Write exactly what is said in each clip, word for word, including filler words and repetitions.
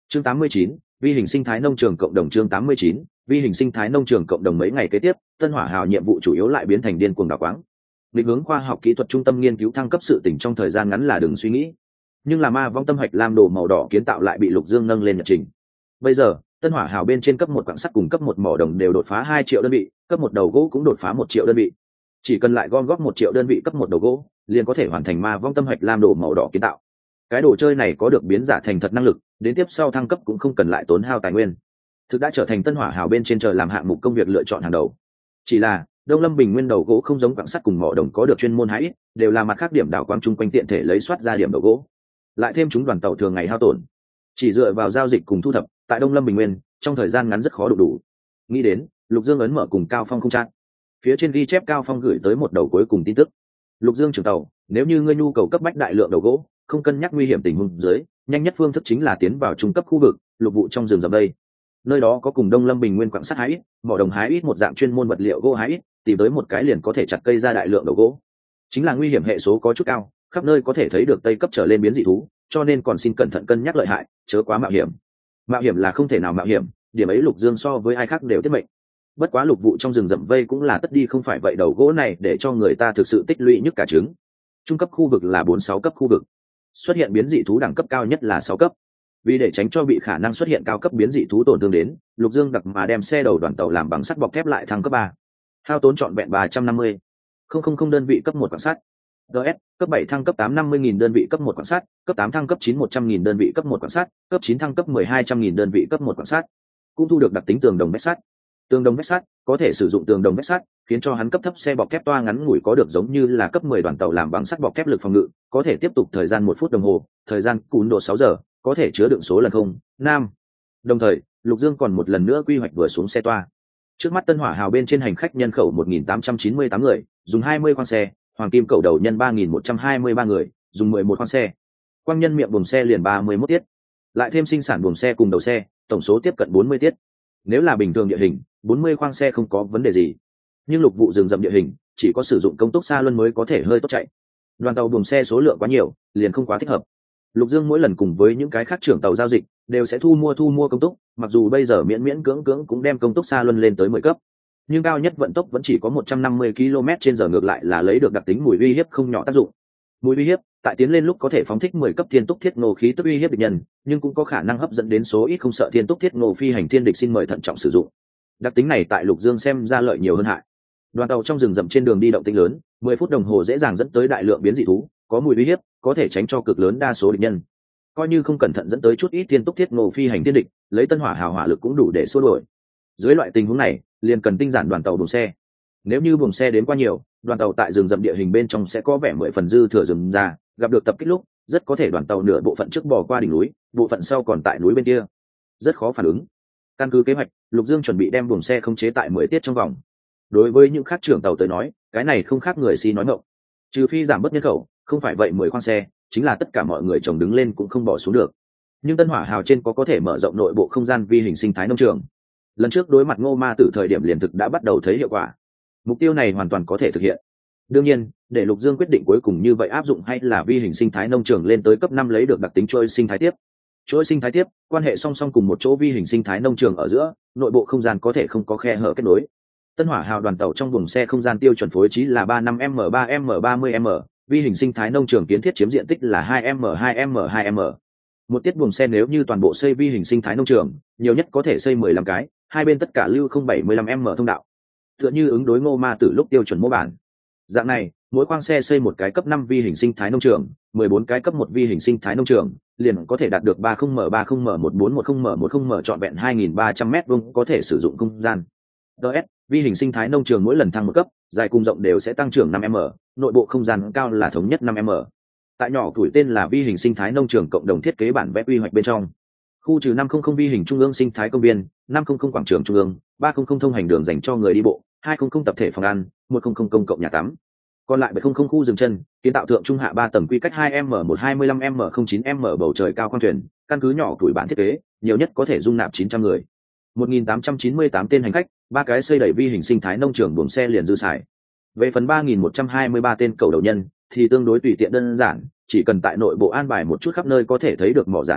Chương tám mươi chín, vi hình sinh thái nông trường cộng đồng. Chương tám mươi chín, vi hình sinh thái nông trường cộng đồng. Mấy ngày kế tiếp, Tân Hỏa Hào nhiệm vụ chủ yếu lại biến thành điên cuồng đào quáng. Định hướng khoa học kỹ thuật trung tâm nghiên cứu thăng cấp sự tỉnh trong thời gian ngắn là đừng suy nghĩ. Nhưng là ma vong tâm hạch lam đồ màu đỏ kiến tạo lại bị Lục Dương nâng lên nhật trình. Bây giờ, Tân Hỏa Hào bên trên cấp một quặng sắt cùng cấp một mỏ đồng đều đột phá hai triệu đơn vị, cấp một đầu gỗ cũng đột phá một triệu đơn vị. Chỉ cần lại gom góp một triệu đơn vị cấp một đầu gỗ, liền có thể hoàn thành ma vong tâm hạch lam đồ màu đỏ kiến tạo. Cái đồ chơi này có được biến giả thành thật năng lực, đến tiếp sau thăng cấp cũng không cần lại tốn hao tài nguyên. Thực đã trở thành Tân Hỏa Hào bên trên chờ làm hạng mục công việc lựa chọn hàng đầu. Chỉ là Đông Lâm Bình nguyên đầu gỗ không giống quặng sắt cùng mỏ đồng có được chuyên môn hái ít, đều là mặt khác điểm đảo quang chung quanh tiện thể lấy soát ra điểm đầu gỗ. Lại thêm chúng đoàn tàu thường ngày hao tổn, chỉ dựa vào giao dịch cùng thu thập, tại Đông Lâm Bình nguyên, trong thời gian ngắn rất khó đủ đủ. Nghĩ đến, Lục Dương ấn mở cùng Cao Phong không chat. Phía trên ghi chép Cao Phong gửi tới một đầu cuối cùng tin tức. Lục Dương trưởng tàu, nếu như ngươi nhu cầu cấp bách đại lượng đầu gỗ, không cân nhắc nguy hiểm tình huống dưới, nhanh nhất phương thức chính là tiến vào trung cấp khu vực, lục vụ trong rừng rậm đây. Nơi đó có cùng Đông Lâm Bình nguyên quặng sắt hái ít, mỏ đồng hái ít một dạng chuyên môn vật liệu gỗ hái ít, tìm tới một cái liền có thể chặt cây ra đại lượng đầu gỗ. Chính là nguy hiểm hệ số có chút cao, khắp nơi có thể thấy được tây cấp trở lên biến dị thú, cho nên còn xin cẩn thận cân nhắc lợi hại, chớ quá mạo hiểm. Mạo hiểm là không thể nào mạo hiểm, điểm ấy Lục Dương so với ai khác đều tiết mệnh. Bất quá lục vụ trong rừng rậm vây cũng là tất đi, không phải vậy đầu gỗ này để cho người ta thực sự tích lũy nhức cả trứng. Trung cấp khu vực là bốn sáu cấp khu vực, xuất hiện biến dị thú đẳng cấp cao nhất là sáu cấp. Vì để tránh cho bị khả năng xuất hiện cao cấp biến dị thú tổn thương đến, Lục Dương đặc mà đem xe đầu đoàn tàu làm bằng sắt bọc thép lại thăng cấp ba, hao tốn trọn vẹn ba trăm năm mươi không không không đơn vị cấp một quặng sắt. ds cấp bảy thăng cấp tám năm mươi nghìn đơn vị cấp một quặng sắt, cấp tám thăng cấp chín một trăm nghìn đơn vị cấp một quặng sắt, cấp chín thăng cấp mười hai trăm nghìn đơn vị cấp một quặng sắt. Cũng thu được đặc tính tường đồng vách sắt. Tường đồng vách sắt có thể sử dụng tường đồng vách sắt, khiến cho hắn cấp thấp xe bọc thép toa ngắn ngủi có được giống như là cấp mười đoàn tàu làm bằng sắt bọc thép lực phòng ngự, có thể tiếp tục thời gian một phút đồng hồ, thời gian cún độ sáu giờ, có thể chứa đựng số lần không, nam. Đồng thời, Lục Dương còn một lần nữa quy hoạch vừa xuống xe toa. Trước mắt Tân Hỏa Hào bên trên hành khách nhân khẩu một nghìn tám trăm chín mươi tám người, dùng hai mươi khoang xe, hoàng kim cầu đầu nhân ba nghìn một trăm hai mươi ba người, dùng mười một khoang xe. Quang nhân miệng buồng xe liền ba mươi mốt tiết. Lại thêm sinh sản buồng xe cùng đầu xe, tổng số tiếp cận bốn mươi tiết. Nếu là bình thường địa hình, bốn mươi khoang xe không có vấn đề gì. Nhưng lục vụ rừng rậm địa hình, chỉ có sử dụng công tốc xa luân mới có thể hơi tốt chạy. Đoàn tàu buồng xe số lượng quá nhiều, liền không quá thích hợp. Lục Dương mỗi lần cùng với những cái khác trưởng tàu giao dịch, đều sẽ thu mua thu mua công tốc, mặc dù bây giờ miễn miễn cưỡng cưỡng cũng đem công tốc xa luân lên tới mười cấp, nhưng cao nhất vận tốc vẫn chỉ có một trăm năm mươi ki lô mét trên giờ, ngược lại là lấy được đặc tính mùi uy hiếp không nhỏ tác dụng. Mùi uy hiếp tại tiến lên lúc có thể phóng thích mười cấp thiên túc thiết ngô khí tức uy hiếp địch nhân, nhưng cũng có khả năng hấp dẫn đến số ít không sợ thiên túc thiết ngô phi hành thiên địch, xin mời thận trọng sử dụng. Đặc tính này tại Lục Dương xem ra lợi nhiều hơn hại. Đoàn tàu trong rừng rậm trên đường đi động tĩnh lớn, mười phút đồng hồ dễ dàng dẫn tới đại lượng biến dị thú, có mùi uy hiếp, có thể tránh cho cực lớn đa số địch nhân. Coi như không cẩn thận dẫn tới chút ít thiên túc thiết ngô phi hành thiên địch, lấy Tân Hỏa Hào hỏa lực cũng đủ để xua đuổi. Dưới loại tình huống này, liền cần tinh giản đoàn tàu buồng xe. Nếu như buồng xe đến quá nhiều, đoàn tàu tại rừng rậm địa hình bên trong sẽ có vẻ mười phần dư thừa rừng ra, gặp được tập kích lúc, rất có thể đoàn tàu nửa bộ phận trước bò qua đỉnh núi, bộ phận sau còn tại núi bên kia, rất khó phản ứng. Căn cứ kế hoạch, Lục Dương chuẩn bị đem buồng xe khống chế tại mười tiết trong vòng. Đối với những khác trưởng tàu tới nói, cái này không khác người si nói ngọng. Trừ phi giảm bớt nhân khẩu, không phải vậy mười khoang xe, chính là tất cả mọi người chồng đứng lên cũng không bỏ xuống được. Nhưng Tân Hỏa Hào trên có có thể mở rộng nội bộ không gian vi hình sinh thái nông trường. Lần trước đối mặt Ngô Ma Tử thời điểm liền thực đã bắt đầu thấy hiệu quả. Mục tiêu này hoàn toàn có thể thực hiện. Đương nhiên, để Lục Dương quyết định cuối cùng như vậy áp dụng hay là vi hình sinh thái nông trường lên tới cấp năm lấy được đặc tính chuỗi sinh thái tiếp. Chuỗi sinh thái tiếp, quan hệ song song cùng một chỗ vi hình sinh thái nông trường ở giữa, nội bộ không gian có thể không có khe hở kết nối. Tân Hỏa Hào đoàn tàu trong buồng xe không gian tiêu chuẩn phối trí là ba mươi lăm m ba m ba mươi m, vi hình sinh thái nông trường kiến thiết chiếm diện tích là hai m hai m hai m. Một tiết buồng xe nếu như toàn bộ xây vi hình sinh thái nông trường, nhiều nhất có thể xây mười lăm cái, hai bên tất cả lưu không bảy mươi lăm m thông đạo. Tựa như ứng đối Ngô Ma Tử lúc tiêu chuẩn mô bản. Dạng này, mỗi khoang xe xây một cái cấp năm vi hình sinh thái nông trường, mười bốn cái cấp một vi hình sinh thái nông trường, liền có thể đạt được ba mươi m ba mươi m một bốn một không m một không m trọn vẹn hai nghìn ba trăm mét vuông có thể sử dụng không gian. ds vi hình sinh thái nông trường mỗi lần thăng một cấp, dài cùng rộng đều sẽ tăng trưởng năm m, nội bộ không gian cao là thống nhất năm m. Tại nhỏ tuổi tên là vi hình sinh thái nông trường cộng đồng thiết kế bản vẽ quy hoạch bên trong. Khu trừ năm trăm vi hình trung ương sinh thái công viên, năm trăm quảng trường trung ương, ba trăm thông hành đường dành cho người đi bộ, hai trăm tập thể phòng ăn, một trăm công cộng nhà tắm. Còn lại bảy trăm khu dừng chân, kiến tạo thượng trung hạ ba tầng quy cách hai m một hai mươi lăm m không chín m bầu trời cao khoang thuyền, căn cứ nhỏ tuổi bản thiết kế, nhiều nhất có thể dung nạp chín trăm người. một nghìn tám trăm chín mươi tám tên hành khách, ba cái xây đẩy vi hình sinh thái nông trường buồng xe liền dư xài. Về phần ba nghìn một trăm hai mươi ba tên cầu đầu nhân thì tương đối tùy tiện đơn giản, chỉ cần tại nội bộ an bài một chút khắp nơi có thể thấy được mỏ giả núi,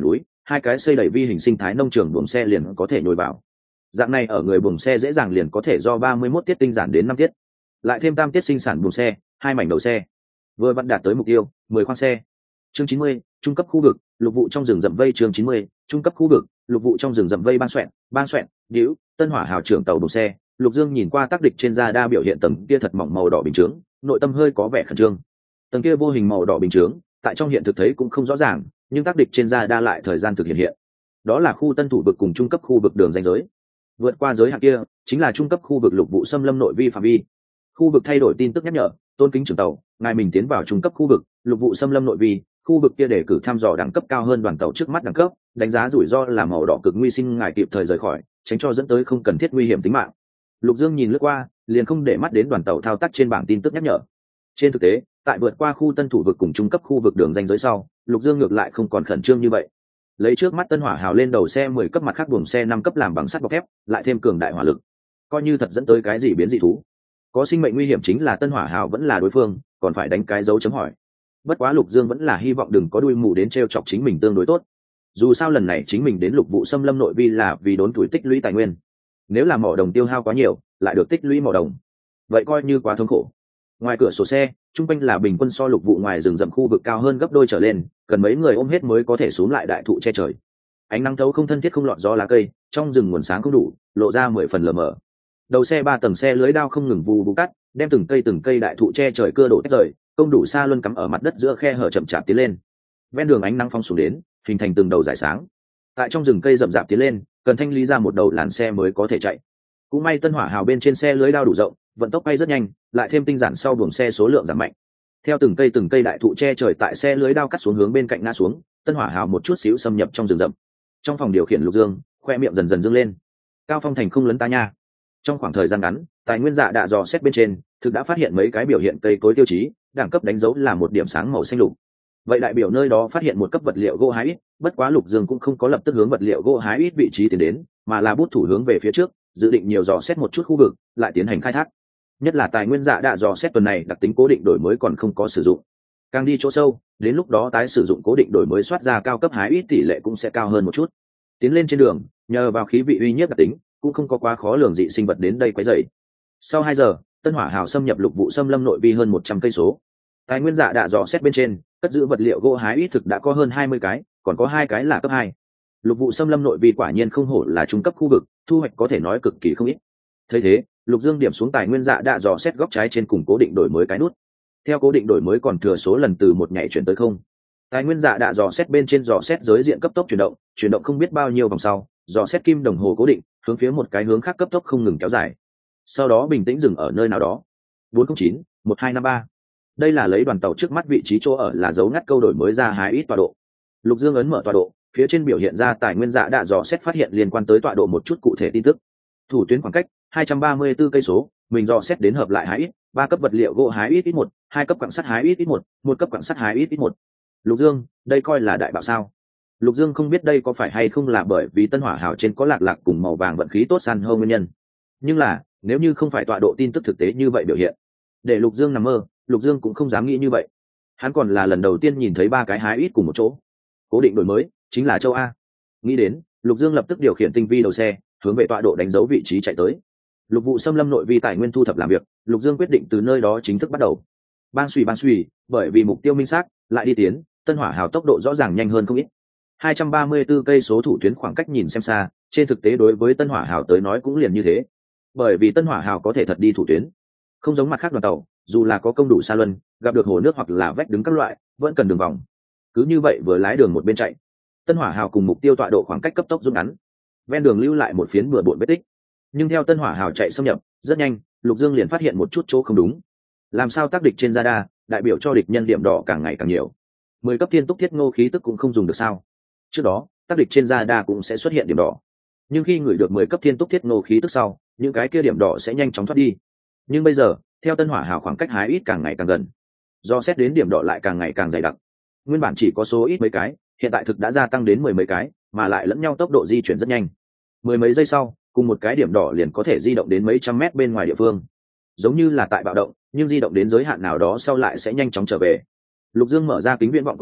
hai cái xây đẩy vi hình sinh thái nông trường buồng xe liền có thể nhồi vào. Dạng này ở người buồng xe dễ dàng liền có thể do ba mươi mốt tiết tinh giản đến năm tiết, lại thêm tam tiết sinh sản buồng xe, hai mảnh đầu xe, vừa vặn đạt tới mục tiêu mười khoang xe. Chương chín mươi, trung cấp khu vực, lục vụ trong rừng rậm vây. Chương chín mươi, trung cấp khu vực, lục vụ trong rừng rậm vây. Ban xoẹn, ban xoẹn, điếu, Tân Hỏa Hào trưởng tàu buồng xe. Lục Dương nhìn qua tác địch trên da đa biểu hiện tầng kia thật mỏng màu đỏ bình chướng, nội tâm hơi có vẻ khẩn trương. Tầng kia vô hình màu đỏ bình chướng, tại trong hiện thực thấy cũng không rõ ràng, nhưng tác địch trên da đa lại thời gian thực hiện hiện. Đó là khu tân thủ vực cùng trung cấp khu vực đường ranh giới. Vượt qua giới hạn kia, chính là trung cấp khu vực lục vụ xâm lâm nội vi phạm vi. Khu vực thay đổi tin tức nhắc nhở, tôn kính trưởng tàu, ngài mình tiến vào trung cấp khu vực lục vụ xâm lâm nội vi. Khu vực kia để cử thăm dò đẳng cấp cao hơn đoàn tàu trước mắt đẳng cấp, đánh giá rủi ro là màu đỏ cực nguy, xin ngài kịp thời rời khỏi, tránh cho dẫn tới không cần thiết nguy hiểm tính mạng. Lục Dương nhìn lướt qua, liền không để mắt đến đoàn tàu thao tác trên bảng tin tức nhắc nhở. Trên thực tế, tại vượt qua khu tân thủ vực cùng trung cấp khu vực đường ranh giới sau, Lục Dương ngược lại không còn khẩn trương như vậy. Lấy trước mắt Tân Hỏa Hào lên đầu xe mười cấp, mặt khác buồng xe năm cấp làm bằng sắt bọc thép, lại thêm cường đại hỏa lực, coi như thật dẫn tới cái gì biến dị thú, có sinh mệnh nguy hiểm, chính là Tân Hỏa Hào vẫn là đối phương, còn phải đánh cái dấu chấm hỏi. Bất quá Lục Dương vẫn là hy vọng đừng có đuôi mù đến trêu chọc chính mình tương đối tốt. Dù sao lần này chính mình đến lục vụ xâm lâm nội vi là vì đốn tuổi tích lũy tài nguyên. Nếu là mỏ đồng tiêu hao quá nhiều, lại được tích lũy mỏ đồng, vậy coi như quá thống khổ. Ngoài cửa sổ xe, trung quanh là bình quân so lục vụ ngoài rừng rậm khu vực cao hơn gấp đôi trở lên, cần mấy người ôm hết mới có thể xuống lại đại thụ che trời. Ánh nắng thấu không thân thiết không lọt gió lá cây, trong rừng nguồn sáng không đủ, lộ ra mười phần lờ mờ. Đầu xe ba tầng xe lưới đao không ngừng vù vù cắt, đem từng cây từng cây đại thụ che trời cưa đổ tách rời, công đủ xa luân cắm ở mặt đất giữa khe hở chậm chạp tiến lên. Ven đường ánh nắng phong xuống đến, hình thành từng đầu dải sáng. Tại trong rừng cây rậm rạp tiến lên, cần thanh lý ra một đầu làn xe mới có thể chạy. Cũng may Tân Hỏa Hào bên trên xe lưới đao đủ rộng, vận tốc bay rất nhanh, lại thêm tinh giản sau buồng xe số lượng giảm mạnh. Theo từng cây từng cây đại thụ che trời tại xe lưới đao cắt xuống hướng bên cạnh ngã xuống, Tân Hỏa Hào một chút xíu xâm nhập trong rừng rậm. Trong phòng điều khiển Lục Dương, khoe miệng dần dần dương lên. Cao Phong Thành không lấn ta nha. Trong khoảng thời gian ngắn, tài nguyên dạ đạ dò xét bên trên, thực đã phát hiện mấy cái biểu hiện cây cối tiêu chí, đẳng cấp đánh dấu là một điểm sáng màu xanh lục. Vậy đại biểu nơi đó phát hiện một cấp vật liệu gỗ hái ít, bất quá Lục Dương cũng không có lập tức hướng vật liệu gỗ hái ít vị trí tiến đến, mà là bút thủ hướng về phía trước, dự định nhiều dò xét một chút khu vực, lại tiến hành khai thác. Nhất là tài nguyên dạ đạ dò xét tuần này đặc tính cố định đổi mới còn không có sử dụng. Càng đi chỗ sâu, đến lúc đó tái sử dụng cố định đổi mới soát ra cao cấp hái ít tỷ lệ cũng sẽ cao hơn một chút. Tiến lên trên đường, nhờ vào khí vị uy nhiếp đặc tính, cũng không có quá khó lường dị sinh vật đến đây quấy rầy. Sau hai giờ, Tân Hỏa Hào xâm nhập lục vụ xâm lâm nội vi hơn một trăm cây số. Tài nguyên dạ đạ dò xét bên trên, cất giữ vật liệu gỗ hái ít thực đã có hơn hai mươi cái, còn có hai cái là cấp hai. Lục vụ xâm lâm nội vi quả nhiên không hổ là trung cấp khu vực, thu hoạch có thể nói cực kỳ không ít. Thấy thế, Lục Dương điểm xuống tài nguyên dạ đạ dò xét góc trái trên cùng cố định đổi mới cái nút. Theo cố định đổi mới còn thừa số lần từ một nhảy chuyển tới không. Tài nguyên dạ đạ dò xét bên trên dò xét giới diện cấp tốc chuyển động, chuyển động không biết bao nhiêu vòng sau, dò xét kim đồng hồ cố định, hướng phía một cái hướng khác cấp tốc không ngừng kéo dài. Sau đó bình tĩnh dừng ở nơi nào đó. bốn không chín một hai năm ba. Đây là lấy đoàn tàu trước mắt vị trí chỗ ở là dấu ngắt câu đổi mới ra hái ít tọa độ. Lục Dương ấn mở tọa độ, phía trên biểu hiện ra tài nguyên dạ đạ dò xét phát hiện liên quan tới tọa độ một chút cụ thể tin tức. Thủ tuyến khoảng cách hai trăm ba mươi tư cây số, mình dò xét đến hợp lại hái ít, ba cấp vật liệu gỗ hái ít ít một, hai cấp quặng sắt hái ít ít một, một cấp quặng sắt hái ít ít một. Lục Dương, đây coi là đại bạo sao? Lục Dương không biết đây có phải hay không là bởi vì Tân Hỏa Hào trên có lạc lạc cùng màu vàng vận khí tốt san hô nguyên nhân. Nhưng là, nếu như không phải tọa độ tin tức thực tế như vậy biểu hiện, để Lục Dương nằm mơ, Lục Dương cũng không dám nghĩ như vậy. Hắn còn là lần đầu tiên nhìn thấy ba cái hái ít cùng một chỗ. Cố định đổi mới, chính là châu A. Nghĩ đến, Lục Dương lập tức điều khiển tinh vi đầu xe, hướng về tọa độ đánh dấu vị trí chạy tới. Lục vụ xâm lâm nội vi tài nguyên thu thập làm việc, Lục Dương quyết định từ nơi đó chính thức bắt đầu. Bang suy bang suy, bởi vì mục tiêu minh xác, lại đi tiến, Tân Hỏa Hào tốc độ rõ ràng nhanh hơn không ít. hai trăm ba mươi tư cây số thủ tuyến khoảng cách nhìn xem xa, trên thực tế đối với Tân Hỏa Hào tới nói cũng liền như thế. Bởi vì Tân Hỏa Hào có thể thật đi thủ tuyến, không giống mặt khác đoàn tàu, dù là có công đủ xa luân, gặp được hồ nước hoặc là vách đứng các loại, vẫn cần đường vòng. Cứ như vậy vừa lái đường một bên chạy, Tân Hỏa Hào cùng mục tiêu tọa độ khoảng cách cấp tốc rút ngắn. Ven đường lưu lại một phiến bừa bộn vết tích. Nhưng theo Tân Hỏa Hào chạy xâm nhập, rất nhanh, Lục Dương liền phát hiện một chút chỗ không đúng. Làm sao tác địch trên radar, đại biểu cho địch nhân điểm đỏ càng ngày càng nhiều. Mười cấp thiên túc thiết ngô khí tức cũng không dùng được sao? Trước đó, tác địch trên radar cũng sẽ xuất hiện điểm đỏ. Nhưng khi người được mười cấp thiên túc thiết ngô khí tức sau, những cái kia điểm đỏ sẽ nhanh chóng thoát đi. Nhưng bây giờ, theo Tân Hỏa Hào khoảng cách hái ít càng ngày càng gần, do xét đến điểm đỏ lại càng ngày càng dày đặc. Nguyên bản chỉ có số ít mấy cái, hiện tại thực đã gia tăng đến mười mấy cái, mà lại lẫn nhau tốc độ di chuyển rất nhanh. Mười mấy giây sau, cùng một cái điểm đỏ liền có thể di động đến mấy trăm mét bên ngoài địa phương. Giống như là tại bạo động, nhưng di động đến giới hạn nào đó sau lại sẽ nhanh chóng trở về. Lục Dương mở ra kính viễn vọng quan sát,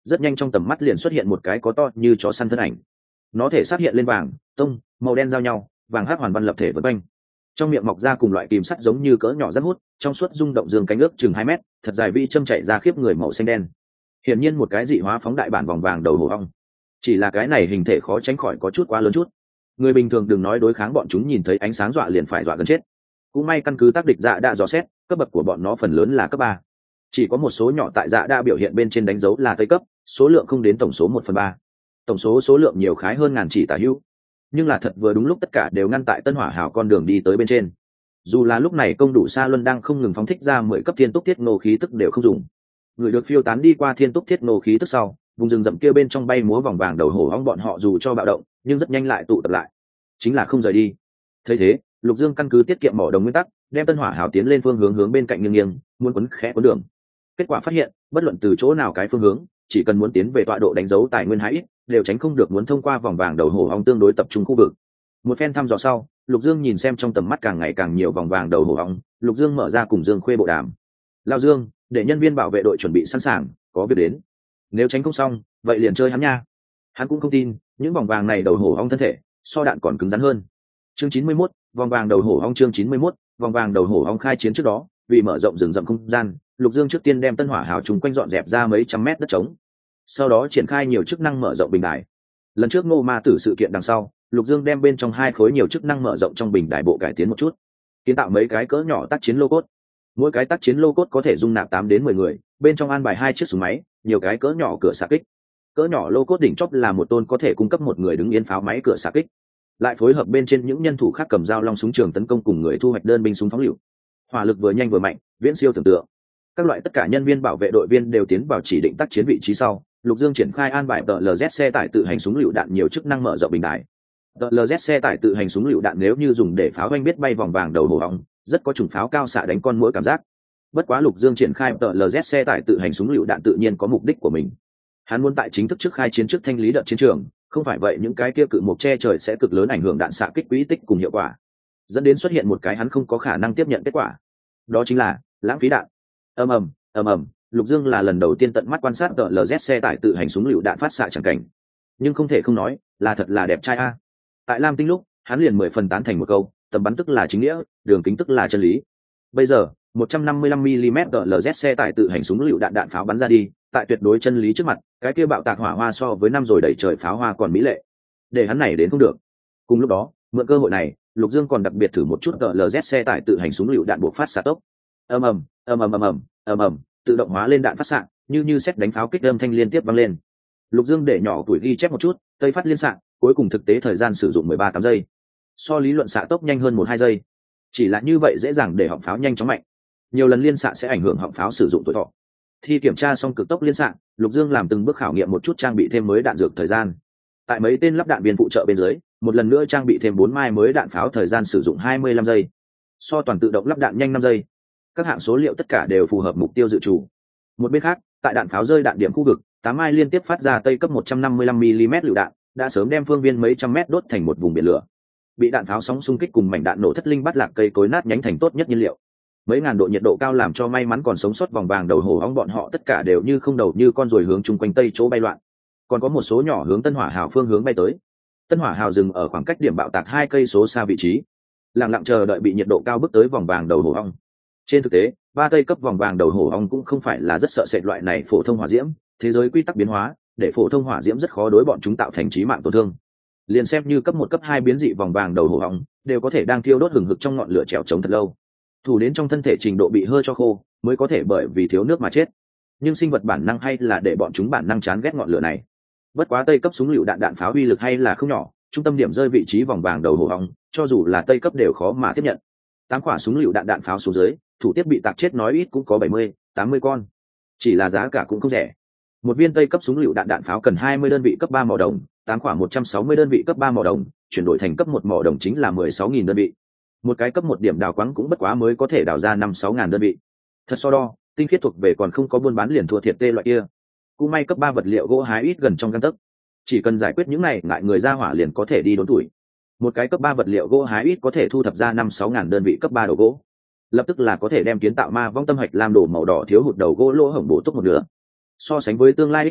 rất nhanh trong tầm mắt liền xuất hiện một cái có to như chó săn thân ảnh. Nó thể xác hiện lên vàng tông màu đen giao nhau, vàng hắc hoàn văn lập thể vân quanh, trong miệng mọc ra cùng loại kìm sắt giống như cỡ nhỏ rất hút, trong suốt rung động dương cánh ước chừng hai mét, thật dài vi châm chạy ra khiếp người màu xanh đen. Hiển nhiên một cái dị hóa phóng đại bản vòng vàng đầu hổ ong. Chỉ là cái này hình thể khó tránh khỏi có chút quá lớn chút. Người bình thường đừng nói đối kháng bọn chúng nhìn thấy ánh sáng dọa liền phải dọa gần chết. Cũng may căn cứ tác địch dạ đã dò xét, cấp bậc của bọn nó phần lớn là cấp ba. Chỉ có một số nhỏ tại dạ đã biểu hiện bên trên đánh dấu là tây cấp, số lượng không đến tổng số một phần ba. Tổng số số lượng nhiều khái hơn ngàn chỉ tả hữu. Nhưng là thật vừa đúng lúc tất cả đều ngăn tại Tân Hỏa Hào con đường đi tới bên trên. Dù là lúc này công đủ Sa Luân đang không ngừng phóng thích ra mười cấp thiên túc thiết nô khí tức đều không dùng. Người được phiêu tán đi qua thiên túc thiết nô khí tức sau, vùng rừng rậm kia bên trong bay múa vòng vàng đầu hổ ong bọn họ dù cho bạo động, nhưng rất nhanh lại tụ tập lại, chính là không rời đi. Thấy thế, Lục Dương căn cứ tiết kiệm mỏ đồng nguyên tắc, đem Tân Hỏa Hào tiến lên phương hướng hướng bên cạnh nghiêng nghiêng, muốn quấn khẽ cuốn đường. Kết quả phát hiện, bất luận từ chỗ nào cái phương hướng, chỉ cần muốn tiến về tọa độ đánh dấu tài nguyên hãi, đều tránh không được muốn thông qua vòng vàng đầu hổ ong tương đối tập trung khu vực. Một phen thăm dò sau, Lục Dương nhìn xem trong tầm mắt càng ngày càng nhiều vòng vàng đầu hổ ong, Lục Dương mở ra cùng Dương Khuê bộ đàm. Lao Dương, để nhân viên bảo vệ đội chuẩn bị sẵn sàng, có việc đến. Nếu tránh không xong, vậy liền chơi hắn nha. Hắn cũng không tin, những vòng vàng này đầu hổ ong thân thể, so đạn còn cứng rắn hơn. Chương chín mươi mốt, vòng vàng đầu hổ ong chương chín mươi mốt, vòng vàng đầu hổ ong khai chiến trước đó, vì mở rộng rừng rậm không gian, Lục Dương trước tiên đem Tân Hỏa Hào trùng quanh dọn dẹp ra mấy trăm mét đất trống. Sau đó triển khai nhiều chức năng mở rộng bình đài. Lần trước Ngô Ma Tử sự kiện đằng sau, Lục Dương đem bên trong hai khối nhiều chức năng mở rộng trong bình đài bộ cải tiến một chút, kiến tạo mấy cái cỡ nhỏ tác chiến lô cốt. Mỗi cái tác chiến lô cốt có thể dung nạp tám đến mười người, bên trong an bài hai chiếc súng máy, nhiều cái cỡ nhỏ cửa xạ kích. Cỡ nhỏ lô cốt đỉnh chóp là một tôn có thể cung cấp một người đứng yên pháo máy cửa xạ kích, lại phối hợp bên trên những nhân thủ khác cầm dao long súng trường tấn công cùng người thu hoạch đơn binh súng phóng lựu. Hỏa lực vừa nhanh vừa mạnh, viễn siêu tưởng tượng. Các loại tất cả nhân viên bảo vệ đội viên đều tiến vào chỉ định tác chiến vị trí sau, Lục Dương triển khai an bài tờ lờ dét xe tải tự hành súng lựu đạn nhiều chức năng mở rộng bình đài. tờ lờ dét xe tải tự hành súng lựu đạn nếu như dùng để pháo anh biết bay vòng vàng đầu hổ ong, rất có trùng pháo cao xạ đánh con muỗi cảm giác. Bất quá Lục Dương triển khai tờ lờ dét xe tải tự hành súng lựu đạn tự nhiên có mục đích của mình. Hắn muốn tại chính thức trước khai chiến trước thanh lý đợt chiến trường, không phải vậy những cái kia cự mục che trời sẽ cực lớn ảnh hưởng đạn xạ kích quỹ tích cùng hiệu quả, dẫn đến xuất hiện một cái hắn không có khả năng tiếp nhận kết quả. Đó chính là lãng phí đạn. Ầm ầm, ầm ầm, Lục Dương là lần đầu tiên tận mắt quan sát tờ lờ dét xe tải tự hành súng lựu đạn phát xạ chẳng cảnh. Nhưng không thể không nói, là thật là đẹp trai a. Tại Lam Tinh lúc, hắn liền mười phần tán thành một câu, tầm bắn tức là chính nghĩa, đường kính tức là chân lý. Bây giờ, một trăm năm mươi lăm mi-li-mét tờ lờ dét xe tải tự hành súng lựu đạn đạn pháo bắn ra đi, tại tuyệt đối chân lý trước mặt, cái kia bạo tạc hỏa hoa so với năm rồi đẩy trời pháo hoa còn mỹ lệ. Để hắn này đến không được. Cùng lúc đó, mượn cơ hội này, Lục Dương còn đặc biệt thử một chút tờ lờ dét xe tải tự hành súng lựu đạn buộc phát xạ tốc. Ầm ầm, ầm ầm ầm ầm, ầm ầm, tự động hóa lên đạn phát xạ, như như sét đánh pháo kích âm thanh liên tiếp vang lên. Lục Dương để nhỏ tuổi ghi chép một chút, tây phát liên xạ, cuối cùng thực tế thời gian sử dụng mười ba tám giây. So lý luận xạ tốc nhanh hơn một hai giây. Chỉ là như vậy dễ dàng để họng pháo nhanh chóng mạnh. Nhiều lần liên xạ sẽ ảnh hưởng họng pháo sử dụng tuổi thọ. Khi kiểm tra xong cực tốc liên xạ, Lục Dương làm từng bước khảo nghiệm một chút trang bị thêm mới đạn dược thời gian. Tại mấy tên lắp đạn viên phụ trợ bên dưới, một lần nữa trang bị thêm bốn mai mới đạn pháo thời gian sử dụng hai mươi lăm giây. So toàn tự động lắp đạn nhanh năm giây. Các hạng số liệu tất cả đều phù hợp mục tiêu dự trù. Một bên khác, tại đạn pháo rơi đạn điểm khu vực, tám mai liên tiếp phát ra tây cấp một trăm năm mươi lăm mi-li-mét lựu đạn, đã sớm đem phương viên mấy trăm mét đốt thành một vùng biển lửa. Bị đạn pháo sóng xung kích cùng mảnh đạn nổ thất linh bắt lạc cây cối nát nhánh thành tốt nhất nhiên liệu. Mấy ngàn độ nhiệt độ cao làm cho may mắn còn sống sót vòng vàng đầu hổ ong bọn họ tất cả đều như không đầu như con ruồi hướng chung quanh tây chỗ bay loạn. Còn có một số nhỏ hướng Tân Hỏa Hào phương hướng bay tới. Tân Hỏa Hào dừng ở khoảng cách điểm bạo tạc hai cây số xa vị trí, lặng lặng chờ đợi bị nhiệt độ cao bước tới vòng vàng đầu hổ ong. Trên thực tế, ba cây cấp vòng vàng đầu hổ ong cũng không phải là rất sợ sệt loại này phổ thông hỏa diễm, thế giới quy tắc biến hóa, để phổ thông hỏa diễm rất khó đối bọn chúng tạo thành chí mạng tổn thương. Liền xem như cấp một cấp hai biến dị vòng vàng đầu hổ ong, đều có thể đang thiêu đốt hừng hực trong ngọn lửa trèo trống thật lâu. Thủ đến trong thân thể trình độ bị hơi cho khô, mới có thể bởi vì thiếu nước mà chết. Nhưng sinh vật bản năng hay là để bọn chúng bản năng chán ghét ngọn lửa này. Bất quá tây cấp súng lựu đạn đạn pháo uy lực hay là không nhỏ, trung tâm điểm rơi vị trí vòng vàng đầu hổ ong, cho dù là tây cấp đều khó mà tiếp nhận. Tám quả súng lựu đạn đạn pháo xuống dưới, thủ tiếp bị tạc chết nói ít cũng có bảy mươi, tám mươi con. Chỉ là giá cả cũng không rẻ. Một viên tây cấp súng lựu đạn đạn pháo cần hai mươi đơn vị cấp ba mỏ đồng, tám quả một trăm sáu mươi đơn vị cấp ba mỏ đồng, chuyển đổi thành cấp một mỏ đồng chính là mười sáu nghìn đơn vị. Một cái cấp một điểm đào quáng cũng bất quá mới có thể đào ra năm sáu ngàn đơn vị. Thật so đo, tinh khiết thuộc về còn không có buôn bán liền thua thiệt tê loại kia. Cũng may cấp ba vật liệu gỗ hái ít gần trong gang tấc. Chỉ cần giải quyết những này, ngại người ra hỏa liền có thể đi đốn tuổi. Một cái cấp ba vật liệu gỗ hái ít có thể thu thập ra năm sáu ngàn đơn vị cấp ba đồ gỗ. Lập tức là có thể đem kiến tạo ma vong tâm hạch làm đồ màu đỏ thiếu hụt đầu gỗ lỗ hổng bổ túc một nửa. So sánh với tương lai ích lợi,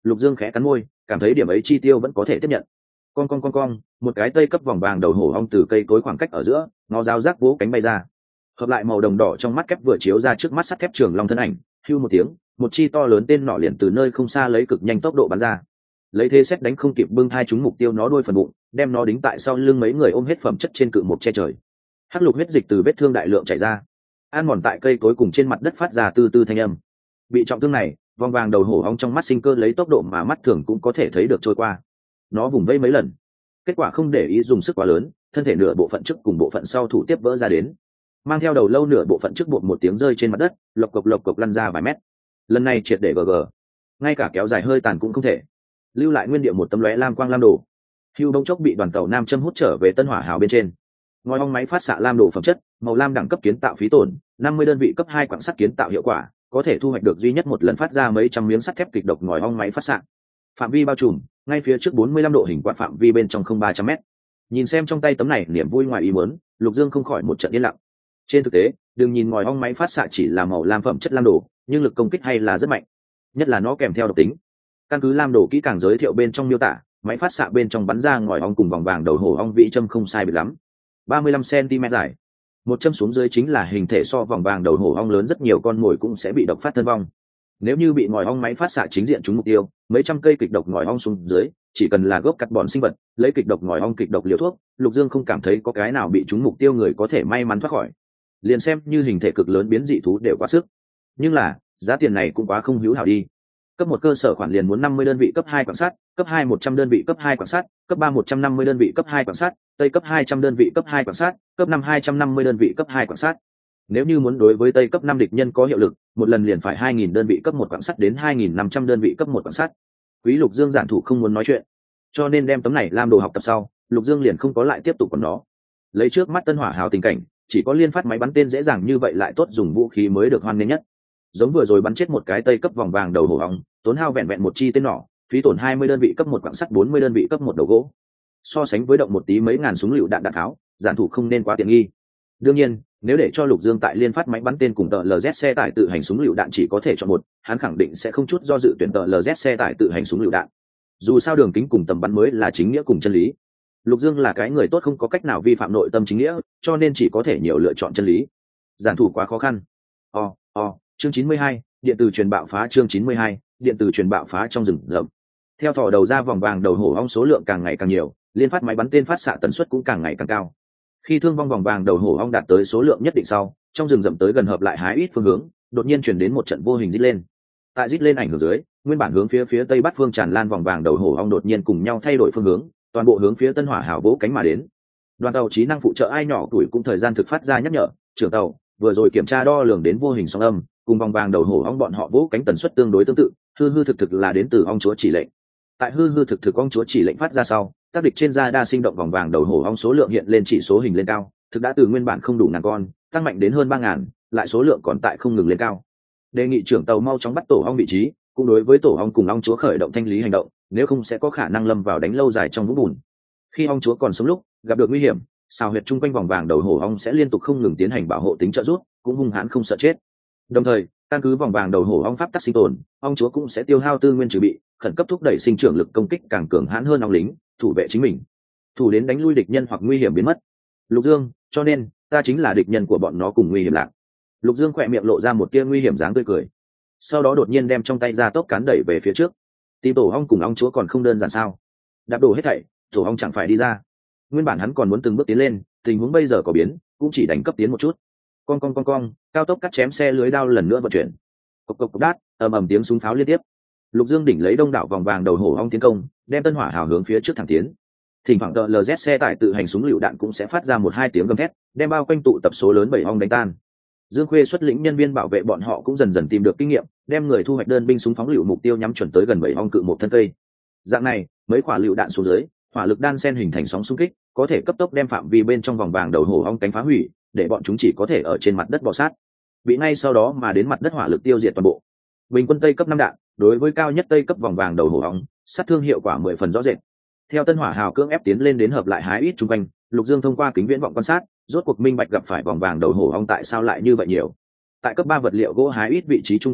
Lục Dương khẽ cắn môi, cảm thấy điểm ấy chi tiêu vẫn có thể tiếp nhận. Con con con con, một cái tây cấp vòng vàng đầu hổ ong từ cây cối khoảng cách ở giữa, nó dao rác vỗ cánh bay ra. Hợp lại màu đồng đỏ trong mắt kép vừa chiếu ra trước mắt sắt thép trường long thân ảnh, hưu một tiếng, một chi to lớn tên nỏ liền từ nơi không xa lấy cực nhanh tốc độ bắn ra. Lấy thế xét đánh không kịp bưng thai trúng mục tiêu nó đuôi phần bụng, đem nó đính tại sau lưng mấy người ôm hết phẩm chất trên cự mục che trời. Hắc lục huyết dịch từ vết thương đại lượng chảy ra, ăn mòn tại cây cối cùng trên mặt đất phát ra từ từ thanh âm. Bị trọng thương này, vòng vàng đầu hổ ong trong mắt sinh cơ lấy tốc độ mà mắt thường cũng có thể thấy được trôi qua. Nó vùng vây mấy lần, kết quả không để ý dùng sức quá lớn, thân thể nửa bộ phận trước cùng bộ phận sau thủ tiếp vỡ ra đến, mang theo đầu lâu nửa bộ phận trước bột một tiếng rơi trên mặt đất, lộc cộc lộc cộc lăn ra vài mét. Lần này triệt để gg, ngay cả kéo dài hơi tàn cũng không thể, lưu lại nguyên địa một tấm lóe lam quang lam đồ. Hưu bỗng chốc bị đoàn tàu nam châm hút trở về tân hỏa hào bên trên. Ngòi ong máy phát xạ lam đồ phẩm chất, màu lam đẳng cấp kiến tạo phí tổn, năm mươi đơn vị cấp hai quặng sắt kiến tạo hiệu quả, có thể thu hoạch được duy nhất một lần phát ra mấy trăm miếng sắt thép kịch độc ngòi ong máy phát xạ. Phạm vi bao trùm, ngay phía trước bốn mươi lăm độ hình quạt phạm vi bên trong không ba trăm mét. Nhìn xem trong tay tấm này, niềm vui ngoài ý muốn, Lục Dương không khỏi một trận yên lặng. Trên thực tế, đừng nhìn ngòi ong máy phát xạ chỉ là màu lam phẩm chất lam đồ, nhưng lực công kích hay là rất mạnh, nhất là nó kèm theo độc tính. Căn cứ lam đồ kỹ càng giới thiệu bên trong miêu tả, máy phát xạ bên trong bắn ra ngòi ong cùng vòng vàng đầu hổ ong vĩ châm không sai biệt lắm, ba mươi lăm xăng-ti-mét dài. Một châm xuống dưới chính là hình thể so vòng vàng đầu hổ ong lớn rất nhiều, con mồi cũng sẽ bị độc phát thân vong. Nếu như bị ngòi ong máy phát xạ chính diện trúng mục tiêu, mấy trăm cây kịch độc ngòi ong xuống dưới, chỉ cần là gốc cắt bọn sinh vật, lấy kịch độc ngòi ong kịch độc liều thuốc, Lục Dương không cảm thấy có cái nào bị trúng mục tiêu người có thể may mắn thoát khỏi. Liền xem như hình thể cực lớn biến dị thú đều quá sức. Nhưng là, giá tiền này cũng quá không hữu hảo đi. Cấp một cơ sở khoản liền muốn năm mươi đơn vị cấp hai quặng sắt, cấp hai một trăm đơn vị cấp hai quặng sắt, cấp ba một trăm năm mươi đơn vị cấp hai quặng sắt, tây cấp hai trăm đơn vị cấp hai quặng sắt, cấp năm hai trăm năm mươi đơn vị cấp hai quặng sắt. Nếu như muốn đối với tây cấp năm địch nhân có hiệu lực, một lần liền phải hai nghìn đơn vị cấp một quặng sắt đến hai nghìn năm trăm đơn vị cấp một quặng sắt. Quý Lục Dương giản thủ không muốn nói chuyện, cho nên đem tấm này làm đồ học tập sau, Lục Dương liền không có lại tiếp tục còn nó. Lấy trước mắt tân hỏa hào tình cảnh, chỉ có liên phát máy bắn tên dễ dàng như vậy lại tốt dùng vũ khí mới được hoan nghênh nhất. Giống vừa rồi bắn chết một cái tây cấp vòng vàng đầu hổ ong, tốn hao vẹn vẹn một chi tên nỏ, phí tổn hai mươi đơn vị cấp một quặng sắt, bốn mươi đơn vị cấp một đầu gỗ. So sánh với động một tí mấy ngàn súng lựu đạn đạn tháo, giản thủ không nên quá tiện nghi. Đương nhiên, nếu để cho Lục Dương tại liên phát máy bắn tên cùng tờ lờ dét xe tải tự hành súng lựu đạn chỉ có thể chọn một, hắn khẳng định sẽ không chút do dự tuyển tờ lờ dét xe tải tự hành súng lựu đạn. Dù sao đường kính cùng tầm bắn mới là chính nghĩa cùng chân lý. Lục Dương là cái người tốt không có cách nào vi phạm nội tâm chính nghĩa, cho nên chỉ có thể nhiều lựa chọn chân lý. Giản thủ quá khó khăn. O, o, chương chín mươi hai, điện tử truyền bạo phá chương chín mươi hai, điện tử truyền bạo phá trong rừng rậm. Theo thỏ đầu ra vòng vàng đầu hổ ong số lượng càng ngày càng nhiều, liên phát máy bắn tên phát xạ tần suất cũng càng ngày càng cao. Khi thương vong vòng vàng đầu hổ ong đạt tới số lượng nhất định sau, trong rừng rậm tới gần hợp lại hái ít phương hướng, đột nhiên truyền đến một trận vô hình rít lên. Tại rít lên ảnh hưởng dưới, nguyên bản hướng phía phía tây bắc phương tràn lan vòng vàng đầu hổ ong đột nhiên cùng nhau thay đổi phương hướng, toàn bộ hướng phía tân hỏa hào vỗ cánh mà đến. Đoàn tàu trí năng phụ trợ ai nhỏ tuổi cũng thời gian thực phát ra nhắc nhở, trưởng tàu vừa rồi kiểm tra đo lường đến vô hình sóng âm, cùng vòng vàng đầu hổ ong bọn họ vỗ cánh tần suất tương đối tương tự, hư hư thực thực là đến từ ong chúa chỉ lệnh. Tại hư hư thực thực ong chúa chỉ lệnh phát ra sau, tác địch trên da đa sinh động vòng vàng đầu hổ ong số lượng hiện lên chỉ số hình lên cao, thực đã từ nguyên bản không đủ ngàn con, tăng mạnh đến hơn ba ngàn, lại số lượng còn tại không ngừng lên cao. Đề nghị trưởng tàu mau chóng bắt tổ ong vị trí, cũng đối với tổ ong cùng ong chúa khởi động thanh lý hành động, nếu không sẽ có khả năng lâm vào đánh lâu dài trong vũng bùn. Khi ong chúa còn sống lúc gặp được nguy hiểm, xào huyệt chung quanh vòng vàng đầu hổ ong sẽ liên tục không ngừng tiến hành bảo hộ tính trợ giúp, cũng hung hãn không sợ chết. Đồng thời, căn cứ vòng vàng đầu hổ ong pháp tắc sinh tồn, ong chúa cũng sẽ tiêu hao tư nguyên trừ bị, khẩn cấp thúc đẩy sinh trưởng lực công kích càng cường hãn hơn ong lính, thủ vệ chính mình, thủ đến đánh lui địch nhân hoặc nguy hiểm biến mất. Lục Dương, cho nên ta chính là địch nhân của bọn nó cùng nguy hiểm lạc. Lục Dương khỏe miệng lộ ra một tia nguy hiểm dáng tươi cười, sau đó đột nhiên đem trong tay ra tốc cán đẩy về phía trước. Tìm tổ ong cùng ong chúa còn không đơn giản sao? Đạp đổ hết thảy, tổ ong chẳng phải đi ra. Nguyên bản hắn còn muốn từng bước tiến lên, tình huống bây giờ có biến, cũng chỉ đánh cấp tiến một chút. Con con con con, cao tốc cắt chém xe lưới đao lần nữa vận chuyển. Cộc cộc cộc đát, ầm ầm tiếng súng pháo liên tiếp. Lục Dương đỉnh lấy đông đảo vòng vàng đầu hổ ong tiến công, đem tân hỏa hào hướng phía trước thẳng tiến. Thỉnh thoảng tờ lờ dét xe tải tự hành súng lựu đạn cũng sẽ phát ra một hai tiếng gầm thét, đem bao quanh tụ tập số lớn bảy ong đánh tan. Dương Khuê xuất lĩnh nhân viên bảo vệ bọn họ cũng dần dần tìm được kinh nghiệm, đem người thu hoạch đơn binh súng phóng lựu mục tiêu nhắm chuẩn tới gần bảy ong cự một thân cây. Dạng này, mấy quả lựu đạn xuống dưới, hỏa lực đan xen hình thành sóng xung kích, có thể cấp tốc đem phạm vi bên trong vòng vàng đầu hổ ong cánh phá hủy, để bọn chúng chỉ có thể ở trên mặt đất bò sát. Bị ngay sau đó mà đến mặt đất hỏa lực tiêu diệt toàn bộ. Bình quân tây cấp năm đạn, đối với cao nhất tây cấp vòng vàng đầu hổ ong, sát thương hiệu quả mười phần rõ rệt. Theo tân hỏa hào cưỡng ép tiến lên đến hợp lại hái ít trung quanh, Lục Dương thông qua kính viễn vọng quan sát, rốt cuộc minh bạch gặp phải vòng vàng đầu hổ ong tại sao lại như vậy nhiều. Tại cấp ba vật liệu gỗ hái ít vị trí trung tâm nhất,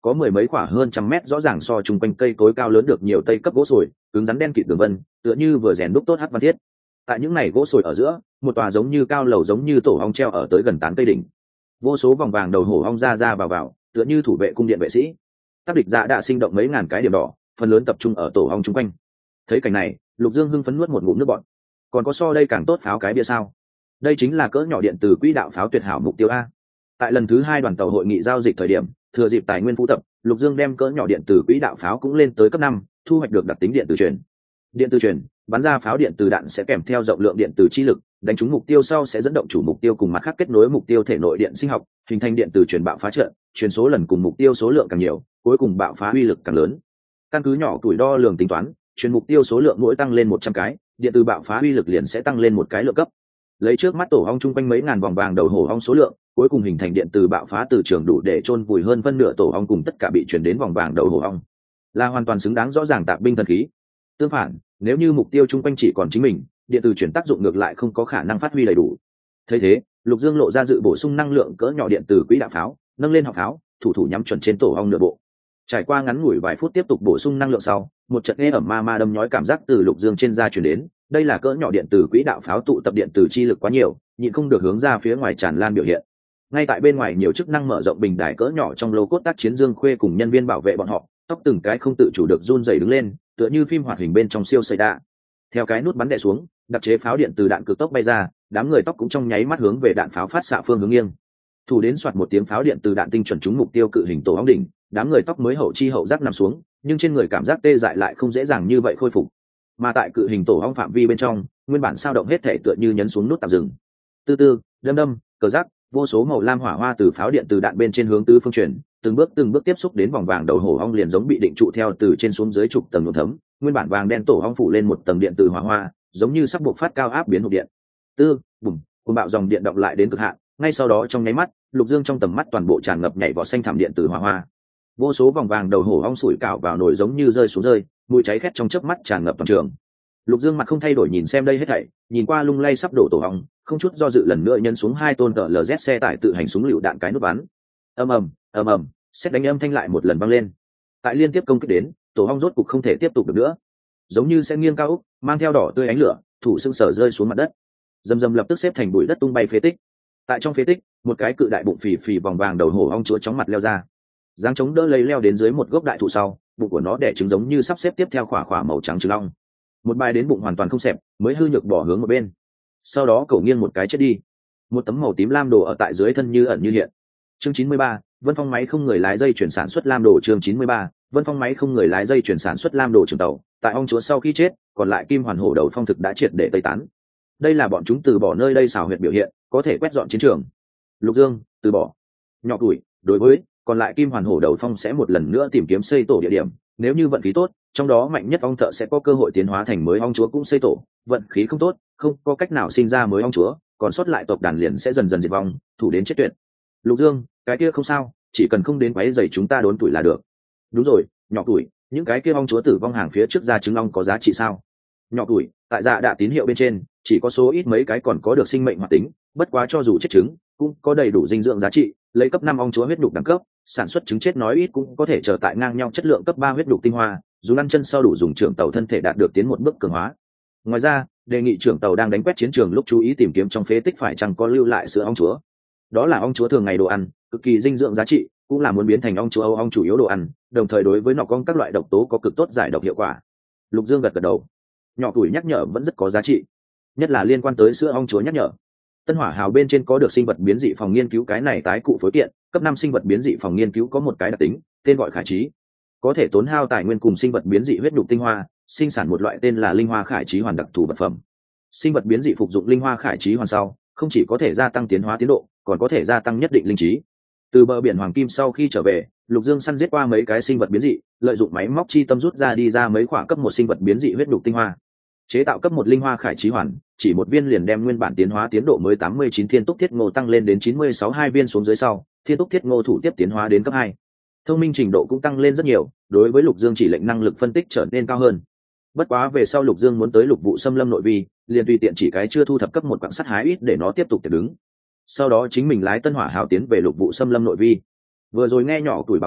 có mười mấy quả hơn trăm mét rõ ràng so chung quanh cây cối cao lớn được nhiều tây cấp gỗ sồi, cứng rắn đen kịt đường vân, tựa như vừa rèn đúc tốt hắc văn thiết. Tại những này gỗ sồi ở giữa, một tòa giống như cao lầu giống như tổ ong treo ở tới gần tán cây đỉnh. Vô số vòng vàng đầu hổ ong ra ra vào vào, tựa như thủ vệ cung điện vệ sĩ. Tác địch dạ đã sinh động mấy ngàn cái điểm đỏ, phần lớn tập trung ở tổ ong chung quanh. Thấy cảnh này, Lục Dương hưng phấn nuốt một ngụm nước bọt. Còn có so đây càng tốt pháo cái bia sao? Đây chính là cỡ nhỏ điện từ quỹ đạo pháo tuyệt hảo mục tiêu a. Tại lần thứ hai đoàn tàu hội nghị giao dịch thời điểm, thừa dịp tài nguyên phú tập, Lục Dương đem cỡ nhỏ điện từ quỹ đạo pháo cũng lên tới cấp năm, thu hoạch được đặc tính điện từ truyền. Điện từ truyền, bắn ra pháo điện từ đạn sẽ kèm theo rộng lượng điện từ chi lực, đánh trúng mục tiêu sau sẽ dẫn động chủ mục tiêu cùng mặt khác kết nối mục tiêu thể nội điện sinh học, hình thành điện từ truyền bạo phá trận, truyền số lần cùng mục tiêu số lượng càng nhiều, cuối cùng bạo phá uy lực càng lớn. Căn cứ nhỏ tuổi đo lường tính toán, truyền mục tiêu số lượng mỗi tăng lên một trăm cái, điện từ bạo phá uy lực liền sẽ tăng lên một cái lượng cấp. Lấy trước mắt tổ ong chung quanh mấy ngàn vòng vàng đầu hổ ong số lượng, cuối cùng hình thành điện từ bạo phá từ trường đủ để chôn vùi hơn phân nửa tổ ong cùng tất cả bị truyền đến vòng vàng đầu hổ ong, là hoàn toàn xứng đáng rõ ràng tạp binh thần khí. Tương phản, nếu như mục tiêu chung quanh chỉ còn chính mình, điện từ chuyển tác dụng ngược lại không có khả năng phát huy đầy đủ. Thế thế, Lục Dương lộ ra dự bổ sung năng lượng cỡ nhỏ điện từ quỹ đạo pháo, nâng lên họng pháo, thủ thủ nhắm chuẩn trên tổ ong nửa bộ. Trải qua ngắn ngủi vài phút tiếp tục bổ sung năng lượng sau, một trận nghe ẩm ma ma đâm nhói cảm giác từ Lục Dương trên da truyền đến, đây là cỡ nhỏ điện từ quỹ đạo pháo tụ tập điện từ chi lực quá nhiều, nhịn không được hướng ra phía ngoài tràn lan biểu hiện. Ngay tại bên ngoài nhiều chức năng mở rộng bình đài cỡ nhỏ trong lô cốt tác chiến Dương Khuê cùng nhân viên bảo vệ bọn họ, tóc từng cái không tự chủ được run rẩy đứng lên, tựa như phim hoạt hình bên trong siêu xây đa. Theo cái nút bắn đè xuống, đặc chế pháo điện từ đạn cực tốc bay ra, đám người tóc cũng trong nháy mắt hướng về đạn pháo phát xạ phương hướng nghiêng. Thủ đến soạt một tiếng pháo điện từ đạn tinh chuẩn trúng mục tiêu cự hình tổ ong đỉnh, đám người tóc mới hậu chi hậu giác nằm xuống, nhưng trên người cảm giác tê dại lại không dễ dàng như vậy khôi phục. Mà tại cự hình tổ ong phạm vi bên trong, nguyên bản sao động hết thể tựa như nhấn xuống nút tạm dừng. Từ từ, đâm đâm, cờ giác, vô số màu lam hỏa hoa từ pháo điện từ đạn bên trên hướng tứ phương chuyển, từng bước từng bước tiếp xúc đến vòng vàng đầu hổ ong liền giống bị định trụ theo từ trên xuống dưới trục tầng nhuộm thấm, nguyên bản vàng đen tổ ong phủ lên một tầng điện từ hỏa hoa, giống như sắp buộc phát cao áp biến hộp điện. Tư, bùm, cuồng bạo dòng điện động lại đến cực hạn, ngay sau đó trong nháy mắt, Lục Dương trong tầm mắt toàn bộ tràn ngập nhảy vọt xanh thảm điện từ hỏa hoa. Vô số vòng vàng đầu hổ ong sủi cảo vào nồi giống như rơi xuống rơi, mùi cháy khét trong chớp mắt tràn ngập toàn trường. Lục Dương mặt không thay đổi nhìn xem đây hết thảy, nhìn qua lung lay sắp đổ tổ ong, không chút do dự lần nữa nhân xuống hai tôn cỡ lờ dét xe tải tự hành súng lựu đạn cái nút bắn. Ầm ầm, ầm ầm, xét đánh âm thanh lại một lần vang lên. Tại liên tiếp công kích đến, tổ ong rốt cục không thể tiếp tục được nữa, giống như sẽ nghiêng cao úc, mang theo đỏ tươi ánh lửa, thủ xương sở rơi xuống mặt đất. Dầm dầm lập tức xếp thành bụi đất tung bay phế tích. Tại trong phế tích, một cái cự đại bụng phì phì vòng vàng đầu hổ ong chúa chóng mặt leo ra, giáng chống đỡ lấy leo đến dưới một gốc đại thụ sau, bụng của nó đẻ trứng giống như sắp xếp tiếp theo khỏa khỏa màu trắng trứng long. Một bài đến bụng hoàn toàn không xẹp, mới hư nhược bỏ hướng một bên. Sau đó cậu nghiêng một cái chết đi. Một tấm màu tím lam đồ ở tại dưới thân như ẩn như hiện. Chương chín mươi ba, Vân Phong máy không người lái dây chuyển sản xuất lam đồ. Chương chín mươi ba, Vân Phong máy không người lái dây chuyển sản xuất lam đồ trường tàu. Tại ong chúa sau khi chết, còn lại kim hoàn hổ đầu phong thực đã triệt để tây tán. Đây là bọn chúng từ bỏ nơi đây xảo huyệt biểu hiện, có thể quét dọn chiến trường. Lục Dương từ bỏ. Nhỏ tuổi, đối với còn lại kim hoàn hổ đầu phong sẽ một lần nữa tìm kiếm xây tổ địa điểm. Nếu như vận khí tốt, trong đó mạnh nhất ong thợ sẽ có cơ hội tiến hóa thành mới ong chúa cũng xây tổ. Vận khí không tốt, không có cách nào sinh ra mới ong chúa, còn sót lại tộc đàn liền sẽ dần dần diệt vong, thủ đến chết tuyệt. Lục Dương, cái kia không sao, chỉ cần không đến quấy rầy chúng ta đốn tuổi là được. Đúng rồi, nhỏ tuổi, những cái kia ong chúa tử vong hàng phía trước ra trứng ong có giá trị sao? Nhỏ tuổi, tại dạ đạ tín hiệu bên trên, chỉ có số ít mấy cái còn có được sinh mệnh hoạt tính, bất quá cho dù chết trứng, cũng có đầy đủ dinh dưỡng giá trị, lấy cấp năm ong chúa huyết nhục đẳng cấp, sản xuất trứng chết nói ít cũng có thể trở tại ngang nhau chất lượng cấp ba huyết nhục tinh hoa, dù lăn chân sau đủ dùng trưởng tàu thân thể đạt được tiến một bước cường hóa. Ngoài ra, đề nghị trưởng tàu đang đánh quét chiến trường lúc chú ý tìm kiếm trong phế tích phải chăng có lưu lại sữa ong chúa. Đó là ong chúa thường ngày đồ ăn, cực kỳ dinh dưỡng giá trị, cũng là muốn biến thành ong chúa Âu ong chủ yếu đồ ăn, đồng thời đối với nọc ong các loại độc tố có cực tốt giải độc hiệu quả. Lục Dương gật gật đầu. Nhỏ tuổi nhắc nhở vẫn rất có giá trị, nhất là liên quan tới sữa ong chúa nhắc nhở. Tân Hỏa Hào bên trên có được sinh vật biến dị phòng nghiên cứu cái này tái cụ phối kiện, cấp năm sinh vật biến dị phòng nghiên cứu có một cái đặc tính, tên gọi khải trí, có thể tốn hao tài nguyên cùng sinh vật biến dị huyết nhục tinh hoa, sinh sản một loại tên là linh hoa khải trí hoàn đặc thù vật phẩm. Sinh vật biến dị phục dụng linh hoa khải trí hoàn sau, không chỉ có thể gia tăng tiến hóa tiến độ, còn có thể gia tăng nhất định linh trí. Từ bờ biển Hoàng Kim sau khi trở về, Lục Dương săn giết qua mấy cái sinh vật biến dị, lợi dụng máy móc chi tâm rút ra đi ra mấy quả cấp một sinh vật biến dị huyết nhục tinh hoa, chế tạo cấp một linh hoa khải trí hoàn, chỉ một viên liền đem nguyên bản tiến hóa tiến độ mới tám mươi chín thiên túc thiết ngô tăng lên đến chín mươi sáu hai viên xuống dưới sau, thiên túc thiết ngô thủ tiếp tiến hóa đến cấp hai. Thông minh trình độ cũng tăng lên rất nhiều, đối với Lục Dương chỉ lệnh năng lực phân tích trở nên cao hơn. Bất quá về sau Lục Dương muốn tới Lục vụ xâm lâm nội vi, liền tùy tiện chỉ cái chưa thu thập cấp một quặng sắt hái ít để nó tiếp tục tiếp đứng. Sau đó chính mình lái Tân Hỏa Hào tiến về Lục vụ xâm lâm nội vi. Vừa rồi nghe nhỏ tuổi báo cáo,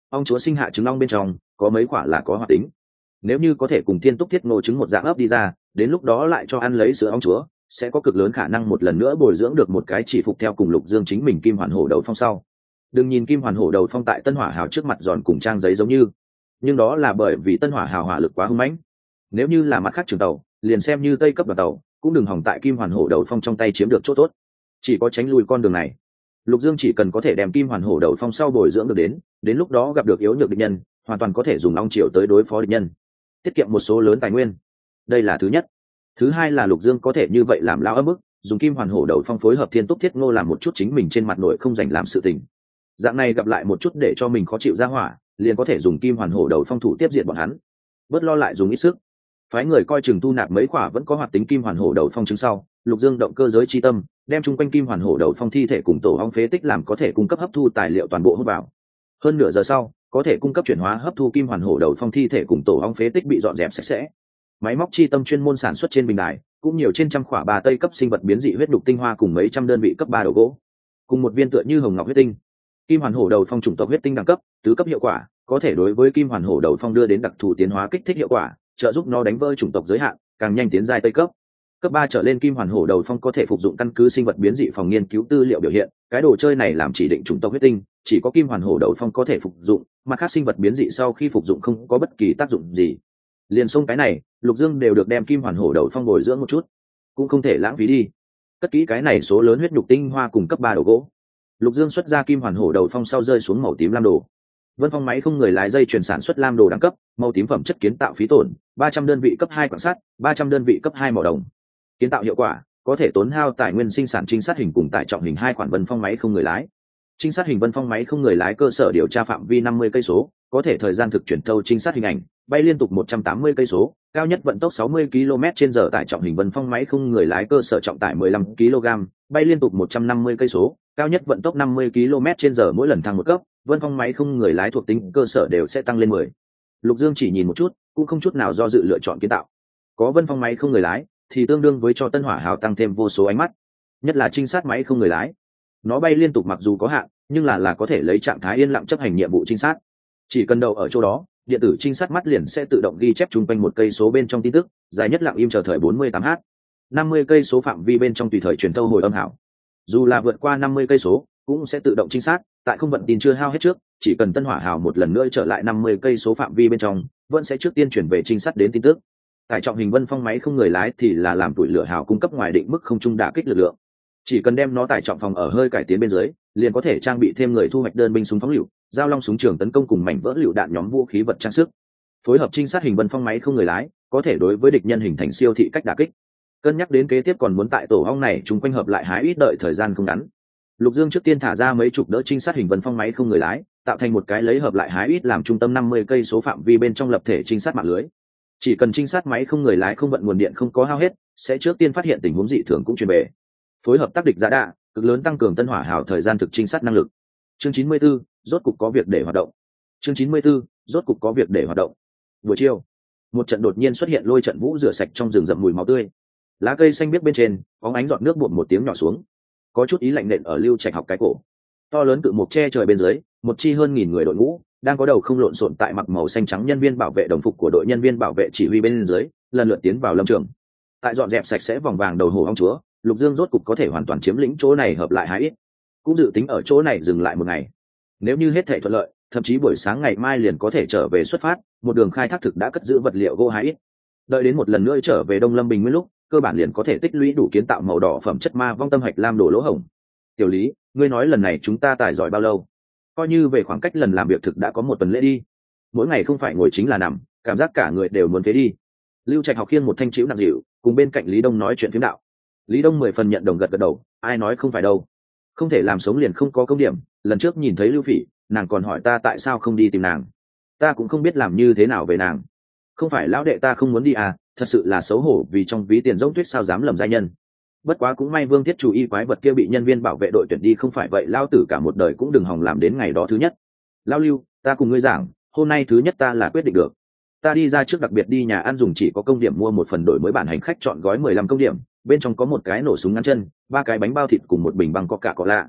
ong chúa sinh hạ trứng ong bên trong có mấy quả là có hoạt tính, nếu như có thể cùng thiên túc thiết ngô trứng một dạng ấp đi ra, đến lúc đó lại cho ăn lấy sữa ong chúa, sẽ có cực lớn khả năng một lần nữa bồi dưỡng được một cái chỉ phục theo cùng Lục Dương chính mình kim hoàn hổ đầu phong sau. Đừng nhìn kim hoàn hổ đầu phong tại Tân Hỏa Hào trước mặt giòn cùng trang giấy giống như, nhưng đó là bởi vì Tân Hỏa Hào hỏa lực quá hung mãnh. Nếu như là mặt khác trường tàu, liền xem như tây cấp đoàn tàu, cũng đừng hòng tại kim hoàn hổ đầu phong trong tay chiếm được chỗ tốt. Chỉ có tránh lui con đường này. Lục Dương chỉ cần có thể đem kim hoàn hổ đầu phong sau bồi dưỡng được đến, đến lúc đó gặp được yếu nhược địch nhân, hoàn toàn có thể dùng long triều tới đối phó địch nhân, tiết kiệm một số lớn tài nguyên. Đây là thứ nhất. Thứ hai là Lục Dương có thể như vậy làm lao ấm ức, dùng kim hoàn hổ đầu phong phối hợp thiên túc thiết ngô làm một chút chính mình trên mặt nội không dành làm sự tình. Dạng này gặp lại một chút để cho mình khó chịu ra hỏa, liền có thể dùng kim hoàn hổ đầu phong thủ tiếp diện bọn hắn, bớt lo lại dùng ít sức. Phái người coi chừng thu nạp mấy quả vẫn có hoạt tính kim hoàn hổ đầu phong chứng sau, Lục Dương động cơ giới chi tâm, đem chung quanh kim hoàn hổ đầu phong thi thể cùng tổ ong phế tích làm có thể cung cấp hấp thu tài liệu toàn bộ hút vào. Hơn nửa giờ sau, có thể cung cấp chuyển hóa hấp thu kim hoàn hổ đầu phong thi thể cùng tổ ong phế tích bị dọn dẹp sạch sẽ. Máy móc chi tâm chuyên môn sản xuất trên bình đài, cũng nhiều trên trăm khỏa ba tây cấp sinh vật biến dị huyết đục tinh hoa cùng mấy trăm đơn vị cấp ba đầu gỗ, cùng một viên tựa như hồng ngọc huyết tinh. Kim hoàn hổ đầu phong chủng tộc huyết tinh đẳng cấp, tứ cấp hiệu quả, có thể đối với kim hoàn hổ đầu phong đưa đến đặc thù tiến hóa kích thích hiệu quả, trợ giúp nó đánh vỡ chủng tộc giới hạn, càng nhanh tiến giai tây cấp. Cấp ba trở lên kim hoàn hổ đầu phong có thể phục dụng căn cứ sinh vật biến dị phòng nghiên cứu tư liệu biểu hiện, cái đồ chơi này làm chỉ định chủng tộc huyết tinh, chỉ có kim hoàn hổ đầu phong có thể phục dụng, mà khác sinh vật biến dị sau khi phục dụng không có bất kỳ tác dụng gì. Liền xông cái này, Lục Dương đều được đem kim hoàn hổ đầu phong bồi dưỡng một chút, cũng không thể lãng phí đi. Cất kỹ cái này số lớn huyết nhục tinh hoa cùng cấp ba đầu gỗ. Lục Dương xuất ra kim hoàn hổ đầu phong sau rơi xuống màu tím lam đồ. Vân Phong máy không người lái dây chuyển sản xuất lam đồ đẳng cấp, màu tím phẩm chất kiến tạo phí tổn, ba trăm đơn vị cấp hai quan sát, ba trăm đơn vị cấp hai màu đồng. Kiến tạo hiệu quả, có thể tốn hao tài nguyên sinh sản trinh sát hình cùng tải trọng hình hai khoản Vân Phong máy không người lái. Trinh sát hình Vân Phong máy không người lái cơ sở điều tra phạm vi năm mươi cây số, có thể thời gian thực chuyển thâu trinh sát hình ảnh, bay liên tục một trăm tám mươi cây số, cao nhất vận tốc sáu mươi ki lô mét trên giờ. Tải trọng hình Vân Phong máy không người lái cơ sở trọng tải mười lăm ki lô gam, bay liên tục một trăm năm mươi cây số, cao nhất vận tốc năm mươi ki lô mét trên giờ. Mỗi lần thăng một cấp, Vân Phong máy không người lái thuộc tính cơ sở đều sẽ tăng lên mười. Lục Dương chỉ nhìn một chút, cũng không chút nào do dự lựa chọn kiến tạo. Có Vân Phong máy không người lái, thì tương đương với cho Tân Hỏa Hào tăng thêm vô số ánh mắt, nhất là trinh sát máy không người lái. Nó bay liên tục mặc dù có hạn, nhưng là là có thể lấy trạng thái yên lặng chấp hành nhiệm vụ trinh sát. Chỉ cần đầu ở chỗ đó, điện tử trinh sát mắt liền sẽ tự động ghi chép chung quanh một cây số bên trong tin tức, dài nhất lặng im chờ thời bốn mươi tám h. năm mươi cây số phạm vi bên trong tùy thời truyền thâu hồi âm hảo. Dù là vượt qua năm mươi cây số, cũng sẽ tự động trinh sát, tại không vận tin chưa hao hết trước, chỉ cần Tân Hỏa Hào một lần nữa trở lại năm mươi cây số phạm vi bên trong, vẫn sẽ trước tiên chuyển về trinh sát đến tin tức. Tải trọng hình Vân Phong máy không người lái thì là làm tuổi lửa hào cung cấp ngoài định mức không trung đả kích lực lượng. Chỉ cần đem nó tải trọng phòng ở hơi cải tiến bên dưới, liền có thể trang bị thêm người thu hoạch đơn binh súng phóng lựu, giao long súng trường tấn công cùng mảnh vỡ lựu đạn nhóm vũ khí vật trang sức. Phối hợp trinh sát hình Vân Phong máy không người lái, có thể đối với địch nhân hình thành siêu thị cách đả kích. Cân nhắc đến kế tiếp còn muốn tại tổ ong này chúng quanh hợp lại hái ít đợi thời gian không ngắn. Lục Dương trước tiên thả ra mấy chục đỡ trinh sát hình Vân Phong máy không người lái, tạo thành một cái lấy hợp lại hái ít làm trung tâm năm mươi cây số phạm vi bên trong lập thể trinh sát mạng lưới. Chỉ cần trinh sát máy không người lái không vận nguồn điện không có hao hết, sẽ trước tiên phát hiện tình huống dị thường cũng truyền về. Phối hợp tác địch giá đạ, cực lớn tăng cường Tân Hỏa Hào thời gian thực trinh sát năng lực. Chương chín mươi 94, rốt cục có việc để hoạt động. Chương chín mươi 94, rốt cục có việc để hoạt động. Buổi chiều, một trận đột nhiên xuất hiện lôi trận vũ rửa sạch trong rừng rậm mùi máu tươi. Lá cây xanh biếc bên trên, bóng ánh giọt nước bụm một tiếng nhỏ xuống. Có chút ý lạnh nện ở Lưu Trạch học cái cổ. To lớn cự mục che trời bên dưới, một chi hơn nghìn người đội ngũ, đang có đầu không lộn xộn tại mặc màu xanh trắng nhân viên bảo vệ đồng phục của đội nhân viên bảo vệ chỉ huy bên dưới, lần lượt tiến vào lâm trường. Tại dọn dẹp sạch sẽ vòng vàng đầu hổ ong chúa, Lục Dương rốt cục có thể hoàn toàn chiếm lĩnh chỗ này hợp lại hái ít. Cũng dự tính ở chỗ này dừng lại một ngày. Nếu như hết thảy thuận lợi, thậm chí buổi sáng ngày mai liền có thể trở về xuất phát, một đường khai thác thực đã cất giữ vật liệu gỗ hái ít. Đợi đến một lần nữa trở về Đông Lâm Bình Nguyên lúc, cơ bản liền có thể tích lũy đủ kiến tạo màu đỏ phẩm chất ma vong tâm hạch lam đổ lỗ hổng. Tiểu Lý, ngươi nói lần này chúng ta tài giỏi bao lâu? Coi như về khoảng cách lần làm việc thực đã có một tuần lễ đi. Mỗi ngày không phải ngồi chính là nằm, cảm giác cả người đều muốn phế đi. Lưu Trạch học khiêng một thanh chịu nặng dịu, cùng bên cạnh Lý Đông nói chuyện phiếm đạo. Lý Đông mười phần nhận đồng gật gật đầu, ai nói không phải đâu. Không thể làm sống liền không có công điểm, lần trước nhìn thấy Lưu Phỉ, nàng còn hỏi ta tại sao không đi tìm nàng. Ta cũng không biết làm như thế nào về nàng. Không phải lão đệ ta không muốn đi à, thật sự là xấu hổ vì trong ví tiền rỗng tuyết sao dám lầm giai nhân. Bất quá cũng may Vương Thiết chủ y quái vật kia bị nhân viên bảo vệ đội tuyển đi, không phải vậy lao tử cả một đời cũng đừng hòng làm đến ngày đó thứ nhất. Lao Lưu, ta cùng ngươi giảng, hôm nay thứ nhất ta là quyết định được. Ta đi ra trước đặc biệt đi nhà ăn dùng chỉ có công điểm mua một phần đổi mới bản hành khách chọn gói mười lăm công điểm, bên trong có một cái nổ súng ngắn chân, ba cái bánh bao thịt cùng một bình băng coca cola.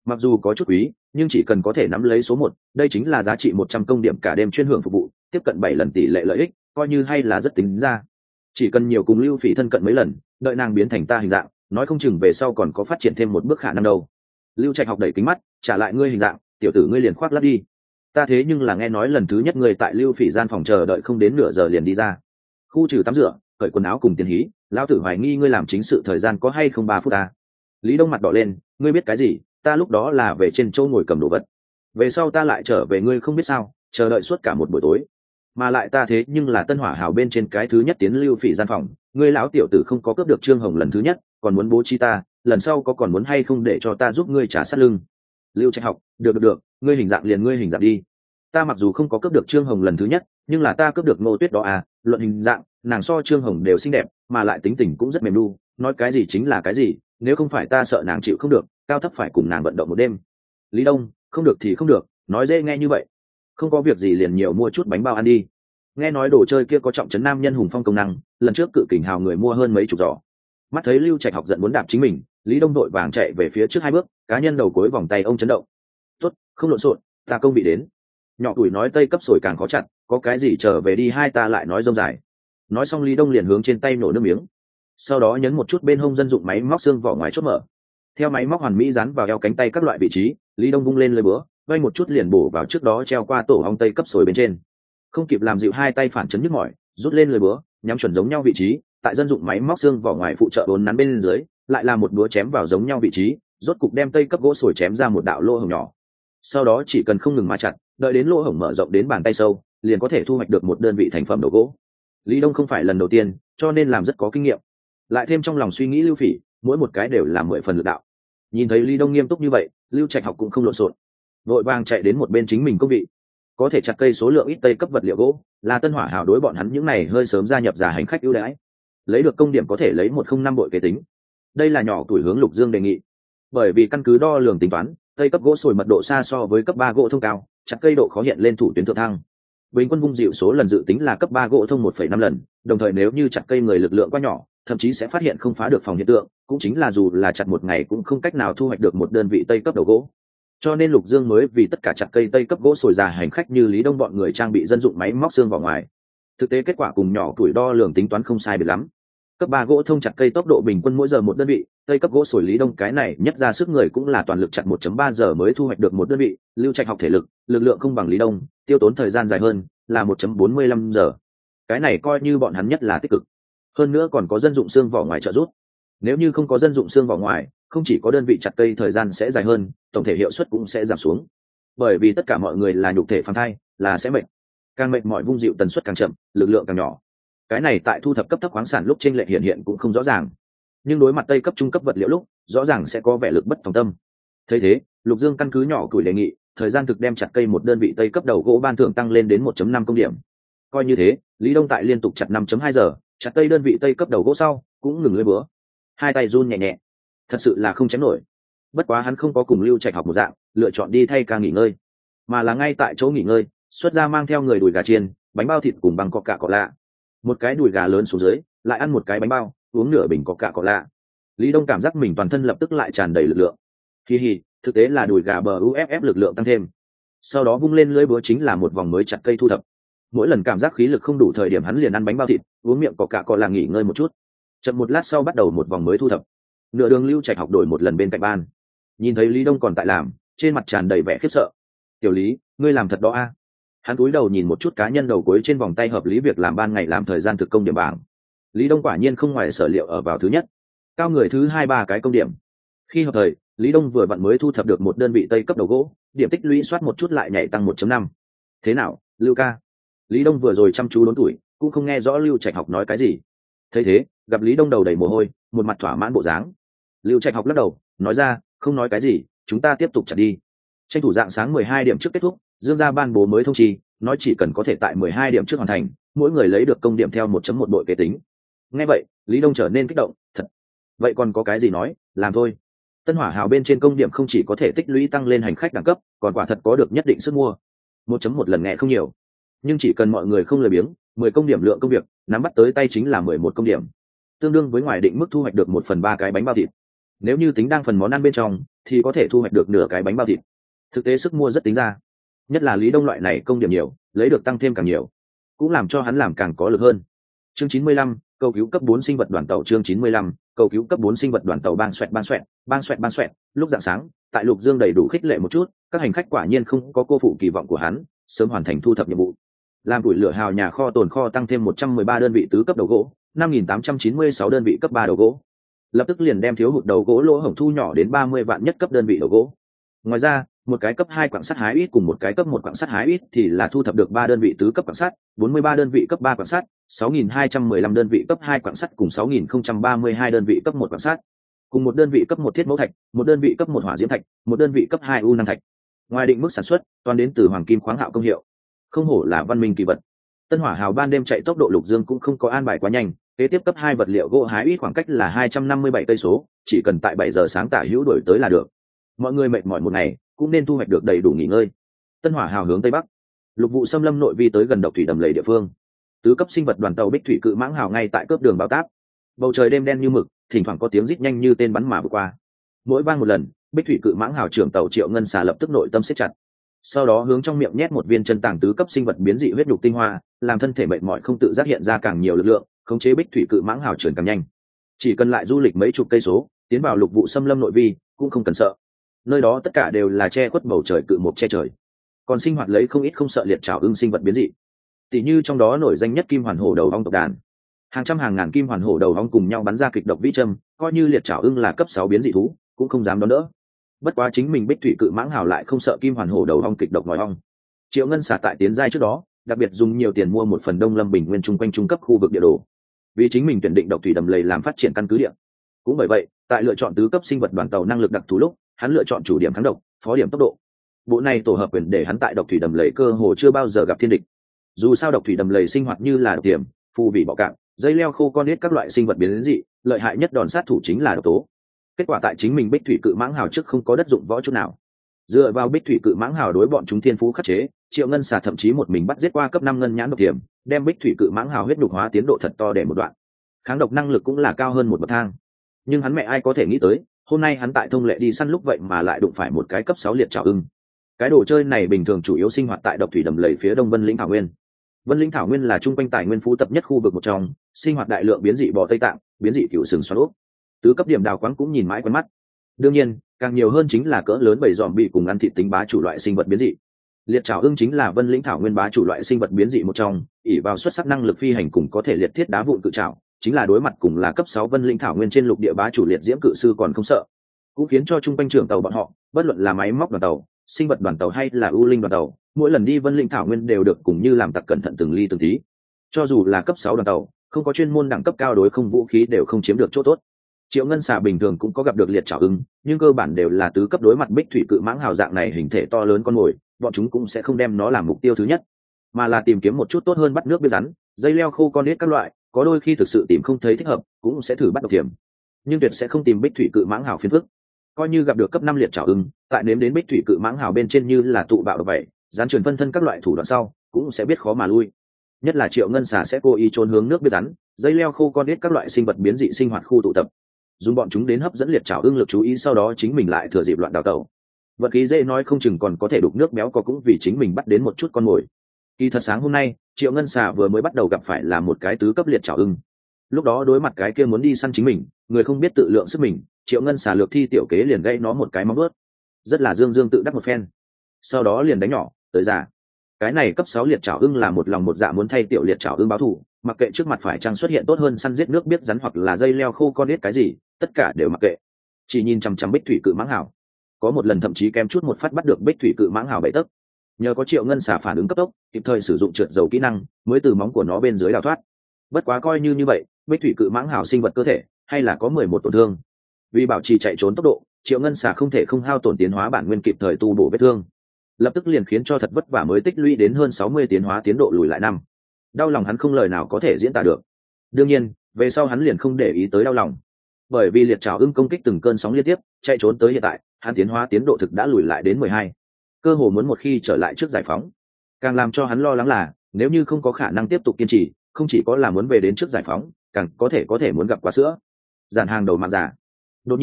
Mặc dù có chút quý, nhưng chỉ cần có thể nắm lấy số một, đây chính là giá trị một trăm công điểm cả đêm chuyên hưởng phục vụ, tiếp cận bảy lần tỷ lệ lợi ích, coi như hay là rất tính ra. Chỉ cần nhiều cùng Lưu Phỉ thân cận mấy lần, đợi nàng biến thành ta hình dạng, nói không chừng về sau còn có phát triển thêm một bước khả năng đâu. Lưu Trạch Học đẩy kính mắt, trả lại ngươi hình dạng, tiểu tử ngươi liền khoác lác đi. Ta thế nhưng là nghe nói lần thứ nhất ngươi tại Lưu Phỉ gian phòng chờ đợi không đến nửa giờ liền đi ra. Khu trừ tắm rửa, cởi quần áo cùng tiền hí, lão tử hoài nghi ngươi làm chính sự thời gian có hay không ba phút ta. Lý Đông mặt đỏ lên, ngươi biết cái gì, ta lúc đó là về trên châu ngồi cầm đồ vật. Về sau ta lại trở về ngươi không biết sao, chờ đợi suốt cả một buổi tối. Mà lại ta thế nhưng là Tân Hỏa Hào bên trên cái thứ nhất tiến Lưu Phỉ gian phòng, ngươi lão tiểu tử không có cướp được Trương Hồng lần thứ nhất, còn muốn bố trí ta, lần sau có còn muốn hay không để cho ta giúp ngươi trả sát lưng. Lưu Trạch Học, được được được, ngươi hình dạng liền ngươi hình dạng đi. Ta mặc dù không có cướp được Trương Hồng lần thứ nhất, nhưng là ta cướp được Ngô Tuyết đó à, luận hình dạng, nàng so Trương Hồng đều xinh đẹp, mà lại tính tình cũng rất mềm nu, nói cái gì chính là cái gì, nếu không phải ta sợ nàng chịu không được, cao thấp phải cùng nàng vận động một đêm. Lý Đông, không được thì không được, nói dễ nghe như vậy. Không có việc gì liền nhiều mua chút bánh bao ăn đi. Nghe nói đồ chơi kia có trọng trấn nam nhân hùng phong công năng, lần trước cự kình hào người mua hơn mấy chục giỏ. Mắt thấy Lưu Trạch Học giận muốn đạp chính mình, Lý Đông đội vàng chạy về phía trước hai bước, cá nhân đầu cuối vòng tay ông chấn động. Tốt, không lộn xộn, ta công bị đến. Nhỏ tuổi nói tây cấp sồi càng khó chặn, có cái gì trở về đi hai ta lại nói rông dài. Nói xong Lý Đông liền hướng trên tay nổ nước miếng, sau đó nhấn một chút bên hông dân dụng máy móc xương vỏ ngoài chốt mở. Theo máy móc hoàn mỹ dán vào eo cánh tay các loại vị trí, Lý Đông vung lên lưỡi búa, vay một chút liền bổ vào trước đó treo qua tổ ong tây cấp sồi bên trên. Không kịp làm dịu hai tay phản chấn nhức mỏi, rút lên lưỡi búa, nhắm chuẩn giống nhau vị trí, tại dân dụng máy móc xương vỏ ngoài phụ trợ bốn nắn bên dưới, lại là một búa chém vào giống nhau vị trí, rốt cục đem tây cấp gỗ sồi chém ra một đạo lỗ hổng nhỏ. Sau đó chỉ cần không ngừng ma chặt, đợi đến lỗ hổng mở rộng đến bàn tay sâu, liền có thể thu hoạch được một đơn vị thành phẩm đầu gỗ. Lý Đông không phải lần đầu tiên, cho nên làm rất có kinh nghiệm. Lại thêm trong lòng suy nghĩ Lưu Phỉ, mỗi một cái đều là mười phần lực đạo. Nhìn thấy Lý Đông nghiêm túc như vậy, Lưu Trạch Học cũng không lộn xộn, vội vàng chạy đến một bên chính mình công vị. Có thể chặt cây số lượng ít tây cấp vật liệu gỗ, là Tân Hỏa Hào đối bọn hắn những này hơi sớm gia nhập giả hành khách ưu đãi. Lấy được công điểm có thể lấy một không năm bội kế tính. Đây là nhỏ tuổi hướng Lục Dương đề nghị. Bởi vì căn cứ đo lường tính toán, tây cấp gỗ sồi mật độ xa so với cấp ba gỗ thông cao, chặt cây độ khó hiện lên thủ tuyến thượng thăng. Bình quân vung dịu số lần dự tính là cấp ba gỗ thông một phẩy năm lần, đồng thời nếu như chặt cây người lực lượng quá nhỏ, thậm chí sẽ phát hiện không phá được phòng hiện tượng, cũng chính là dù là chặt một ngày cũng không cách nào thu hoạch được một đơn vị tây cấp đầu gỗ. Cho nên Lục Dương mới vì tất cả chặt cây tây cấp gỗ sồi già hành khách như Lý Đông bọn người trang bị dân dụng máy móc xương vào ngoài. Thực tế kết quả cùng nhỏ tuổi đo lường tính toán không sai biệt lắm. Cấp ba gỗ thông chặt cây tốc độ bình quân mỗi giờ một đơn vị, tây cấp gỗ sồi Lý Đông cái này nhất ra sức người cũng là toàn lực chặt một chấm ba giờ mới thu hoạch được một đơn vị. Lưu Trạch Học thể lực, lực lượng không bằng Lý Đông, tiêu tốn thời gian dài hơn, là một chấm bốn mươi lăm giờ. Cái này coi như bọn hắn nhất là tích cực. Hơn nữa còn có dân dụng xương vỏ ngoài trợ giúp. Nếu như không có dân dụng xương vỏ ngoài, không chỉ có đơn vị chặt cây thời gian sẽ dài hơn, tổng thể hiệu suất cũng sẽ giảm xuống. Bởi vì tất cả mọi người là nhục thể phàm thai, là sẽ mệt. Càng mệt mỏi vung dịu tần suất càng chậm, lực lượng càng nhỏ. Cái này tại thu thập cấp thấp khoáng sản lúc trên lệ hiện hiện cũng không rõ ràng. Nhưng đối mặt tây cấp trung cấp vật liệu lúc, rõ ràng sẽ có vẻ lực bất tòng tâm. Thấy thế, Lục Dương căn cứ nhỏ tuổi đề nghị, thời gian thực đem chặt cây một đơn vị tây cấp đầu gỗ ban thưởng tăng lên đến một chấm năm công điểm. Coi như thế, Lý Đông tại liên tục chặt năm chấm hai giờ, chặt cây đơn vị tây cấp đầu gỗ sau, cũng ngừng lưỡi búa. Hai tay run nhẹ nhẹ. Thật sự là không chém nổi. Bất quá hắn không có cùng Lưu Trạch Học một dạng, lựa chọn đi thay ca nghỉ ngơi, mà là ngay tại chỗ nghỉ ngơi, xuất ra mang theo người đùi gà chiên, bánh bao thịt cùng bằng coca cola. Một cái đùi gà lớn xuống dưới, lại ăn một cái bánh bao, uống nửa bình coca cola. Lý Đông cảm giác mình toàn thân lập tức lại tràn đầy lực lượng. Hi hi, thực tế là đùi gà bờ u ép ép lực lượng tăng thêm. Sau đó vung lên lưỡi búa chính là một vòng mới chặt cây thu thập. Mỗi lần cảm giác khí lực không đủ thời điểm hắn liền ăn bánh bao thịt, uống miệng coca cola nghỉ ngơi một chút. Chậm một lát sau bắt đầu một vòng mới thu thập. Nửa đường Lưu Trạch Học đổi một lần bên cạnh ban, nhìn thấy Lý Đông còn tại làm, trên mặt tràn đầy vẻ khiếp sợ. Tiểu Lý, ngươi làm thật đó a? Hắn cúi đầu nhìn một chút cá nhân đầu cuối trên vòng tay hợp lý việc làm ban ngày làm thời gian thực công điểm bảng. Lý Đông quả nhiên không ngoài sở liệu ở vào thứ nhất, cao người thứ hai ba cái công điểm. Khi hợp thời, Lý Đông vừa vặn mới thu thập được một đơn vị tây cấp đầu gỗ, điểm tích lũy soát một chút lại nhảy tăng một chấm năm. Thế nào, Lưu ca? Lý Đông vừa rồi chăm chú đốn tuổi, cũng không nghe rõ Lưu Trạch Học nói cái gì. Thấy thế, gặp Lý Đông đầu đầy mồ hôi, một mặt thỏa mãn bộ dáng. Lưu Trạch Học lắc đầu, nói ra, không nói cái gì, chúng ta tiếp tục chặt đi. Tranh thủ dạng sáng mười hai điểm trước kết thúc, Dương gia ban bố mới thông chi, nói chỉ cần có thể tại mười hai điểm trước hoàn thành, mỗi người lấy được công điểm theo một chấm một đội kế tính. Nghe vậy, Lý Đông trở nên kích động, thật. Vậy còn có cái gì nói, làm thôi. Tân Hỏa Hào bên trên công điểm không chỉ có thể tích lũy tăng lên hành khách đẳng cấp, còn quả thật có được nhất định sức mua. một chấm một lần nghe không nhiều, nhưng chỉ cần mọi người không lười biếng, mười công điểm lượng công việc, nắm bắt tới tay chính là mười một công điểm, tương đương với ngoài định mức thu hoạch được một phần ba cái bánh bao thịt. nếu như tính đang phần món ăn bên trong thì có thể thu hoạch được nửa cái bánh bao thịt. Thực tế sức mua rất tính ra, nhất là Lý Đông loại này công điểm nhiều, lấy được tăng thêm càng nhiều, cũng làm cho hắn làm càng có lực hơn. Chương chín mươi lăm, cầu cứu cấp bốn sinh vật đoàn tàu. Chương chín mươi lăm, cầu cứu cấp bốn sinh vật đoàn tàu. Bang xoẹt bang xoẹt, bang xoẹt bang xoẹt. Lúc rạng sáng, tại Lục Dương đầy đủ khích lệ một chút, các hành khách quả nhiên không có cô phụ kỳ vọng của hắn, sớm hoàn thành thu thập nhiệm vụ. Làm tuổi lửa hào nhà kho tồn kho tăng thêm một trăm mười ba đơn vị tứ cấp đầu gỗ, năm nghìn tám trăm chín mươi sáu đơn vị cấp ba đầu gỗ. Lập tức liền đem thiếu hụt đầu gỗ lỗ hổng thu nhỏ đến ba mươi vạn nhất cấp đơn vị đầu gỗ. Ngoài ra, một cái cấp hai quặng sắt hái ít cùng một cái cấp một quặng sắt hái ít thì là thu thập được ba đơn vị tứ cấp quặng sắt, bốn mươi ba đơn vị cấp ba quặng sắt, sáu nghìn hai trăm mười lăm đơn vị cấp hai quặng sắt cùng sáu nghìn không trăm ba mươi hai đơn vị cấp một quặng sắt. Cùng một đơn vị cấp một thiết mẫu thạch, một đơn vị cấp một hỏa diễm thạch, một đơn vị cấp hai u năng thạch. Ngoài định mức sản xuất, toàn đến từ hoàng kim khoáng hạo công hiệu. Không hổ là văn minh kỳ vật. Tân Hỏa Hào ban đêm chạy tốc độ Lục Dương cũng không có an bài quá nhanh, kế tiếp cấp hai vật liệu gỗ hái ít khoảng cách là hai trăm năm mươi bảy cây số, chỉ cần tại bảy giờ sáng tả hữu đuổi tới là được. Mọi người mệt mỏi một ngày, cũng nên thu hoạch được đầy đủ nghỉ ngơi. Tân Hỏa Hào hướng tây bắc, Lục Vụ xâm lâm nội vi tới gần độc thủy đầm lầy địa phương. Tứ cấp sinh vật đoàn tàu Bích Thủy Cự Mãng Hào ngay tại cướp đường báo táp. Bầu trời đêm đen như mực, thỉnh thoảng có tiếng rít nhanh như tên bắn mà vượt qua. Mỗi vang một lần, Bích Thủy Cự Mãng Hào trưởng tàu Triệu Ngân Xà lập tức nội tâm siết chặt. Sau đó hướng trong miệng nhét một viên chân tàng tứ cấp sinh vật biến dị huyết nhục tinh hoa, làm thân thể mệt mỏi không tự giác hiện ra càng nhiều lực lượng, khống chế Bích Thủy Cự Mãng Hào trưởng càng nhanh. Chỉ cần lại du lịch mấy chục cây số, tiến vào Lục Vụ xâm lâm nội vi, cũng không cần sợ. Nơi đó tất cả đều là che khuất bầu trời cự mục che trời, còn sinh hoạt lấy không ít không sợ liệt trảo ưng sinh vật biến dị. Tỷ như trong đó nổi danh nhất kim hoàn hổ đầu ong tộc đàn, hàng trăm hàng ngàn kim hoàn hổ đầu ong cùng nhau bắn ra kịch độc vĩ châm, coi như liệt trảo ưng là cấp sáu biến dị thú, cũng không dám đón đỡ. Bất quá chính mình Bích Thủy Cự Mãng Hào lại không sợ kim hoàn hổ đầu ong kịch độc ngòi ong. Triệu Ngân Xà tại tiến giai trước đó, đặc biệt dùng nhiều tiền mua một phần Đông Lâm Bình Nguyên chung quanh trung cấp khu vực địa đồ, vì chính mình tuyển định độc thủy đầm lầy làm phát triển căn cứ địa. Cũng bởi vậy, tại lựa chọn tứ cấp sinh vật đoàn tàu năng lực đặc thù lúc, hắn lựa chọn chủ điểm kháng độc, phó điểm tốc độ. Bộ này tổ hợp quyền để hắn tại độc thủy đầm lầy cơ hồ chưa bao giờ gặp thiên địch. Dù sao độc thủy đầm lầy sinh hoạt như là độc tiềm, phù vị bọ cạn, dây leo khô con nít các loại sinh vật biến dị, lợi hại nhất đòn sát thủ chính là độc tố. Kết quả tại chính mình Bích Thủy Cự Mãng Hào trước không có đất dụng võ chút nào. Dựa vào Bích Thủy Cự Mãng Hào đối bọn chúng thiên phú khắc chế, Triệu Ngân Xà thậm chí một mình bắt giết qua cấp năm ngân nhãn độc tiềm, đem Bích Thủy Cự Mãng Hào huyết đục hóa tiến độ thật to để một đoạn. Kháng độc năng lực cũng là cao hơn một bậc thang. Nhưng hắn mẹ ai có thể nghĩ tới, hôm nay hắn tại thông lệ đi săn lúc vậy mà lại đụng phải một cái cấp sáu liệt trảo ưng. Cái đồ chơi này bình thường chủ yếu sinh hoạt tại độc thủy đầm lầy phía đông Vân Lĩnh Thảo Nguyên. Vân Lĩnh Thảo Nguyên là trung quanh tài nguyên phú tập nhất khu vực một trong, sinh hoạt đại lượng biến dị bò Tây Tạng, biến dị cựu sừng xoắn ốc. Tứ cấp điểm đào quáng cũng nhìn mãi quen mắt. Đương nhiên, càng nhiều hơn chính là cỡ lớn bầy dòm bị cùng ăn thịt tính bá chủ loại sinh vật biến dị. Liệt trảo ưng chính là Vân Lĩnh Thảo Nguyên bá chủ loại sinh vật biến dị một trong, ỷ vào xuất sắc năng lực phi hành cùng có thể liệt thiết đá vụn cự trảo, chính là đối mặt cùng là cấp sáu Vân Lĩnh Thảo Nguyên trên lục địa bá chủ liệt diễm cự sư còn không sợ. Cũng khiến cho trung quanh trưởng tàu bọn họ, bất luận là máy móc đoàn tàu, sinh vật đoàn tàu hay là ưu linh đoàn tàu, mỗi lần đi Vân Lĩnh Thảo Nguyên đều được cùng như làm tặc cẩn thận từng ly từng tí. Cho dù là cấp sáu đoàn tàu, không có chuyên môn đẳng cấp cao đối không vũ khí đều không chiếm được chỗ tốt. Triệu Ngân Xà bình thường cũng có gặp được liệt trảo ưng, nhưng cơ bản đều là tứ cấp đối mặt Bích Thủy Cự Mãng Hào dạng này hình thể to lớn con mồi, bọn chúng cũng sẽ không đem nó làm mục tiêu thứ nhất, mà là tìm kiếm một chút tốt hơn bắt nước biết rắn, dây leo khô con nít các loại, có đôi khi thực sự tìm không thấy thích hợp, cũng sẽ thử bắt độc tiềm, nhưng tuyệt sẽ không tìm Bích Thủy Cự Mãng Hào phiền phức. Coi như gặp được cấp năm liệt trảo ưng, tại nếm đến Bích Thủy Cự Mãng Hào bên trên như là tụ bạo độc vậy, gián truyền phân thân các loại thủ đoạn sau, cũng sẽ biết khó mà lui. Nhất là Triệu Ngân Xà sẽ cố ý trốn hướng nước biết rắn, dây leo khô con nít các loại sinh vật biến dị sinh hoạt khu tụ tập, dùng bọn chúng đến hấp dẫn liệt trảo ưng lực chú ý, sau đó chính mình lại thừa dịp loạn đào tẩu. Vật khí dễ nói không chừng còn có thể đục nước béo có cũng vì chính mình bắt đến một chút con mồi. Kỳ thật sáng hôm nay, Triệu Ngân Xà vừa mới bắt đầu gặp phải là một cái tứ cấp liệt trảo ưng. Lúc đó đối mặt cái kia muốn đi săn chính mình, người không biết tự lượng sức mình, Triệu Ngân Xà lược thi tiểu kế liền gây nó một cái móng vuốt, rất là dương dương tự đắc một phen. Sau đó liền đánh nhỏ, tới già. Cái này cấp sáu liệt trảo ưng là một lòng một dạ muốn thay tiểu liệt trảo ưng báo thù, mặc kệ trước mặt phải chăng xuất hiện tốt hơn săn giết nước biết rắn hoặc là dây leo khô con biết cái gì, tất cả đều mặc kệ. Chỉ nhìn chằm chằm Bích Thủy Cự Mãng Hào. Có một lần thậm chí kém chút một phát bắt được Bích Thủy Cự Mãng Hào bảy tấc. Nhờ có Triệu Ngân Xà phản ứng cấp tốc, kịp thời sử dụng trượt dầu kỹ năng, mới từ móng của nó bên dưới đào thoát. Bất quá coi như như vậy, Bích Thủy Cự Mãng Hào sinh vật cơ thể hay là có mười một tổn thương. Vì bảo trì chạy trốn tốc độ, Triệu Ngân Xà không thể không hao tổn tiến hóa bản nguyên kịp thời tu bổ vết thương. Lập tức liền khiến cho thật vất vả mới tích lũy đến hơn sáu mươi tiến hóa tiến độ lùi lại năm. Đau lòng hắn không lời nào có thể diễn tả được. Đương nhiên, về sau hắn liền không để ý tới đau lòng. Bởi vì liệt trảo ưng công kích từng cơn sóng liên tiếp, chạy trốn tới hiện tại, hắn tiến hóa tiến độ thực đã lùi lại đến mười hai. Cơ hồ muốn một khi trở lại trước giải phóng. Càng làm cho hắn lo lắng là, nếu như không có khả năng tiếp tục kiên trì, không chỉ có là muốn về đến trước giải phóng, càng có thể có thể muốn gặp quá sữa. Giản hàng đầu mạng giả. Đột nhiên,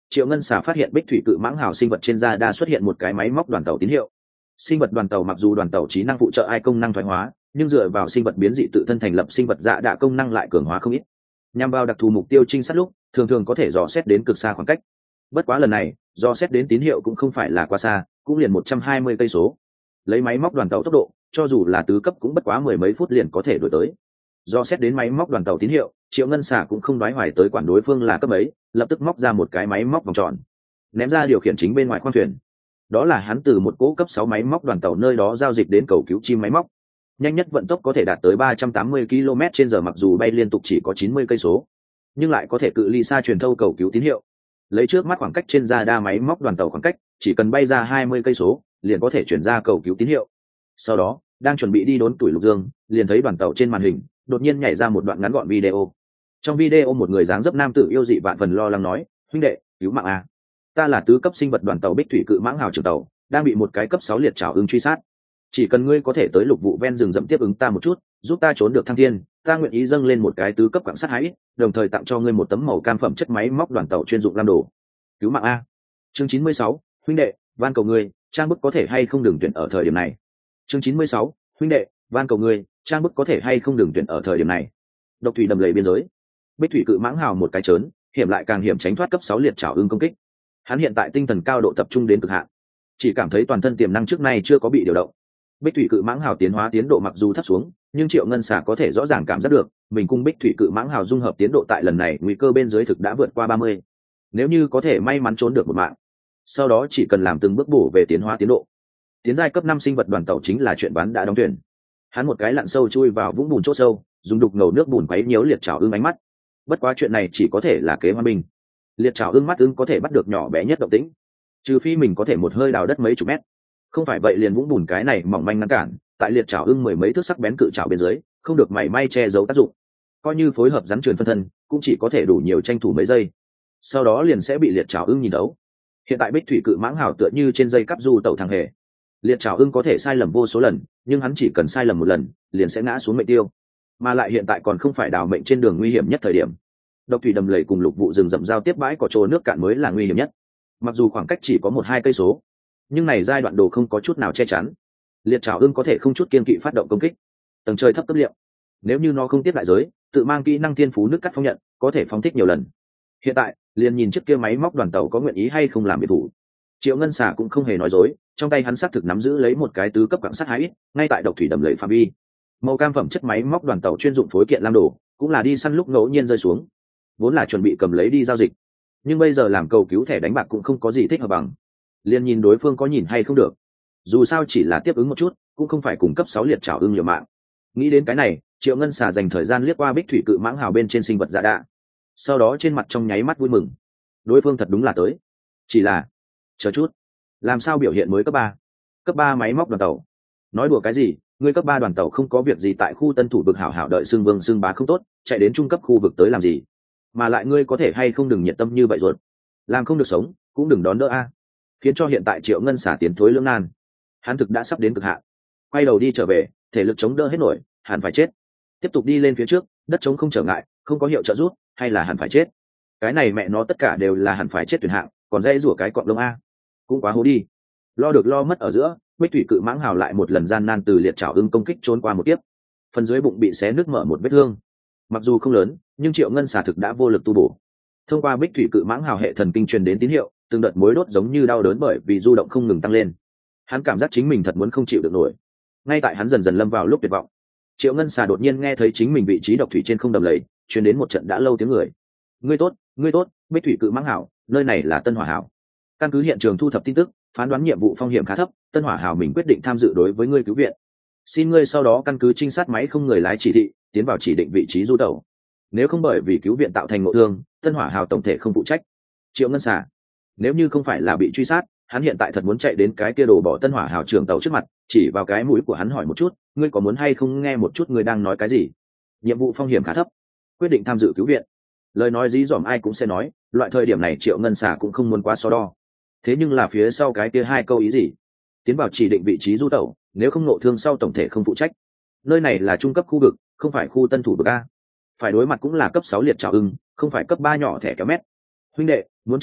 Triệu Ngân Xà phát hiện Bích Thủy Cự Mãng Hào sinh vật trên da đa xuất hiện một cái máy móc đoàn tàu tín hiệu. Sinh vật đoàn tàu mặc dù đoàn tàu trí năng phụ trợ ai công năng thoái hóa, nhưng dựa vào sinh vật biến dị tự thân thành lập sinh vật dạ đạ công năng lại cường hóa không ít. Nhằm vào đặc thù mục tiêu trinh sát lúc, thường thường có thể dò xét đến cực xa khoảng cách. Bất quá lần này, dò xét đến tín hiệu cũng không phải là quá xa, cũng liền một trăm hai mươi cây số. Lấy máy móc đoàn tàu tốc độ, cho dù là tứ cấp cũng bất quá mười mấy phút liền có thể đuổi tới. Do xét đến máy móc đoàn tàu tín hiệu, Triệu Ngân Xà cũng không đoái hoài tới quản đối phương là cấp ấy, lập tức móc ra một cái máy móc vòng tròn, ném ra điều khiển chính bên ngoài khoang thuyền. Đó là hắn từ một cỗ cấp sáu máy móc đoàn tàu nơi đó giao dịch đến cầu cứu chim máy móc. Nhanh nhất vận tốc có thể đạt tới ba trăm tám mươi ki lô mét trên giờ, mặc dù bay liên tục chỉ có chín mươi cây số, nhưng lại có thể cự ly xa truyền thâu cầu cứu tín hiệu. Lấy trước mắt khoảng cách trên ra đa máy móc đoàn tàu khoảng cách, chỉ cần bay ra hai mươi cây số, liền có thể chuyển ra cầu cứu tín hiệu. Sau đó, đang chuẩn bị đi đốn tuổi Lục Dương, liền thấy đoàn tàu trên màn hình đột nhiên nhảy ra một đoạn ngắn gọn video. Trong video một người dáng dấp nam tử yêu dị vạn phần lo lắng nói: huynh đệ, cứu mạng a, ta là tứ cấp sinh vật đoàn tàu Bích Thủy Cự Mãng Hào trưởng tàu, đang bị một cái cấp sáu liệt trảo ưng truy sát. Chỉ cần ngươi có thể tới lục vụ ven rừng rậm tiếp ứng ta một chút, giúp ta trốn được thăng thiên, ta nguyện ý dâng lên một cái tứ cấp quảng sát hái, đồng thời tặng cho ngươi một tấm màu cam phẩm chất máy móc đoàn tàu chuyên dụng làm đồ. Cứu mạng a. Chương chín mươi sáu, huynh đệ, van cầu ngươi, trang bức có thể hay không đừng tuyển ở thời điểm này. Chương chín mươi sáu, huynh đệ, van cầu ngươi, trang bức có thể hay không đừng tuyển ở thời điểm này. Độc thủy đầm lầy biên giới, Bích Thủy Cự Mãng Hào một cái trớn, hiểm lại càng hiểm tránh thoát cấp sáu liệt trảo ưng công kích. Hắn hiện tại tinh thần cao độ tập trung đến cực hạn, chỉ cảm thấy toàn thân tiềm năng trước nay chưa có bị điều động. Bích Thủy Cự Mãng Hào tiến hóa tiến độ mặc dù thấp xuống, nhưng Triệu Ngân Xà có thể rõ ràng cảm giác được, mình cùng Bích Thủy Cự Mãng Hào dung hợp tiến độ tại lần này nguy cơ bên dưới thực đã vượt qua ba mươi. Nếu như có thể may mắn trốn được một mạng, sau đó chỉ cần làm từng bước bổ về tiến hóa tiến độ, tiến giai cấp năm sinh vật đoàn tàu chính là chuyện bán đã đóng thuyền. Hắn một cái lặn sâu chui vào vũng bùn chỗ sâu, dùng đục ngầu nước bùn quấy nhiễu liệt trảo ưng ánh mắt. Bất quá chuyện này chỉ có thể là kế hoa bình. Liệt trảo ưng mắt ưng có thể bắt được nhỏ bé nhất động tĩnh, trừ phi mình có thể một hơi đào đất mấy chục mét. Không phải vậy liền vũng bùn cái này mỏng manh ngăn cản, tại liệt trảo ưng mười mấy thước sắc bén cự trảo bên dưới, không được mảy may che giấu tác dụng. Coi như phối hợp rắn truyền phân thân, cũng chỉ có thể đủ nhiều tranh thủ mấy giây, sau đó liền sẽ bị liệt trảo ưng nhìn đấu. Hiện tại Bích Thủy Cự Mãng Hào tựa như trên dây cắp du tẩu thằng hề. Liệt trảo ưng có thể sai lầm vô số lần, nhưng hắn chỉ cần sai lầm một lần, liền sẽ ngã xuống mệnh tiêu. Mà lại hiện tại còn không phải đào mệnh trên đường nguy hiểm nhất thời điểm. Độc thủy đầm lầy cùng lục vụ rừng rậm giao tiếp bãi cỏ trồ nước cạn mới là nguy hiểm nhất. Mặc dù khoảng cách chỉ có một hai cây số, nhưng này giai đoạn đồ không có chút nào che chắn. Liệt trảo ưng có thể không chút kiên kỵ phát động công kích. Tầng trời thấp cấp liệu, nếu như nó không tiếp đại giới, tự mang kỹ năng thiên phú nước cắt phong nhận, có thể phóng thích nhiều lần. Hiện tại liền nhìn chiếc kia máy móc đoàn tàu có nguyện ý hay không làm biệt thủ. Triệu Ngân Xà cũng không hề nói dối, trong tay hắn xác thực nắm giữ lấy một cái tứ cấp quảng sát hái ít, ngay tại độc thủy đầm lầy phạm vi. Màu cam phẩm chất máy móc đoàn tàu chuyên dụng phối kiện lam đồ, cũng là đi săn lúc ngẫu nhiên rơi xuống, vốn là chuẩn bị cầm lấy đi giao dịch, nhưng bây giờ làm cầu cứu thẻ đánh bạc cũng không có gì thích hợp bằng. Liền nhìn đối phương có nhìn hay không được. Dù sao chỉ là tiếp ứng một chút, cũng không phải cung cấp sáu liệt trảo ưng liều mạng. Nghĩ đến cái này, Triệu Ngân Xà dành thời gian liếc qua Bích Thủy Cự Mãng Hào bên trên sinh vật dạ đạ, sau đó trên mặt trong nháy mắt vui mừng. Đối phương thật đúng là tới. Chỉ là, chờ chút, làm sao biểu hiện mới cấp ba? Cấp ba máy móc đoàn tàu? Nói đùa cái gì, ngươi cấp ba đoàn tàu không có việc gì tại khu Tân Thủ vực hảo hảo đợi xương vương xương bá không tốt, chạy đến trung cấp khu vực tới làm gì? Mà lại ngươi có thể hay không đừng nhiệt tâm như vậy ruột. Làm không được sống, cũng đừng đón đỡ a. Khiến cho hiện tại Triệu Ngân Xà tiến thối lưỡng nan. Hắn thực đã sắp đến cực hạn. Quay đầu đi trở về, thể lực chống đỡ hết nổi, hẳn phải chết. Tiếp tục đi lên phía trước, đất trống không trở ngại, không có hiệu trợ giúp, hay là hẳn phải chết. Cái này mẹ nó tất cả đều là hẳn phải chết tuyển hạng, còn dễ rủa cái cọp lông a. Cũng quá hố đi. Lo được lo mất ở giữa, Bích Thủy Cự Mãng Hào lại một lần gian nan từ liệt trảo ưng công kích trốn qua một tiếp. Phần dưới bụng bị xé nứt mở một vết thương. Mặc dù không lớn, nhưng Triệu Ngân Xà thực đã vô lực tu bổ. Thông qua Bích Thủy Cự Mãng Hào hệ thần kinh truyền đến tín hiệu, từng đợt mối đốt giống như đau đớn bởi vì du động không ngừng tăng lên. Hắn cảm giác chính mình thật muốn không chịu được nổi. Ngay tại hắn dần dần lâm vào lúc tuyệt vọng, Triệu Ngân Xà đột nhiên nghe thấy chính mình vị trí độc thủy trên không đầm lầy truyền đến một trận đã lâu tiếng người. Ngươi tốt, ngươi tốt, Bích Thủy Cự Mãng Hào, nơi này là Tân Hỏa Hào. Căn cứ hiện trường thu thập tin tức, phán đoán nhiệm vụ phong hiểm khá thấp, Tân Hỏa Hào mình quyết định tham dự đối với ngươi cứu viện. Xin ngươi sau đó căn cứ trinh sát máy không người lái chỉ thị, tiến vào chỉ định vị trí du tẩu. Nếu không bởi vì cứu viện tạo thành ngộ thương, Tân Hỏa Hào tổng thể không phụ trách. Triệu Ngân Xà, nếu như không phải là bị truy sát, hắn hiện tại thật muốn chạy đến cái kia đồ bỏ Tân Hỏa Hào trưởng tàu trước mặt, chỉ vào cái mũi của hắn hỏi một chút, ngươi có muốn hay không nghe một chút người đang nói cái gì? Nhiệm vụ phong hiểm khá thấp, quyết định tham dự cứu viện. Lời nói dí dỏm ai cũng sẽ nói, loại thời điểm này Triệu Ngân Xà cũng không muốn quá so đo. Thế nhưng là phía sau cái kia hai câu ý gì? Tiến vào chỉ định vị trí du tẩu, nếu không nộ thương sau tổng thể không phụ trách. Nơi này là trung cấp khu vực, không phải khu Tân Thủ vực a. Phải đối mặt cũng là cấp sáu liệt trảo ưng, không phải cấp ba nhỏ thẻ kéo mét. Huynh đệ, muốn trang bức,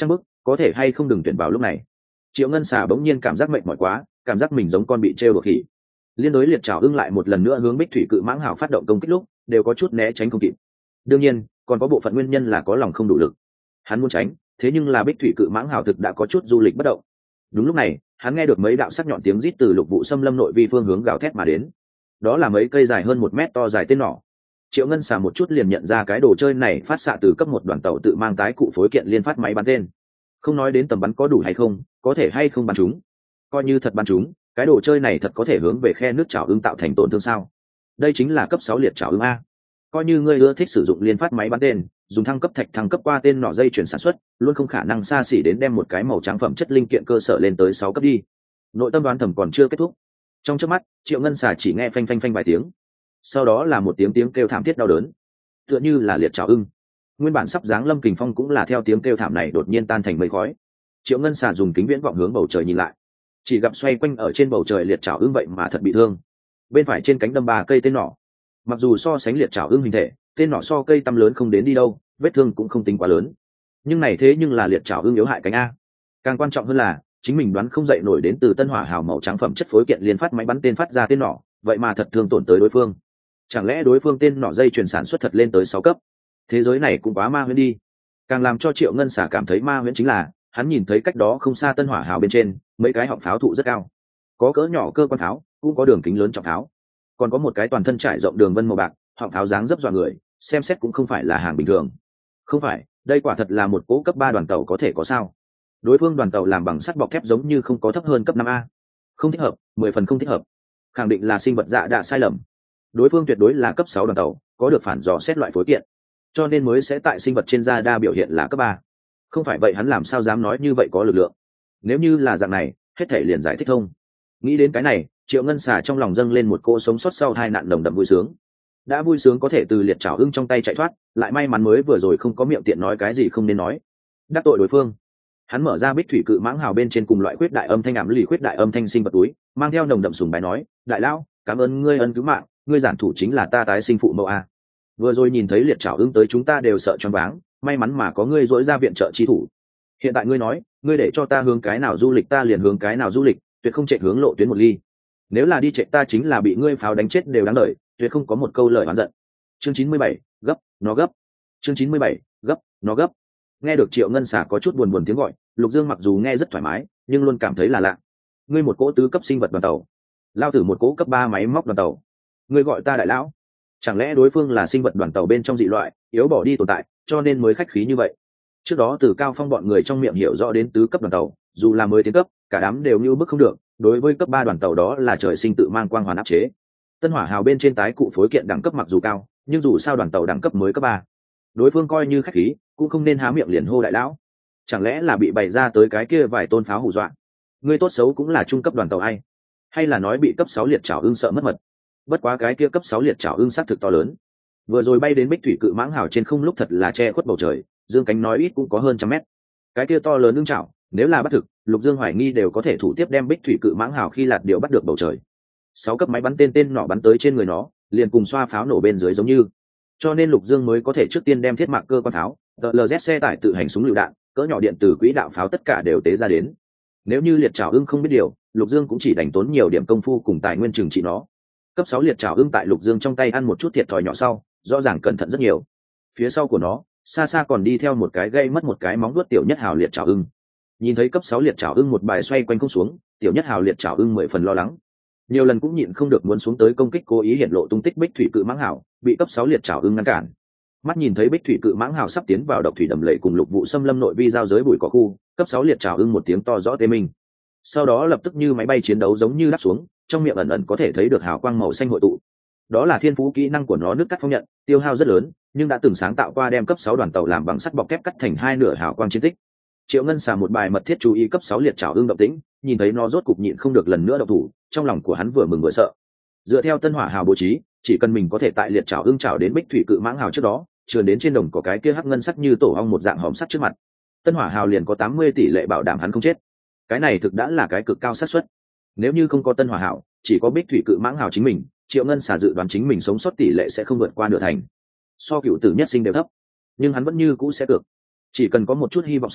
có thể hay không đừng tuyển vào lúc này. Triệu Ngân Xà bỗng nhiên cảm giác mệt mỏi quá, cảm giác mình giống con bị trêu đùa khỉ. Liên đối liệt trảo ưng lại một lần nữa hướng Bích Thủy Cự Mãng Hào phát động công kích lúc, đều có chút né tránh không kịp. Đương nhiên, còn có bộ phận nguyên nhân là có lòng không đủ lực. Hắn muốn tránh, thế nhưng là Bích Thủy Cự Mãng Hào thực đã có chút du lịch bất động. Đúng lúc này, hắn nghe được mấy đạo sắc nhọn tiếng rít từ Lục Vụ Xâm Lâm nội vi phương hướng gào thét mà đến. Đó là mấy cây dài hơn một mét to dài tên nỏ. Triệu Ngân Xà một chút liền nhận ra cái đồ chơi này phát xạ từ cấp một đoàn tàu tự mang tái cụ phối kiện liên phát máy bắn tên. Không nói đến tầm bắn có đủ hay không, có thể hay không bắn chúng, coi như thật bắn chúng, cái đồ chơi này thật có thể hướng về khe nước chảo ưng tạo thành tổn thương sao? Đây chính là cấp sáu liệt chảo ưng a. Coi như ngươi ưa thích sử dụng liên phát máy bắn tên, dùng thăng cấp thạch thăng cấp qua tên nỏ dây chuyển sản xuất, luôn không khả năng xa xỉ đến đem một cái màu trắng phẩm chất linh kiện cơ sở lên tới sáu cấp đi. Nội tâm đoán thẩm còn chưa kết thúc. Trong chớp mắt, Triệu Ngân Xà chỉ nghe phanh phanh phanh vài tiếng, sau đó là một tiếng tiếng kêu thảm thiết đau đớn, tựa như là liệt chảo ưng. Nguyên bản sắp giáng lâm kình phong cũng là theo tiếng kêu thảm này đột nhiên tan thành mây khói. Triệu Ngân Xà dùng kính viễn vọng hướng bầu trời nhìn lại, chỉ gặp xoay quanh ở trên bầu trời liệt chảo ưng vậy mà thật bị thương. Bên phải trên cánh đâm ba cây tên nỏ, mặc dù so sánh liệt chảo ưng hình thể, tên nỏ so cây tăm lớn không đến đi đâu, vết thương cũng không tính quá lớn. Nhưng này thế nhưng là liệt chảo ưng yếu hại cánh a. Càng quan trọng hơn là, chính mình đoán không dậy nổi đến từ Tân Hỏa Hào màu trắng phẩm chất phối kiện liên phát máy bắn tên phát ra tên nỏ, vậy mà thật thương tổn tới đối phương. Chẳng lẽ đối phương tên nỏ dây chuyển sản xuất thật lên tới sáu cấp? Thế giới này cũng quá ma huyễn đi. Càng làm cho Triệu Ngân Xà cảm thấy ma huyễn chính là, hắn nhìn thấy cách đó không xa Tân Hỏa Hào bên trên, mấy cái họng pháo thụ rất cao, có cỡ nhỏ cơ quan pháo, cũng có đường kính lớn trọng pháo, còn có một cái toàn thân trải rộng đường vân màu bạc, họng pháo dáng dấp dọa người, xem xét cũng không phải là hàng bình thường. Không phải, đây quả thật là một cỗ cấp ba đoàn tàu có thể có sao? Đối phương đoàn tàu làm bằng sắt bọc thép giống như không có thấp hơn cấp năm a. Không thích hợp, mười phần không thích hợp. Khẳng định là sinh vật dạ đã sai lầm. Đối phương tuyệt đối là cấp sáu đoàn tàu, có được phản dò xét loại phối kiện, cho nên mới sẽ tại sinh vật trên da đa biểu hiện là cấp ba. Không phải vậy hắn làm sao dám nói như vậy có lực lượng? Nếu như là dạng này, hết thể liền giải thích thông. Nghĩ đến cái này, Triệu Ngân Xà trong lòng dâng lên một cỗ sống sót sau hai nạn nồng đậm vui sướng. Đã vui sướng có thể từ liệt chảo ưng trong tay chạy thoát, lại may mắn mới vừa rồi không có miệng tiện nói cái gì không nên nói, đắc tội đối phương. Hắn mở ra Bích Thủy Cự Mãng Hào bên trên cùng loại khuyết đại âm thanh ảm lì khuyết đại âm thanh sinh vật túi, mang theo nồng đậm sùng bái nói: đại lão, cảm ơn ngươi ân cứu mạng, ngươi giản thủ chính là ta tái sinh phụ mẫu a. Vừa rồi nhìn thấy liệt chảo ưng tới chúng ta đều sợ choáng váng, may mắn mà có ngươi dỗi ra viện trợ chi thủ. Hiện tại ngươi nói, ngươi để cho ta hướng cái nào du lịch ta liền hướng cái nào du lịch, tuyệt không chạy hướng lộ tuyến một ly. Nếu là đi chạy ta chính là bị ngươi pháo đánh chết đều đáng đời, tuyệt không có một câu lời oán giận. Chương chín mươi bảy, gấp, nó gấp. Chương chín mươi bảy, gấp, nó gấp. Nghe được Triệu Ngân Xà có chút buồn buồn tiếng gọi, Lục Dương mặc dù nghe rất thoải mái, nhưng luôn cảm thấy là lạ. Ngươi một cỗ tứ cấp sinh vật đoàn tàu, lao tử một cỗ cấp ba máy móc đoàn tàu, ngươi gọi ta đại lão, chẳng lẽ đối phương là sinh vật đoàn tàu bên trong dị loại, yếu bỏ đi tồn tại, cho nên mới khách khí như vậy? Trước đó từ Cao Phong bọn người trong miệng hiểu rõ đến tứ cấp đoàn tàu, dù là mới tiến cấp, cả đám đều như bức không được, đối với cấp ba đoàn tàu đó là trời sinh tự mang quang hoàn áp chế. Tân Hỏa Hào bên trên tái cụ phối kiện đẳng cấp mặc dù cao, nhưng dù sao đoàn tàu đẳng cấp mới cấp ba, đối phương coi như khách khí, cũng không nên há miệng liền hô đại lão. Chẳng lẽ là bị bày ra tới cái kia vài tôn pháo hù dọa? Ngươi tốt xấu cũng là trung cấp đoàn tàu ai? Hay là nói bị cấp sáu liệt chảo ưng sợ mất mật? Bất quá cái kia cấp sáu liệt chảo ưng sát thực to lớn. Vừa rồi bay đến Bích Thủy Cự Mãng Hào trên không lúc thật là che khuất bầu trời, dương cánh nói ít cũng có hơn trăm mét. Cái kia to lớn ưng chảo, nếu là bắt thực, Lục Dương hoài nghi đều có thể thủ tiếp đem Bích Thủy Cự Mãng Hào khi lạt điều bắt được bầu trời. Sáu cấp máy bắn tên tên nỏ bắn tới trên người nó, liền cùng xoa pháo nổ bên dưới giống như. Cho nên Lục Dương mới có thể trước tiên đem thiết mạc cơ quan pháo, tê lờ dét xe tải tự hành súng lựu đạn, cỡ nhỏ điện từ quỹ đạo pháo tất cả đều tế ra đến. Nếu như liệt chảo ưng không biết điều, Lục Dương cũng chỉ đánh tốn nhiều điểm công phu cùng tài nguyên trừng trị nó. Cấp sáu liệt chảo ưng tại Lục Dương trong tay ăn một chút thiệt thòi nhỏ sau, rõ ràng cẩn thận rất nhiều. Phía sau của nó, xa xa còn đi theo một cái gây mất một cái móng vuốt tiểu nhất hào liệt chảo ưng. Nhìn thấy cấp sáu liệt chảo ưng một bài xoay quanh không xuống, tiểu nhất hào liệt chảo ưng mười phần lo lắng. Nhiều lần cũng nhịn không được muốn xuống tới công kích, cố ý hiện lộ tung tích Bích Thủy Cự Mãng Hào, bị cấp sáu liệt chảo ưng ngăn cản. Mắt nhìn thấy Bích Thủy Cự Mãng Hào sắp tiến vào độc thủy đầm lầy cùng Lục Vụ Xâm Lâm nội vi giao giới bụi cỏ khu, cấp sáu liệt chảo ưng một tiếng to rõ tê minh. Sau đó lập tức như máy bay chiến đấu giống như đáp xuống, trong miệng ẩn ẩn có thể thấy được hào quang màu xanh hội tụ. Đó là thiên phú kỹ năng của nó, nước cắt phong nhận, tiêu hao rất lớn, nhưng đã từng sáng tạo qua đem cấp sáu đoàn tàu làm bằng sắt bọc thép cắt thành hai nửa hào quang chiến tích. Triệu Ngân Xà một bài mật thiết chú ý cấp sáu liệt chảo ưng động tĩnh, nhìn thấy nó rốt cục nhịn không được lần nữa động thủ, trong lòng của hắn vừa mừng vừa sợ. Dựa theo Tân Hỏa Hào bố trí, chỉ cần mình có thể tại liệt chảo ưng chảo đến Bích Thủy Cự Mãng Hào trước đó, trườn đến trên đồng có cái kia hắc ngân sắc như tổ ong một dạng hòm sắt trước mặt, Tân Hỏa Hào liền có tám mươi tỷ lệ bảo đảm hắn không chết. Cái này thực đã là cái cực cao xác suất. Nếu như không có Tân Hỏa Hào, chỉ có Bích Thủy Cự Mãng Hào chính mình, Triệu Ngân Xà dự đoán chính mình sống sót tỷ lệ sẽ không vượt qua nửa thành. So cựu tử nhất sinh đều thấp, nhưng hắn vẫn như cũ sẽ được. Chỉ cần có một chút hy vọng sống,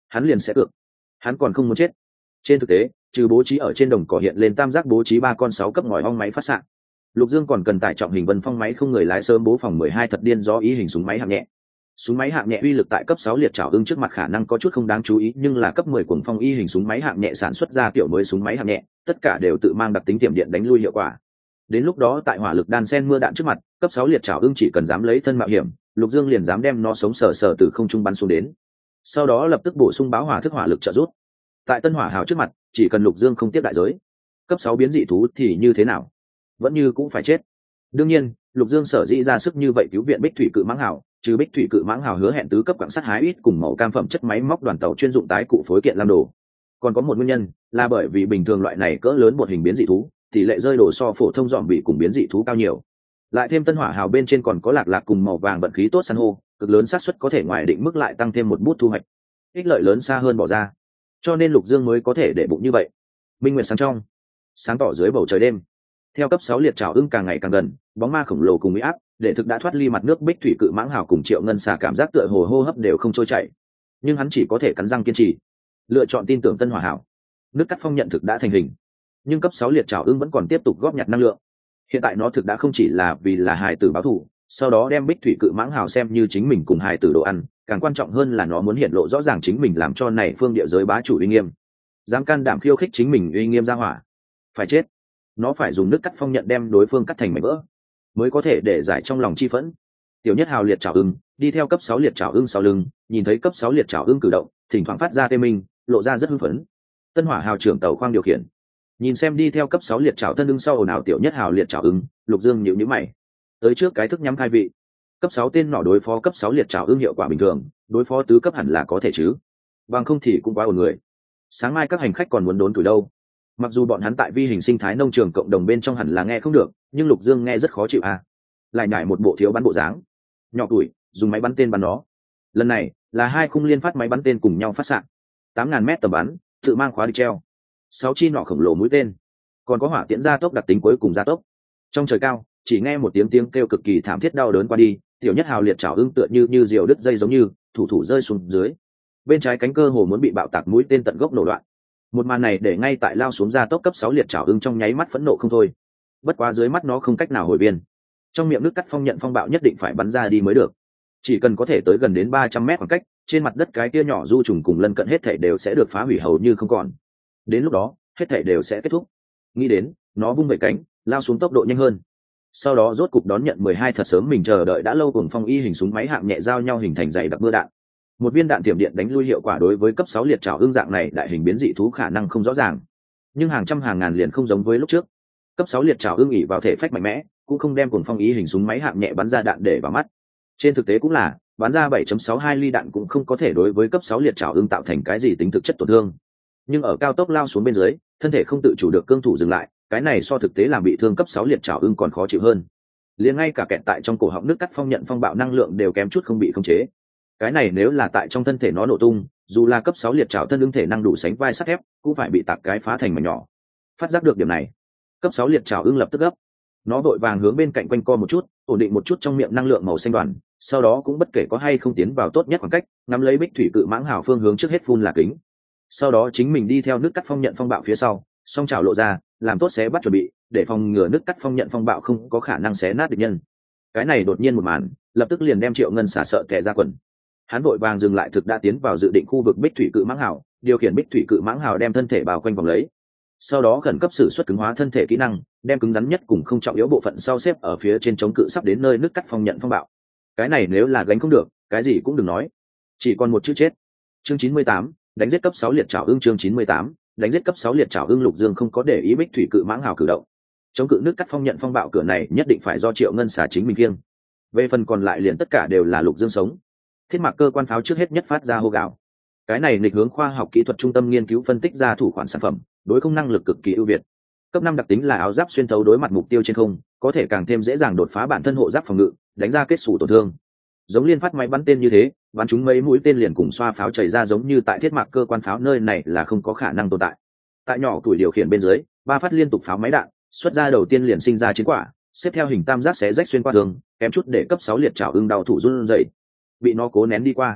hắn liền sẽ cược. Hắn còn không muốn chết. Trên thực tế, trừ bố trí ở trên đồng cỏ hiện lên tam giác bố trí ba con sáu cấp ngòi ong máy phát xạ, Lục Dương còn cần tải trọng hình Vân Phong máy không người lái sớm bố phòng mười hai thật điên gió ý hình súng máy hạng nhẹ. Súng máy hạng nhẹ uy lực tại cấp sáu liệt trảo ưng trước mặt khả năng có chút không đáng chú ý, nhưng là cấp mười cuồng phong y hình súng máy hạng nhẹ sản xuất ra kiểu mới súng máy hạng nhẹ, tất cả đều tự mang đặc tính tiềm điện đánh lui hiệu quả. Đến lúc đó tại hỏa lực đan sen mưa đạn trước mặt, cấp sáu liệt trảo ưng chỉ cần dám lấy thân mạo hiểm, Lục Dương liền dám đem nó sống sờ sờ từ không trung bắn xuống đến. Sau đó lập tức bổ sung báo hỏa thức hỏa lực trợ giúp. Tại Tân Hỏa Hào trước mặt, chỉ cần Lục Dương không tiếp đại giới, cấp sáu biến dị thú thì như thế nào? Vẫn như cũng phải chết. Đương nhiên, Lục Dương sở dĩ ra sức như vậy cứu viện Bích Thủy Cự Mãng Hào, trừ Bích Thủy Cự Mãng Hào hứa hẹn tứ cấp quặng sắt hái ít cùng màu cam phẩm chất máy móc đoàn tàu chuyên dụng tái cụ phối kiện làm đồ. Còn có một nguyên nhân là bởi vì bình thường loại này cỡ lớn một hình biến dị thú, tỷ lệ rơi đồ so phổ thông dòm bị cùng biến dị thú cao nhiều. Lại thêm Tân Hỏa Hào bên trên còn có lạc lạc cùng màu vàng vận khí tốt san hô, cực lớn xác suất có thể ngoài định mức lại tăng thêm một bút thu hoạch. Ích lợi lớn xa hơn bỏ ra. Cho nên Lục Dương mới có thể để bụng như vậy. Minh nguyệt sáng trong, sáng tỏ dưới bầu trời đêm. Theo cấp sáu liệt trảo ưng càng ngày càng gần, bóng ma khổng lồ cùng uy áp, để thực đã thoát ly mặt nước Bích Thủy Cự Mãng Hào cùng Triệu Ngân Xà cảm giác tựa hồ hô hấp đều không trôi chảy. Nhưng hắn chỉ có thể cắn răng kiên trì, lựa chọn tin tưởng Tân Hỏa Hào. Nước cắt phong nhận thực đã thành hình, nhưng cấp sáu liệt trảo ưng vẫn còn tiếp tục góp nhặt năng lượng. Hiện tại nó thực đã không chỉ là vì là hài tử báo thù, sau đó đem Bích Thủy Cự Mãng Hào xem như chính mình cùng hài tử đồ ăn, càng quan trọng hơn là nó muốn hiện lộ rõ ràng chính mình làm cho này phương địa giới bá chủ uy nghiêm. Dám can đảm khiêu khích chính mình uy nghiêm ra hỏa, phải chết. Nó phải dùng nước cắt phong nhận đem đối phương cắt thành mảnh vỡ, mới có thể để giải trong lòng chi phẫn. Tiểu Nhất Hào liệt trảo ưng đi theo cấp sáu liệt trảo ưng sau lưng, nhìn thấy cấp sáu liệt trảo ưng cử động, thỉnh thoảng phát ra tê minh, lộ ra rất hưng phấn. Tân Hỏa Hào trưởng tàu khoang điều khiển, nhìn xem đi theo cấp sáu liệt trảo thân ưng sau ồn ào Tiểu Nhất Hào liệt trảo ưng, Lục Dương nhíu nhíu mày. Tới trước cái thức nhắm hai vị. Cấp sáu tên nỏ đối phó cấp sáu liệt trảo ưng hiệu quả bình thường, đối phó tứ cấp hẳn là có thể chứ. Bằng không thì cũng quá ổn người. Sáng mai các hành khách còn muốn đốn tuổi đâu. Mặc dù bọn hắn tại vi hình sinh thái nông trường cộng đồng bên trong hẳn là nghe không được, nhưng Lục Dương nghe rất khó chịu à. Lại nhảy một bộ thiếu bắn bộ dáng. Nhỏ tuổi, dùng máy bắn tên bắn nó. Lần này là hai khung liên phát máy bắn tên cùng nhau phát xạ. tám ngàn mét tầm bắn, tự mang khóa địch treo. Sáu chi nỏ khổng lồ mũi tên. Còn có hỏa tiễn gia tốc đặc tính cuối cùng gia tốc. Trong trời cao, chỉ nghe một tiếng tiếng kêu cực kỳ thảm thiết đau đớn qua đi, Tiểu Nhất Hào liệt trảo ưng tựa như như diều đứt dây giống như, thủ thủ rơi xuống dưới. Bên trái cánh cơ hồ muốn bị bạo tạc mũi tên tận gốc nổ đoạn. Một màn này để ngay tại lao xuống ra tốc cấp sáu liệt trảo ưng trong nháy mắt phẫn nộ không thôi. Bất quá dưới mắt nó không cách nào hồi biên. Trong miệng nước cắt phong nhận phong bạo nhất định phải bắn ra đi mới được. Chỉ cần có thể tới gần đến ba trăm mét khoảng cách, trên mặt đất cái kia nhỏ du trùng cùng lân cận hết thảy đều sẽ được phá hủy hầu như không còn. Đến lúc đó, hết thảy đều sẽ kết thúc. Nghĩ đến, nó vung vẩy cánh, lao xuống tốc độ nhanh hơn. Sau đó rốt cục đón nhận mười hai thật sớm mình chờ đợi đã lâu cùng phong y hình súng máy hạng nhẹ giao nhau hình thành dày đặc mưa đạn. Một viên đạn tiềm điện đánh lui hiệu quả đối với cấp sáu liệt trảo ưng dạng này đại hình biến dị thú khả năng không rõ ràng, nhưng hàng trăm hàng ngàn liền không giống với lúc trước. Cấp sáu liệt trảo ưng ỉ vào thể phách mạnh mẽ, cũng không đem cùng phong ý hình súng máy hạng nhẹ bắn ra đạn để vào mắt. Trên thực tế cũng là, bắn ra bảy chấm sáu hai ly đạn cũng không có thể đối với cấp sáu liệt trảo ưng tạo thành cái gì tính thực chất tổn thương. Nhưng ở cao tốc lao xuống bên dưới, thân thể không tự chủ được cương thủ dừng lại, cái này so thực tế làm bị thương cấp sáu liệt trảo ưng còn khó chịu hơn. Liền ngay cả kẹt tại trong cổ họng nước cắt phong nhận phong bạo năng lượng đều kém chút không bị khống chế. Cái này nếu là tại trong thân thể nó nổ tung, dù là cấp sáu liệt trảo thân ưng thể năng đủ sánh vai sắt thép, cũng phải bị tạc cái phá thành mảnh nhỏ. Phát giác được điểm này, cấp sáu liệt trảo ưng lập tức gấp. Nó vội vàng hướng bên cạnh quanh co một chút, ổn định một chút trong miệng năng lượng màu xanh đoàn, sau đó cũng bất kể có hay không tiến vào tốt nhất khoảng cách, nắm lấy Bích Thủy Cự Mãng Hào phương hướng trước hết phun là kính. Sau đó chính mình đi theo nước cắt phong nhận phong bạo phía sau, song chảo lộ ra, làm tốt xé bắt chuẩn bị, để phòng ngừa nước cắt phong nhận phong bạo không có khả năng xé nát địch nhân. Cái này đột nhiên một màn, lập tức liền đem Triệu Ngân xả sợ tè ra quần. Hắn vội vàng dừng lại thực đã tiến vào dự định khu vực Bích Thủy Cự Mãng Hào, điều khiển Bích Thủy Cự Mãng Hào đem thân thể bao quanh vòng lấy. Sau đó khẩn cấp sử xuất cứng hóa thân thể kỹ năng, đem cứng rắn nhất cùng không trọng yếu bộ phận sau xếp ở phía trên chống cự sắp đến nơi nước cắt phong nhận phong bạo. Cái này nếu là gánh không được, cái gì cũng đừng nói, chỉ còn một chữ chết. Chương chín mươi tám, đánh giết cấp sáu liệt trảo ưng. Chương chín mươi tám, đánh giết cấp sáu liệt trảo ưng. Lục Dương không có để ý Bích Thủy Cự Mãng Hào cử động, chống cự nước cắt phong nhận phong bạo cửa này nhất định phải do Triệu Ngân xả chính mình kiêng. Về phần còn lại liền tất cả đều là Lục Dương sống. Thiết Mạc cơ quan pháo trước hết nhất phát ra hô gào. Cái này nghịch hướng khoa học kỹ thuật trung tâm nghiên cứu phân tích ra thủ khoản sản phẩm, đối không năng lực cực kỳ ưu việt. Cấp năm đặc tính là áo giáp xuyên thấu đối mặt mục tiêu trên không, có thể càng thêm dễ dàng đột phá bản thân hộ giáp phòng ngự, đánh ra kết xù tổn thương. Giống liên phát máy bắn tên như thế, bắn chúng mấy mũi tên liền cùng xoa pháo chảy ra giống như tại Thiết Mạc cơ quan pháo nơi này là không có khả năng tồn tại. Tại nhỏ tuổi điều khiển bên dưới, ba phát liên tục pháo máy đạn, xuất ra đầu tiên liền sinh ra chiến quả, xếp theo hình tam giác xé rách xuyên qua tường, kém chút để cấp sáu liệt trảo ưng đau thủ run rẩy. Bị nó cố nén đi qua.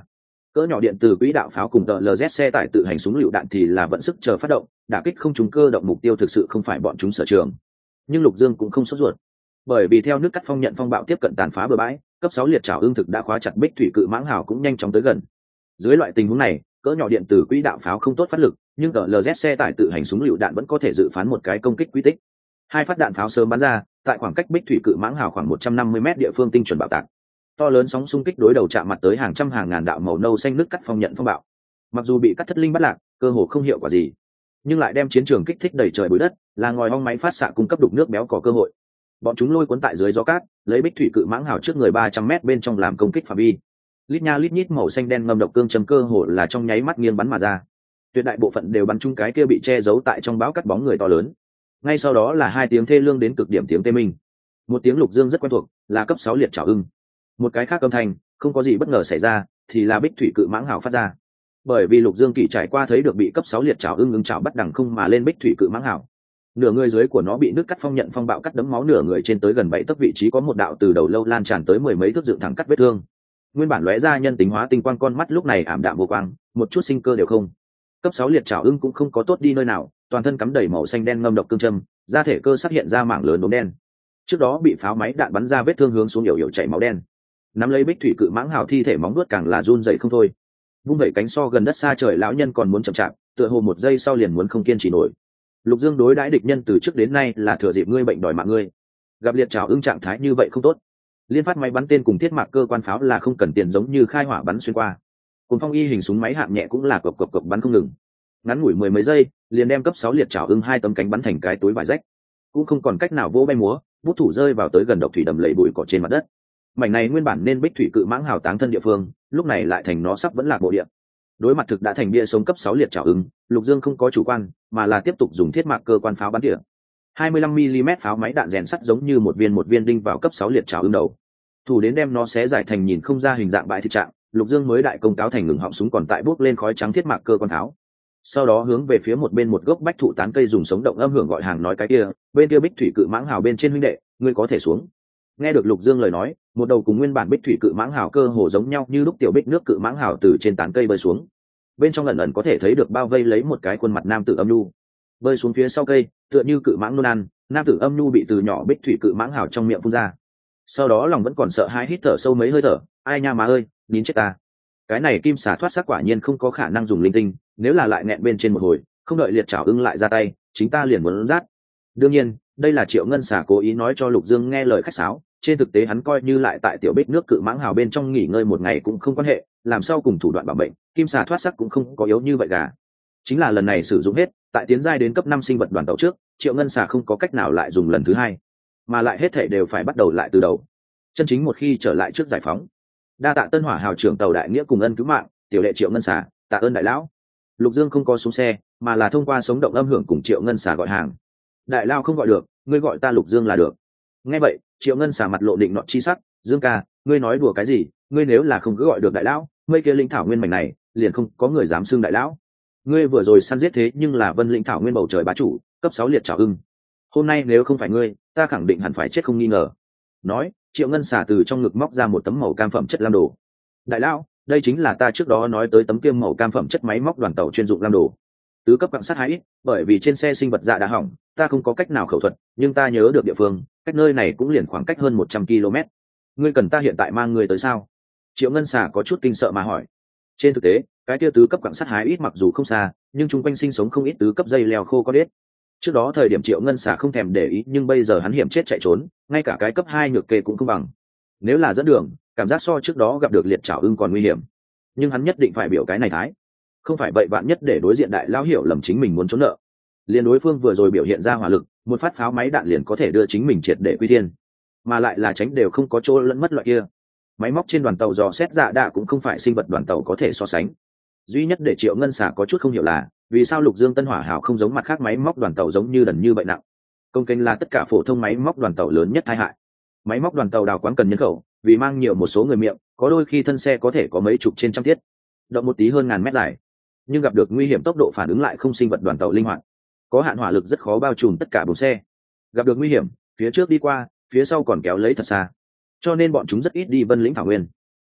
Cỡ nhỏ điện từ quỹ đạo pháo cùng tờ lờ dét xe tải tự hành súng lựu đạn thì là vận sức chờ phát động, đả kích không trúng cơ động mục tiêu thực sự không phải bọn chúng sở trường. Nhưng Lục Dương cũng không sốt ruột, bởi vì theo nước cắt phong nhận phong bạo tiếp cận tàn phá bờ bãi, cấp sáu liệt trảo ương thực đã khóa chặt bích thủy cự mãng hào cũng nhanh chóng tới gần. Dưới loại tình huống này, cỡ nhỏ điện từ quỹ đạo pháo không tốt phát lực, nhưng tờ lờ dét xe tải tự hành súng lựu đạn vẫn có thể dự phán một cái công kích quy tích. Hai phát đạn pháo sớm bắn ra, tại khoảng cách bích thủy cự mãng hào khoảng một trăm năm mươi mét địa phương tinh chuẩn bạo tạc. To lớn sóng xung kích đối đầu chạm mặt tới hàng trăm hàng ngàn đạo màu nâu xanh nước cắt phong nhận phong bạo. Mặc dù bị cắt thất linh bắt lạc, cơ hồ không hiệu quả gì, nhưng lại đem chiến trường kích thích đầy trời bụi đất, là ngòi ong máy phát xạ cung cấp đục nước béo có cơ hội. Bọn chúng lôi cuốn tại dưới gió cát, lấy bích thủy cự mãng hào trước người ba trăm mét bên trong làm công kích phạm vi. Lít nha lít nhít màu xanh đen ngâm độc cương châm cơ hồ là trong nháy mắt nghiêng bắn mà ra. Tuyệt đại bộ phận đều bắn trúng cái kia bị che giấu tại trong bão cắt bóng người to lớn. Ngay sau đó là hai tiếng thê lương đến cực điểm tiếng tê minh. Một tiếng Lục Dương rất quen thuộc, là cấp sáu liệt trảo ưng. Một cái khác âm thanh, không có gì bất ngờ xảy ra, thì là bích thủy cự mãng hào phát ra. Bởi vì Lục Dương Kỳ trải qua thấy được bị cấp sáu liệt trảo ưng ưng trảo bắt đằng không mà lên bích thủy cự mãng hào. Nửa người dưới của nó bị nước cắt phong nhận phong bạo cắt đấm máu, nửa người trên tới gần bảy tấc vị trí có một đạo từ đầu lâu lan tràn tới mười mấy thước dựng thẳng cắt vết thương. Nguyên bản lóe ra nhân tính hóa tinh quang con mắt lúc này ảm đạm vô quang, một chút sinh cơ đều không. Cấp sáu liệt trảo ưng cũng không có tốt đi nơi nào, toàn thân cắm đầy màu xanh đen ngâm độc cương châm, da thể cơ xác hiện ra mảng lớn đốm đen. Trước đó bị pháo máy đạn bắn ra vết thương hướng xuống hiểu hiểu chảy máu đen. Nắm lấy bích thủy cự mãng hào thi thể móng vuốt càng là run rẩy không thôi. Vung vẩy cánh so gần đất xa trời lão nhân còn muốn chậm chạp, tựa hồ một giây sau liền muốn không kiên trì nổi. Lục Dương đối đãi địch nhân từ trước đến nay là thừa dịp ngươi bệnh đòi mạng ngươi. Gặp liệt trảo ưng trạng thái như vậy không tốt. Liên phát máy bắn tên cùng thiết mạc cơ quan pháo là không cần tiền, giống như khai hỏa bắn xuyên qua. Cùng phong y hình súng máy hạng nhẹ cũng là cộc cộc cộc bắn không ngừng. Ngắn ngủi mười mấy giây, liền đem cấp sáu liệt trảo ưng hai tấm cánh bắn thành cái túi vải rách. Cũng không còn cách nào vỗ bay múa, bút thủ rơi vào tới gần độc thủy đầm lầy bụi cỏ trên mặt đất. Mảnh này nguyên bản nên bích thủy cự mãng hào táng thân địa phương, lúc này lại thành nó sắp vẫn là bộ địa. Đối mặt thực đã thành bia sống cấp sáu liệt trảo ưng, Lục Dương không có chủ quan, mà là tiếp tục dùng thiết mạc cơ quan pháo bắn tỉa. hai mươi lăm mi li mét pháo máy đạn rèn sắt giống như một viên một viên đinh vào cấp sáu liệt trảo ưng đầu. Thủ đến đem nó xé giải thành nhìn không ra hình dạng bại thịt trạng, Lục Dương mới đại công cáo thành ngừng họng súng còn tại bốc lên khói trắng thiết mạc cơ quan tháo. Sau đó hướng về phía một bên một gốc bách thụ tán cây dùng sống động âm hưởng gọi hàng nói cái kia, bên kia bích thủy cự mãng hào bên trên huynh đệ, ngươi có thể xuống. Nghe được Lục Dương lời nói, một đầu cùng nguyên bản bích thủy cự mãng hào cơ hồ giống nhau như lúc tiểu bích nước cự mãng hào từ trên tán cây bơi xuống. Bên trong ẩn ẩn có thể thấy được bao vây lấy một cái khuôn mặt nam tử âm nhu. Bơi xuống phía sau cây, tựa như cự mãng nôn ăn, nam tử âm nhu bị từ nhỏ bích thủy cự mãng hào trong miệng phun ra. Sau đó lòng vẫn còn sợ hãi hít thở sâu mấy hơi thở, ai nha má ơi, nín chết ta. Cái này kim xà thoát xác quả nhiên không có khả năng dùng linh tinh, nếu là lại nghẹn bên trên một hồi, không đợi liệt trảo ưng lại ra tay, chính ta liền muốn rát. Đương nhiên, đây là Triệu Ngân xà cố ý nói cho Lục Dương nghe lời khách sáo, trên thực tế hắn coi như lại tại tiểu bích nước cự mãng hào bên trong nghỉ ngơi một ngày cũng không quan hệ, làm sao cùng thủ đoạn bảo bệnh, kim xà thoát sắc cũng không có yếu như vậy gà. Chính là lần này sử dụng hết, tại tiến giai đến cấp năm sinh vật đoàn tàu trước, Triệu Ngân xà không có cách nào lại dùng lần thứ hai, mà lại hết thảy đều phải bắt đầu lại từ đầu. Chân chính một khi trở lại trước giải phóng. Đa tạ Tân Hỏa hào trưởng tàu đại nghĩa cùng ân cứu mạng, tiểu đệ Triệu Ngân xà, tạ ơn đại lão. Lục Dương không có xuống xe, mà là thông qua sống động âm hưởng cùng Triệu Ngân xà gọi hàng. Đại lao không gọi được, ngươi gọi ta Lục Dương là được. Nghe vậy, Triệu Ngân xà mặt lộ định nọ chi sắc, Dương ca, ngươi nói đùa cái gì, ngươi nếu là không cứ gọi được đại lão, mây kia linh thảo nguyên mảnh này liền không có người dám xưng đại lão. Ngươi vừa rồi săn giết thế nhưng là Vân Linh thảo nguyên bầu trời bá chủ, cấp sáu liệt trảo ưng. Hôm nay nếu không phải ngươi, ta khẳng định hẳn phải chết không nghi ngờ. Nói, Triệu Ngân xà từ trong ngực móc ra một tấm màu cam phẩm chất lam đồ. Đại lão, đây chính là ta trước đó nói tới tấm kiêm màu cam phẩm chất máy móc đoàn tàu chuyên dụng lam đồ. Tứ cấp quặng sắt hai ít, bởi vì trên xe sinh vật dạ đã hỏng, ta không có cách nào khẩu thuật, nhưng ta nhớ được địa phương, cách nơi này cũng liền khoảng cách hơn một trăm ki lô mét. Ngươi cần ta hiện tại mang người tới sao? Triệu Ngân xà có chút kinh sợ mà hỏi. Trên thực tế, cái kia tứ cấp quặng sắt hái ít mặc dù không xa, nhưng chung quanh sinh sống không ít tứ cấp dây leo khô có đết. Trước đó thời điểm Triệu Ngân xà không thèm để ý, nhưng bây giờ hắn hiểm chết chạy trốn, ngay cả cái cấp hai nhược kê cũng không bằng. Nếu là dẫn đường, cảm giác so trước đó gặp được liệt trảo ưng còn nguy hiểm. Nhưng hắn nhất định phải biểu cái này thái. Không phải vậy bạn nhất để đối diện đại lão hiểu lầm chính mình muốn trốn nợ. Liên đối phương vừa rồi biểu hiện ra hỏa lực, một phát pháo máy đạn liền có thể đưa chính mình triệt để quy thiên, mà lại là tránh đều không có chỗ lẫn mất loại kia. Máy móc trên đoàn tàu dò xét dạ đạ cũng không phải sinh vật đoàn tàu có thể so sánh. Duy nhất để Triệu Ngân xà có chút không hiểu là vì sao Lục Dương Tân Hỏa hào không giống mặt khác máy móc đoàn tàu giống như đần như vậy nặng. Công kênh là tất cả phổ thông máy móc đoàn tàu lớn nhất tai hại. Máy móc đoàn tàu đào quán cần nhân khẩu, vì mang nhiều một số người miệng, có đôi khi thân xe có thể có mấy chục trên trăm tiết, động một tí hơn ngàn mét dài. Nhưng gặp được nguy hiểm tốc độ phản ứng lại không sinh vật đoàn tàu linh hoạt, có hạn hỏa lực rất khó bao trùm tất cả buồng xe. Gặp được nguy hiểm, phía trước đi qua, phía sau còn kéo lấy thật xa. Cho nên bọn chúng rất ít đi Vân Lĩnh thảo nguyên.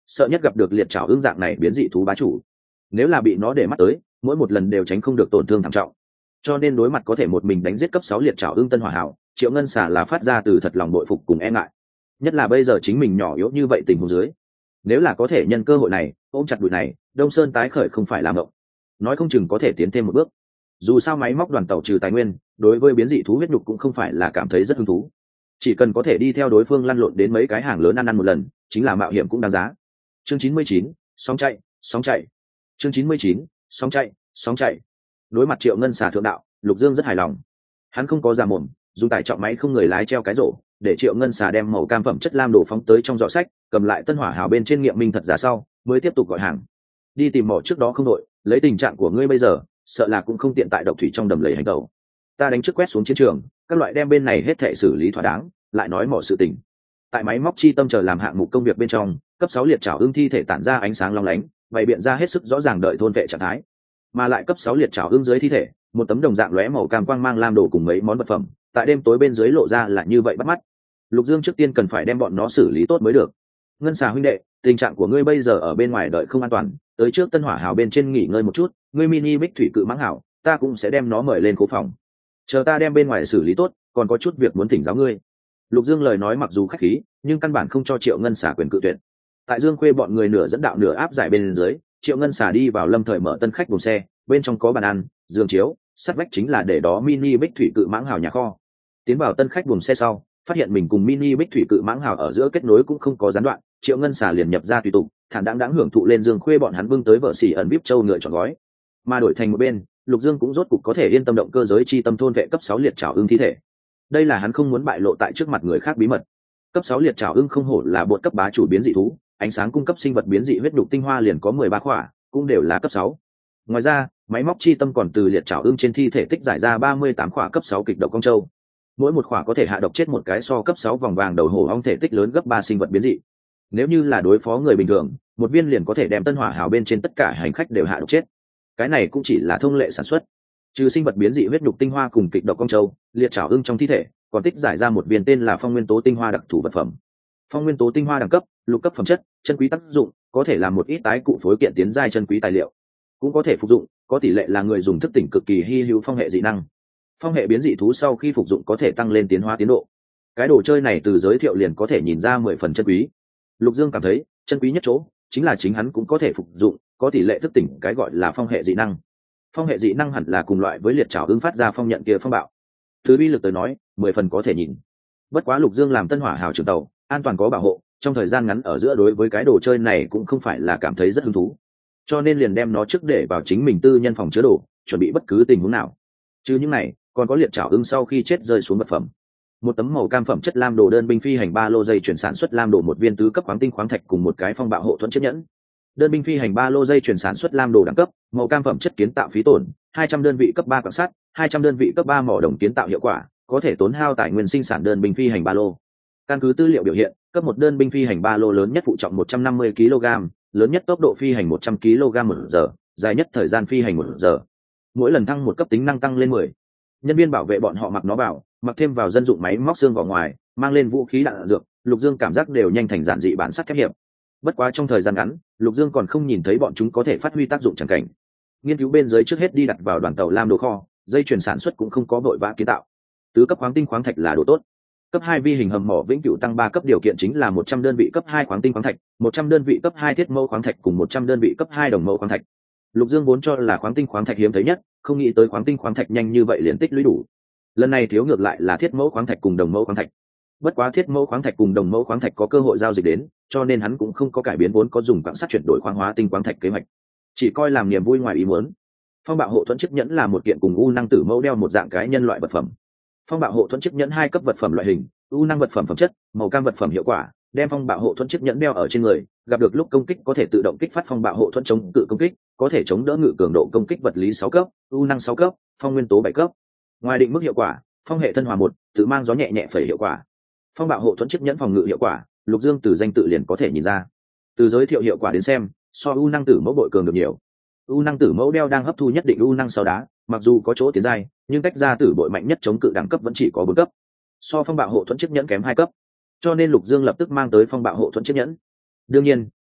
sợ nhất gặp được liệt trảo ưng dạng này biến dị thú bá chủ. Nếu là bị nó để mắt tới, mỗi một lần đều tránh không được tổn thương thảm trọng. Cho nên đối mặt có thể một mình đánh giết cấp sáu liệt trảo ưng tân hỏa hảo, Triệu Ngân Xà là phát ra từ thật lòng bội phục cùng e ngại. Nhất là bây giờ chính mình nhỏ yếu như vậy tình huống dưới, nếu là có thể nhân cơ hội này ôm chặt đùi này, Đông Sơn tái khởi không phải làm mộng, nói không chừng có thể tiến thêm một bước. Dù sao máy móc đoàn tàu trừ tài nguyên, đối với biến dị thú huyết nhục cũng không phải là cảm thấy rất hứng thú. Chỉ cần có thể đi theo đối phương lăn lộn đến mấy cái hàng lớn ăn ăn một lần, chính là mạo hiểm cũng đáng giá. Chương chín mươi chín, sóng chạy, sóng chạy. Chương chín mươi chín, sóng chạy, sóng chạy. Đối mặt Triệu Ngân Xà thượng đạo, Lục Dương rất hài lòng. Hắn không có giả mồm, dùng tải trọng máy không người lái treo cái rổ, để Triệu Ngân Xà đem màu cam phẩm chất lam đổ phóng tới trong giỏ sách, cầm lại tân hỏa hào bên trên nghiệm minh thật giả sau, mới tiếp tục gọi hàng. Đi tìm mỏ trước đó không đội, lấy tình trạng của ngươi bây giờ, sợ là cũng không tiện tại độc thủy trong đầm lầy hành tẩu. Ta đánh trước quét xuống chiến trường, các loại đem bên này hết thảy xử lý thỏa đáng, lại nói mỏ sự tình. Tại máy móc chi tâm chờ làm hạng mục công việc bên trong, cấp sáu liệt trảo ưng thi thể tản ra ánh sáng long lánh, bày biện ra hết sức rõ ràng đợi thôn vệ trạng thái. Mà lại cấp sáu liệt trảo ưng dưới thi thể, một tấm đồng dạng lóe màu cam quang mang lam đồ cùng mấy món vật phẩm, tại đêm tối bên dưới lộ ra là như vậy bắt mắt. Lục Dương trước tiên cần phải đem bọn nó xử lý tốt mới được. Ngân Xà huynh đệ, tình trạng của ngươi bây giờ ở bên ngoài đợi không an toàn, tới trước tân hỏa hào bên trên nghỉ ngơi một chút, ngươi mini bích thủy cự mãng hảo, ta cũng sẽ đem nó mời lên cố phòng. Chờ ta đem bên ngoài xử lý tốt, còn có chút việc muốn thỉnh giáo ngươi. Lục Dương lời nói mặc dù khách khí, nhưng căn bản không cho Triệu Ngân Xà quyền cự tuyệt. Tại Dương Khuê bọn người nửa dẫn đạo nửa áp giải bên dưới, Triệu Ngân Xà đi vào lâm thời mở tân khách buồng xe, bên trong có bàn ăn, giường chiếu, sát vách chính là để đó mini bích thủy cự mãng hào nhà kho. Tiến vào tân khách buồng xe sau, phát hiện mình cùng mini bích thủy cự mãng hào ở giữa kết nối cũng không có gián đoạn, Triệu Ngân Xà liền nhập ra tùy tục, thản đáng đáng hưởng thụ lên Dương Khuê bọn hắn bưng tới vợ xỉ ẩn bíp châu ngựa chọn gói. Mà đổi thành một bên, Lục Dương cũng rốt cục có thể yên tâm động cơ giới chi tâm thôn vệ cấp sáu liệt trảo ưng thi thể. Đây là hắn không muốn bại lộ tại trước mặt người khác bí mật. Cấp sáu liệt trảo ưng không hổ là bột cấp bá chủ biến dị thú, ánh sáng cung cấp sinh vật biến dị huyết đục tinh hoa liền có mười ba khỏa, cũng đều là cấp sáu. Ngoài ra, máy móc chi tâm còn từ liệt trảo ưng trên thi thể tích giải ra ba mươi tám khỏa cấp sáu kịch độc công châu. Mỗi một khỏa có thể hạ độc chết một cái so cấp sáu vòng vàng đầu hổ ong thể tích lớn gấp ba sinh vật biến dị. Nếu như là đối phó người bình thường, một viên liền có thể đem tân hỏa hào bên trên tất cả hành khách đều hạ độc chết. Cái này cũng chỉ là thông lệ sản xuất. Trừ sinh vật biến dị huyết nhục tinh hoa cùng kịch độc công châu, liệt trảo ưng trong thi thể còn tích giải ra một viên tên là phong nguyên tố tinh hoa đặc thù vật phẩm. Phong nguyên tố tinh hoa đẳng cấp, lục cấp phẩm chất, chân quý tác dụng, có thể làm một ít tái cụ phối kiện tiến giai chân quý tài liệu, cũng có thể phục dụng, có tỷ lệ là người dùng thức tỉnh cực kỳ hy hữu phong hệ dị năng. Phong hệ biến dị thú sau khi phục dụng có thể tăng lên tiến hóa tiến độ. Cái đồ chơi này từ giới thiệu liền có thể nhìn ra mười phần chân quý. Lục Dương cảm thấy, chân quý nhất chỗ chính là chính hắn cũng có thể phục dụng, có tỷ lệ thức tỉnh cái gọi là phong hệ dị năng. Phong hệ dị năng hẳn là cùng loại với liệt trảo ưng phát ra phong nhận kia phong bạo. Từ uy lực tới nói, mười phần có thể nhìn. Bất quá Lục Dương làm tân hỏa hào trưởng tàu, an toàn có bảo hộ, trong thời gian ngắn ở giữa đối với cái đồ chơi này cũng không phải là cảm thấy rất hứng thú, cho nên liền đem nó trước để vào chính mình tư nhân phòng chứa đồ, chuẩn bị bất cứ tình huống nào. Chứ những này, còn có liệt trảo ưng sau khi chết rơi xuống vật phẩm. Một tấm màu cam phẩm chất lam đồ đơn binh phi hành ba lô dây chuyển sản xuất lam đồ một viên tứ cấp khoáng tinh khoáng thạch cùng một cái phong bạo hộ thuẫn chiếc nhẫn. Đơn binh phi hành ba lô dây chuyển sản xuất lam đồ đẳng cấp, màu cam phẩm chất kiến tạo phí tổn, hai trăm đơn vị cấp ba quan sát, hai trăm đơn vị cấp ba mỏ đồng kiến tạo hiệu quả, có thể tốn hao tài nguyên sinh sản đơn binh phi hành ba lô. Căn cứ tư liệu biểu hiện, cấp một đơn binh phi hành ba lô lớn nhất phụ trọng một trăm năm mươi ki lô gam, lớn nhất tốc độ phi hành một trăm ki lô gam một giờ, dài nhất thời gian phi hành một giờ. Mỗi lần thăng một cấp tính năng tăng lên mười. Nhân viên bảo vệ bọn họ mặc nó vào, mặc thêm vào dân dụng máy móc xương vào ngoài, mang lên vũ khí đạn dược, Lục Dương cảm giác đều nhanh thành giản dị bản sắt thép hiệp. Bất quá trong thời gian ngắn, Lục Dương còn không nhìn thấy bọn chúng có thể phát huy tác dụng chẳng cảnh. Nghiên cứu bên dưới trước hết đi đặt vào đoàn tàu lam đồ kho, dây chuyển sản xuất cũng không có vội vã kiến tạo. Tứ cấp khoáng tinh khoáng thạch là đồ tốt. Cấp hai vi hình hầm mỏ vĩnh cửu tăng ba cấp điều kiện chính là một trăm đơn vị cấp hai khoáng tinh khoáng thạch, một trăm đơn vị cấp hai thiết mẫu khoáng thạch cùng một trăm đơn vị cấp hai đồng mẫu khoáng thạch. Lục Dương vốn cho là khoáng tinh khoáng thạch hiếm thấy nhất, không nghĩ tới khoáng tinh khoáng thạch nhanh như vậy liền tích lũy đủ. Lần này thiếu ngược lại là thiết mẫu khoáng thạch cùng đồng mẫu khoáng thạch. Bất quá thiết mẫu khoáng thạch cùng đồng mẫu khoáng thạch có cơ hội giao dịch đến, cho nên hắn cũng không có cải biến vốn có dùng quặng sắt chuyển đổi khoáng hóa tinh khoáng thạch kế hoạch, chỉ coi làm niềm vui ngoài ý muốn. Phong bạo hộ thuẫn chiếc nhẫn là một kiện cùng u năng tử mẫu đeo một dạng cái nhân loại vật phẩm. Phong bạo hộ thuẫn chiếc nhẫn hai cấp vật phẩm loại hình, u năng vật phẩm phẩm chất, màu cam vật phẩm hiệu quả, đem phong bạo hộ thuẫn chiếc nhẫn đeo ở trên người, gặp được lúc công kích có thể tự động kích phát phong bạo hộ thuẫn chống cự công kích, có thể chống đỡ ngự cường độ công kích vật lý sáu cấp, u năng sáu cấp, phong nguyên tố bảy cấp. Ngoài định mức hiệu quả, phong hệ thân hòa một, tự mang gió nhẹ nhẹ phẩy hiệu quả. Phong bạo hộ thuẫn chiếc nhẫn phòng ngự hiệu quả, Lục Dương từ danh tự liền có thể nhìn ra. Từ giới thiệu hiệu quả đến xem, so u năng tử mẫu bội cường được nhiều. U năng tử mẫu đeo đang hấp thu nhất định u năng sau đá, mặc dù có chỗ tiến giai, nhưng cách ra tử bội mạnh nhất chống cự đẳng cấp vẫn chỉ có bốn cấp, so phong bạo hộ thuẫn chiếc nhẫn kém hai cấp, cho nên Lục Dương lập tức mang tới phong bạo hộ thuẫn chiếc nhẫn. Đương nhiên,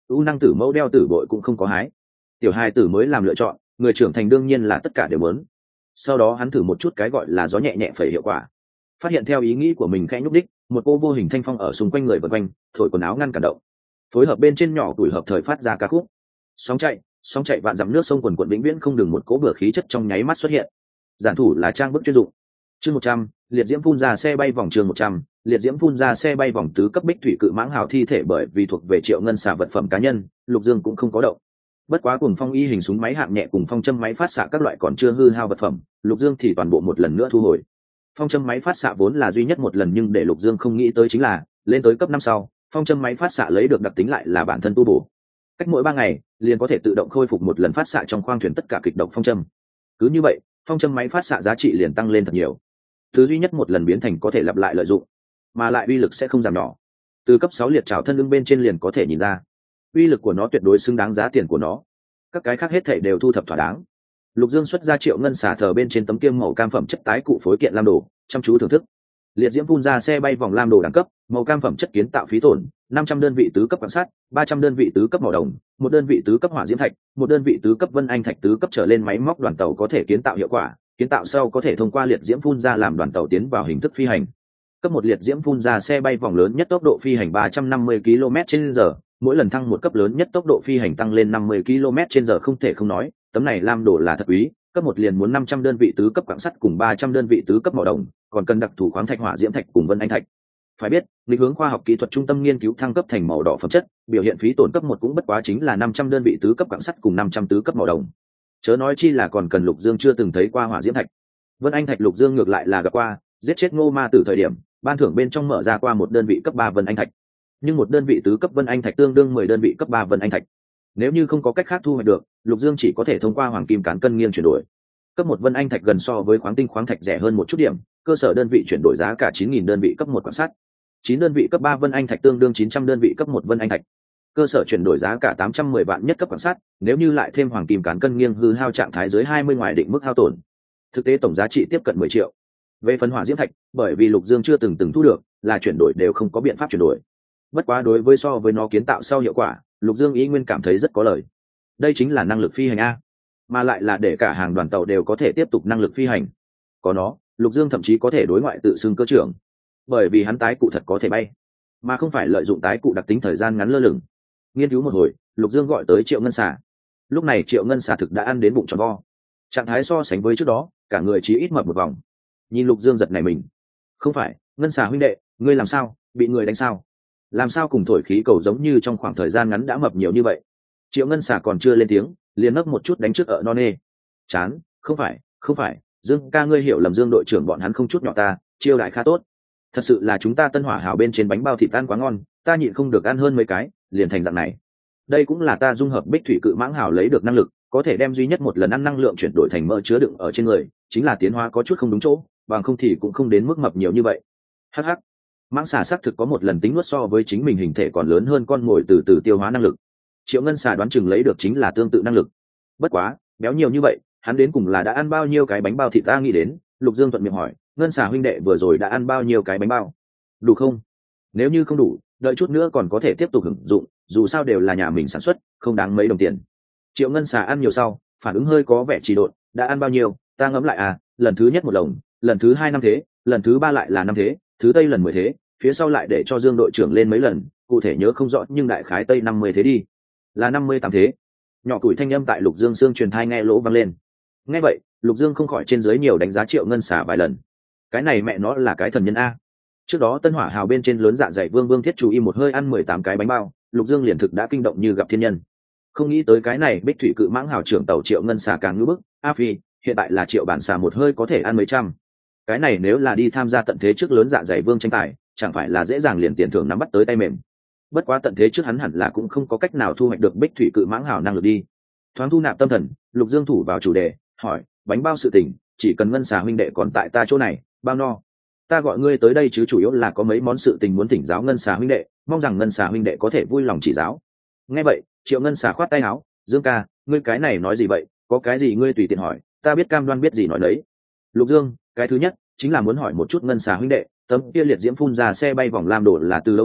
ưu năng tử mẫu đeo tử bội cũng không có hái. Tiểu hai tử mới làm lựa chọn, người trưởng thành đương nhiên là tất cả đều muốn. Sau đó hắn thử một chút cái gọi là gió nhẹ nhẹ phẩy hiệu quả, phát hiện theo ý nghĩ của mình khẽ nhúc đích, một cô vô hình thanh phong ở xung quanh người vần quanh, thổi quần áo ngăn cản động, phối hợp bên trên nhỏ tuổi hợp thời phát ra ca khúc. Sóng chạy, sóng chạy vạn dặm nước sông quần quần vĩnh viễn không đừng, một cỗ bừa khí chất trong nháy mắt xuất hiện. Giản thủ là trang bức chuyên dụng. Chương một trăm, liệt diễm phun ra xe bay vòng. Chương một trăm, liệt diễm phun ra xe bay vòng. Tứ cấp bích thủy cự mãng hào thi thể bởi vì thuộc về Triệu Ngân xả vật phẩm cá nhân, Lục Dương cũng không có động. Bất quá cùng phong y hình súng máy hạng nhẹ cùng phong châm máy phát xạ các loại còn chưa hư hao vật phẩm, Lục Dương thì toàn bộ một lần nữa thu hồi. Phong châm máy phát xạ vốn là duy nhất một lần, nhưng để Lục Dương không nghĩ tới chính là lên tới cấp năm sau, phong châm máy phát xạ lấy được đặc tính lại là bản thân tu bổ, cách mỗi ba ngày liền có thể tự động khôi phục một lần phát xạ trong khoang thuyền tất cả kịch độc phong châm. Cứ như vậy, phong châm máy phát xạ giá trị liền tăng lên thật nhiều, thứ duy nhất một lần biến thành có thể lặp lại lợi dụng, mà lại uy lực sẽ không giảm nhỏ. Từ cấp sáu liệt trảo thân lưng bên trên liền có thể nhìn ra uy lực của nó tuyệt đối xứng đáng giá tiền của nó. Các cái khác hết thể đều thu thập thỏa đáng. Lục Dương xuất ra Triệu Ngân xả thờ bên trên tấm kiêm màu cam phẩm chất tái cụ phối kiện lam đồ, chăm chú thưởng thức. Liệt diễm phun ra xe bay vòng lam đồ đẳng cấp, màu cam phẩm chất kiến tạo phí tổn, năm trăm đơn vị tứ cấp quan sát, ba trăm đơn vị tứ cấp màu đồng, một đơn vị tứ cấp hỏa diễm thạch, một đơn vị tứ cấp vân anh thạch. Tứ cấp trở lên máy móc đoàn tàu có thể kiến tạo hiệu quả, kiến tạo sau có thể thông qua liệt diễm phun ra làm đoàn tàu tiến vào hình thức phi hành. Cấp một liệt diễm phun ra xe bay vòng lớn nhất tốc độ phi hành ba trăm năm mươi ki lô mét trên giờ, mỗi lần thăng một cấp lớn nhất tốc độ phi hành tăng lên năm mươi ki lô mét trên giờ. Không thể không nói, tấm này lam đồ là thật quý, cấp một liền muốn năm trăm đơn vị tứ cấp quặng sắt cùng ba trăm đơn vị tứ cấp màu đồng, còn cần đặc thù khoáng thạch hỏa diễm thạch cùng vân anh thạch. Phải biết, nghịch hướng khoa học kỹ thuật trung tâm nghiên cứu thăng cấp thành màu đỏ phẩm chất, biểu hiện phí tổn cấp một cũng bất quá chính là năm trăm đơn vị tứ cấp quặng sắt cùng năm trăm tứ cấp màu đồng. Chớ nói chi là còn cần Lục Dương chưa từng thấy qua hỏa diễm thạch. Vân anh thạch Lục Dương ngược lại là gặp qua, giết chết Ngô Ma Tử thời điểm, ban thưởng bên trong mở ra qua một đơn vị cấp ba vân anh thạch. Nhưng một đơn vị tứ cấp vân anh thạch tương đương mười đơn vị cấp ba vân anh thạch. Nếu như không có cách khác thu hoạch được, Lục Dương chỉ có thể thông qua hoàng kim cán cân nghiêng chuyển đổi. Cấp một vân anh thạch gần so với khoáng tinh khoáng thạch rẻ hơn một chút điểm, cơ sở đơn vị chuyển đổi giá cả chín nghìn đơn vị cấp một quan sát. chín đơn vị cấp ba vân anh thạch tương đương chín trăm đơn vị cấp một vân anh thạch. Cơ sở chuyển đổi giá cả tám trăm mười vạn nhất cấp quan sát, nếu như lại thêm hoàng kim cán cân nghiêng hư hao trạng thái dưới hai mươi ngoài định mức hao tổn. Thực tế tổng giá trị tiếp cận mười triệu. Về phần hỏa diễm thạch, bởi vì Lục Dương chưa từng từng thu được, là chuyển đổi đều không có biện pháp chuyển đổi. Bất quá đối với so với nó kiến tạo sau hiệu quả, Lục Dương ý nguyên cảm thấy rất có lợi. Đây chính là năng lực phi hành a, mà lại là để cả hàng đoàn tàu đều có thể tiếp tục năng lực phi hành. Có nó, Lục Dương thậm chí có thể đối ngoại tự xưng cơ trưởng, bởi vì hắn tái cụ thật có thể bay, mà không phải lợi dụng tái cụ đặc tính thời gian ngắn lơ lửng. Nghiên cứu một hồi, Lục Dương gọi tới Triệu Ngân xả. Lúc này Triệu Ngân xả thực đã ăn đến bụng tròn vo, trạng thái so sánh với trước đó, cả người chí ít mập một vòng. Nhìn Lục Dương giật nảy mình. Không phải, Ngân xả huynh đệ, ngươi làm sao, bị người đánh sao? Làm sao cùng thổi khí cầu giống như trong khoảng thời gian ngắn đã mập nhiều như vậy? Triệu Ngân xả còn chưa lên tiếng, liền nấc một chút đánh trước ở non nê. Chán, không phải, không phải, Dương ca ngươi hiểu lầm, Dương đội trưởng bọn hắn không chút nhỏ ta, chiêu đại khá tốt. Thật sự là chúng ta Tân Hỏa Hào bên trên bánh bao thịt tan quá ngon, ta nhịn không được ăn hơn mấy cái, liền thành dạng này. Đây cũng là ta dung hợp bích thủy cự mãng hào lấy được năng lực, có thể đem duy nhất một lần ăn năng lượng chuyển đổi thành mỡ chứa đựng ở trên người, chính là tiến hóa có chút không đúng chỗ, bằng không thì cũng không đến mức mập nhiều như vậy. Hắc hắc. Mãng xà xác thực có một lần tính nuốt so với chính mình hình thể còn lớn hơn con ngồi từ từ tiêu hóa năng lực. Triệu Ngân xà đoán chừng lấy được chính là tương tự năng lực. Bất quá, béo nhiều như vậy, hắn đến cùng là đã ăn bao nhiêu cái bánh bao thịt? Ta nghĩ đến, Lục Dương thuận miệng hỏi, Ngân xà huynh đệ vừa rồi đã ăn bao nhiêu cái bánh bao? Đủ không? Nếu như không đủ, đợi chút nữa còn có thể tiếp tục hưởng dụng, dù sao đều là nhà mình sản xuất, không đáng mấy đồng tiền. Triệu Ngân xà ăn nhiều sau, phản ứng hơi có vẻ trì độn, đã ăn bao nhiêu? Ta ngẫm lại à, lần thứ nhất một lồng, lần thứ hai năm thế, lần thứ ba lại là năm thế, thứ tây lần mười thế, phía sau lại để cho Dương đội trưởng lên mấy lần, cụ thể nhớ không rõ nhưng đại khái tây năm mươi thế đi, là năm mươi tám thế. Nhỏ tuổi thanh âm tại Lục Dương xương truyền thai nghe lỗ vang lên. Nghe vậy, Lục Dương không khỏi trên dưới nhiều đánh giá Triệu Ngân xả vài lần. Cái này mẹ nó là cái thần nhân a. Trước đó Tân Hỏa Hào bên trên lớn dạ dày Vương Vương Thiết chú y một hơi ăn mười tám cái bánh bao, Lục Dương liền thực đã kinh động như gặp thiên nhân. Không nghĩ tới cái này bích thủy cự mãng hào trưởng tàu Triệu Ngân xả càng ngưỡng bức, a phi, hiện tại là Triệu bản xả một hơi có thể ăn mấy trăm. Cái này nếu là đi tham gia tận thế trước lớn dạ dày Vương tranh tài, chẳng phải là dễ dàng liền tiền thưởng nắm bắt tới tay mềm. Bất quá tận thế trước hắn hẳn là cũng không có cách nào thu hoạch được bích thủy cự mãng hào năng lực đi. Thoáng thu nạp tâm thần, Lục Dương thủ vào chủ đề, hỏi, bánh bao sự tình, chỉ cần Ngân xà huynh đệ còn tại ta chỗ này, bao no. Ta gọi ngươi tới đây chứ chủ yếu là có mấy món sự tình muốn thỉnh giáo Ngân xà huynh đệ, mong rằng Ngân xà huynh đệ có thể vui lòng chỉ giáo. Nghe vậy, Triệu Ngân xà khoát tay áo, Dương ca, ngươi cái này nói gì vậy, có cái gì ngươi tùy tiện hỏi, ta biết cam đoan biết gì nói đấy. Lục Dương, cái thứ nhất chính là muốn hỏi một chút Ngân xà huynh đệ, tấm kia liệt diễm phun ra xe bay vòng lam đồ là từ lâu làm,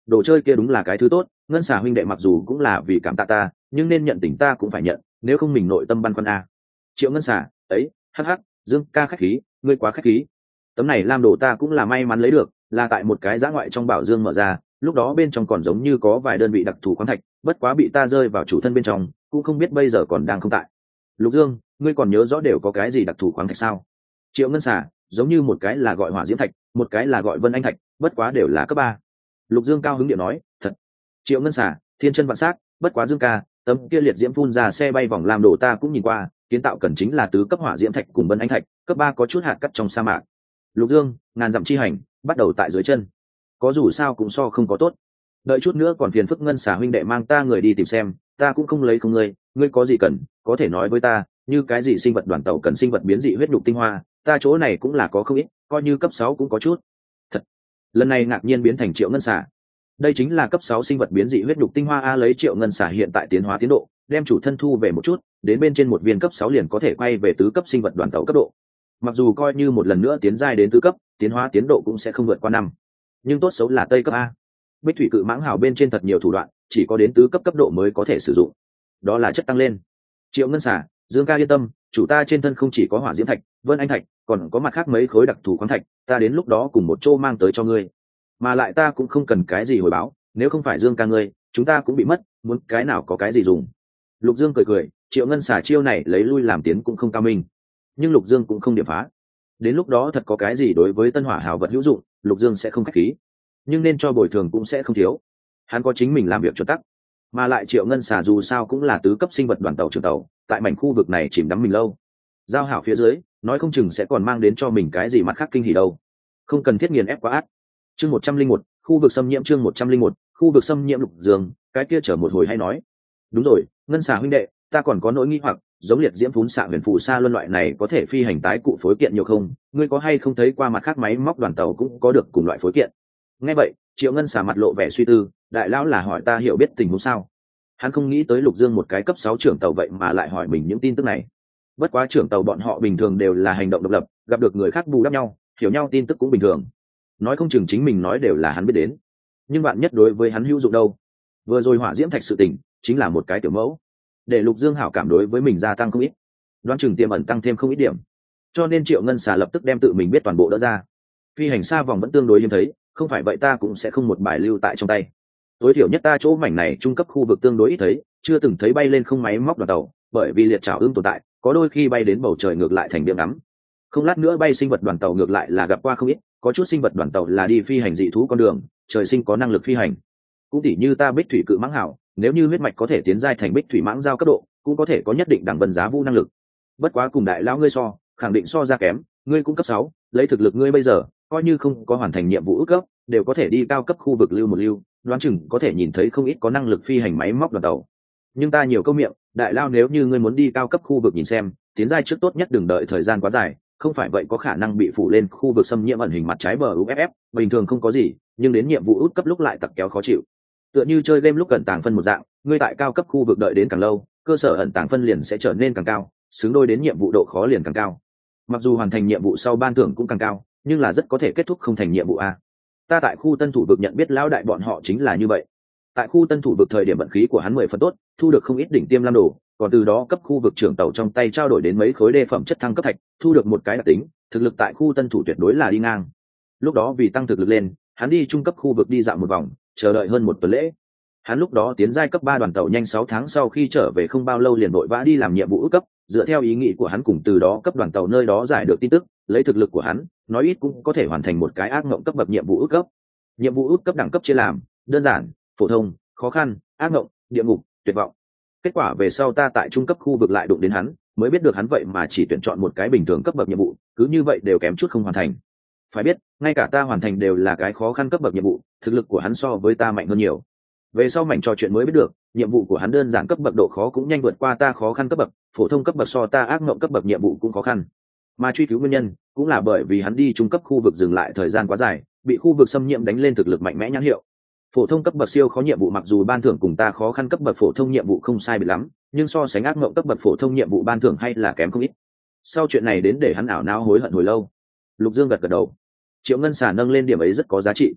đồ chơi kia đúng là cái thứ tốt, ngân xà huynh đệ mặc dù cũng là vì cảm tạ ta, nhưng nên nhận tình ta cũng phải nhận, nếu không mình nội tâm băn khoăn a. Triệu ngân xà ấy, hắc hắc, Dương ca khách khí, ngươi quá khách khí. Tấm này lam đồ ta cũng là may mắn lấy được, là tại một cái giã ngoại trong bảo dương mở ra, lúc đó bên trong còn giống như có vài đơn vị đặc thù khoáng thạch, bất quá bị ta rơi vào chủ thân bên trong, cũng không biết bây giờ còn đang không tại. Lục Dương, ngươi còn nhớ rõ đều có cái gì đặc thù khoáng thạch sao? Triệu ngân xà, giống như một cái là gọi hỏa diễm thạch, một cái là gọi vân anh thạch, bất quá đều là cấp ba. Lục Dương cao hứng điện nói, thật. Triệu ngân xà, thiên chân vạn s á c, bất quá Dương ca, tấm kia liệt diễm phun ra xe bay vòng làm đồ ta cũng nhìn qua, kiến tạo cần chính là tứ cấp hỏa diễm thạch cùng vân anh thạch, cấp ba có chút hạt cắt trong sa mạc. Lục Dương, ngàn dặm chi hành, bắt đầu tại dưới chân, có dù sao cũng so không có tốt. Đợi chút nữa còn phiền phức ngân xà huynh đệ mang ta người đi tìm xem, ta cũng không lấy không ngươi, ngươi có gì cần có thể nói với ta, như cái gì sinh vật đoàn tàu cần sinh vật biến dị huyết nhục tinh hoa, ta chỗ này cũng là có không ít, coi như cấp sáu cũng có chút. Thật, lần này ngạc nhiên biến thành Triệu ngân xà. Đây chính là cấp sáu sinh vật biến dị huyết nhục tinh hoa a. Lấy Triệu ngân xà hiện tại tiến hóa tiến độ, đem chủ thân thu về một chút, đến bên trên một viên cấp sáu liền có thể quay về tứ cấp sinh vật đoàn tàu cấp độ. Mặc dù coi như một lần nữa tiến giai đến tứ cấp, tiến hóa tiến độ cũng sẽ không vượt qua năm, nhưng tốt xấu là tây cấp a. Bích thủy cự mãng hào bên trên thật nhiều thủ đoạn, chỉ có đến tứ cấp cấp độ mới có thể sử dụng, đó là chất tăng lên. Triệu ngân xà, Dương ca yên tâm, chủ ta trên thân không chỉ có hỏa diễm thạch, vân anh thạch, còn có mặt khác mấy khối đặc thù khoáng thạch, ta đến lúc đó cùng một chỗ mang tới cho ngươi. Mà lại ta cũng không cần cái gì hồi báo, nếu không phải Dương ca ngươi, chúng ta cũng bị mất, muốn cái nào có cái gì dùng. Lục Dương cười cười, Triệu ngân xà chiêu này lấy lui làm tiến cũng không cao minh, nhưng Lục Dương cũng không điểm phá. Đến lúc đó thật có cái gì đối với tân hỏa hào vật hữu dụng, Lục Dương sẽ không khách khí, nhưng nên cho bồi thường cũng sẽ không thiếu. Hắn có chính mình làm việc chuẩn tắc, mà lại Triệu ngân xà dù sao cũng là tứ cấp sinh vật đoàn tàu trưởng tàu, tại mảnh khu vực này chìm đắm mình lâu, giao hảo phía dưới nói không chừng sẽ còn mang đến cho mình cái gì mặt khác kinh hỉ đâu, không cần thiết nghiền ép quá ác. Chương một trăm linh một, khu vực xâm nhiễm. Chương một trăm linh một, khu vực xâm nhiễm. Lục Dương, cái kia chở một hồi hay nói. Đúng rồi, ngân xà huynh đệ, ta còn có nỗi nghi hoặc, giống liệt diễm phún xạ huyền phù sa luân loại này có thể phi hành tái cụ phối kiện nhiều không? Ngươi có hay không thấy qua mặt khác máy móc đoàn tàu cũng có được cùng loại phối kiện? Nghe vậy, Triệu ngân xà mặt lộ vẻ suy tư, đại lão là hỏi ta hiểu biết tình huống sao? Hắn không nghĩ tới Lục Dương một cái cấp sáu trưởng tàu vậy mà lại hỏi mình những tin tức này. Bất quá trưởng tàu bọn họ bình thường đều là hành động độc lập, gặp được người khác bù đắp nhau, hiểu nhau tin tức cũng bình thường. Nói không chừng chính mình nói đều là hắn biết đến, nhưng bạn nhất đối với hắn hữu dụng đâu. Vừa rồi hỏa diễm thạch sự tình chính là một cái tiểu mẫu, để Lục Dương hảo cảm đối với mình gia tăng không ít, đoán chừng tiềm ẩn tăng thêm không ít điểm. Cho nên Triệu ngân xà lập tức đem tự mình biết toàn bộ đỡ ra. Phi hành xa vòng vẫn tương đối hiếm thấy, không phải vậy ta cũng sẽ không một bài lưu tại trong tay. Tối thiểu nhất ta chỗ mảnh này trung cấp khu vực tương đối ít thấy, chưa từng thấy bay lên không máy móc đoàn tàu, bởi vì liệt trảo ưng tồn tại, có đôi khi bay đến bầu trời ngược lại thành điểm ngắm. Không lát nữa bay sinh vật đoàn tàu ngược lại là gặp qua không ít, có chút sinh vật đoàn tàu là đi phi hành dị thú con đường, trời sinh có năng lực phi hành. Cũng tỉ như ta bích thủy cự mãng hảo, nếu như huyết mạch có thể tiến giai thành bích thủy mãng giao cấp độ, cũng có thể có nhất định đẳng vân giá vũ năng lực. Bất quá cùng đại lão ngươi so, khẳng định so ra kém, ngươi cũng cấp sáu, lấy thực lực ngươi bây giờ, coi như không có hoàn thành nhiệm vụ ước cấp, đều có thể đi cao cấp khu vực lưu một lưu, đoán chừng có thể nhìn thấy không ít có năng lực phi hành máy móc đoàn tàu. Nhưng ta nhiều câu miệng, đại lao, nếu như ngươi muốn đi cao cấp khu vực nhìn xem, tiến giai trước tốt nhất đừng đợi thời gian quá dài, không phải vậy có khả năng bị phủ lên khu vực xâm nhiễm ẩn hình mặt trái bờ u ép ép, bình thường không có gì, nhưng đến nhiệm vụ út cấp lúc lại tặc kéo khó chịu. Tựa như chơi game lúc ẩn tàng phân một dạng, ngươi tại cao cấp khu vực đợi đến càng lâu, cơ sở ẩn tàng phân liền sẽ trở nên càng cao, xứng đôi đến nhiệm vụ độ khó liền càng cao. Mặc dù hoàn thành nhiệm vụ sau ban thưởng cũng càng cao, nhưng là rất có thể kết thúc không thành nhiệm vụ a. Ta tại khu tân thủ vực nhận biết lão đại bọn họ chính là như vậy. Tại khu tân thủ vực thời điểm vận khí của hắn mười phần tốt, thu được không ít đỉnh tiêm lam đồ, còn từ đó cấp khu vực trưởng tàu trong tay trao đổi đến mấy khối đê phẩm chất thăng cấp thạch, thu được một cái đặc tính, thực lực tại khu tân thủ tuyệt đối là đi ngang. Lúc đó vì tăng thực lực lên, hắn đi trung cấp khu vực đi dạo một vòng, chờ đợi hơn một tuần lễ. Hắn lúc đó tiến giai cấp ba đoàn tàu nhanh sáu tháng sau khi trở về không bao lâu liền vội vã đi làm nhiệm vụ ước cấp, dựa theo ý nghĩ của hắn cùng từ đó cấp đoàn tàu nơi đó giải được tin tức, lấy thực lực của hắn, nói ít cũng có thể hoàn thành một cái ác ngộng cấp bậc nhiệm vụ ước cấp. Nhiệm vụ ước cấp đẳng cấp chia làm đơn giản, phổ thông, khó khăn, ác ngộng, địa ngục, tuyệt vọng. Kết quả về sau ta tại trung cấp khu vực lại đụng đến hắn, mới biết được hắn vậy mà chỉ tuyển chọn một cái bình thường cấp bậc nhiệm vụ, cứ như vậy đều kém chút không hoàn thành. Phải biết, ngay cả ta hoàn thành đều là cái khó khăn cấp bậc nhiệm vụ, thực lực của hắn so với ta mạnh hơn nhiều. Về sau mảnh trò chuyện mới biết được, nhiệm vụ của hắn đơn giản cấp bậc độ khó cũng nhanh vượt qua ta khó khăn cấp bậc, phổ thông cấp bậc so ta ác ngộng cấp bậc nhiệm vụ cũng khó khăn. Mà truy cứu nguyên nhân, cũng là bởi vì hắn đi trung cấp khu vực dừng lại thời gian quá dài, bị khu vực xâm nhiễm đánh lên thực lực mạnh mẽ nhãn hiệu. Phổ thông cấp bậc siêu khó nhiệm vụ mặc dù ban thưởng cùng ta khó khăn cấp bậc phổ thông nhiệm vụ không sai biệt lắm, nhưng so sánh ác mộng cấp bậc phổ thông nhiệm vụ ban thưởng hay là kém không ít. Sau chuyện này đến để hắn ảo não hối hận hồi lâu. Lục Dương gật gật đầu. Triệu Ngân Xà nâng lên điểm ấy rất có giá trị.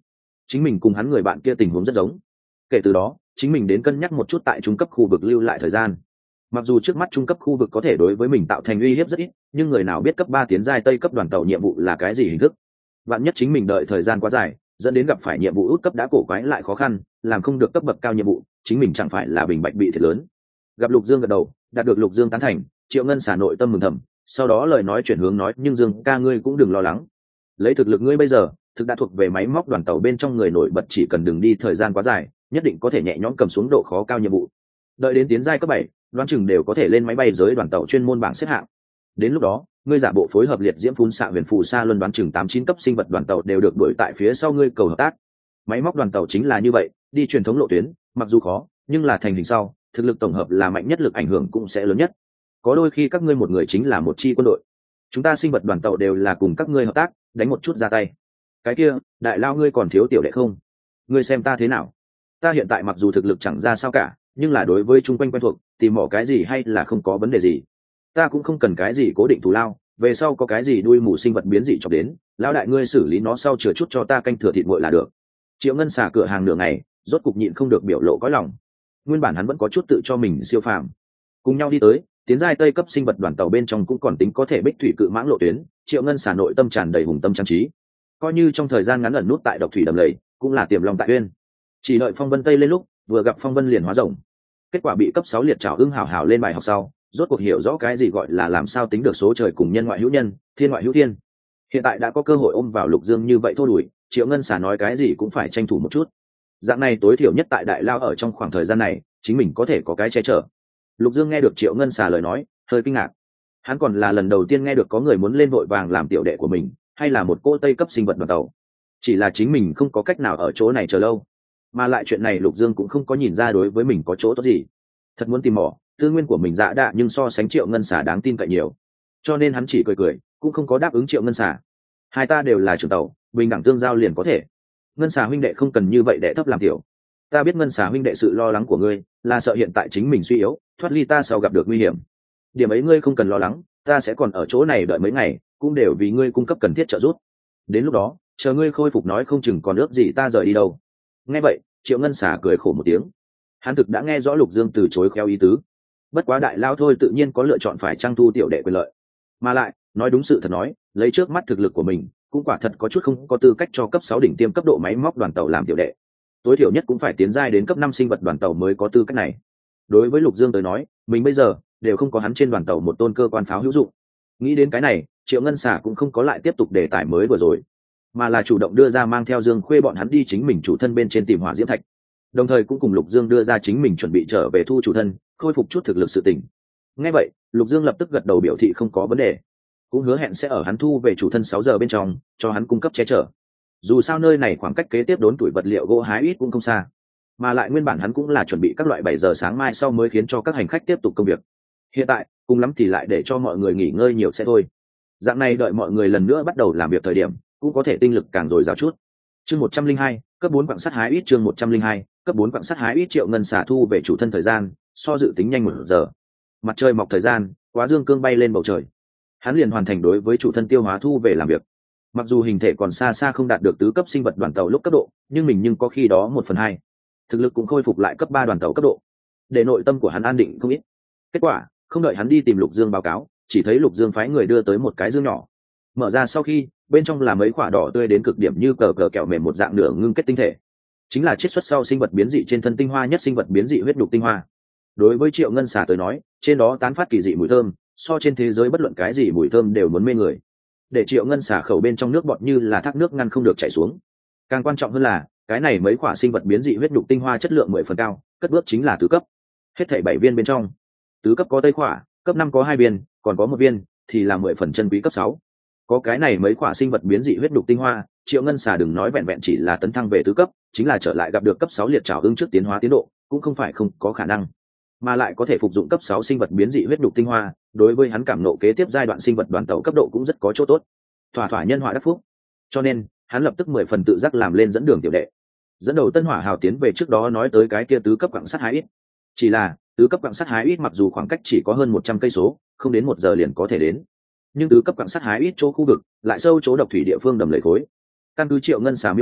chính mình cùng hắn người bạn kia tình huống rất giống. Kể từ đó chính mình đến cân nhắc một chút tại trung cấp khu vực lưu lại thời gian. Mặc dù trước mắt trung cấp khu vực có thể đối với mình tạo thành uy hiếp rất ít, nhưng người nào biết cấp ba tiến giai tây cấp đoàn tàu nhiệm vụ là cái gì hình thức. Vạn nhất chính mình đợi thời gian quá dài, dẫn đến gặp phải nhiệm vụ út cấp đã cổ quái lại khó khăn, làm không được cấp bậc cao nhiệm vụ, chính mình chẳng phải là bình bạch bị thiệt lớn. Gặp Lục Dương gật đầu, đạt được Lục Dương tán thành, Triệu Ngân xả nội tâm mừng thầm, sau đó lời nói chuyển hướng nói, nhưng Dương ca ngươi cũng đừng lo lắng. Lấy thực lực ngươi bây giờ, thực đã thuộc về máy móc đoàn tàu bên trong người nổi bật, chỉ cần đừng đi thời gian quá dài, nhất định có thể nhẹ nhõm cầm xuống độ khó cao nhiệm vụ. Đợi đến tiến giai cấp bảy, đoán chừng đều có thể lên máy bay giới đoàn tàu chuyên môn bảng xếp hạng. Đến lúc đó, ngươi giả bộ phối hợp liệt diễm phun xạ huyền phù sa luân, đoán chừng tám chín cấp sinh vật đoàn tàu đều được đuổi tại phía sau ngươi cầu hợp tác. Máy móc đoàn tàu chính là như vậy, đi truyền thống lộ tuyến, mặc dù khó, nhưng là thành hình sau, thực lực tổng hợp là mạnh nhất, lực ảnh hưởng cũng sẽ lớn nhất. Có đôi khi các ngươi một người chính là một chi quân đội. Chúng ta sinh vật đoàn tàu đều là cùng các ngươi hợp tác, đánh một chút ra tay. Cái kia, đại lao ngươi còn thiếu tiểu đệ không? Ngươi xem ta thế nào? Ta hiện tại mặc dù thực lực chẳng ra sao cả, nhưng là đối với chung quanh quen thuộc, tìm mỏ cái gì hay là không có vấn đề gì. Ta cũng không cần cái gì cố định thù lao, về sau có cái gì đuôi mù sinh vật biến dị chọc đến, lão đại ngươi xử lý nó sau chừa chút cho ta canh thừa thịt nguội là được. Triệu Ngân xả cửa hàng nửa ngày, rốt cục nhịn không được biểu lộ cõi lòng. Nguyên bản hắn vẫn có chút tự cho mình siêu phàm. Cùng nhau đi tới, tiến giai tây cấp sinh vật đoàn tàu bên trong cũng còn tính có thể bích thủy cự mãng lộ tuyến, Triệu Ngân xả nội tâm tràn đầy hùng tâm trang trí. Coi như trong thời gian ngắn ẩn nút tại độc thủy đầm lầy, cũng là tiềm lòng tại uyên. Chỉ đợi phong vân tây lên lúc, vừa gặp phong vân liền hóa rồng. Kết quả bị cấp sáu liệt trảo ưng hảo hảo lên bài học sau, rốt cuộc hiểu rõ cái gì gọi là làm sao tính được số trời cùng nhân ngoại hữu nhân, thiên ngoại hữu thiên. Hiện tại đã có cơ hội ôm vào Lục Dương như vậy thôi đuổi, Triệu Ngân xả nói cái gì cũng phải tranh thủ một chút. Dạng này tối thiểu nhất tại đại lao ở trong khoảng thời gian này, chính mình có thể có cái che chở. Lục Dương nghe được Triệu Ngân xả lời nói, hơi kinh ngạc. Hắn còn là lần đầu tiên nghe được có người muốn lên vội vàng làm tiểu đệ của mình, hay là một cô tây cấp sinh vật đoàn tàu. Chỉ là chính mình không có cách nào ở chỗ này chờ lâu, mà lại chuyện này Lục Dương cũng không có nhìn ra đối với mình có chỗ tốt gì. Thật muốn tìm mỏ, tư nguyên của mình dạ đạ nhưng so sánh Triệu Ngân xả đáng tin cậy nhiều, cho nên hắn chỉ cười cười, cũng không có đáp ứng Triệu Ngân xả. Hai ta đều là trưởng tàu, bình đẳng tương giao liền có thể. Ngân xả huynh đệ không cần như vậy đệ thấp làm tiểu. Ta biết Ngân xả huynh đệ sự lo lắng của ngươi là sợ hiện tại chính mình suy yếu, thoát ly ta sau gặp được nguy hiểm. Điểm ấy ngươi không cần lo lắng, ta sẽ còn ở chỗ này đợi mấy ngày, cũng đều vì ngươi cung cấp cần thiết trợ giúp. Đến lúc đó, chờ ngươi khôi phục nói không chừng còn ước gì ta rời đi đâu. Nghe vậy, Triệu Ngân xả cười khổ một tiếng. Hắn thực đã nghe rõ Lục Dương từ chối khéo ý tứ. Bất quá đại lao thôi tự nhiên có lựa chọn phải trang thu tiểu đệ quyền lợi. Mà lại, nói đúng sự thật nói, lấy trước mắt thực lực của mình, cũng quả thật có chút không có tư cách cho cấp sáu đỉnh tiêm cấp độ máy móc đoàn tàu làm tiểu đệ. Tối thiểu nhất cũng phải tiến giai đến cấp năm sinh vật đoàn tàu mới có tư cách này. Đối với Lục Dương tới nói, mình bây giờ đều không có hắn trên đoàn tàu một tôn cơ quan pháo hữu dụng. Nghĩ đến cái này, Triệu Ngân xả cũng không có lại tiếp tục đề tài mới vừa rồi, mà là chủ động đưa ra mang theo Dương Khuê bọn hắn đi chính mình chủ thân bên trên tìm hỏa diễm thạch, đồng thời cũng cùng Lục Dương đưa ra chính mình chuẩn bị trở về thu chủ thân, khôi phục chút thực lực sự tỉnh. Nghe vậy, Lục Dương lập tức gật đầu biểu thị không có vấn đề, cũng hứa hẹn sẽ ở hắn thu về chủ thân sáu giờ bên trong cho hắn cung cấp che chở. Dù sao nơi này khoảng cách kế tiếp đốn tuổi vật liệu gỗ hái ít cũng không xa, mà lại nguyên bản hắn cũng là chuẩn bị các loại bảy giờ sáng mai sau mới khiến cho các hành khách tiếp tục công việc. Hiện tại cùng lắm thì lại để cho mọi người nghỉ ngơi nhiều sẽ thôi. Dạng này đợi mọi người lần nữa bắt đầu làm việc thời điểm, cũng có thể tinh lực càng dồi dào chút. Chương một trăm linh hai, cấp bốn quặng sắt hái ít. Chương một trăm linh hai, cấp bốn quặng sắt hái ít. Triệu Ngân xả thu về chủ thân thời gian so dự tính nhanh một giờ. Mặt trời mọc thời gian, quá dương cương bay lên bầu trời, hắn liền hoàn thành đối với chủ thân tiêu hóa thu về làm việc. Mặc dù hình thể còn xa xa không đạt được tứ cấp sinh vật đoàn tàu lúc cấp độ, nhưng mình nhưng có khi đó một phần hai, thực lực cũng khôi phục lại cấp ba đoàn tàu cấp độ, để nội tâm của hắn an định không ít. Kết quả không đợi hắn đi tìm Lục Dương báo cáo, chỉ thấy Lục Dương phái người đưa tới một cái dương nhỏ. Mở ra sau khi, bên trong là mấy quả đỏ tươi đến cực điểm như cờ cờ kẹo mềm một dạng nửa ngưng kết tinh thể, chính là chiết xuất sau sinh vật biến dị trên thân tinh hoa nhất sinh vật biến dị huyết nhục tinh hoa. Đối với Triệu Ngân xả tới nói, trên đó tán phát kỳ dị mùi thơm, so trên thế giới bất luận cái gì mùi thơm đều muốn mê người, để Triệu Ngân xả khẩu bên trong nước bọt như là thác nước ngăn không được chảy xuống. Càng quan trọng hơn là, cái này mấy quả sinh vật biến dị huyết nhục tinh hoa chất lượng mười phần cao, cất bước chính là tứ cấp. Hết thảy bảy viên bên trong, tứ cấp có tây quả, cấp năm có hai viên, còn có một viên thì là mười phần chân quý cấp sáu. Có cái này mấy quả sinh vật biến dị huyết nhục tinh hoa, Triệu Ngân xả đừng nói vẹn vẹn chỉ là tấn thăng về tứ cấp, chính là trở lại gặp được cấp sáu liệt trảo ưng trước tiến hóa tiến độ, cũng không phải không có khả năng. Mà lại có thể phục dụng cấp sáu sinh vật biến dị huyết nhục tinh hoa, đối với hắn cảm nộ kế tiếp giai đoạn sinh vật đoàn tàu cấp độ cũng rất có chỗ tốt. Thỏa thỏa nhân họa đắc phúc. Cho nên, hắn lập tức mười phần tự giác làm lên dẫn đường tiểu đệ. Dẫn đầu Tân Hỏa Hào tiến về trước đó nói tới cái kia tứ cấp quặng sắt hái ít. Chỉ là, tứ cấp quặng sắt hái ít mặc dù khoảng cách chỉ có hơn một trăm cây số, không đến một giờ liền có thể đến. Nhưng tứ cấp quặng sắt hái ít chỗ khu vực, lại sâu chỗ độc thủy địa phương đầm lầy khối. Căn cứ Triệu Ngân xả miêu tả,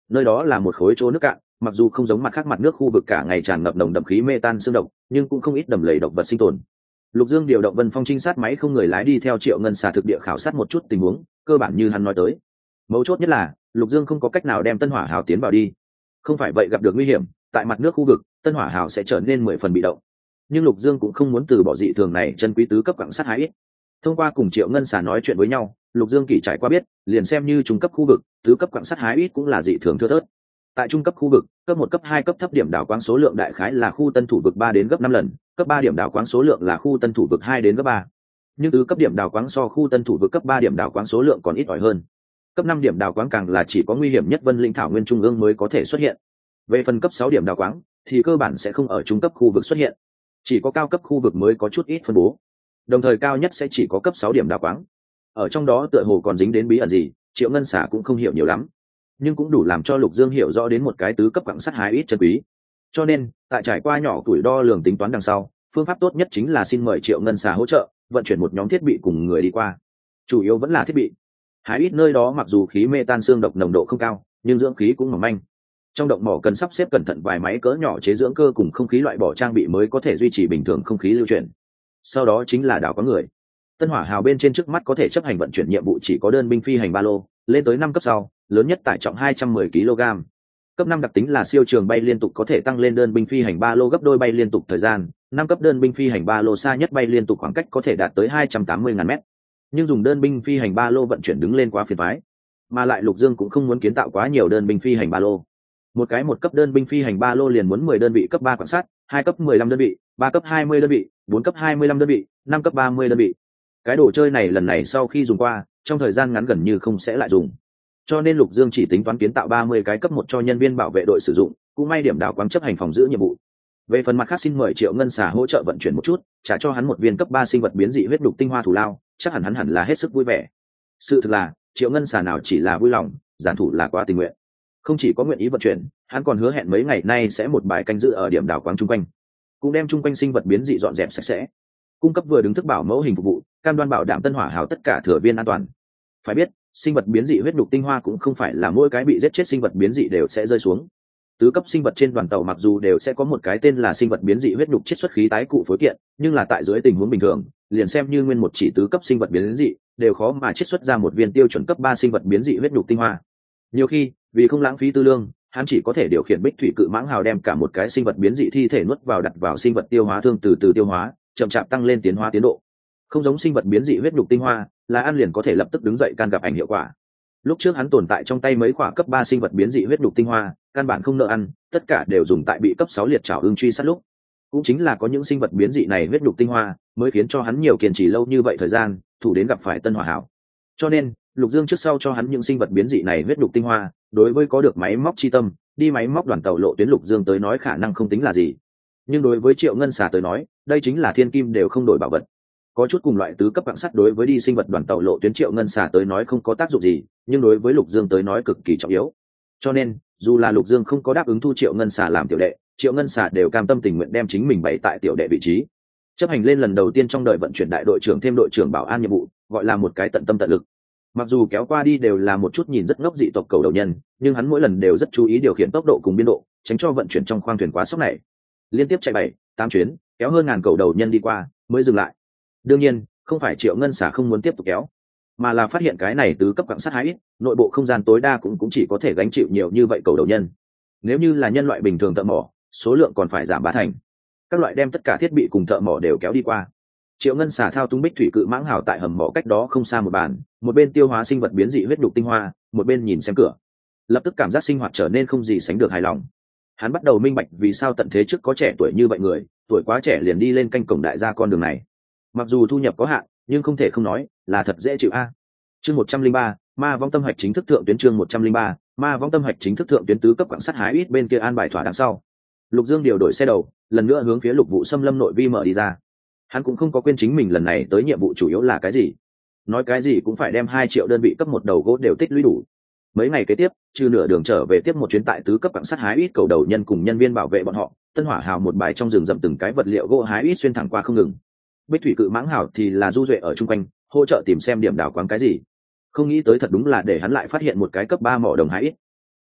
nơi đó là một khối chỗ nước cạn, mặc dù không giống mặt khác mặt nước khu vực cả ngày tràn ngập nồng đậm khí mê tan xương độc, nhưng cũng không ít đầm lầy độc vật sinh tồn. Lục Dương điều động Vân Phong trinh sát máy không người lái đi theo Triệu Ngân Xà thực địa khảo sát một chút tình huống, cơ bản như hắn nói tới. Mấu chốt nhất là, Lục Dương không có cách nào đem Tân Hỏa Hào tiến vào đi. Không phải vậy gặp được nguy hiểm, tại mặt nước khu vực, Tân Hỏa Hào sẽ trở nên mười phần bị động. Nhưng Lục Dương cũng không muốn từ bỏ dị thường này chân quý tứ cấp quặng sắt hái ít. Thông qua cùng Triệu Ngân Xà nói chuyện với nhau, Lục Dương kỳ trải qua biết, liền xem như trung cấp khu vực, tứ cấp quặng sắt hái ít cũng là dị thường thưa thớt. Tại trung cấp khu vực, cấp một cấp hai cấp thấp điểm đảo quáng số lượng đại khái là khu tân thủ vực ba đến gấp năm lần, cấp ba điểm đảo quáng số lượng là khu tân thủ vực hai đến gấp ba. Nhưng tứ cấp điểm đảo quáng so khu tân thủ vực cấp ba điểm đảo quáng số lượng còn ít ỏi hơn. Cấp năm điểm đảo quáng càng là chỉ có nguy hiểm nhất Vân Linh Thảo Nguyên trung ương mới có thể xuất hiện. Về phần cấp sáu điểm đảo quáng thì cơ bản sẽ không ở trung cấp khu vực xuất hiện, chỉ có cao cấp khu vực mới có chút ít phân bố. Đồng thời cao nhất sẽ chỉ có cấp sáu điểm đảo quáng. Ở trong đó tựa hồ còn dính đến bí ẩn gì, Triệu Ngân Xà cũng không hiểu nhiều lắm, nhưng cũng đủ làm cho Lục Dương hiểu rõ đến một cái tứ cấp quặng sắt hái ít chân quý. Cho nên, tại trải qua nhỏ tuổi đo lường tính toán đằng sau, phương pháp tốt nhất chính là xin mời Triệu Ngân Xà hỗ trợ vận chuyển một nhóm thiết bị cùng người đi qua. Chủ yếu vẫn là thiết bị. Hái ít nơi đó mặc dù khí mê tan xương độc nồng độ không cao, nhưng dưỡng khí cũng mỏng manh. Trong động mỏ cần sắp xếp cẩn thận vài máy cỡ nhỏ chế dưỡng cơ cùng không khí loại bỏ trang bị mới có thể duy trì bình thường không khí lưu chuyển. Sau đó chính là đảo có người. Tân Hỏa Hào bên trên trước mắt có thể chấp hành vận chuyển nhiệm vụ chỉ có đơn binh phi hành ba lô, lên tới năm cấp sau, lớn nhất tải trọng hai trăm mười ki lô gam. Cấp năm đặc tính là siêu trường bay liên tục có thể tăng lên đơn binh phi hành ba lô gấp đôi bay liên tục thời gian, năm cấp đơn binh phi hành ba lô xa nhất bay liên tục khoảng cách có thể đạt tới hai trăm tám mươi ngàn mét. Nhưng dùng đơn binh phi hành ba lô vận chuyển đứng lên quá phiền toái, mà lại Lục Dương cũng không muốn kiến tạo quá nhiều đơn binh phi hành ba lô. Một cái một cấp đơn binh phi hành ba lô liền muốn mười đơn vị cấp ba quan sát, hai cấp mười lăm đơn vị, ba cấp hai mươi đơn vị, bốn cấp hai mươi lăm đơn vị, năm cấp ba mươi đơn vị. Cái đồ chơi này lần này sau khi dùng qua, trong thời gian ngắn gần như không sẽ lại dùng. Cho nên Lục Dương chỉ tính toán kiến tạo ba mươi cái cấp một cho nhân viên bảo vệ đội sử dụng, cũng may điểm đảo quáng chấp hành phòng giữ nhiệm vụ. Về phần mặt khác xin mời Triệu Ngân Xà hỗ trợ vận chuyển một chút, trả cho hắn một viên cấp ba sinh vật biến dị huyết đục tinh hoa thủ lao, chắc hẳn hắn hẳn là hết sức vui vẻ. Sự thực là, Triệu Ngân Xà nào chỉ là vui lòng, giản thủ là quá tình nguyện. Không chỉ có nguyện ý vận chuyển, hắn còn hứa hẹn mấy ngày nay sẽ một bài canh giữ ở điểm đảo quáng chung quanh, cũng đem chung quanh sinh vật biến dị dọn dẹp sạch sẽ, cung cấp vừa đứng thức bảo mẫu hình phục vụ, cam đoan bảo đảm Tân Hỏa Hào tất cả thừa viên an toàn. Phải biết, sinh vật biến dị huyết đục tinh hoa cũng không phải là mỗi cái bị giết chết sinh vật biến dị đều sẽ rơi xuống. Tứ cấp sinh vật trên đoàn tàu mặc dù đều sẽ có một cái tên là sinh vật biến dị huyết đục chiết xuất khí tái cụ phối kiện, nhưng là tại dưới tình huống bình thường, liền xem như nguyên một chỉ tứ cấp sinh vật biến dị, đều khó mà chiết xuất ra một viên tiêu chuẩn cấp ba sinh vật biến dị huyết đục tinh hoa. Nhiều khi, vì không lãng phí tư lương, hắn chỉ có thể điều khiển bích thủy cự mãng hào đem cả một cái sinh vật biến dị thi thể nuốt vào đặt vào sinh vật tiêu hóa thương từ từ tiêu hóa, chậm chạp tăng lên tiến hóa tiến độ. Không giống sinh vật biến dị huyết nhục tinh hoa, là ăn liền có thể lập tức đứng dậy can gặp ảnh hiệu quả. Lúc trước hắn tồn tại trong tay mấy quả cấp ba sinh vật biến dị huyết nhục tinh hoa, căn bản không nợ ăn, tất cả đều dùng tại bị cấp sáu liệt trảo ưng truy sát lúc. Cũng chính là có những sinh vật biến dị này huyết nhục tinh hoa, mới khiến cho hắn nhiều kiên trì lâu như vậy thời gian, thủ đến gặp phải Tân Hỏa Hảo. Cho nên, Lục Dương trước sau cho hắn những sinh vật biến dị này huyết nhục tinh hoa, đối với có được máy móc chi tâm, đi máy móc đoàn tàu lộ tuyến Lục Dương tới nói khả năng không tính là gì. Nhưng đối với Triệu Ngân Xà tới nói, đây chính là thiên kim đều không đổi bảo vật. Có chút cùng loại tứ cấp quặng sắt đối với đi sinh vật đoàn tàu lộ tuyến Triệu Ngân Xà tới nói không có tác dụng gì, nhưng đối với Lục Dương tới nói cực kỳ trọng yếu. Cho nên, dù là Lục Dương không có đáp ứng thu Triệu Ngân Xà làm tiểu đệ, Triệu Ngân Xà đều cam tâm tình nguyện đem chính mình bày tại tiểu đệ vị trí. Chấp hành lên lần đầu tiên trong đời vận chuyển đại đội trưởng thêm đội trưởng bảo an nhiệm vụ, gọi là một cái tận tâm tận lực. Mặc dù kéo qua đi đều là một chút nhìn rất ngốc dị tộc cầu đầu nhân, nhưng hắn mỗi lần đều rất chú ý điều khiển tốc độ cùng biên độ, tránh cho vận chuyển trong khoang thuyền quá sốc này. Liên tiếp chạy bảy, tám chuyến, kéo hơn ngàn cầu đầu nhân đi qua, mới dừng lại. Đương nhiên, không phải Triệu Ngân Xà không muốn tiếp tục kéo, mà là phát hiện cái này tứ cấp quặng sắt hái ít, nội bộ không gian tối đa cũng cũng chỉ có thể gánh chịu nhiều như vậy cầu đầu nhân. Nếu như là nhân loại bình thường thợ mỏ, số lượng còn phải giảm ba thành. Các loại đem tất cả thiết bị cùng thợ mỏ đều kéo đi qua. Triệu Ngân Xà thao túng bích thủy cự mãng hào tại hầm mỏ cách đó không xa một bàn, một bên tiêu hóa sinh vật biến dị huyết đục tinh hoa, một bên nhìn xem cửa. Lập tức cảm giác sinh hoạt trở nên không gì sánh được hài lòng. Hắn bắt đầu minh bạch vì sao tận thế trước có trẻ tuổi như vậy người, tuổi quá trẻ liền đi lên canh cổng đại gia con đường này. Mặc dù thu nhập có hạn, nhưng không thể không nói là thật dễ chịu a. Chương một trăm linh ba, Ma Vong Tâm Hạch chính thức thượng tuyến chương một trăm linh ba, Ma Vong Tâm Hạch chính thức thượng tuyến tứ cấp quặng sắt hái ít bên kia an bài thỏa đằng sau. Lục Dương điều đổi xe đầu, lần nữa hướng phía Lục Vụ Xâm Lâm nội vi mở đi ra. Hắn cũng không có quên chính mình lần này tới nhiệm vụ chủ yếu là cái gì. Nói cái gì cũng phải đem hai triệu đơn vị cấp một đầu gỗ đều tích lũy đủ. Mấy ngày kế tiếp, trừ nửa đường trở về tiếp một chuyến tại tứ cấp quặng sắt hái ít cầu đầu nhân cùng nhân viên bảo vệ bọn họ, Tân Hỏa Hào một bài trong rừng rậm từng cái vật liệu gỗ hái ít xuyên thẳng qua không ngừng. Bích thủy cự mãng hào thì là du duệ ở chung quanh, hỗ trợ tìm xem điểm đảo quáng cái gì. Không nghĩ tới thật đúng là để hắn lại phát hiện một cái cấp ba mỏ đồng hái ít.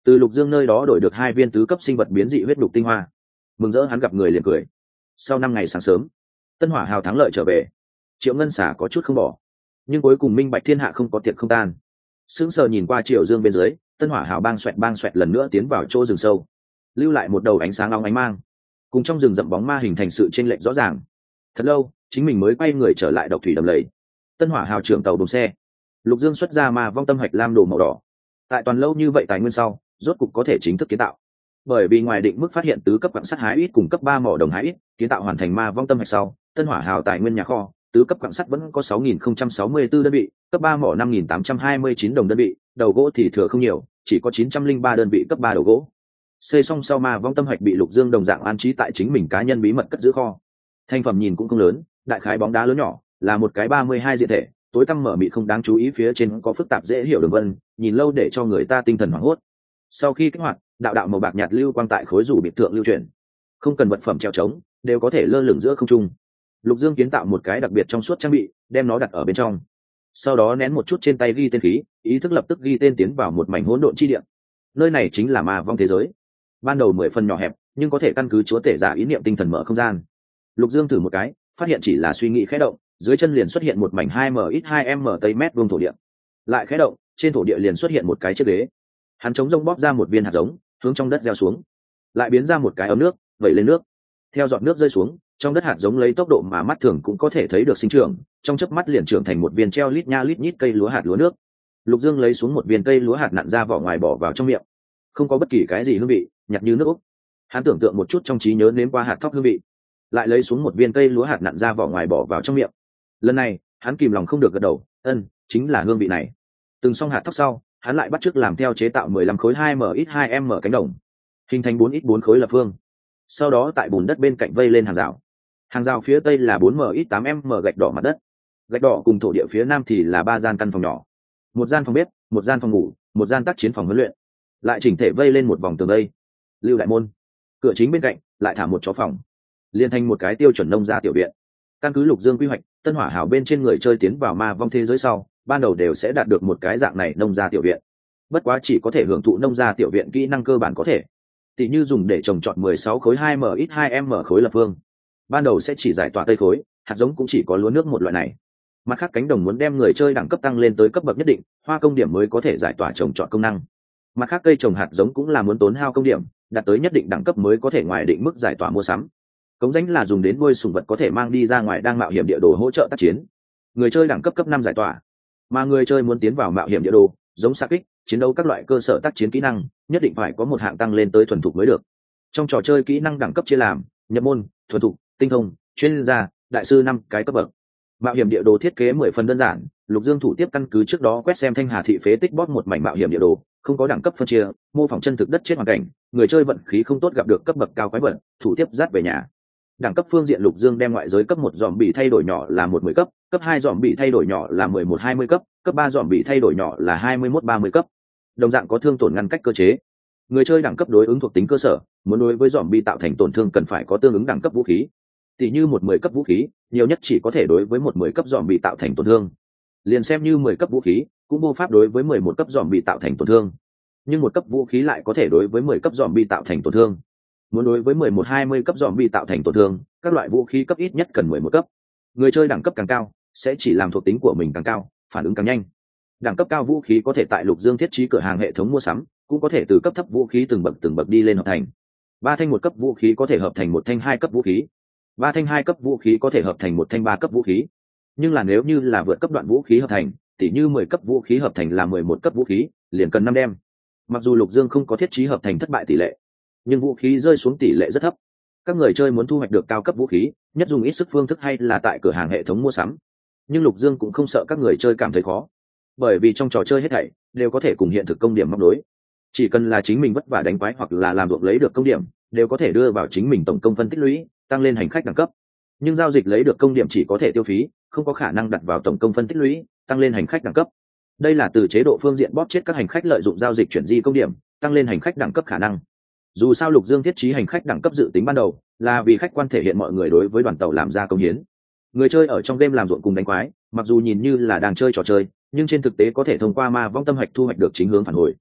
từ Lục Dương nơi đó đổi được hai viên tứ cấp sinh vật biến dị huyết đục tinh hoa. Mừng rỡ hắn gặp người liền cười. Sau năm ngày sáng sớm, Tân Hỏa Hào thắng lợi trở về. Triệu Ngân Xả có chút không bỏ, nhưng cuối cùng minh bạch thiên hạ không có tiệc không tan. Sững sờ nhìn qua Triệu Dương bên dưới, Tân Hỏa Hào bang xoẹt bang xoẹt lần nữa tiến vào chỗ rừng sâu, lưu lại một đầu ánh sáng long ánh mang, cùng trong rừng rậm bóng ma hình thành sự chênh lệch rõ ràng. Thật lâu, chính mình mới quay người trở lại độc thủy đầm lầy. Tân Hỏa Hào trưởng tàu đồn xe, Lục Dương xuất ra ma vong tâm hạch lam đồ màu đỏ. Tại toàn lâu như vậy tài nguyên sau, rốt cục có thể chính thức kiến tạo. Bởi vì ngoài định mức phát hiện tứ cấp quặng sắt hái ít cùng cấp ba mỏ đồng hái ít, kiến tạo hoàn thành ma vong tâm hạch sau, Tân Hỏa Hào tài nguyên nhà kho, tứ cấp quặng sắt vẫn có sáu nghìn không trăm sáu mươi tư đơn vị, cấp ba mỏ năm nghìn tám trăm hai mươi chín đồng đơn vị, đầu gỗ thì thừa không nhiều, chỉ có chín trăm linh ba đơn vị cấp ba đầu gỗ. Xây xong sau ma vong tâm hạch bị Lục Dương đồng dạng an trí tại chính mình cá nhân bí mật cất giữ kho. Thành phẩm nhìn cũng không lớn, đại khái bóng đá lớn nhỏ, là một cái ba mươi hai diện thể, tối tăm mở mịt không đáng chú ý, phía trên có phức tạp dễ hiểu đường vân, nhìn lâu để cho người ta tinh thần hoảng hốt. Sau khi kích hoạt, đạo đạo màu bạc nhạt lưu quang tại khối rủ biệt thượng lưu chuyển, không cần vật phẩm treo trống, đều có thể lơ lửng giữa không trung. Lục Dương kiến tạo một cái đặc biệt trong suốt trang bị, đem nó đặt ở bên trong. Sau đó nén một chút trên tay ghi tên khí, ý thức lập tức ghi tên tiến vào một mảnh hỗn độn chi địa. Nơi này chính là ma vong thế giới. Ban đầu mười phần nhỏ hẹp, nhưng có thể căn cứ chúa tể giả ý niệm tinh thần mở không gian. Lục Dương thử một cái, phát hiện chỉ là suy nghĩ khẽ động, dưới chân liền xuất hiện một mảnh hai m ít hai m tây mét vuông thổ địa. Lại khẽ động, trên thổ địa liền xuất hiện một cái chiếc ghế. Hắn chống rông bóp ra một viên hạt giống, hướng trong đất gieo xuống, lại biến ra một cái ấm nước, vẩy lên nước. Theo giọt nước rơi xuống, trong đất hạt giống lấy tốc độ mà mắt thường cũng có thể thấy được sinh trưởng, trong chớp mắt liền trưởng thành một viên treo lít nha lít nhít cây lúa hạt lúa nước. Lục Dương lấy xuống một viên cây lúa hạt nặn ra vỏ ngoài bỏ vào trong miệng, không có bất kỳ cái gì hương vị, nhạt như nước úc. Hắn tưởng tượng một chút trong trí nhớ nếm qua hạt thóc hương vị, lại lấy xuống một viên cây lúa hạt nặn ra vỏ ngoài bỏ vào trong miệng. Lần này, hắn kìm lòng không được gật đầu, ân, chính là hương vị này. Từng xong hạt thóc sau, hắn lại bắt chước làm theo chế tạo mười lăm khối hai m ít hai m cánh đồng, hình thành bốn x bốn khối lập phương. Sau đó tại bùn đất bên cạnh vây lên hàng rào. Hàng rào phía tây là bốn m ít tám m gạch đỏ mặt đất. Gạch đỏ cùng thổ địa phía nam thì là ba gian căn phòng nhỏ, một gian phòng bếp, một gian phòng ngủ, một gian tác chiến phòng huấn luyện, lại chỉnh thể vây lên một vòng tường vây. Lưu đại môn, cửa chính bên cạnh lại thả một chó phòng, liên thành một cái tiêu chuẩn nông gia tiểu viện. Căn cứ Lục Dương quy hoạch, Tân Hỏa Hảo bên trên người chơi tiến vào ma vong thế giới sau, ban đầu đều sẽ đạt được một cái dạng này nông gia tiểu viện. Bất quá chỉ có thể hưởng thụ nông gia tiểu viện kỹ năng cơ bản có thể, tỉ như dùng để trồng trọt mười sáu khối hai m ít hai m khối lập phương. Ban đầu sẽ chỉ giải tỏa tây khối, hạt giống cũng chỉ có lúa nước một loại này. Mặt khác cánh đồng muốn đem người chơi đẳng cấp tăng lên tới cấp bậc nhất định, hoa công điểm mới có thể giải tỏa trồng trọt công năng. Mặt khác cây trồng hạt giống cũng là muốn tốn hao công điểm, đạt tới nhất định đẳng cấp mới có thể ngoài định mức giải tỏa mua sắm. Cống rãnh là dùng đến nuôi sùng vật có thể mang đi ra ngoài đang mạo hiểm địa đồ hỗ trợ tác chiến. Người chơi đẳng cấp cấp năm giải tỏa, mà người chơi muốn tiến vào mạo hiểm địa đồ, giống xa kích, chiến đấu các loại cơ sở tác chiến kỹ năng, nhất định phải có một hạng tăng lên tới thuần thục mới được. Trong trò chơi kỹ năng đẳng cấp chia làm nhập môn, thuần thục, tinh thông, chuyên gia, đại sư năm cái cấp bậc. Mạo hiểm địa đồ thiết kế mười phần đơn giản, Lục Dương thủ tiếp căn cứ trước đó quét xem Thanh Hà thị phế tích bóp một mảnh mạo hiểm địa đồ, không có đẳng cấp phân chia, mô phỏng chân thực đất chết hoàn cảnh, người chơi vận khí không tốt gặp được cấp bậc cao quái vật, thủ tiếp dắt về nhà. Đẳng cấp phương diện Lục Dương đem ngoại giới cấp một dòm bị thay đổi nhỏ là một mười cấp, cấp hai dòm bị thay đổi nhỏ là mười một hai mươi cấp, cấp ba dòm bị thay đổi nhỏ là hai mươi mốt ba mươi cấp. Đồng dạng có thương tổn ngăn cách cơ chế. Người chơi đẳng cấp đối ứng thuộc tính cơ sở, muốn đối với dòm bị tạo thành tổn thương cần phải có tương ứng đẳng cấp vũ khí. Tỷ như một mười cấp vũ khí, nhiều nhất chỉ có thể đối với một mười cấp dòm bị tạo thành tổn thương. Liền xem như mười cấp vũ khí, cũng vô pháp đối với mười một cấp dòm bị tạo thành tổn thương. Nhưng một cấp vũ khí lại có thể đối với mười cấp dòm bị tạo thành tổn thương. Muốn đối với mười một hai mươi cấp dòm bị tạo thành tổn thương, các loại vũ khí cấp ít nhất cần mười một cấp. Người chơi đẳng cấp càng cao, sẽ chỉ làm thuộc tính của mình càng cao, phản ứng càng nhanh. Đẳng cấp cao vũ khí có thể tại Lục Dương thiết trí cửa hàng hệ thống mua sắm, cũng có thể từ cấp thấp vũ khí từng bậc từng bậc đi lên hợp thành. Ba thanh một cấp vũ khí có thể hợp thành một thanh hai cấp vũ khí. Ba thanh hai cấp vũ khí có thể hợp thành một thanh ba cấp vũ khí. Nhưng là nếu như là vượt cấp đoạn vũ khí hợp thành, tỉ như mười cấp vũ khí hợp thành là mười một cấp vũ khí, liền cần năm đem. Mặc dù Lục Dương không có thiết trí hợp thành thất bại tỷ lệ, nhưng vũ khí rơi xuống tỷ lệ rất thấp. Các người chơi muốn thu hoạch được cao cấp vũ khí, nhất dùng ít sức phương thức hay là tại cửa hàng hệ thống mua sắm. Nhưng Lục Dương cũng không sợ các người chơi cảm thấy khó, bởi vì trong trò chơi hết thảy đều có thể cùng hiện thực công điểm móc đối. Chỉ cần là chính mình vất vả đánh quái hoặc là làm ruộng lấy được công điểm, đều có thể đưa vào chính mình tổng công phân tích lũy, tăng lên hành khách đẳng cấp. Nhưng giao dịch lấy được công điểm chỉ có thể tiêu phí, không có khả năng đặt vào tổng công phân tích lũy, tăng lên hành khách đẳng cấp. Đây là từ chế độ phương diện bóp chết các hành khách lợi dụng giao dịch chuyển di công điểm, tăng lên hành khách đẳng cấp khả năng. Dù sao Lục Dương thiết trí hành khách đẳng cấp dự tính ban đầu là vì khách quan thể hiện mọi người đối với đoàn tàu làm ra công hiến. Người chơi ở trong game làm ruộng cùng đánh quái, mặc dù nhìn như là đang chơi trò chơi, nhưng trên thực tế có thể thông qua ma vong tâm hạch thu hoạch được chính hướng phản hồi.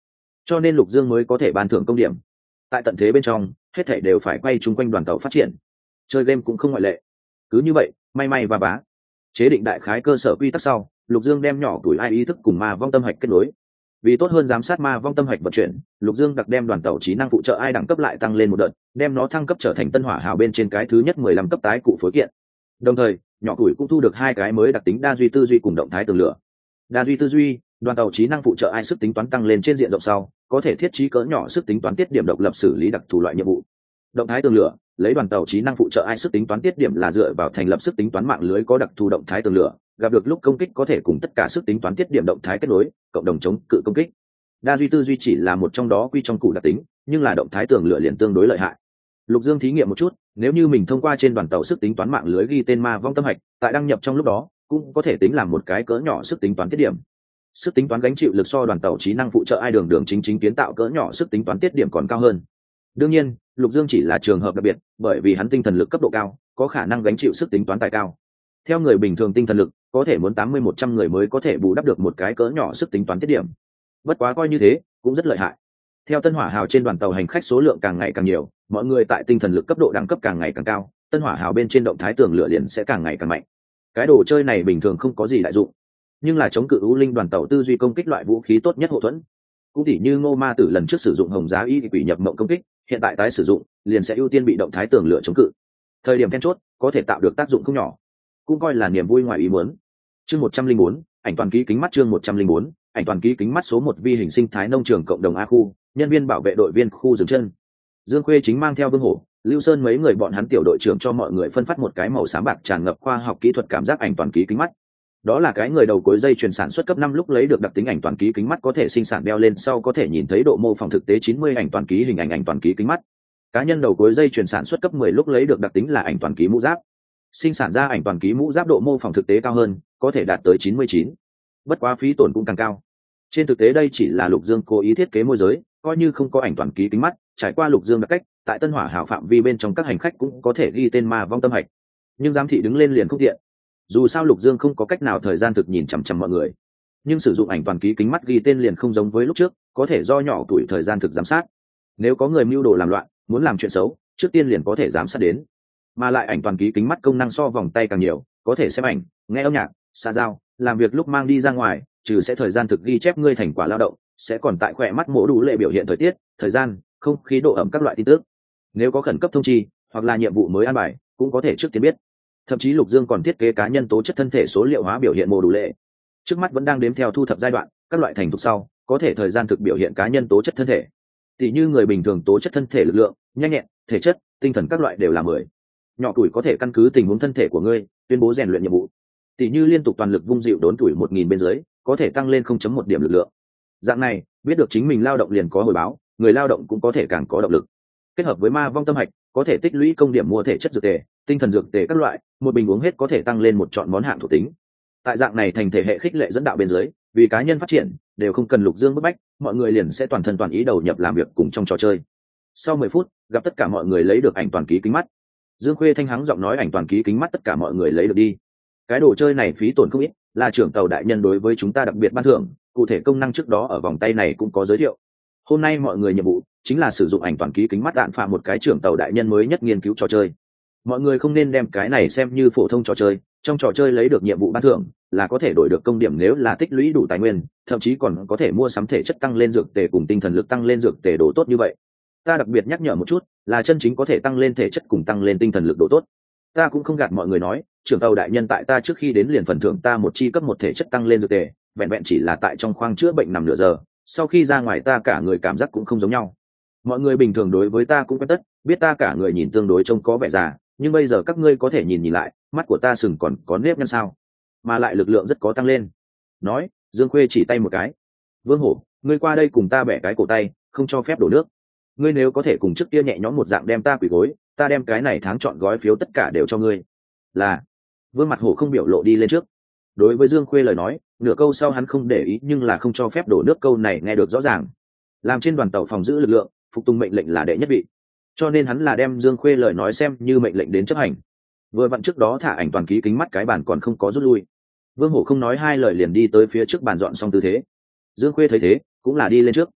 cho nên Lục Dương mới có thể ban thưởng công điểm. Tại tận thế bên trong, hết thảy đều phải quay chung quanh đoàn tàu phát triển, chơi game cũng không ngoại lệ. Cứ như vậy, may may và bá chế định đại khái cơ sở quy tắc sau, Lục Dương đem nhỏ tuổi ai ý thức cùng ma vong tâm hạch kết nối. Vì tốt hơn giám sát ma vong tâm hạch vận chuyển, Lục Dương đặc đem đoàn tàu trí năng phụ trợ ai đẳng cấp lại tăng lên một đợt, đem nó thăng cấp trở thành tân hỏa hào bên trên cái thứ nhất mười lăm cấp tái cụ phối kiện. Đồng thời, nhỏ tuổi cũng thu được hai cái mới đặc tính đa duy tư duy cùng động thái tường lửa. Đa duy tư duy, đoàn tàu trí năng phụ trợ ai sức tính toán tăng lên trên diện rộng sau, có thể thiết trí cỡ nhỏ sức tính toán tiết điểm độc lập xử lý đặc thù loại nhiệm vụ. Động thái tường lửa, lấy đoàn tàu trí năng phụ trợ ai sức tính toán tiết điểm là dựa vào thành lập sức tính toán mạng lưới có đặc thù động thái tường lửa, gặp được lúc công kích có thể cùng tất cả sức tính toán tiết điểm động thái kết nối, cộng đồng chống cự công kích. Đa duy tư duy chỉ là một trong đó quy trong cụ đặc tính, nhưng là động thái tường lửa liền tương đối lợi hại. Lục Dương thí nghiệm một chút, nếu như mình thông qua trên đoàn tàu sức tính toán mạng lưới ghi tên ma vong tâm hạch, tại đăng nhập trong lúc đó, cũng có thể tính làm một cái cỡ nhỏ sức tính toán tiết điểm. Sức tính toán gánh chịu lực so đoàn tàu trí năng phụ trợ ai đường đường chính chính kiến tạo cỡ nhỏ sức tính toán tiết điểm còn cao hơn. Đương nhiên, Lục Dương chỉ là trường hợp đặc biệt, bởi vì hắn tinh thần lực cấp độ cao, có khả năng gánh chịu sức tính toán tài cao. Theo người bình thường tinh thần lực, có thể muốn tám mươi một trăm người mới có thể bù đắp được một cái cỡ nhỏ sức tính toán tiết điểm. Bất quá coi như thế, cũng rất lợi hại. Theo tân hỏa hào trên đoàn tàu hành khách số lượng càng ngày càng nhiều, mọi người tại tinh thần lực cấp độ đẳng cấp càng ngày càng cao, tân hỏa hào bên trên động thái tường lửa liền sẽ càng ngày càng mạnh. Cái đồ chơi này bình thường không có gì đại dụng, nhưng là chống cự ưu linh đoàn tàu tư duy công kích loại vũ khí tốt nhất hậu thuẫn. Cũng tỉ như Ngô Ma Tử lần trước sử dụng hồng giá y quỷ nhập mộng công kích, hiện tại tái sử dụng liền sẽ ưu tiên bị động thái tường lửa chống cự. Thời điểm then chốt có thể tạo được tác dụng không nhỏ, cũng coi là niềm vui ngoài ý muốn. Chương một trăm linh bốn, ảnh toàn ký kính mắt chương một trăm linh bốn, ảnh toàn ký kính mắt số một vi hình sinh thái nông trường cộng đồng A khu, nhân viên bảo vệ đội viên khu dừng chân. Dương Khuê chính mang theo Vương Hổ, Lưu Sơn mấy người bọn hắn tiểu đội trưởng cho mọi người phân phát một cái màu xám bạc tràn ngập khoa học kỹ thuật cảm giác ảnh toàn ký kính mắt. Đó là cái người đầu cuối dây chuyền sản xuất cấp năm lúc lấy được đặc tính ảnh toàn ký kính mắt có thể sinh sản đeo lên sau có thể nhìn thấy độ mô phỏng thực tế chín mươi ảnh toàn ký hình ảnh ảnh toàn ký kính mắt. Cá nhân đầu cuối dây chuyền sản xuất cấp mười lúc lấy được đặc tính là ảnh toàn ký mũ giáp. Sinh sản ra ảnh toàn ký mũ giáp độ mô phỏng thực tế cao hơn, có thể đạt tới chín mươi chín. Bất quá phí tổn cũng càng cao. Trên thực tế đây chỉ là Lục Dương cố ý thiết kế môi giới, coi như không có ảnh toàn ký kính mắt, trải qua Lục Dương đặc cách, tại Tân Hỏa Hào phạm vi bên trong các hành khách cũng có thể ghi tên ma vong tâm hạch. Nhưng giám thị đứng lên liền không tiện. Dù sao Lục Dương không có cách nào thời gian thực nhìn chằm chằm mọi người, nhưng sử dụng ảnh toàn ký kính mắt ghi tên liền không giống với lúc trước, có thể do nhỏ tuổi thời gian thực giám sát. Nếu có người mưu đồ làm loạn, muốn làm chuyện xấu, trước tiên liền có thể giám sát đến. Mà lại ảnh toàn ký kính mắt công năng so vòng tay càng nhiều, có thể xem ảnh, nghe âm nhạc, xã giao, làm việc lúc mang đi ra ngoài, trừ sẽ thời gian thực ghi chép ngươi thành quả lao động, sẽ còn tại khỏe mắt mổ đủ lệ biểu hiện thời tiết, thời gian, không khí, độ ẩm các loại tin tức. Nếu có khẩn cấp thông chi hoặc là nhiệm vụ mới an bài, cũng có thể trước tiên biết. Thậm chí Lục Dương còn thiết kế cá nhân tố chất thân thể số liệu hóa biểu hiện mô đủ lệ. Trước mắt vẫn đang đếm theo thu thập giai đoạn, các loại thành thục sau, có thể thời gian thực biểu hiện cá nhân tố chất thân thể. Tỷ như người bình thường tố chất thân thể lực lượng, nhanh nhẹn, thể chất, tinh thần các loại đều là mười. Nhỏ tuổi có thể căn cứ tình huống thân thể của ngươi, tuyên bố rèn luyện nhiệm vụ. Tỷ như liên tục toàn lực vung dịu đốn tuổi một nghìn bên dưới, có thể tăng lên không chấm một điểm lực lượng. Dạng này, biết được chính mình lao động liền có hồi báo, người lao động cũng có thể càng có động lực. Kết hợp với ma vong tâm hạch, có thể tích lũy công điểm mua thể chất dược tề, tinh thần dược tề các loại, một bình uống hết có thể tăng lên một chọn món hạng thuộc tính. Tại dạng này thành thể hệ khích lệ dẫn đạo bên dưới, vì cá nhân phát triển đều không cần Lục Dương bức bách, mọi người liền sẽ toàn thân toàn ý đầu nhập làm việc cùng trong trò chơi. Sau mười phút, gặp tất cả mọi người lấy được ảnh toàn ký kính mắt. Dương Khuê thanh hắng giọng nói ảnh toàn ký kính mắt tất cả mọi người lấy được đi. Cái đồ chơi này phí tổn không ít, là trưởng tàu đại nhân đối với chúng ta đặc biệt ban thưởng, cụ thể công năng trước đó ở vòng tay này cũng có giới thiệu. Hôm nay mọi người nhiệm vụ chính là sử dụng ảnh toàn ký kính mắt đạn phá một cái trưởng tàu đại nhân mới nhất nghiên cứu trò chơi. Mọi người không nên đem cái này xem như phổ thông trò chơi, trong trò chơi lấy được nhiệm vụ ban thưởng là có thể đổi được công điểm nếu là tích lũy đủ tài nguyên, thậm chí còn có thể mua sắm thể chất tăng lên dược tề cùng tinh thần lực tăng lên dược tề đồ tốt như vậy. Ta đặc biệt nhắc nhở một chút, là chân chính có thể tăng lên thể chất cùng tăng lên tinh thần lực đồ tốt. Ta cũng không gạt mọi người nói, trưởng tàu đại nhân tại ta trước khi đến liền phần thưởng ta một chi cấp một thể chất tăng lên dược tề, vẹn vẹn chỉ là tại trong khoang chữa bệnh nằm nửa giờ, sau khi ra ngoài ta cả người cảm giác cũng không giống nhau. Mọi người bình thường đối với ta cũng quen tất, biết ta cả người nhìn tương đối trông có vẻ già, nhưng bây giờ các ngươi có thể nhìn nhìn lại, mắt của ta sừng còn có nếp nhăn sao, mà lại lực lượng rất có tăng lên. Nói, Dương Khuê chỉ tay một cái. Vương Hổ, ngươi qua đây cùng ta bẻ cái cổ tay, không cho phép đổ nước. Ngươi nếu có thể cùng trước kia nhẹ nhõm một dạng đem ta quỳ gối, ta đem cái này tháng chọn gói phiếu tất cả đều cho ngươi. Là. Vương Mặt Hổ không biểu lộ đi lên trước. Đối với Dương Khuê lời nói, nửa câu sau hắn không để ý nhưng là không cho phép đổ nước câu này nghe được rõ ràng. Làm trên đoàn tàu phòng giữ lực lượng, phục tùng mệnh lệnh là đệ nhất vị, cho nên hắn là đem Dương Khuê lời nói xem như mệnh lệnh đến chấp hành. Vừa vặn trước đó thả ảnh toàn ký kính mắt cái bàn còn không có rút lui, Vương Hổ không nói hai lời liền đi tới phía trước bàn dọn xong tư thế. Dương Khuê thấy thế cũng là đi lên trước.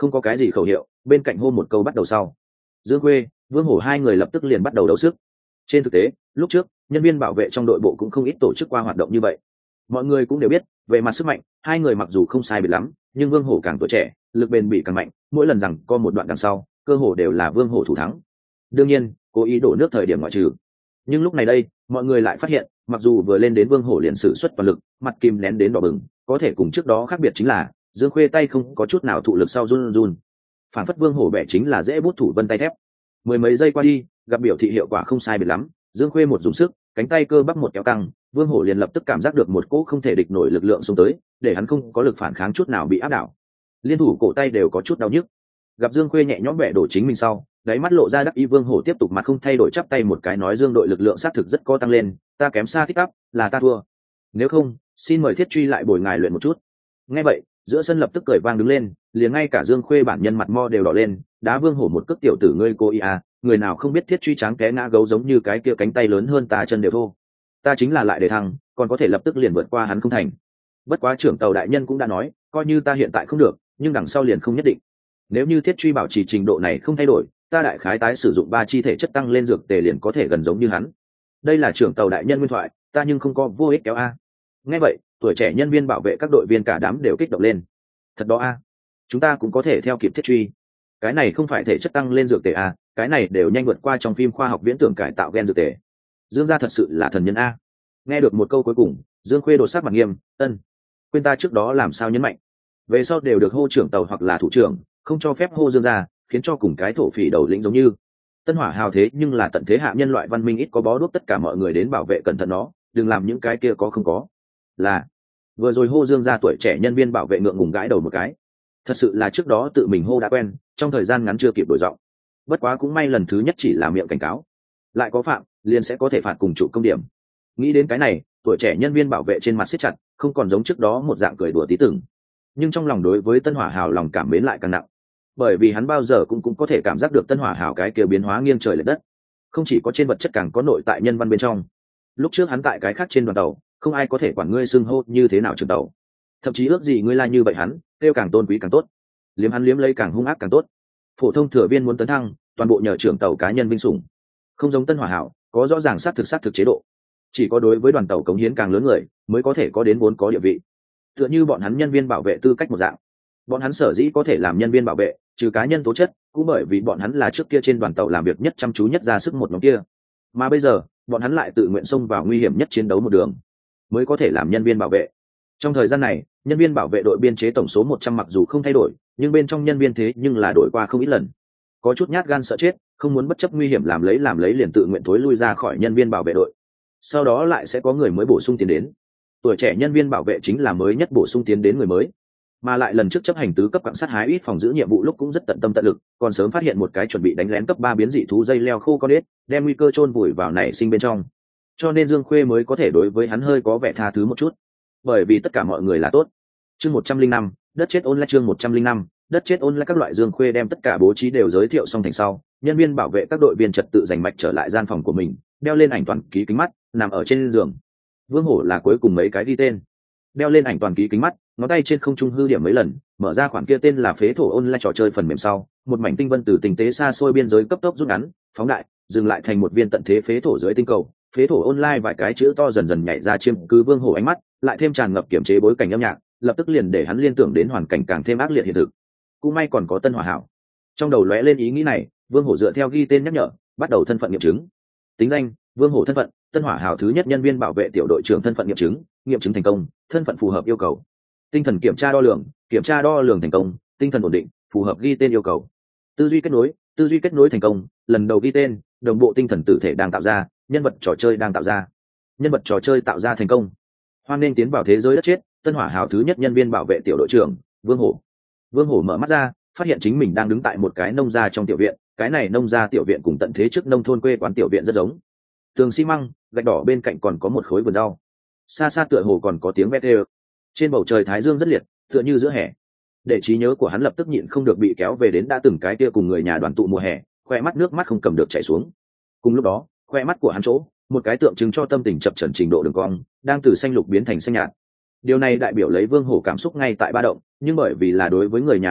không có cái gì khẩu hiệu, bên cạnh hô một câu bắt đầu sau, Dương Khuê, Vương Hổ hai người lập tức liền bắt đầu đấu sức. Trên thực tế, lúc trước nhân viên bảo vệ trong đội bộ cũng không ít tổ chức qua hoạt động như vậy. Mọi người cũng đều biết, về mặt sức mạnh, hai người mặc dù không sai biệt lắm, nhưng Vương Hổ càng tuổi trẻ, lực bền bỉ càng mạnh, mỗi lần rằng có một đoạn đằng sau, cơ hồ đều là Vương Hổ thủ thắng. Đương nhiên, cố ý đổ nước thời điểm ngoại trừ. Nhưng lúc này đây, mọi người lại phát hiện, mặc dù vừa lên đến Vương Hổ liền sử xuất toàn lực, mặt kim nén đến đỏ bừng, có thể cùng trước đó khác biệt chính là, Dương Khuê tay không có chút nào thụ lực sau run run. Phản phất Vương Hổ bẻ chính là dễ bút thủ vân tay thép. Mười mấy giây qua đi, gặp biểu thị hiệu quả không sai biệt lắm, Dương Khuê một dùng sức, cánh tay cơ bắp một kéo căng, Vương Hổ liền lập tức cảm giác được một cỗ không thể địch nổi lực lượng xông tới, để hắn không có lực phản kháng chút nào bị áp đảo. Liên thủ cổ tay đều có chút đau nhức. Gặp Dương Khuê nhẹ nhõm bẻ đổ chính mình sau, đáy mắt lộ ra đắc ý, Vương Hổ tiếp tục mặt không thay đổi chắp tay một cái nói Dương đội lực lượng xác thực rất có tăng lên, ta kém xa Thích Cắp, là ta thua. Nếu không, xin mời Thiết Truy lại bồi ngài luyện một chút. Nghe vậy, giữa sân lập tức cười vang đứng lên, liền ngay cả Dương Khuê bản nhân mặt mo đều đỏ lên, đá Vương Hổ một cước tiểu tử ngươi cô ý à, người nào không biết Thiết Truy tráng té ngã gấu giống như cái kia cánh tay lớn hơn ta chân đều thô. Ta chính là lại để thăng, còn có thể lập tức liền vượt qua hắn không thành. Bất quá trưởng tàu đại nhân cũng đã nói, coi như ta hiện tại không được, nhưng đằng sau liền không nhất định. Nếu như Thiết Truy bảo trì trình độ này không thay đổi, ta đại khái tái sử dụng ba chi thể chất tăng lên dược tề liền có thể gần giống như hắn. Đây là trưởng tàu đại nhân nguyên thoại, ta nhưng không có vô ích kéo a. Nghe vậy, tuổi trẻ nhân viên bảo vệ các đội viên cả đám đều kích động lên. Thật đó a, chúng ta cũng có thể theo kịp Thiết Truy. Cái này không phải thể chất tăng lên dược tề a, cái này đều nhanh vượt qua trong phim khoa học viễn tưởng cải tạo gen dược tề. Dương gia thật sự là thần nhân a. Nghe được một câu cuối cùng, Dương Khuê đột sắc mặt nghiêm, ân, quên ta trước đó làm sao nhấn mạnh, về sau đều được hô trưởng tàu hoặc là thủ trưởng, không cho phép hô Dương gia, khiến cho cùng cái thổ phỉ đầu lĩnh giống như. Tân Hỏa hào thế nhưng là tận thế hạ nhân loại văn minh ít có bó đuốc, tất cả mọi người đến bảo vệ cẩn thận nó, đừng làm những cái kia có không có. Là vừa rồi hô Dương gia tuổi trẻ nhân viên bảo vệ ngượng ngùng gãi đầu một cái, thật sự là trước đó tự mình hô đã quen, trong thời gian ngắn chưa kịp đổi giọng. Bất quá cũng may lần thứ nhất chỉ là miệng cảnh cáo, lại có phạm liền sẽ có thể phạt cùng chủ công điểm. Nghĩ đến cái này, tuổi trẻ nhân viên bảo vệ trên mặt siết chặt, không còn giống trước đó một dạng cười đùa tí tưởng, nhưng trong lòng đối với Tân Hỏa hào lòng cảm mến lại càng nặng, bởi vì hắn bao giờ cũng cũng có thể cảm giác được Tân Hỏa hào cái kia biến hóa nghiêng trời lệch đất, không chỉ có trên vật chất càng có nội tại nhân văn bên trong. Lúc trước hắn tại cái khác trên đoàn tàu, không ai có thể quản ngươi xưng hô như thế nào trường tàu, thậm chí ước gì ngươi la như vậy hắn kêu càng tôn quý càng tốt, liếm hắn liếm lấy càng hung ác càng tốt. Phổ thông thừa viên muốn tấn thăng, toàn bộ nhờ trưởng tàu cá nhân vinh sủng, không giống Tân Hỏa hảo có rõ ràng sát thực sát thực chế độ, chỉ có đối với đoàn tàu cống hiến càng lớn người mới có thể có đến vốn có địa vị, tựa như bọn hắn nhân viên bảo vệ tư cách một dạng. Bọn hắn sở dĩ có thể làm nhân viên bảo vệ, trừ cá nhân tố chất, cũng bởi vì bọn hắn là trước kia trên đoàn tàu làm việc nhất chăm chú nhất ra sức một nhóm kia, mà bây giờ bọn hắn lại tự nguyện xông vào nguy hiểm nhất chiến đấu một đường, mới có thể làm nhân viên bảo vệ. Trong thời gian này, nhân viên bảo vệ đội biên chế tổng số một trăm mặc dù không thay đổi, nhưng bên trong nhân viên thế nhưng là đổi qua không ít lần. Có chút nhát gan sợ chết, không muốn bất chấp nguy hiểm làm lấy làm lấy liền tự nguyện thối lui ra khỏi nhân viên bảo vệ đội. Sau đó lại sẽ có người mới bổ sung tiến đến. Tuổi trẻ nhân viên bảo vệ chính là mới nhất bổ sung tiến đến người mới, mà lại lần trước chấp hành tứ cấp quặng sắt hái ít phòng giữ nhiệm vụ lúc cũng rất tận tâm tận lực, còn sớm phát hiện một cái chuẩn bị đánh lén cấp ba biến dị thú dây leo khô con ếch, đem nguy cơ chôn vùi vào nảy sinh bên trong. Cho nên Dương Khuê mới có thể đối với hắn hơi có vẻ tha thứ một chút, bởi vì tất cả mọi người là tốt. Chương một trăm linh năm, đất chết online. Chương một trăm linh năm, đất chết online. Các loại Dương Khuê đem tất cả bố trí đều giới thiệu xong thành sau, nhân viên bảo vệ các đội viên trật tự giành mạch trở lại gian phòng của mình, đeo lên ảnh toàn ký kính mắt, nằm ở trên giường. Vương Hổ là cuối cùng mấy cái ghi tên, đeo lên ảnh toàn ký kính mắt, ngón tay trên không trung hư điểm mấy lần, mở ra khoản kia tên là phế thổ online trò chơi phần mềm sau, một mảnh tinh vân từ tinh tế xa xôi biên giới cấp tốc rút ngắn, phóng đại, dừng lại thành một viên tận thế phế thổ dưới tinh cầu. Phế thổ online vài cái chữ to dần dần nhảy ra chiêm cứ Vương Hổ ánh mắt, lại thêm tràn ngập kiểm chế bối cảnh âm nhạc, lập tức liền để hắn liên tưởng đến hoàn cảnh càng thêm ác liệt hiện thực. Cũng may còn có Tân Hỏa hảo. Trong đầu lóe lên ý nghĩ này, Vương Hổ dựa theo ghi tên nhắc nhở, bắt đầu thân phận nghiệm chứng. Tính danh: Vương Hổ. Thân phận: Tân Hỏa hảo thứ nhất nhân viên bảo vệ tiểu đội trưởng. Thân phận nghiệm chứng: nghiệm chứng thành công, thân phận phù hợp yêu cầu. Tinh thần kiểm tra đo lường: kiểm tra đo lường thành công, tinh thần ổn định, phù hợp ghi tên yêu cầu. Tư duy kết nối: tư duy kết nối thành công, lần đầu ghi tên, đồng bộ tinh thần tử thể đang tạo ra, nhân vật trò chơi đang tạo ra, nhân vật trò chơi tạo ra thành công. Hoan nên tiến vào thế giới đất chết, Tân Hỏa hào thứ nhất nhân viên bảo vệ tiểu đội trưởng Vương Hổ. Vương Hổ mở mắt ra, phát hiện chính mình đang đứng tại một cái nông gia trong tiểu viện. Cái này nông gia tiểu viện cùng tận thế trước nông thôn quê quán tiểu viện rất giống, tường xi măng, gạch đỏ, bên cạnh còn có một khối vườn rau, xa xa tựa hồ còn có tiếng vét ê. Trên bầu trời thái dương rất liệt, tựa như giữa hè. Để trí nhớ của hắn lập tức nhịn không được bị kéo về đến đã từng cái kia cùng người nhà đoàn tụ mùa hè, khoe mắt nước mắt không cầm được chảy xuống. Cùng lúc đó, khoe mắt của hắn chỗ, một cái tượng trưng cho tâm tình chập chờn trình độ đường cong, đang từ xanh lục biến thành xanh nhạt. Điều này đại biểu lấy Vương Hổ cảm xúc ngay tại ba động, nhưng bởi vì là đối với người nhà hồi ức,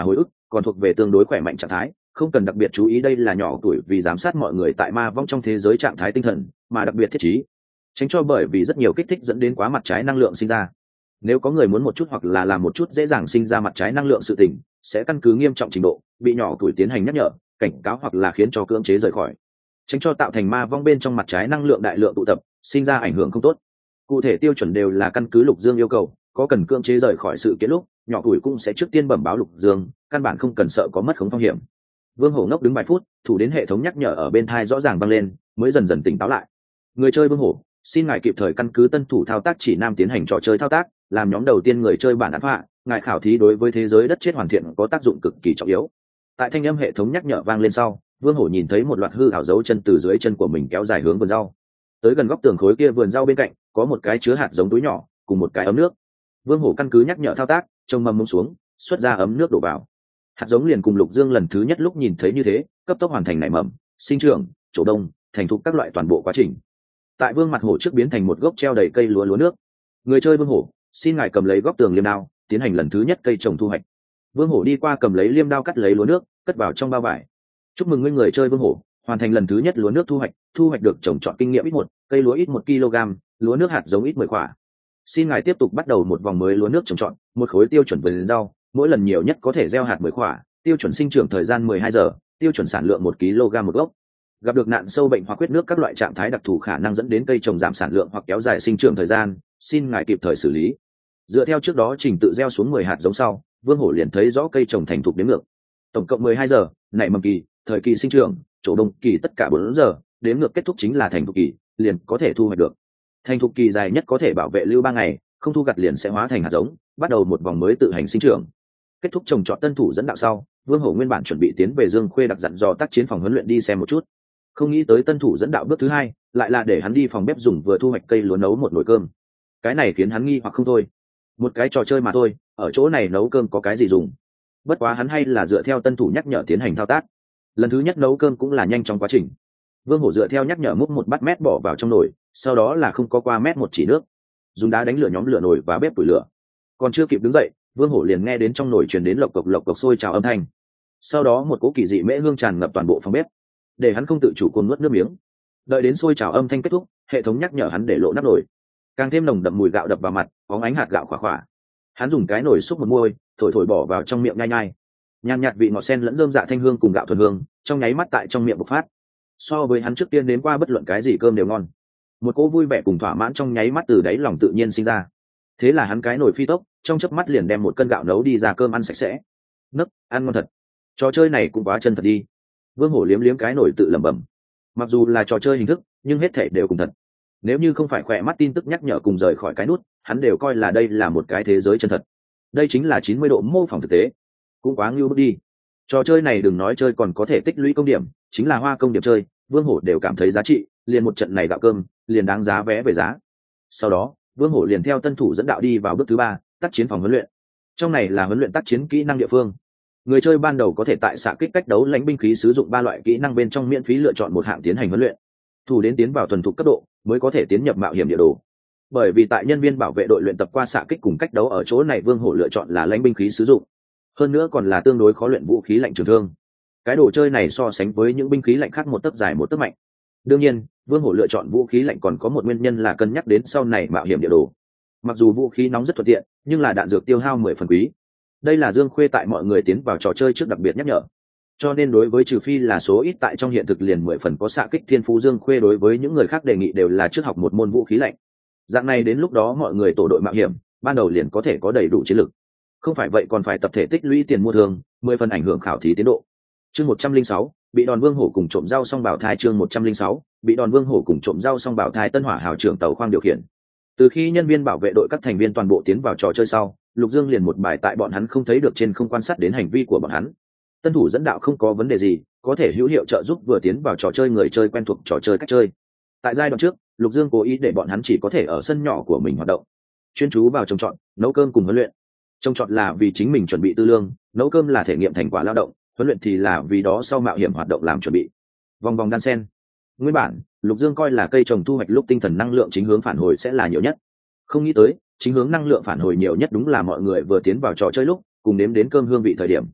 còn thuộc về tương đối khỏe mạnh trạng thái, không cần đặc biệt chú ý đây là nhỏ tuổi vì giám sát mọi người tại ma vong trong thế giới trạng thái tinh thần mà đặc biệt thiết trí, tránh cho bởi vì rất nhiều kích thích dẫn đến quá mặt trái năng lượng sinh ra. Nếu có người muốn một chút hoặc là làm một chút dễ dàng sinh ra mặt trái năng lượng sự tình, sẽ căn cứ nghiêm trọng trình độ bị nhỏ tuổi tiến hành nhắc nhở, cảnh cáo hoặc là khiến cho cưỡng chế rời khỏi, tránh cho tạo thành ma vong bên trong mặt trái năng lượng đại lượng tụ tập, sinh ra ảnh hưởng không tốt. Cụ thể tiêu chuẩn đều là căn cứ Lục Dương yêu cầu, có cần cưỡng chế rời khỏi sự kiện lúc, nhỏ tuổi cũng sẽ trước tiên bẩm báo Lục Dương, căn bản không cần sợ có mất khống phong hiểm. Vương Hổ ngốc đứng vài phút, thủ đến hệ thống nhắc nhở ở bên tai rõ ràng vang lên, mới dần dần tỉnh táo lại. Người chơi Vương Hổ, xin ngài kịp thời căn cứ tân thủ thao tác chỉ nam tiến hành trò chơi thao tác, làm nhóm đầu tiên người chơi bản án phạ, ngài khảo thí đối với thế giới đất chết hoàn thiện có tác dụng cực kỳ trọng yếu. Tại thanh âm hệ thống nhắc nhở vang lên sau, Vương Hổ nhìn thấy một loạt hư ảo dấu chân từ dưới chân của mình kéo dài hướng vườn rau. Tới gần góc tường khối kia vườn rau bên cạnh, có một cái chứa hạt giống túi nhỏ, cùng một cái ấm nước. Vương Hổ căn cứ nhắc nhở thao tác, trông mầm mông xuống, xuất ra ấm nước đổ vào. Hạt giống liền cùng Lục Dương lần thứ nhất lúc nhìn thấy như thế, cấp tốc hoàn thành nảy mầm, sinh trưởng, trổ đông, thành thục các loại toàn bộ quá trình. Tại Vương mặt hổ trước biến thành một gốc treo đầy cây lúa lúa nước. Người chơi Vương Hổ, xin ngài cầm lấy góc tường liêm đao, tiến hành lần thứ nhất cây trồng thu hoạch. Vương Hổ đi qua cầm lấy liêm đao cắt lấy lúa nước, cất vào trong bao vải. Chúc mừng ngươi người chơi Vương Hổ, hoàn thành lần thứ nhất lúa nước thu hoạch, thu hoạch được trồng trọt kinh nghiệm ít một, cây lúa ít một kg, lúa nước hạt giống ít mười quả. Xin ngài tiếp tục bắt đầu một vòng mới lúa nước trồng trọt, một khối tiêu chuẩn vườn rau, mỗi lần nhiều nhất có thể gieo hạt mười quả, tiêu chuẩn sinh trưởng thời gian mười hai giờ, tiêu chuẩn sản lượng một kg một gốc. Gặp được nạn sâu bệnh hoặc khuyết nước các loại trạng thái đặc thù khả năng dẫn đến cây trồng giảm sản lượng hoặc kéo dài sinh trưởng thời gian, xin ngài kịp thời xử lý. Dựa theo trước đó trình tự gieo xuống mười hạt giống sau, Vương Hổ liền thấy rõ cây trồng thành thục đến ngược. Tổng cộng mười hai giờ, nảy mầm kỳ, thời kỳ sinh trưởng, trổ đông kỳ tất cả bốn giờ, đến ngược kết thúc chính là thành thục kỳ, liền có thể thu hoạch được. Thành thục kỳ dài nhất có thể bảo vệ lưu ba ngày, không thu gặt liền sẽ hóa thành hạt giống, bắt đầu một vòng mới tự hành sinh trưởng. Kết thúc trồng trọt tân thủ dẫn đạo sau, Vương Hổ nguyên bản chuẩn bị tiến về Dương Khuê đặc dặn dò tác chiến phòng huấn luyện đi xem một chút. Không nghĩ tới tân thủ dẫn đạo bước thứ hai, lại là để hắn đi phòng bếp dùng vừa thu hoạch cây lúa nấu một nồi cơm. Cái này khiến hắn nghi hoặc không thôi. Một cái trò chơi mà thôi, ở chỗ này nấu cơm có cái gì dùng? Bất quá hắn hay là dựa theo tân thủ nhắc nhở tiến hành thao tác. Lần thứ nhất nấu cơm cũng là nhanh trong quá trình. Vương Hổ dựa theo nhắc nhở múc một bát mét bỏ vào trong nồi, sau đó là không có qua mét một chỉ nước, dùng đá đánh lửa nhóm lửa nồi và bếp củi lửa. Còn chưa kịp đứng dậy, Vương Hổ liền nghe đến trong nồi truyền đến lộc cộc lộc cộc sôi trào âm thanh. Sau đó một cỗ kỳ dị mễ hương tràn ngập toàn bộ phòng bếp, để hắn không tự chủ cuồng nuốt nước miếng. Đợi đến sôi trào âm thanh kết thúc, hệ thống nhắc nhở hắn để lộ nắp nồi, càng thêm nồng đậm mùi gạo đập vào mặt, bóng ánh hạt gạo khỏa khỏa. Hắn dùng cái nồi xúc một môi, thổi thổi bỏ vào trong miệng nhai nhai. Nhàn nhạt vị ngọt sen lẫn rơm dạ thanh hương cùng gạo thuần hương, trong nháy mắt tại trong miệng bộc phát. So với hắn trước tiên đến qua bất luận cái gì cơm đều ngon. Một cỗ vui vẻ cùng thỏa mãn trong nháy mắt từ đáy lòng tự nhiên sinh ra. Thế là hắn cái nồi phi tốc, trong chớp mắt liền đem một cân gạo nấu đi ra cơm ăn sạch sẽ. Nấc, ăn ngon thật. Trò chơi này cũng quá chân thật đi. Vương Hổ liếm liếm cái nồi tự lẩm bẩm. Mặc dù là trò chơi hình thức, nhưng hết thảy đều cùng thật. Nếu như không phải khỏe mắt tin tức nhắc nhở cùng rời khỏi cái nút, hắn đều coi là đây là một cái thế giới chân thật. Đây chính là chín mươi độ mô phỏng thực tế. Cũng quá ngưu bức đi. Trò chơi này đừng nói chơi còn có thể tích lũy công điểm, chính là hoa công điểm chơi, Vương Hổ đều cảm thấy giá trị, liền một trận này gạo cơm, liền đáng giá vé về giá. Sau đó, Vương Hổ liền theo tân thủ dẫn đạo đi vào bước thứ ba, tác chiến phòng huấn luyện. Trong này là huấn luyện tác chiến kỹ năng địa phương. Người chơi ban đầu có thể tại xạ kích cách đấu lãnh binh khí sử dụng ba loại kỹ năng bên trong miễn phí lựa chọn một hạng tiến hành huấn luyện. Thủ đến tiến vào thuần thục cấp độ, mới có thể tiến nhập mạo hiểm địa đồ. Bởi vì tại nhân viên bảo vệ đội luyện tập qua xạ kích cùng cách đấu ở chỗ này, Vương Hổ lựa chọn là lãnh binh khí sử dụng. Hơn nữa còn là tương đối khó luyện vũ khí lạnh trường thương. Cái đồ chơi này so sánh với những binh khí lạnh khác một tấc dài một tấc mạnh. Đương nhiên, Vương Hổ lựa chọn vũ khí lạnh còn có một nguyên nhân là cân nhắc đến sau này mạo hiểm địa đồ. Mặc dù vũ khí nóng rất thuận tiện, nhưng là đạn dược tiêu hao mười phần quý. Đây là Dương Khuê tại mọi người tiến vào trò chơi trước đặc biệt nhắc nhở. Cho nên đối với trừ phi là số ít tại trong hiện thực liền mười phần có xạ kích thiên phú Dương Khuê đối với những người khác đề nghị đều là trước học một môn vũ khí lạnh. Dạng này đến lúc đó mọi người tổ đội mạo hiểm, ban đầu liền có thể có đầy đủ chiến lực. Không phải vậy còn phải tập thể tích lũy tiền mua thường, mười phần ảnh hưởng khảo thí tiến độ. Chương một trăm linh sáu, bị đòn Vương Hổ cùng trộm rau song bảo thai. Chương một trăm linh sáu, bị đòn Vương Hổ cùng trộm rau song bảo thai. Tân Hỏa hào trưởng tàu khoang điều khiển. Từ khi nhân viên bảo vệ đội các thành viên toàn bộ tiến vào trò chơi sau, Lục Dương liền một bài tại bọn hắn không thấy được trên không quan sát đến hành vi của bọn hắn. Tân thủ dẫn đạo không có vấn đề gì, có thể hữu hiệu trợ giúp vừa tiến vào trò chơi người chơi quen thuộc trò chơi cách chơi. Tại giai đoạn trước, Lục Dương cố ý để bọn hắn chỉ có thể ở sân nhỏ của mình hoạt động, chuyên chú vào trồng trọt, nấu cơm cùng huấn luyện. Trồng trọt là vì chính mình chuẩn bị tư lương, nấu cơm là thể nghiệm thành quả lao động, huấn luyện thì là vì đó sau mạo hiểm hoạt động làm chuẩn bị. Vòng vòng đan sen. Nguyên bản, Lục Dương coi là cây trồng thu hoạch lúc tinh thần năng lượng chính hướng phản hồi sẽ là nhiều nhất. Không nghĩ tới, chính hướng năng lượng phản hồi nhiều nhất đúng là mọi người vừa tiến vào trò chơi lúc, cùng nếm đến cơm hương vị thời điểm.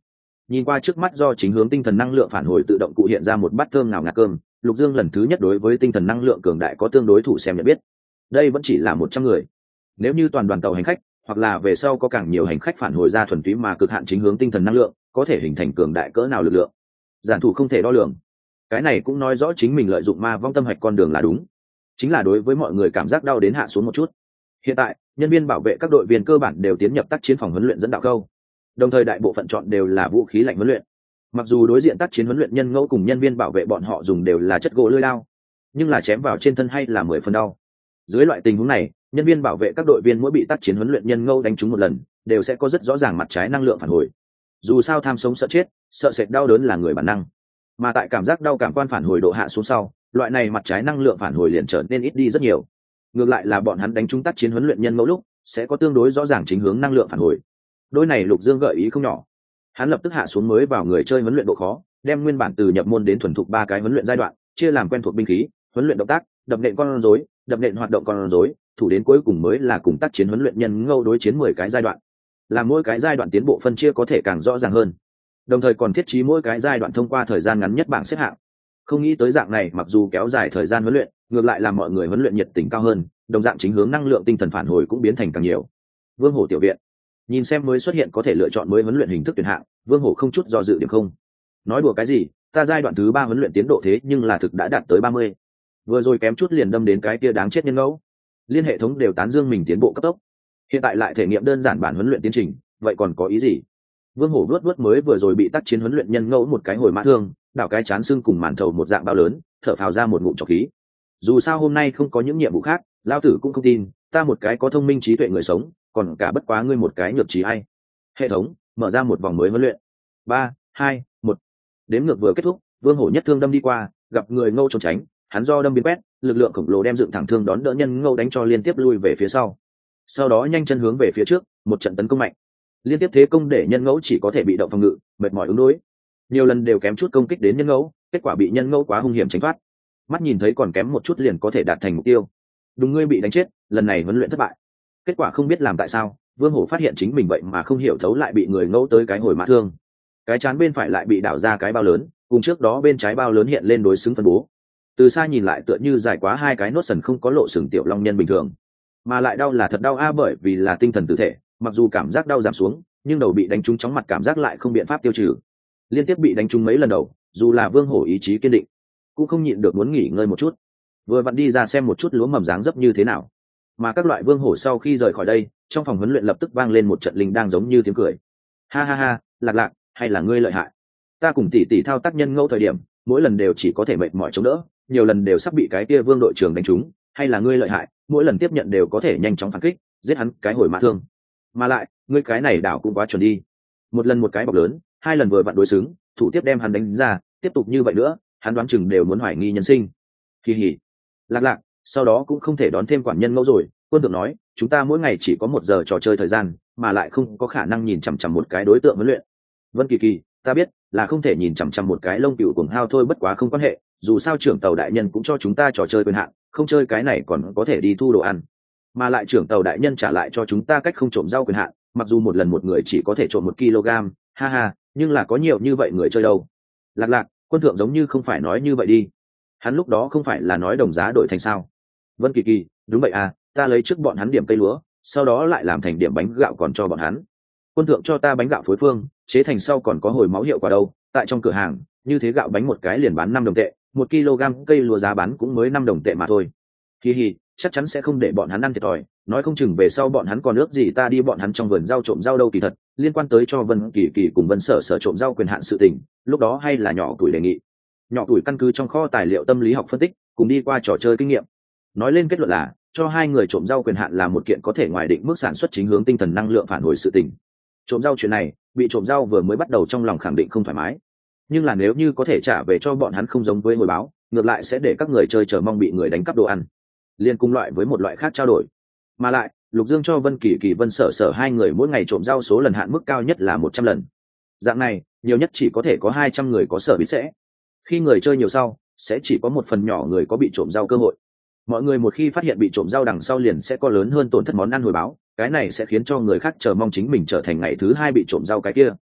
Nhìn qua trước mắt do chính hướng tinh thần năng lượng phản hồi tự động cụ hiện ra một bát thơm ngào ngạt cơm, Lục Dương lần thứ nhất đối với tinh thần năng lượng cường đại có tương đối thủ xem nhận biết. Đây vẫn chỉ là một trăm người. Nếu như toàn đoàn tàu hành khách, hoặc là về sau có càng nhiều hành khách phản hồi ra thuần túy mà cực hạn chính hướng tinh thần năng lượng, có thể hình thành cường đại cỡ nào lực lượng. Giản thủ không thể đo lường. Cái này cũng nói rõ chính mình lợi dụng ma vong tâm hạch con đường là đúng. Chính là đối với mọi người cảm giác đau đến hạ xuống một chút. Hiện tại, nhân viên bảo vệ các đội viên cơ bản đều tiến nhập tác chiến phòng huấn luyện dẫn đạo câu. Đồng thời đại bộ phận chọn đều là vũ khí lạnh huấn luyện. Mặc dù đối diện tác chiến huấn luyện nhân ngẫu cùng nhân viên bảo vệ bọn họ dùng đều là chất gỗ lưỡi đao, nhưng là chém vào trên thân hay là mười phần đau. Dưới loại tình huống này, nhân viên bảo vệ các đội viên mỗi bị tác chiến huấn luyện nhân ngẫu đánh trúng một lần, đều sẽ có rất rõ ràng mặt trái năng lượng phản hồi. Dù sao tham sống sợ chết, sợ sệt đau đớn là người bản năng, mà tại cảm giác đau cảm quan phản hồi độ hạ xuống sau, loại này mặt trái năng lượng phản hồi liền trở nên ít đi rất nhiều. Ngược lại là bọn hắn đánh trúng tác chiến huấn luyện nhân ngẫu lúc, sẽ có tương đối rõ ràng chính hướng năng lượng phản hồi. Đôi này Lục Dương gợi ý không nhỏ. Hắn lập tức hạ xuống mới vào người chơi huấn luyện độ khó, đem nguyên bản từ nhập môn đến thuần thục ba cái huấn luyện giai đoạn, chia làm quen thuộc binh khí, huấn luyện động tác, đập nện con rối, đập nện hoạt động con rối, thủ đến cuối cùng mới là cùng tác chiến huấn luyện nhân ngẫu đối chiến mười cái giai đoạn. Làm mỗi cái giai đoạn tiến bộ phân chia có thể càng rõ ràng hơn. Đồng thời còn thiết trí mỗi cái giai đoạn thông qua thời gian ngắn nhất bảng xếp hạng. Không nghĩ tới dạng này, mặc dù kéo dài thời gian huấn luyện, ngược lại làm mọi người huấn luyện nhiệt tình cao hơn, đồng dạng chính hướng năng lượng tinh thần phản hồi cũng biến thành càng nhiều. Vương Hổ tiểu viện, nhìn xem mới xuất hiện có thể lựa chọn mới huấn luyện hình thức tuyển hạng, Vương Hổ không chút do dự điểm không. Nói đùa cái gì, ta giai đoạn thứ ba huấn luyện tiến độ thế nhưng là thực đã đạt tới ba mươi. Vừa rồi kém chút liền đâm đến cái kia đáng chết nhân ngẫu. Liên hệ thống đều tán dương mình tiến bộ cấp tốc. Hiện tại lại thể nghiệm đơn giản bản huấn luyện tiến trình, vậy còn có ý gì? Vương Hổ vuốt vuốt mới vừa rồi bị tác chiến huấn luyện nhân ngẫu một cái hồi mã thương, đảo cái chán xương cùng màn thầu một dạng bao lớn, thở phào ra một ngụm trọc khí. Dù sao hôm nay không có những nhiệm vụ khác, lao tử cũng không tin, ta một cái có thông minh trí tuệ người sống, còn cả bất quá ngươi một cái nhược trí ai. Hệ thống mở ra một vòng mới huấn luyện. Ba, hai, một. Đếm ngược vừa kết thúc, Vương Hổ nhất thương đâm đi qua, gặp người ngâu trốn tránh, hắn do đâm biến quét, lực lượng khổng lồ đem dựng thẳng thương đón đỡ nhân ngâu đánh cho liên tiếp lui về phía sau. Sau đó nhanh chân hướng về phía trước, một trận tấn công mạnh. Liên tiếp thế công để nhân ngẫu chỉ có thể bị động phòng ngự, mệt mỏi ứng đối. Nhiều lần đều kém chút công kích đến nhân ngẫu, kết quả bị nhân ngẫu quá hung hiểm tránh thoát. Mắt nhìn thấy còn kém một chút liền có thể đạt thành mục tiêu. Đúng ngươi bị đánh chết, lần này huấn luyện thất bại. Kết quả không biết làm tại sao, Vương Hổ phát hiện chính mình vậy mà không hiểu thấu lại bị người ngẫu tới cái hồi mã thương. Cái chán bên phải lại bị đảo ra cái bao lớn, cùng trước đó bên trái bao lớn hiện lên đối xứng phân bố. Từ xa nhìn lại tựa như dài quá hai cái nốt sần không có lộ sừng tiểu long nhân bình thường, mà lại đau là thật đau a, bởi vì là tinh thần tử thể, mặc dù cảm giác đau giảm xuống, nhưng đầu bị đánh trúng chóng mặt cảm giác lại không biện pháp tiêu trừ. Liên tiếp bị đánh trúng mấy lần đầu, dù là Vương Hổ ý chí kiên định, cũng không nhịn được muốn nghỉ ngơi một chút. Vừa vặn đi ra xem một chút lúa mầm dáng dấp như thế nào. Mà các loại Vương Hổ sau khi rời khỏi đây, trong phòng huấn luyện lập tức vang lên một trận linh đang giống như tiếng cười. Ha ha ha, Lạc Lạc, hay là ngươi lợi hại. Ta cùng tỷ tỷ thao tác nhân ngẫu thời điểm, mỗi lần đều chỉ có thể mệt mỏi chống đỡ, nhiều lần đều sắp bị cái kia Vương đội trưởng đánh trúng, hay là ngươi lợi hại, mỗi lần tiếp nhận đều có thể nhanh chóng phản kích, giết hắn cái hồi mã thương. Mà lại, ngươi cái này đảo cũng quá chuẩn đi. Một lần một cái bọc lớn, hai lần vừa vặn đối xứng, thủ tiếp đem hắn đánh ra, tiếp tục như vậy nữa, hắn đoán chừng đều muốn hoài nghi nhân sinh. Kỳ hỉ. Lạc Lạc, sau đó cũng không thể đón thêm quản nhân ngẫu rồi, quân thượng nói, chúng ta mỗi ngày chỉ có một giờ trò chơi thời gian, mà lại không có khả năng nhìn chằm chằm một cái đối tượng huấn luyện. Vân Kỳ Kỳ, ta biết, là không thể nhìn chằm chằm một cái lông cừu cuồng hao thôi, bất quá không quan hệ, dù sao trưởng tàu đại nhân cũng cho chúng ta trò chơi quyền hạn, không chơi cái này còn có thể đi thu đồ ăn. Mà lại trưởng tàu đại nhân trả lại cho chúng ta cách không trộm rau quyền hạn, mặc dù một lần một người chỉ có thể trộm một kg, ha ha, nhưng là có nhiều như vậy người chơi đâu. Lạc Lạc, quân thượng giống như không phải nói như vậy đi. Hắn lúc đó không phải là nói đồng giá đổi thành sao? Vân Kỳ Kỳ, đúng vậy à, ta lấy trước bọn hắn điểm cây lúa, sau đó lại làm thành điểm bánh gạo còn cho bọn hắn. Quân thượng cho ta bánh gạo phối phương, chế thành sau còn có hồi máu hiệu quả đâu, tại trong cửa hàng, như thế gạo bánh một cái liền bán năm đồng tệ, một kg cây lúa giá bán cũng mới năm đồng tệ mà thôi. Hi hi, chắc chắn sẽ không để bọn hắn ăn thiệt thòi, nói không chừng về sau bọn hắn còn ước gì ta đi bọn hắn trong vườn rau trộm rau đâu. Kỳ thật, liên quan tới cho Vân Kỳ Kỳ cùng Vân Sở Sở trộm rau quyền hạn sự tình, lúc đó hay là nhỏ tuổi đề nghị. Nhỏ tuổi căn cứ trong kho tài liệu tâm lý học phân tích, cùng đi qua trò chơi kinh nghiệm. Nói lên kết luận là, cho hai người trộm rau quyền hạn là một kiện có thể ngoài định mức sản xuất chính hướng tinh thần năng lượng phản hồi sự tình. Trộm rau chuyện này, bị trộm rau vừa mới bắt đầu trong lòng khẳng định không thoải mái. Nhưng là nếu như có thể trả về cho bọn hắn không giống với hồi báo, ngược lại sẽ để các người chơi chờ mong bị người đánh cắp đồ ăn. Liên cùng loại với một loại khác trao đổi. Mà lại, Lục Dương cho Vân Kỳ Kỳ Vân Sở Sở hai người mỗi ngày trộm rau số lần hạn mức cao nhất là một trăm lần. Dạng này, nhiều nhất chỉ có thể có hai trăm người có sở biết sẽ. Khi người chơi nhiều sau, sẽ chỉ có một phần nhỏ người có bị trộm rau cơ hội. Mọi người một khi phát hiện bị trộm rau đằng sau liền sẽ có lớn hơn tổn thất món ăn hồi báo, cái này sẽ khiến cho người khác chờ mong chính mình trở thành ngày thứ hai bị trộm rau cái kia.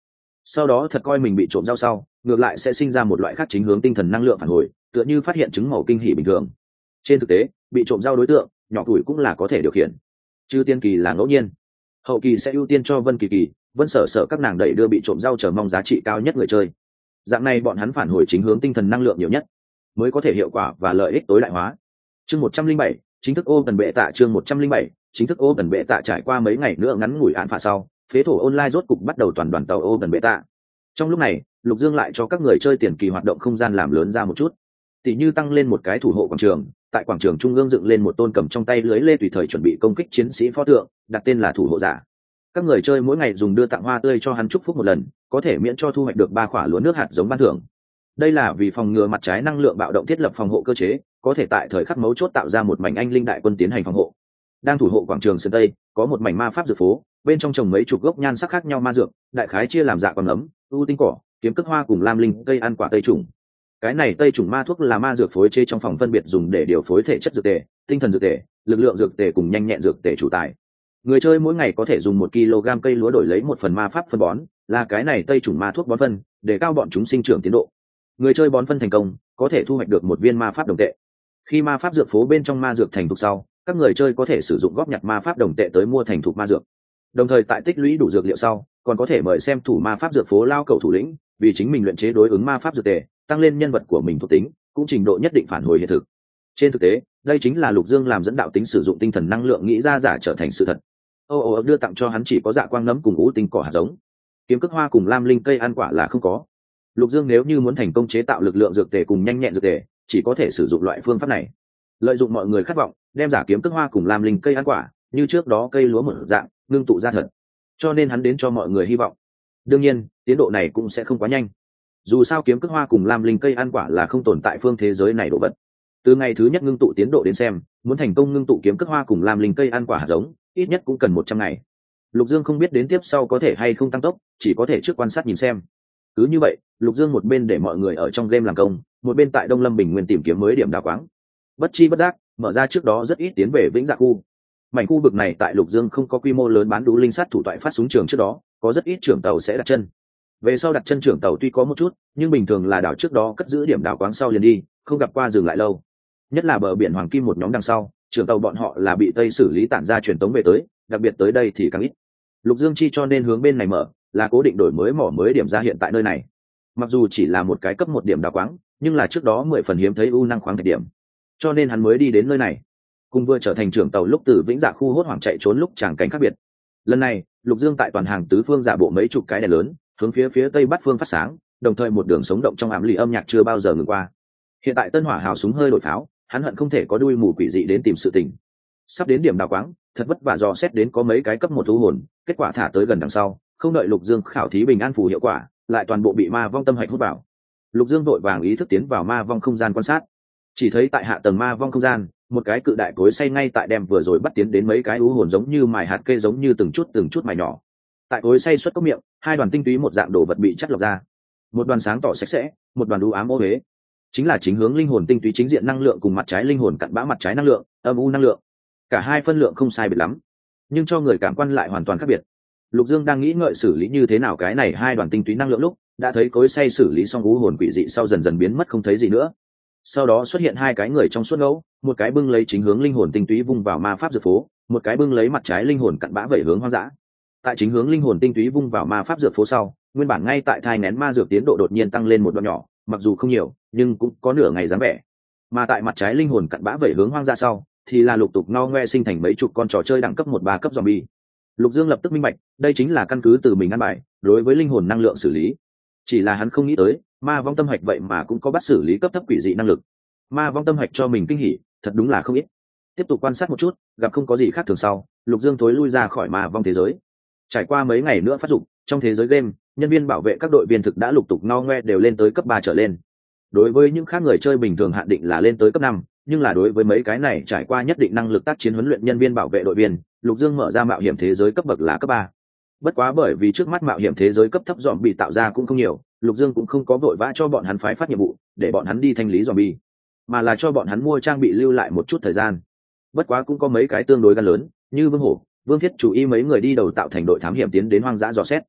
sau đó thật coi mình bị trộm rau sau ngược lại sẽ sinh ra một loại khác chính hướng tinh thần năng lượng phản hồi, tựa như phát hiện chứng màu kinh hỉ bình thường. Trên thực tế bị trộm rau đối tượng nhỏ tuổi cũng là có thể điều khiển, chứ tiên kỳ là ngẫu nhiên, hậu kỳ sẽ ưu tiên cho Vân Kỳ Kỳ, Vân Sở Sở các nàng đẩy đưa bị trộm rau chờ mong giá trị cao nhất người chơi. Dạng này bọn hắn phản hồi chính hướng tinh thần năng lượng nhiều nhất, mới có thể hiệu quả và lợi ích tối đại hóa. Chương một trăm linh bảy chính thức ô tần bệ tạ. Chương một trăm linh bảy chính thức ô tần bệ tạ. Trải qua mấy ngày nữa ngắn ngủi án phạt sau, phế thổ online rốt cục bắt đầu toàn đoàn tàu ô tần bệ tạ. Trong lúc này Lục Dương lại cho các người chơi tiền kỳ hoạt động không gian làm lớn ra một chút, tỷ như tăng lên một cái thủ hộ quảng trường, tại quảng trường trung ương dựng lên một tôn cầm trong tay lưới lê tùy thời chuẩn bị công kích chiến sĩ pho tượng, đặt tên là thủ hộ giả. Các người chơi mỗi ngày dùng đưa tặng hoa tươi cho hắn chúc phúc một lần, có thể miễn cho thu hoạch được ba quả lúa nước hạt giống ban thưởng. Đây là vì phòng ngừa mặt trái năng lượng bạo động thiết lập phòng hộ cơ chế, có thể tại thời khắc mấu chốt tạo ra một mảnh anh linh đại quân tiến hành phòng hộ. Đang thủ hộ quảng trường sân tây có một mảnh ma pháp dược phố, bên trong trồng mấy chục gốc nhan sắc khác nhau ma dược, đại khái chia làm dạ quang ấm, ưu tinh cỏ, kiếm cước hoa cùng lam linh cây ăn quả tây trùng. Cái này tây trùng ma thuốc là ma dược phối chế trong phòng phân biệt dùng để điều phối thể chất dược tề, tinh thần dược tề, lực lượng dược tề cùng nhanh nhẹn dược tề chủ tài. Người chơi mỗi ngày có thể dùng một ki lô gam cây lúa đổi lấy một phần ma pháp phân bón, là cái này tây trùng ma thuốc bón phân, để cao bọn chúng sinh trưởng tiến độ. Người chơi bón phân thành công, có thể thu hoạch được một viên ma pháp đồng tệ. Khi ma pháp dược phố bên trong ma dược thành thục sau, các người chơi có thể sử dụng góp nhặt ma pháp đồng tệ tới mua thành thục ma dược. Đồng thời tại tích lũy đủ dược liệu sau, còn có thể mời xem thủ ma pháp dược phố lao cầu thủ lĩnh, vì chính mình luyện chế đối ứng ma pháp dược tệ, tăng lên nhân vật của mình thuộc tính, cũng trình độ nhất định phản hồi hiện thực. Trên thực tế, đây chính là Lục Dương làm dẫn đạo tính sử dụng tinh thần năng lượng nghĩ ra giả trở thành sự thật. Ô ô đưa tặng cho hắn chỉ có dạ quang nấm cùng ú tinh cỏ hạt giống, kiếm cước hoa cùng lam linh cây ăn quả là không có. Lục Dương nếu như muốn thành công chế tạo lực lượng dược tề cùng nhanh nhẹn dược tề, chỉ có thể sử dụng loại phương pháp này. Lợi dụng mọi người khát vọng, đem giả kiếm cước hoa cùng lam linh cây ăn quả, như trước đó cây lúa một dạng, ngưng tụ ra thật. Cho nên hắn đến cho mọi người hy vọng. Đương nhiên, tiến độ này cũng sẽ không quá nhanh. Dù sao kiếm cước hoa cùng lam linh cây ăn quả là không tồn tại phương thế giới này độ vật. Từ ngày thứ nhất ngưng tụ tiến độ đến xem, muốn thành công ngưng tụ kiếm cước hoa cùng lam linh cây ăn quả hạt giống, ít nhất cũng cần một trăm ngày. Lục Dương không biết đến tiếp sau có thể hay không tăng tốc, chỉ có thể trước quan sát nhìn xem. Cứ như vậy, Lục Dương một bên để mọi người ở trong game làm công, một bên tại Đông Lâm Bình Nguyên tìm kiếm mới điểm đào quáng. Bất chi bất giác, mở ra trước đó rất ít tiến về Vĩnh Dạ khu. Mảnh khu vực này tại Lục Dương không có quy mô lớn bán đủ linh sát thủ toại phát súng trường trước đó, có rất ít trưởng tàu sẽ đặt chân. Về sau đặt chân trưởng tàu tuy có một chút, nhưng bình thường là đảo trước đó cất giữ điểm đào quáng sau liền đi, không gặp qua dừng lại lâu. Nhất là bờ biển Hoàng Kim một nhóm đằng sau, trưởng tàu bọn họ là bị Tây xử lý tản ra truyền tống về tới, đặc biệt tới đây thì càng ít. Lục Dương chi cho nên hướng bên này mở, là cố định đổi mới mỏ mới điểm ra hiện tại nơi này. Mặc dù chỉ là một cái cấp một điểm đào quáng, nhưng là trước đó mười phần hiếm thấy u năng khoáng thạch điểm, cho nên hắn mới đi đến nơi này. Cùng vừa trở thành trưởng tàu lúc từ Vĩnh Dạ khu hốt hoảng chạy trốn lúc tràng cảnh khác biệt. Lần này, Lục Dương tại toàn hàng tứ phương giả bộ mấy chục cái đèn lớn, hướng phía phía tây bắc phương phát sáng, đồng thời một đường sống động trong ám lì âm nhạc chưa bao giờ ngừng qua. Hiện tại Tân Hỏa hào súng hơi đổi pháo, hắn hận không thể có đuôi mù quỷ dị đến tìm sự tình. Sắp đến điểm đào quáng, thật vất vả dò xét đến có mấy cái cấp một thú hồn, kết quả thả tới gần đằng sau, không đợi Lục Dương khảo thí bình an phù hiệu quả, lại toàn bộ bị ma vong tâm hạch hút vào. Lục Dương vội vàng ý thức tiến vào ma vong không gian quan sát, chỉ thấy tại hạ tầng ma vong không gian, một cái cự đại cối xay ngay tại đem vừa rồi bắt tiến đến mấy cái ú hồn giống như mài hạt kê giống như từng chút từng chút mài nhỏ. Tại cối xay xuất cốc miệng, hai đoàn tinh túy một dạng đồ vật bị chắt lọc ra, một đoàn sáng tỏ sạch sẽ, một đoàn u ám ô huế, chính là chính hướng linh hồn tinh túy chính diện năng lượng cùng mặt trái linh hồn cặn bã mặt trái năng lượng, âm u năng lượng. Cả hai phân lượng không sai biệt lắm, nhưng cho người cảm quan lại hoàn toàn khác biệt. Lục Dương đang nghĩ ngợi xử lý như thế nào cái này hai đoàn tinh túy năng lượng lúc, đã thấy cối xay xử lý xong ú hồn quỷ dị sau dần dần biến mất không thấy gì nữa. Sau đó xuất hiện hai cái người trong suốt ngẫu, một cái bưng lấy chính hướng linh hồn tinh túy vung vào ma pháp dược phố, một cái bưng lấy mặt trái linh hồn cặn bã vẩy hướng hoang dã. Tại chính hướng linh hồn tinh túy vung vào ma pháp dược phố sau, nguyên bản ngay tại thai nén ma dược tiến độ đột nhiên tăng lên một đoạn nhỏ, mặc dù không nhiều, nhưng cũng có nửa ngày dáng vẻ. Mà tại mặt trái linh hồn cặn bã vẩy hướng hoang dã sau, thì là lục tục ngao ngoe sinh thành mấy chục con trò chơi đẳng cấp một ba cấp zombie. Lục Dương lập tức minh bạch, đây chính là căn cứ từ mình ăn bài, đối với linh hồn năng lượng xử lý. Chỉ là hắn không nghĩ tới, ma vong tâm hạch vậy mà cũng có bắt xử lý cấp thấp quỷ dị năng lực. Ma vong tâm hạch cho mình kinh hỉ, thật đúng là không ít. Tiếp tục quan sát một chút, gặp không có gì khác thường sau, Lục Dương thối lui ra khỏi ma vong thế giới. Trải qua mấy ngày nữa phát dụng, trong thế giới game, nhân viên bảo vệ các đội viên thực đã lục tục ngao ngoe đều lên tới cấp ba trở lên. Đối với những khác người chơi bình thường hạn định là lên tới cấp năm, nhưng là đối với mấy cái này trải qua nhất định năng lực tác chiến huấn luyện nhân viên bảo vệ đội viên, Lục Dương mở ra mạo hiểm thế giới cấp bậc là cấp ba. Bất quá bởi vì trước mắt mạo hiểm thế giới cấp thấp dòm bị tạo ra cũng không nhiều, Lục Dương cũng không có vội vã cho bọn hắn phái phát nhiệm vụ để bọn hắn đi thanh lý dòm bi, mà là cho bọn hắn mua trang bị lưu lại một chút thời gian. Bất quá cũng có mấy cái tương đối gan lớn, như Vương Hổ, Vương Thiết chủ y mấy người đi đầu tạo thành đội thám hiểm tiến đến hoang dã dò xét.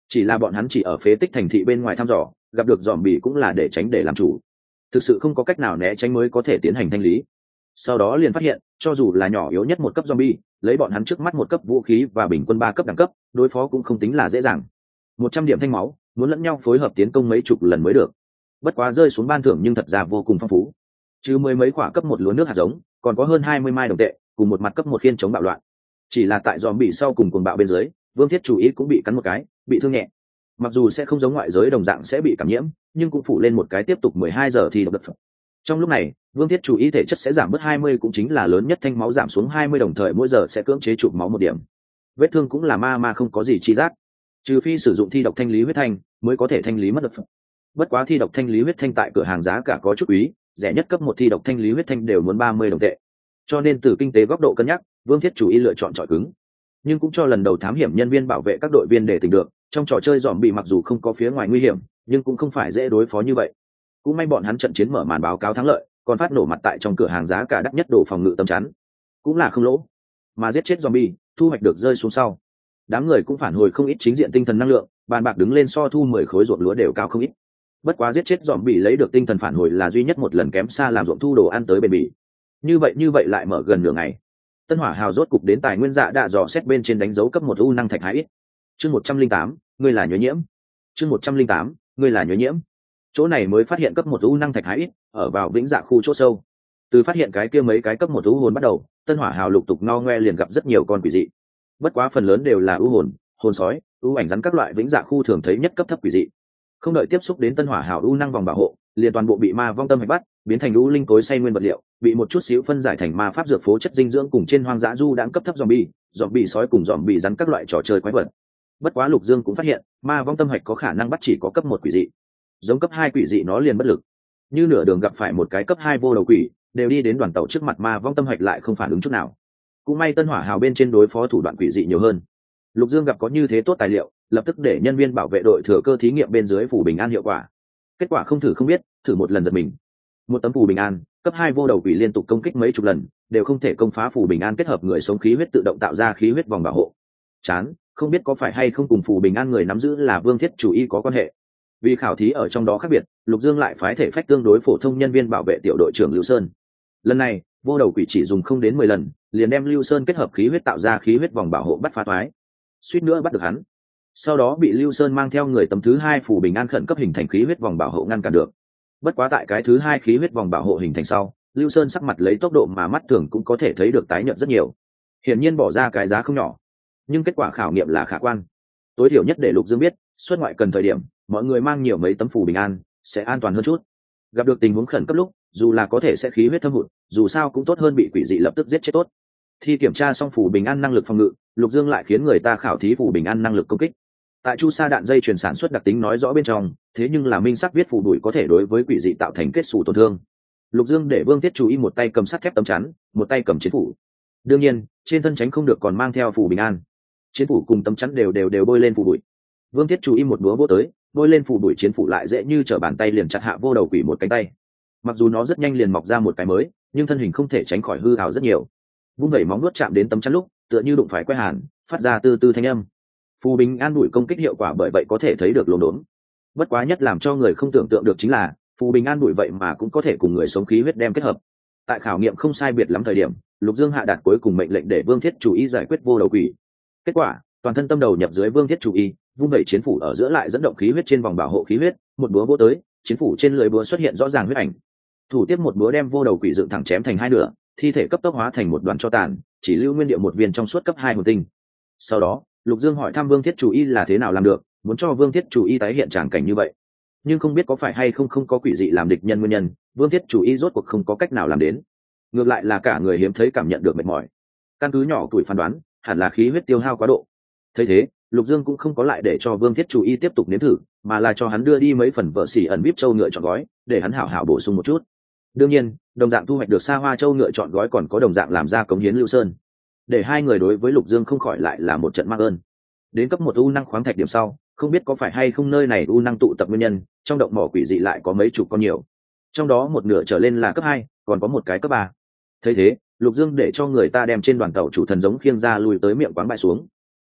chỉ là bọn hắn chỉ ở phế tích thành thị bên ngoài thăm dò, gặp được dòm bì cũng là để tránh để làm chủ, thực sự không có cách nào né tránh mới có thể tiến hành thanh lý. Sau đó liền phát hiện cho dù là nhỏ yếu nhất một cấp zombie, lấy bọn hắn trước mắt một cấp vũ khí và bình quân ba cấp đẳng cấp, đối phó cũng không tính là dễ dàng. Một trăm điểm thanh máu muốn lẫn nhau phối hợp tiến công mấy chục lần mới được. Bất quá rơi xuống ban thưởng nhưng thật ra vô cùng phong phú, chứ mười mấy quả cấp một lúa nước hạt giống, còn có hơn hai mươi mai đồng tệ cùng một mặt cấp một khiên chống bạo loạn. Chỉ là tại zombie sau cùng cuồng bạo bên dưới, Vương Thiết Chủ Ý cũng bị cắn một cái, bị thương nhẹ. Mặc dù sẽ không giống ngoại giới đồng dạng sẽ bị cảm nhiễm, nhưng cũng phủ lên một cái tiếp tục mười hai giờ thì độc đất. Trong lúc này, Vương Thiết Chủ Ý thể chất sẽ giảm bớt hai mươi, cũng chính là lớn nhất thanh máu giảm xuống hai mươi, đồng thời mỗi giờ sẽ cưỡng chế chụp máu một điểm. Vết thương cũng là ma ma không có gì chi giác, trừ phi sử dụng thi độc thanh lý huyết thanh mới có thể thanh lý mất độc. Bất quá thi độc thanh lý huyết thanh tại cửa hàng giá cả có chút quý, rẻ nhất cấp một thi độc thanh lý huyết thanh đều muốn ba mươi đồng tệ. Cho nên từ kinh tế góc độ cân nhắc, Vương Thiết Chủ Ý lựa chọn chọi cứng. Nhưng cũng cho lần đầu thám hiểm nhân viên bảo vệ các đội viên để tỉnh được, trong trò chơi dòm bị mặc dù không có phía ngoài nguy hiểm, nhưng cũng không phải dễ đối phó như vậy. Cũng may bọn hắn trận chiến mở màn báo cáo thắng lợi, còn phát nổ mặt tại trong cửa hàng giá cả đắt nhất đồ phòng ngự tấm chắn, cũng là không lỗ. Mà giết chết zombie, thu hoạch được rơi xuống sau, đám người cũng phản hồi không ít chính diện tinh thần năng lượng, bàn bạc đứng lên so thu mười khối ruộng lúa đều cao không ít. Bất quá giết chết zombie lấy được tinh thần phản hồi là duy nhất một lần kém xa làm ruộng thu đồ ăn tới bền bỉ. Như vậy như vậy lại mở gần nửa ngày, Tân Hỏa Hào rốt cục đến tài nguyên dạ đạ dò xét bên trên đánh dấu cấp một u năng thạch hái ít. Chương một trăm linh tám, ngươi là nhớ nhiễm. Chương một trăm linh tám, ngươi là nhớ nhiễm. Chỗ này mới phát hiện cấp một u năng thạch hái ít, ở vào vĩnh dạ khu chỗ sâu. Từ phát hiện cái kia mấy cái cấp một u hồn bắt đầu, Tân Hỏa Hào lục tục no ngoe liền gặp rất nhiều con quỷ dị. Bất quá phần lớn đều là u hồn, hồn sói, u ảnh rắn các loại vĩnh dạ khu thường thấy nhất cấp thấp quỷ dị. Không đợi tiếp xúc đến Tân Hỏa Hào u năng vòng bảo hộ, liền toàn bộ bị ma vong tâm hạch bắt, biến thành u linh cối xay nguyên vật liệu, bị một chút xíu phân giải thành ma pháp dược phố chất dinh dưỡng cùng trên hoang dã du đãng cấp thấp zombie, zombie sói cùng zombie rắn các loại trò chơi quái vật. Bất quá Lục Dương cũng phát hiện, ma vong tâm hạch có khả năng bắt chỉ có cấp một quỷ dị. Giống cấp hai quỷ dị nó liền bất lực. Như nửa đường gặp phải một cái cấp hai vô đầu quỷ, đều đi đến đoàn tàu trước mặt ma vong tâm hạch lại không phản ứng chút nào. Cũng may Tân Hỏa Hào bên trên đối phó thủ đoạn quỷ dị nhiều hơn. Lục Dương gặp có như thế tốt tài liệu, lập tức để nhân viên bảo vệ đội thừa cơ thí nghiệm bên dưới phủ bình an hiệu quả. Kết quả không thử không biết, thử một lần giật mình. Một tấm phù bình an, cấp hai vô đầu quỷ liên tục công kích mấy chục lần, đều không thể công phá phù bình an kết hợp người sống khí huyết tự động tạo ra khí huyết vòng bảo hộ. Chán, không biết có phải hay không cùng phù bình an người nắm giữ là Vương Thiết Chủ Y có quan hệ. Vì khảo thí ở trong đó khác biệt, Lục Dương lại phái thể phách tương đối phổ thông nhân viên bảo vệ tiểu đội trưởng Lưu Sơn. Lần này, vô đầu quỷ chỉ dùng không đến mười lần, liền đem Lưu Sơn kết hợp khí huyết tạo ra khí huyết vòng bảo hộ bắt phá toái. Suýt nữa bắt được hắn. Sau đó bị Lưu Sơn mang theo người tấm thứ hai phù bình an khẩn cấp hình thành khí huyết vòng bảo hộ ngăn cản được. Bất quá tại cái thứ hai khí huyết vòng bảo hộ hình thành sau, Lưu Sơn sắc mặt lấy tốc độ mà mắt thường cũng có thể thấy được tái nhợt rất nhiều. Hiển nhiên bỏ ra cái giá không nhỏ, nhưng kết quả khảo nghiệm là khả quan. Tối thiểu nhất để Lục Dương biết, xuất ngoại cần thời điểm, mọi người mang nhiều mấy tấm phù bình an sẽ an toàn hơn chút. Gặp được tình huống khẩn cấp lúc, dù là có thể sẽ khí huyết thâm hụt, dù sao cũng tốt hơn bị quỷ dị lập tức giết chết tốt. Thi kiểm tra xong phù bình an năng lực phòng ngự, Lục Dương lại khiến người ta khảo thí phù bình an năng lực công kích. Tại chu sa đạn dây chuyển sản xuất đặc tính nói rõ bên trong, thế nhưng là minh sắc viết phù đuổi có thể đối với quỷ dị tạo thành kết xù tổn thương. Lục Dương để Vương Thiết Chủ Y một tay cầm sắt thép tấm chắn, một tay cầm chiến phủ. Đương nhiên, trên thân tránh không được còn mang theo phù bình an. Chiến phủ cùng tấm chắn đều đều đều bôi lên phù đuổi. Vương Thiết Chủ Y một búa vỗ tới, bôi lên phù đuổi chiến phủ lại dễ như trở bàn tay liền chặt hạ vô đầu quỷ một cánh tay. Mặc dù nó rất nhanh liền mọc ra một cái mới, nhưng thân hình không thể tránh khỏi hư ảo rất nhiều. Vung vẩy móng nuốt chạm đến tấm chắn lúc, tựa như đụng phải que hàn, phát ra từ từ thanh âm. Phù bình an đuổi công kích hiệu quả bởi vậy có thể thấy được lồn đốn. Bất quá nhất làm cho người không tưởng tượng được chính là phù bình an đuổi vậy mà cũng có thể cùng người sống khí huyết đem kết hợp. Tại khảo nghiệm không sai biệt lắm thời điểm, Lục Dương hạ đạt cuối cùng mệnh lệnh để Vương Thiết Chủ Y giải quyết vô đầu quỷ. Kết quả, toàn thân tâm đầu nhập dưới Vương Thiết Chủ Y, vung vẩy chiến phủ ở giữa lại dẫn động khí huyết trên vòng bảo hộ khí huyết, một búa vỗ tới, chiến phủ trên lưỡi búa xuất hiện rõ ràng huyết ảnh. Thủ tiếp một búa đem vô đầu quỷ dựng thẳng chém thành hai nửa, thi thể cấp tốc hóa thành một đoàn tro tàn, chỉ lưu nguyên địa một viên trong suốt cấp hai hồn tinh. Sau đó, Lục Dương hỏi thăm Vương Thiết Chủ Y là thế nào làm được, muốn cho Vương Thiết Chủ Y tái hiện tràng cảnh như vậy. Nhưng không biết có phải hay không không có quỷ dị làm địch nhân nguyên nhân, Vương Thiết Chủ Y rốt cuộc không có cách nào làm đến. Ngược lại là cả người hiếm thấy cảm nhận được mệt mỏi. Căn cứ nhỏ tuổi phán đoán, hẳn là khí huyết tiêu hao quá độ. Thấy thế, Lục Dương cũng không có lại để cho Vương Thiết Chủ Y tiếp tục nếm thử, mà là cho hắn đưa đi mấy phần vợ xỉ ẩn bíp châu ngựa chọn gói, để hắn hảo hảo bổ sung một chút. Đương nhiên, đồng dạng thu hoạch được xa hoa châu ngựa chọn gói còn có đồng dạng làm ra cống hiến Lưu Sơn. Để hai người đối với Lục Dương không khỏi lại là một trận mang ơn. Đến cấp một u năng khoáng thạch điểm sau, không biết có phải hay không nơi này u năng tụ tập nguyên nhân, trong động mỏ quỷ dị lại có mấy chục con nhiều. Trong đó một nửa trở lên là cấp hai, còn có một cái cấp ba. Thấy thế, Lục Dương để cho người ta đem trên đoàn tàu chủ thần giống khiêng ra lùi tới miệng quáng bại xuống.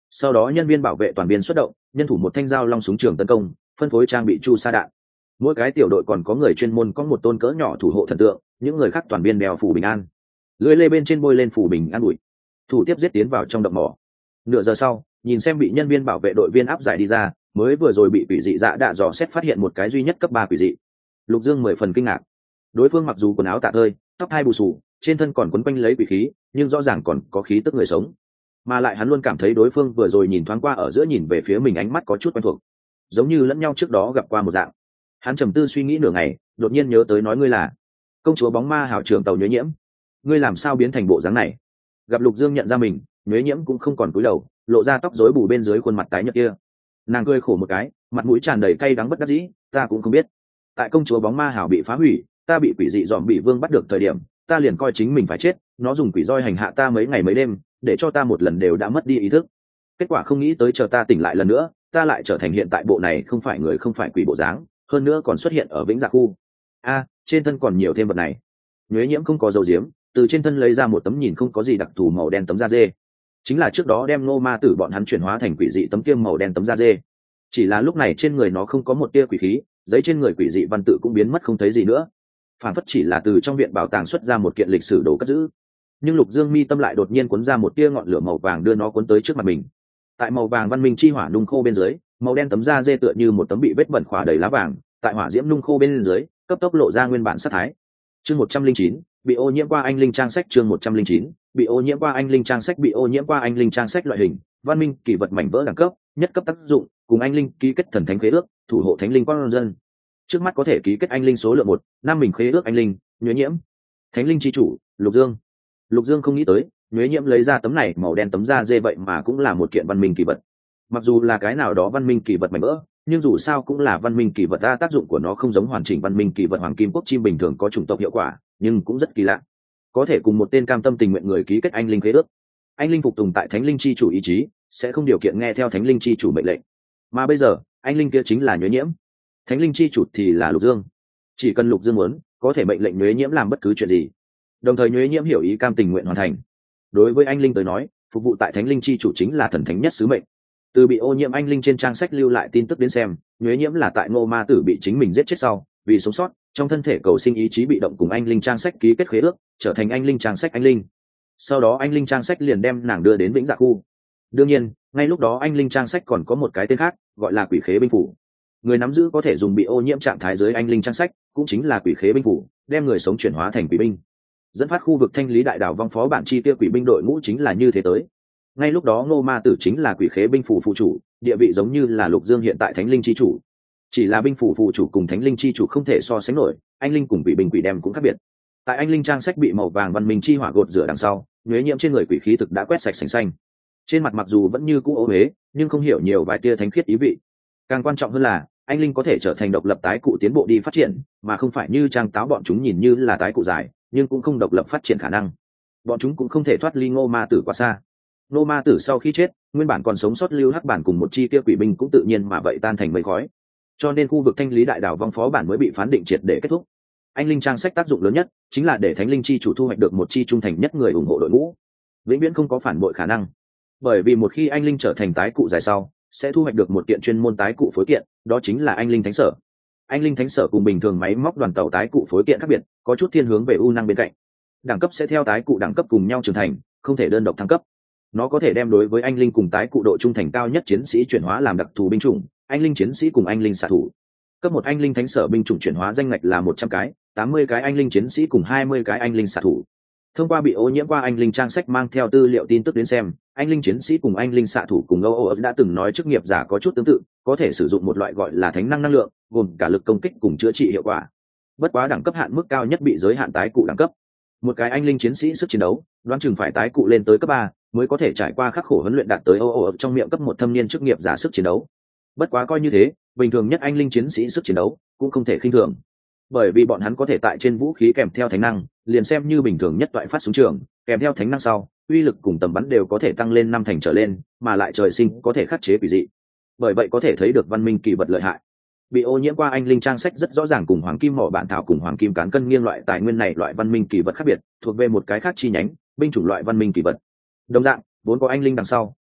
Sau đó nhân viên bảo vệ toàn biên xuất động, nhân thủ một thanh dao long súng trường tấn công, phân phối trang bị chu sa đạn. Mỗi cái tiểu đội còn có người chuyên môn có một tôn cỡ nhỏ thủ hộ thần tượng, những người khác toàn biên đèo phủ bình an, lưỡi lê bên trên bôi lên phủ bình an bụi. Thủ tiếp giết tiến vào trong động mỏ. Nửa giờ sau, nhìn xem bị nhân viên bảo vệ đội viên áp giải đi ra, mới vừa rồi bị quỷ dị dạ đạ dò xét phát hiện một cái duy nhất cấp ba quỷ dị. Lục Dương mười phần kinh ngạc. Đối phương mặc dù quần áo tả tơi, tóc hai bù xù, trên thân còn quấn quanh lấy quỷ khí, nhưng rõ ràng còn có khí tức người sống. Mà lại hắn luôn cảm thấy đối phương vừa rồi nhìn thoáng qua ở giữa nhìn về phía mình ánh mắt có chút quen thuộc, giống như lẫn nhau trước đó gặp qua một dạng. Hắn trầm tư suy nghĩ nửa ngày, đột nhiên nhớ tới nói ngươi là công chúa bóng ma hảo trưởng tàu Nhuế Nhiễm. Ngươi làm sao biến thành bộ dáng này? Gặp Lục Dương nhận ra mình, Nhuế Nhiễm cũng không còn cúi đầu, lộ ra tóc rối bù bên dưới khuôn mặt tái nhợt kia. Nàng cười khổ một cái, mặt mũi tràn đầy cay đắng bất đắc dĩ, ta cũng không biết. Tại công chúa bóng ma hảo bị phá hủy, ta bị quỷ dị dòm bị vương bắt được thời điểm, ta liền coi chính mình phải chết, nó dùng quỷ roi hành hạ ta mấy ngày mấy đêm, để cho ta một lần đều đã mất đi ý thức. Kết quả không nghĩ tới chờ ta tỉnh lại lần nữa, ta lại trở thành hiện tại bộ này không phải người không phải quỷ bộ dáng, hơn nữa còn xuất hiện ở Vĩnh Dạ khu. A, trên thân còn nhiều thêm vật này. Nhuế Nhiễm không có dầu diếm, từ trên thân lấy ra một tấm nhìn không có gì đặc thù màu đen tấm da dê, chính là trước đó đem Ngô Ma Tử bọn hắn chuyển hóa thành quỷ dị tấm kiêm màu đen tấm da dê. Chỉ là lúc này trên người nó không có một tia quỷ khí, giấy trên người quỷ dị văn tự cũng biến mất không thấy gì nữa, phản phất chỉ là từ trong viện bảo tàng xuất ra một kiện lịch sử đồ cất giữ. Nhưng Lục Dương mi tâm lại đột nhiên cuốn ra một tia ngọn lửa màu vàng đưa nó cuốn tới trước mặt mình. Tại màu vàng văn minh chi hỏa nung khô bên dưới, màu đen tấm da dê tựa như một tấm bị vết bẩn khỏa đầy lá vàng, tại hỏa diễm nung khô bên dưới, cấp tốc lộ ra nguyên bản sát thái. Chương một trăm linh chín, bị ô nhiễm qua anh linh trang sách. Chương một trăm linh chín, bị ô nhiễm qua anh linh trang sách. Bị ô nhiễm qua anh linh trang sách. Loại hình: văn minh kỳ vật mảnh vỡ đẳng cấp, nhất cấp tác dụng, cùng anh linh ký kết thần thánh khế ước, thủ hộ thánh linh quang dân. Trước mắt có thể ký kết anh linh số lượng một, năm mình khế ước anh linh, Nhuế Nhiễm. Thánh linh chi chủ, Lục Dương. Lục Dương không nghĩ tới, Nhuế Nhiễm lấy ra tấm này màu đen tấm da dê vậy mà cũng là một kiện văn minh kỳ vật. Mặc dù là cái nào đó văn minh kỳ vật mảnh vỡ, nhưng dù sao cũng là văn minh kỳ vật, ta tác dụng của nó không giống hoàn chỉnh văn minh kỳ vật hoàng kim quốc chim bình thường có chủng tộc hiệu quả, nhưng cũng rất kỳ lạ. Có thể cùng một tên cam tâm tình nguyện người ký kết anh linh khế ước. Anh linh phục tùng tại thánh linh chi chủ ý chí, sẽ không điều kiện nghe theo thánh linh chi chủ mệnh lệnh. Mà bây giờ, anh linh kia chính là Nhuế Nhiễm, thánh linh chi chủ thì là Lục Dương. Chỉ cần Lục Dương muốn, có thể mệnh lệnh Nhuế Nhiễm làm bất cứ chuyện gì. Đồng thời Nhuế Nhiễm hiểu ý cam tình nguyện hoàn thành. Đối với anh linh tới nói, phục vụ tại thánh linh chi chủ chính là thần thánh nhất sứ mệnh. Từ bị ô nhiễm anh linh trên trang sách lưu lại tin tức đến xem, Nhuế Nhiễm là tại Ngô Ma Tử bị chính mình giết chết sau, vì sống sót, trong thân thể cầu sinh ý chí bị động cùng anh linh trang sách ký kết khế ước, trở thành anh linh trang sách anh linh. Sau đó anh linh trang sách liền đem nàng đưa đến Vĩnh Dạ khu. Đương nhiên, ngay lúc đó anh linh trang sách còn có một cái tên khác, gọi là Quỷ Khế binh phủ. Người nắm giữ có thể dùng bị ô nhiễm trạng thái dưới anh linh trang sách, cũng chính là Quỷ Khế binh phủ, đem người sống chuyển hóa thành quỷ binh. Dẫn phát khu vực thanh lý đại đảo vong phó bản chi tiêu quỷ binh đội ngũ chính là như thế tới. Ngay lúc đó Ngô Ma Tử chính là Quỷ Khế binh phủ phụ chủ, địa vị giống như là Lục Dương hiện tại thánh linh chi chủ. Chỉ là binh phủ phụ chủ cùng thánh linh chi chủ không thể so sánh nổi, anh linh cùng quỷ binh quỷ đem cũng khác biệt. Tại anh linh trang sách bị màu vàng văn minh chi hỏa gột rửa đằng sau, Nhuế Nhiễm trên người quỷ khí thực đã quét sạch sành xanh. Trên mặt mặc dù vẫn như cũ ố huế, nhưng không hiểu nhiều vài tia thánh khiết ý vị. Càng quan trọng hơn là, anh linh có thể trở thành độc lập tái cụ tiến bộ đi phát triển, mà không phải như trang táo bọn chúng nhìn như là tái cụ dài, nhưng cũng không độc lập phát triển khả năng. Bọn chúng cũng không thể thoát ly Ngô Ma Tử quá xa. Ngô Ma Tử sau khi chết, nguyên bản còn sống sót lưu hắc bản cùng một chi tiêu quỷ binh cũng tự nhiên mà vậy tan thành mây khói. Cho nên khu vực thanh lý đại đảo vong phó bản mới bị phán định triệt để kết thúc. Anh linh trang sách tác dụng lớn nhất chính là để thánh linh chi chủ thu hoạch được một chi trung thành nhất người ủng hộ đội ngũ, vĩnh viễn không có phản bội khả năng. Bởi vì một khi anh linh trở thành tái cụ dài sau, sẽ thu hoạch được một kiện chuyên môn tái cụ phối kiện, đó chính là anh linh thánh sở. Anh linh thánh sở cùng bình thường máy móc đoàn tàu tái cụ phối kiện khác biệt, có chút thiên hướng về ưu năng bên cạnh. Đẳng cấp sẽ theo tái cụ đẳng cấp cùng nhau trưởng thành, không thể đơn độc thăng cấp. Nó có thể đem đối với anh linh cùng tái cụ độ trung thành cao nhất chiến sĩ chuyển hóa làm đặc thù binh chủng, anh linh chiến sĩ cùng anh linh xạ thủ. Cấp một anh linh thánh sở binh chủng chuyển hóa danh ngạch là một trăm cái, tám mươi cái anh linh chiến sĩ cùng hai mươi cái anh linh xạ thủ. Thông qua bị ô nhiễm qua anh linh trang sách mang theo tư liệu tin tức đến xem, anh linh chiến sĩ cùng anh linh xạ thủ cùng Âu Âu đã từng nói chức nghiệp giả có chút tương tự, có thể sử dụng một loại gọi là thánh năng năng lượng, gồm cả lực công kích cùng chữa trị hiệu quả. Bất quá đẳng cấp hạn mức cao nhất bị giới hạn tái cụ đẳng cấp. Một cái anh linh chiến sĩ sức chiến đấu, đoán chừng phải tái cụ lên tới cấp ba, mới có thể trải qua khắc khổ huấn luyện đạt tới Âu Âu trong miệng cấp một thâm niên chức nghiệp giả sức chiến đấu. Bất quá coi như thế, bình thường nhất anh linh chiến sĩ sức chiến đấu cũng không thể khinh thường, bởi vì bọn hắn có thể tại trên vũ khí kèm theo thánh năng, liền xem như bình thường nhất toại phát súng trường, kèm theo thánh năng sau, uy lực cùng tầm bắn đều có thể tăng lên năm thành trở lên, mà lại trời sinh có thể khắc chế quỷ dị. Bởi vậy có thể thấy được văn minh kỳ vật lợi hại. Bị ô nhiễm qua anh linh trang sách rất rõ ràng cùng hoàng kim mỏ bản thảo cùng hoàng kim cán cân nghiêng loại tài nguyên này loại văn minh kỳ vật khác biệt, thuộc về một cái khác chi nhánh, binh chủng loại văn minh kỳ vật. Đồng dạng, vốn có anh linh đằng sau,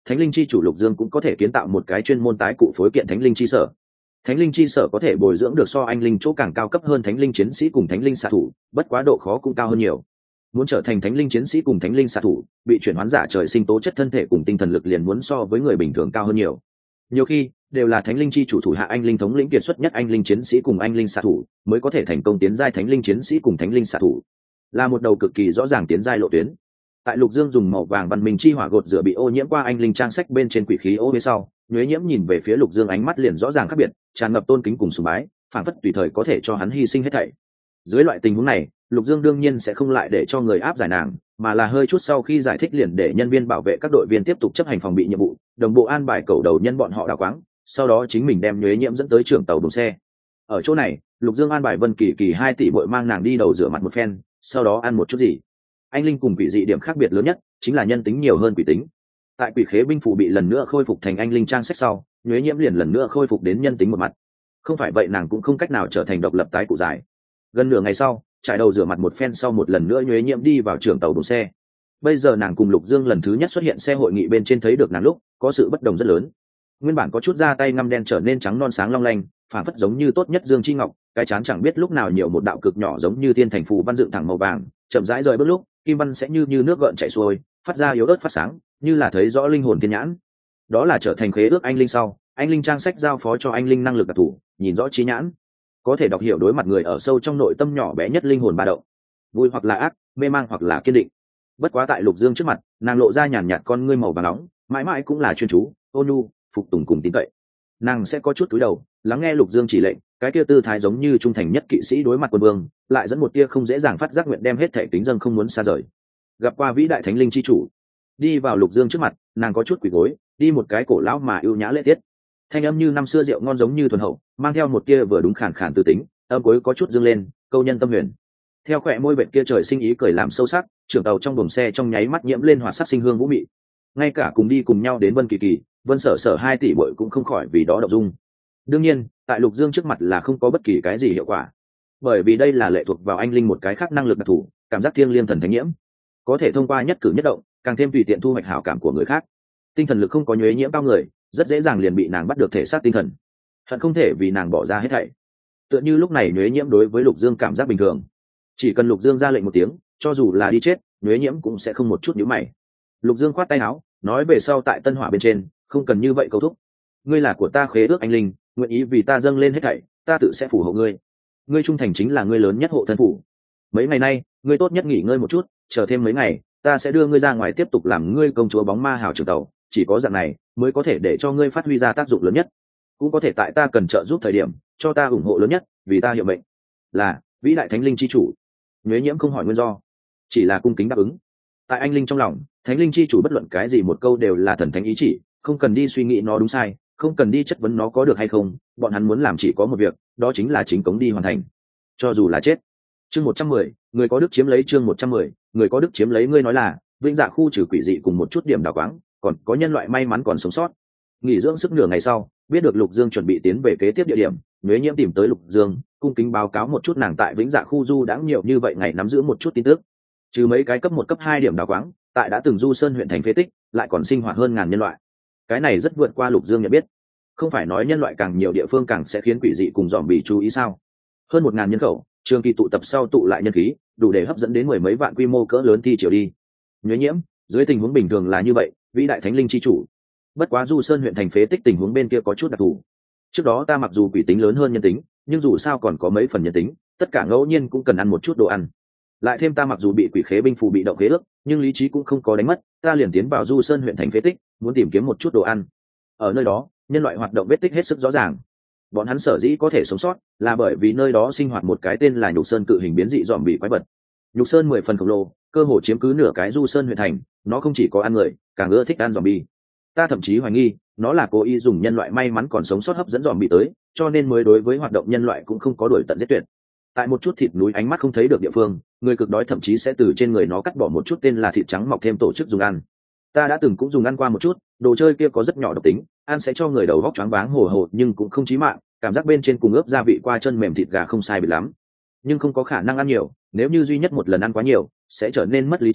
thánh linh chi chủ Lục Dương cũng có thể kiến tạo một cái chuyên môn tái cụ phối kiện thánh linh chi sở. Thánh linh chi sở có thể bồi dưỡng được so anh linh chỗ càng cao cấp hơn thánh linh chiến sĩ cùng thánh linh xạ thủ, bất quá độ khó cũng cao hơn nhiều. Muốn trở thành thánh linh chiến sĩ cùng thánh linh xạ thủ, bị chuyển hoán giả trời sinh tố chất thân thể cùng tinh thần lực liền muốn so với người bình thường cao hơn nhiều. Nhiều khi đều là thánh linh chi chủ thủ hạ anh linh thống lĩnh kiệt xuất nhất anh linh chiến sĩ cùng anh linh xạ thủ mới có thể thành công tiến giai thánh linh chiến sĩ cùng thánh linh xạ thủ, là một đầu cực kỳ rõ ràng tiến giai lộ tuyến. Tại Lục Dương dùng màu vàng văn minh chi hỏa gột rửa bị ô nhiễm qua anh linh trang sách bên trên quỷ khí ô phía sau, Nhuế Nhiễm nhìn về phía Lục Dương ánh mắt liền rõ ràng khác biệt, tràn ngập tôn kính cùng sùng bái, phảng phất tùy thời có thể cho hắn hy sinh hết thảy. Dưới loại tình huống này, Lục Dương đương nhiên sẽ không lại để cho người áp giải nàng, mà là hơi chút sau khi giải thích liền để nhân viên bảo vệ các đội viên tiếp tục chấp hành phòng bị nhiệm vụ, đồng bộ an bài cầu đầu nhân bọn họ đào quáng, sau đó chính mình đem Nhuế Nhiễm dẫn tới trưởng tàu buồng xe. Ở chỗ này, Lục Dương an bài Vân Kỳ Kỳ hai tỷ muội mang nàng đi đầu rửa mặt một phen, sau đó ăn một chút gì. Anh linh cùng quỷ dị điểm khác biệt lớn nhất chính là nhân tính nhiều hơn quỷ tính. Tại quỷ khế binh phủ bị lần nữa khôi phục thành anh linh trang sách sau, Nhuế Nhiễm liền lần nữa khôi phục đến nhân tính một mặt. Không phải vậy nàng cũng không cách nào trở thành độc lập tái cụ dài. Gần nửa ngày sau, trải đầu rửa mặt một phen sau một lần nữa Nhuế Nhiễm đi vào trưởng tàu đổ xe. Bây giờ nàng cùng Lục Dương lần thứ nhất xuất hiện xe hội nghị bên trên thấy được nàng lúc, có sự bất đồng rất lớn. Nguyên bản có chút da tay ngăm đen trở nên trắng non sáng long lanh, phản phất giống như tốt nhất Dương Chi Ngọc, cái chán chẳng biết lúc nào nhiều một đạo cực nhỏ giống như thiên thành phù văn dựng thẳng màu vàng, chậm rãi rời bước lúc, kim văn sẽ như như nước gợn chảy xuôi, phát ra yếu ớt phát sáng, như là thấy rõ linh hồn thiên nhãn. Đó là trở thành khế ước anh linh sau, anh linh trang sách giao phó cho anh linh năng lực đặc thù, nhìn rõ trí nhãn, có thể đọc hiểu đối mặt người ở sâu trong nội tâm nhỏ bé nhất linh hồn ba động, vui hoặc là ác, mê mang hoặc là kiên định. Bất quá tại Lục Dương trước mặt, nàng lộ ra nhàn nhạt con ngươi màu vàng nóng, mãi mãi cũng là chuyên chú, ôn nhu, phục tùng cùng tín cậy. Nàng sẽ có chút cúi đầu, lắng nghe Lục Dương chỉ lệnh, cái kia tư thái giống như trung thành nhất kỵ sĩ đối mặt quân vương, lại dẫn một tia không dễ dàng phát giác nguyện đem hết thể kính dâng không muốn xa rời. Gặp qua vĩ đại thánh linh chi chủ, đi vào Lục Dương trước mặt, nàng có chút quỳ gối, đi một cái cổ lão mà ưu nhã lễ tiết. Thanh âm như năm xưa rượu ngon giống như thuần hậu, mang theo một tia vừa đúng khàn khàn tư tính, âm cuối có chút dương lên, câu nhân tâm huyền. Theo khỏe môi vệt kia trời sinh ý cười làm sâu sắc, trưởng tàu trong buồng xe trong nháy mắt nhiễm lên hoạt sắc sinh hương vũ mị. Ngay cả cùng đi cùng nhau đến Vân Kỳ Kỳ, Vân Sở Sở hai tỷ muội cũng không khỏi vì đó động dung. Đương nhiên, tại Lục Dương trước mặt là không có bất kỳ cái gì hiệu quả, bởi vì đây là lệ thuộc vào anh linh một cái khác năng lực đặc thù, cảm giác thiêng liêng thần thánh nhiễm, có thể thông qua nhất cử nhất động, càng thêm tùy tiện thu hoạch hảo cảm của người khác. Tinh thần lực không có Nhuế Nhiễm cao người, rất dễ dàng liền bị nàng bắt được thể xác tinh thần, hận không thể vì nàng bỏ ra hết thảy. Tựa như lúc này Nhuế Nhiễm đối với Lục Dương cảm giác bình thường, chỉ cần Lục Dương ra lệnh một tiếng, cho dù là đi chết, Nhuế Nhiễm cũng sẽ không một chút nhíu mày. Lục Dương khoát tay áo, nói về sau tại Tân Hỏa bên trên, không cần như vậy câu thúc. Ngươi là của ta khế ước anh linh, nguyện ý vì ta dâng lên hết thảy, ta tự sẽ phù hộ ngươi. Ngươi trung thành chính là ngươi lớn nhất hộ thân phủ. Mấy ngày nay, ngươi tốt nhất nghỉ ngơi một chút, chờ thêm mấy ngày, ta sẽ đưa ngươi ra ngoài tiếp tục làm ngươi công chúa bóng ma hào trưởng tàu, chỉ có dạng này mới có thể để cho ngươi phát huy ra tác dụng lớn nhất, cũng có thể tại ta cần trợ giúp thời điểm cho ta ủng hộ lớn nhất, vì ta hiệu mệnh. Là vĩ đại thánh linh chi chủ. Nhuế Nhiễm không hỏi nguyên do, chỉ là cung kính đáp ứng. Tại anh linh trong lòng, thánh linh chi chủ bất luận cái gì một câu đều là thần thánh ý chỉ, không cần đi suy nghĩ nó đúng sai, không cần đi chất vấn nó có được hay không, bọn hắn muốn làm chỉ có một việc, đó chính là chính cống đi hoàn thành, cho dù là chết. Chương một trăm mười, người có đức chiếm lấy. Chương một trăm mười, người có đức chiếm lấy. Ngươi nói là vĩnh dạ khu trừ quỷ dị cùng một chút điểm đào quáng, còn có nhân loại may mắn còn sống sót. Nghỉ dưỡng sức nửa ngày sau, biết được Lục Dương chuẩn bị tiến về kế tiếp địa điểm, Nhuế Nhiễm tìm tới Lục Dương, cung kính báo cáo một chút nàng tại vĩnh dạ khu du đãng nhiều như vậy ngày nắm giữ một chút tin tức. Trừ mấy cái cấp một cấp hai điểm đào quáng, tại đã từng du sơn huyện thành phế tích, lại còn sinh hoạt hơn ngàn nhân loại. Cái này rất vượt qua Lục Dương nhận biết. Không phải nói nhân loại càng nhiều địa phương càng sẽ khiến quỷ dị cùng zombie chú ý sao? Hơn một ngàn nhân khẩu, trường kỳ tụ tập sau tụ lại nhân khí, đủ để hấp dẫn đến mười mấy vạn quy mô cỡ lớn thi triều đi. Nhuế Nhiễm, dưới tình huống bình thường là như vậy, vĩ đại thánh linh chi chủ. Bất quá du sơn huyện thành phế tích tình huống bên kia có chút đặc thù. Trước đó ta mặc dù quỷ tính lớn hơn nhân tính, nhưng dù sao còn có mấy phần nhân tính, tất cả ngẫu nhiên cũng cần ăn một chút đồ ăn. Lại thêm ta mặc dù bị quỷ khế binh phù bị động khế ước, nhưng lý trí cũng không có đánh mất, ta liền tiến vào du sơn huyện thành phế tích, muốn tìm kiếm một chút đồ ăn. Ở nơi đó, nhân loại hoạt động vết tích hết sức rõ ràng. Bọn hắn sở dĩ có thể sống sót, là bởi vì nơi đó sinh hoạt một cái tên là Nhục Sơn cự hình biến dị dòm bị quái vật. Nhục Sơn mười phần khổng lồ, cơ hồ chiếm cứ nửa cái du sơn huyện thành, nó không chỉ có ăn người, càng ưa thích ăn zombie. Ta thậm chí hoài nghi, nó là cố ý dùng nhân loại may mắn còn sống sót hấp dẫn zombie tới, cho nên mới đối với hoạt động nhân loại cũng không có đuổi tận giết tuyệt. Tại một chút thịt núi ánh mắt không thấy được địa phương, người cực đói thậm chí sẽ từ trên người nó cắt bỏ một chút tên là thịt trắng mọc thêm tổ chức dùng ăn. Ta đã từng cũng dùng ăn qua một chút, đồ chơi kia có rất nhỏ độc tính, ăn sẽ cho người đầu vóc choáng váng hồ hồ nhưng cũng không chí mạng, cảm giác bên trên cùng ướp gia vị qua chân mềm thịt gà không sai biệt lắm, nhưng không có khả năng ăn nhiều, nếu như duy nhất một lần ăn quá nhiều sẽ trở nên mất lý trí,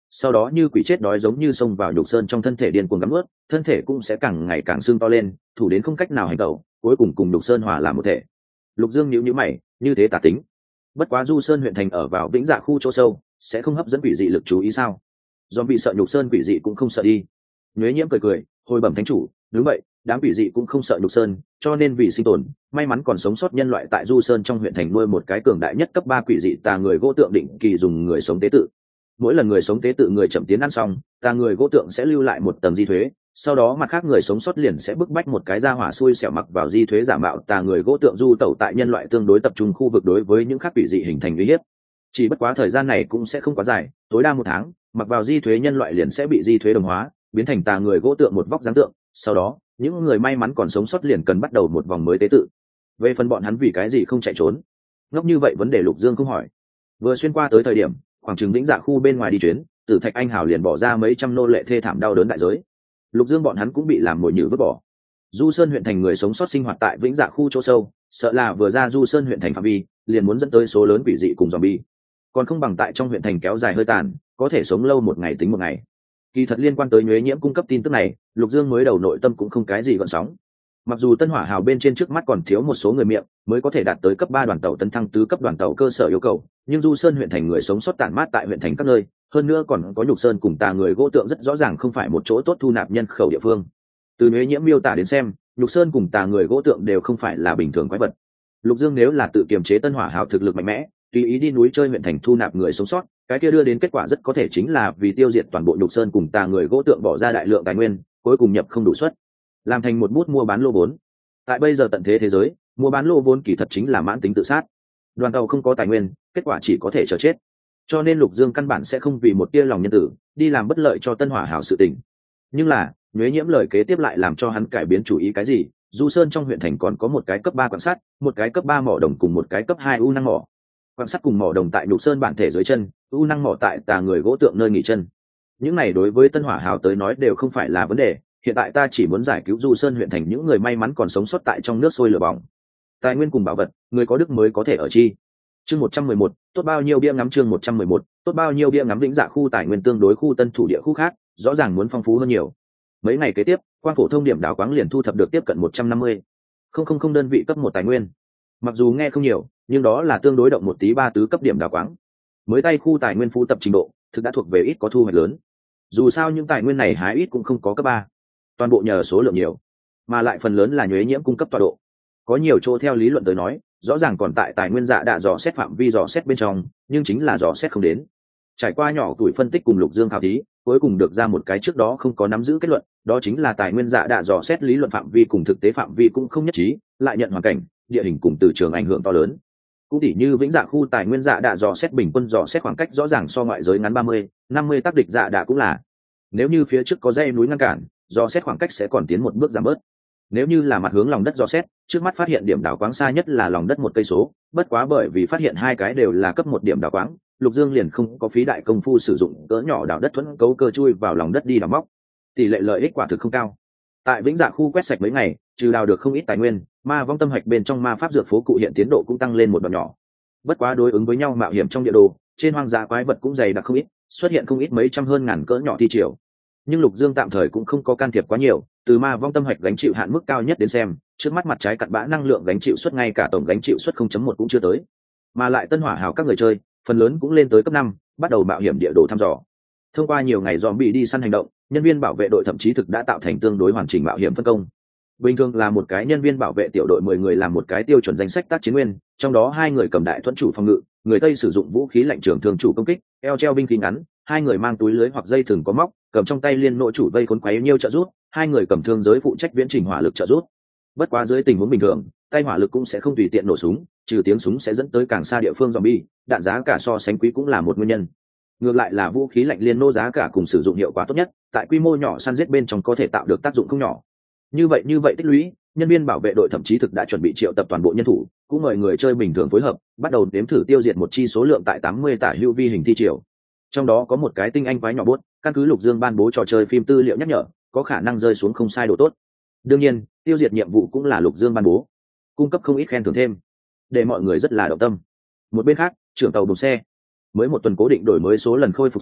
sau đó như quỷ chết đói giống như xông vào nhục sơn trong thân thể điên cuồng gắm ướt, thân thể cũng sẽ càng ngày càng sưng to lên, thủ đến không cách nào hành động, cuối cùng cùng nhục sơn hòa làm một thể. Lục Dương nhíu nhíu mày, như thế tà tính. Bất quá Du Sơn huyện thành ở vào Vĩnh Dạ khu chỗ sâu, sẽ không hấp dẫn quỷ dị lực chú ý sao? Do bị sợ nhục sơn quỷ dị cũng không sợ đi. Nhuế Nhiễm cười cười, hồi bẩm thánh chủ, đúng vậy, đám quỷ dị cũng không sợ nhục sơn, cho nên vì sinh tồn, may mắn còn sống sót nhân loại tại Du Sơn trong huyện thành nuôi một cái cường đại nhất cấp ba quỷ dị tà người gỗ tượng định kỳ dùng người sống tế tự. Mỗi lần người sống tế tự người chậm tiến ăn xong, tà người gỗ tượng sẽ lưu lại một tầng di thuế, sau đó mặt khác người sống sót liền sẽ bức bách một cái ra hỏa xui xẻo mặc vào di thuế giả mạo tà người gỗ tượng du tẩu tại nhân loại tương đối tập trung khu vực đối với những khác quỷ dị hình thành uy hiếp. Chỉ bất quá thời gian này cũng sẽ không quá dài, tối đa một tháng, mặc vào di thuế nhân loại liền sẽ bị di thuế đồng hóa, biến thành tà người gỗ tượng một vóc dáng tượng, sau đó những người may mắn còn sống sót liền cần bắt đầu một vòng mới tế tự. Về phần bọn hắn vì cái gì không chạy trốn, ngốc như vậy vấn đề Lục Dương không hỏi. Vừa xuyên qua tới thời điểm khoảng chừng Vĩnh Dạ khu bên ngoài đi chuyến, Tử Thạch Anh Hào liền bỏ ra mấy trăm nô lệ thê thảm đau đớn đại giới. Lục Dương bọn hắn cũng bị làm mồi nhử vứt bỏ. Du Sơn huyện thành người sống sót sinh hoạt tại Vĩnh Dạ khu chỗ sâu, sợ là vừa ra Du Sơn huyện thành phạm vi, liền muốn dẫn tới số lớn quỷ dị cùng zombie. Còn không bằng tại trong huyện thành kéo dài hơi tàn, có thể sống lâu một ngày tính một ngày. Kỳ thật liên quan tới Nhuế Nhiễm cung cấp tin tức này, Lục Dương mới đầu nội tâm cũng không cái gì gợn sóng. Mặc dù Tân Hỏa Hào bên trên trước mắt còn thiếu một số người miệng mới có thể đạt tới cấp ba đoàn tàu tấn thăng tứ cấp đoàn tàu cơ sở yêu cầu, nhưng Du Sơn huyện thành người sống sót tản mát tại huyện thành các nơi, hơn nữa còn có Nhục Sơn cùng tà người gỗ tượng rất rõ ràng không phải một chỗ tốt thu nạp nhân khẩu địa phương. Từ Nhuế Nhiễm miêu tả đến xem, Nhục Sơn cùng tà người gỗ tượng đều không phải là bình thường quái vật. Lục Dương nếu là tự kiềm chế Tân Hỏa Hào thực lực mạnh mẽ, tùy ý đi núi chơi huyện thành thu nạp người sống sót, cái kia đưa đến kết quả rất có thể chính là vì tiêu diệt toàn bộ Nhục Sơn cùng tà người gỗ tượng bỏ ra đại lượng tài nguyên, cuối cùng nhập không đủ suất, làm thành một bút mua bán lô vốn. Tại bây giờ tận thế thế giới, mua bán lô vốn kỳ thật chính là mãn tính tự sát. Đoàn tàu không có tài nguyên, kết quả chỉ có thể chờ chết. Cho nên Lục Dương căn bản sẽ không vì một tia lòng nhân tử đi làm bất lợi cho Tân Hỏa Hảo sự tình. Nhưng là, Nhuế Nhiễm lời kế tiếp lại làm cho hắn cải biến chủ ý cái gì? Du Sơn trong huyện thành còn có một cái cấp ba quan sát, một cái cấp ba mỏ đồng cùng một cái cấp hai u năng mỏ. Quan sát cùng mỏ đồng tại Nhục Sơn bản thể dưới chân, u năng mỏ tại tà người gỗ tượng nơi nghỉ chân. Những này đối với Tân Hỏa Hảo tới nói đều không phải là vấn đề. Hiện tại ta chỉ muốn giải cứu Du Sơn huyện thành những người may mắn còn sống sót tại trong nước sôi lửa bỏng. Tài nguyên cùng bảo vật, người có đức mới có thể ở chi. Chương một trăm mười một, tốt bao nhiêu bia ngắm chương một trăm mười một, tốt bao nhiêu bia ngắm Vĩnh Dạ khu tài nguyên tương đối khu Tân Thủ địa khu khác, rõ ràng muốn phong phú hơn nhiều. Mấy ngày kế tiếp, Quan phổ thông điểm đảo quáng liền thu thập được tiếp cận một trăm năm mươi không không không đơn vị cấp một tài nguyên. Mặc dù nghe không nhiều, nhưng đó là tương đối động một tí ba tứ cấp điểm đảo quáng. Mới tay khu tài nguyên phú tập trình độ, thực đã thuộc về ít có thu hoạch lớn. Dù sao những tài nguyên này hái ít cũng không có cấp ba. Toàn bộ nhờ số lượng nhiều, mà lại phần lớn là Nhuế Nhiễm cung cấp tọa độ. Có nhiều chỗ theo lý luận tới nói, rõ ràng còn tại tài nguyên dạ đã dò xét phạm vi dò xét bên trong, nhưng chính là dò xét không đến. Trải qua nhỏ tuổi phân tích cùng Lục Dương khảo thí, cuối cùng được ra một cái trước đó không có nắm giữ kết luận, đó chính là tài nguyên dạ đã dò xét lý luận phạm vi cùng thực tế phạm vi cũng không nhất trí, lại nhận hoàn cảnh, địa hình cùng từ trường ảnh hưởng to lớn. Cũng tỉ như Vĩnh Dạ khu tài nguyên dạ đã dò xét bình quân dò xét khoảng cách rõ ràng so ngoại giới ngắn ba mươi, năm mươi tác địch dạ đã cũng là. Nếu như phía trước có dãy núi ngăn cản, dò xét khoảng cách sẽ còn tiến một bước giảm bớt. Nếu như là mặt hướng lòng đất dò xét, trước mắt phát hiện điểm đảo quáng xa nhất là lòng đất một cây số, bất quá bởi vì phát hiện hai cái đều là cấp một điểm đảo quáng, Lục Dương liền không có phí đại công phu sử dụng cỡ nhỏ đào đất thuẫn cấu cơ chui vào lòng đất đi đào móc. Tỷ lệ lợi ích quả thực không cao. Tại Vĩnh Dạ khu quét sạch mấy ngày, trừ đào được không ít tài nguyên, ma vong tâm hạch bên trong ma pháp dược phố cụ hiện tiến độ cũng tăng lên một đoạn nhỏ. Bất quá đối ứng với nhau mạo hiểm trong địa đồ, trên hoang dã quái vật cũng dày đặc không ít, xuất hiện không ít mấy trăm hơn ngàn cỡ nhỏ thi triều. Nhưng Lục Dương tạm thời cũng không có can thiệp quá nhiều, từ ma vong tâm hạch gánh chịu hạn mức cao nhất đến xem, trước mắt mặt trái cặn bã năng lượng gánh chịu suất ngay cả tổng gánh chịu suất không chấm một cũng chưa tới. Mà lại Tân Hỏa Hào các người chơi, phần lớn cũng lên tới cấp năm, bắt đầu mạo hiểm địa đồ thăm dò. Thông qua nhiều ngày zombie đi săn hành động, nhân viên bảo vệ đội thậm chí thực đã tạo thành tương đối hoàn chỉnh mạo hiểm phân công. Bình thường là một cái nhân viên bảo vệ tiểu đội mười người làm một cái tiêu chuẩn danh sách tác chiến nguyên, trong đó hai người cầm đại thuẫn chủ phòng ngự, người Tây sử dụng vũ khí lạnh trường thường chủ công kích, eo treo binh khí ngắn, hai người mang túi lưới hoặc dây thừng có móc, cầm trong tay liên nộ chủ vây khốn quấy nhiêu trợ rút, hai người cầm thương giới phụ trách viễn trình hỏa lực trợ rút. Bất quá dưới tình huống bình thường, tay hỏa lực cũng sẽ không tùy tiện nổ súng, trừ tiếng súng sẽ dẫn tới càng xa địa phương zombie, đạn giá cả so sánh quý cũng là một nguyên nhân. Ngược lại là vũ khí lạnh liên nô giá cả cùng sử dụng hiệu quả tốt nhất, tại quy mô nhỏ săn giết bên trong có thể tạo được tác dụng không nhỏ. Như vậy như vậy tích lũy, nhân viên bảo vệ đội thậm chí thực đã chuẩn bị triệu tập toàn bộ nhân thủ, cũng mời người chơi bình thường phối hợp, bắt đầu đếm thử tiêu diệt một chi số lượng tại tám mươi tả hữu vi hình thi triều. Trong đó có một cái tinh anh quái nhỏ bốt, căn cứ Lục Dương ban bố trò chơi phim tư liệu nhắc nhở, có khả năng rơi xuống không sai độ tốt. Đương nhiên, tiêu diệt nhiệm vụ cũng là Lục Dương ban bố, cung cấp không ít khen thưởng thêm, để mọi người rất là động tâm. Một bên khác, trưởng tàu bùng xe mới một tuần cố định đổi mới số lần khôi phục sau,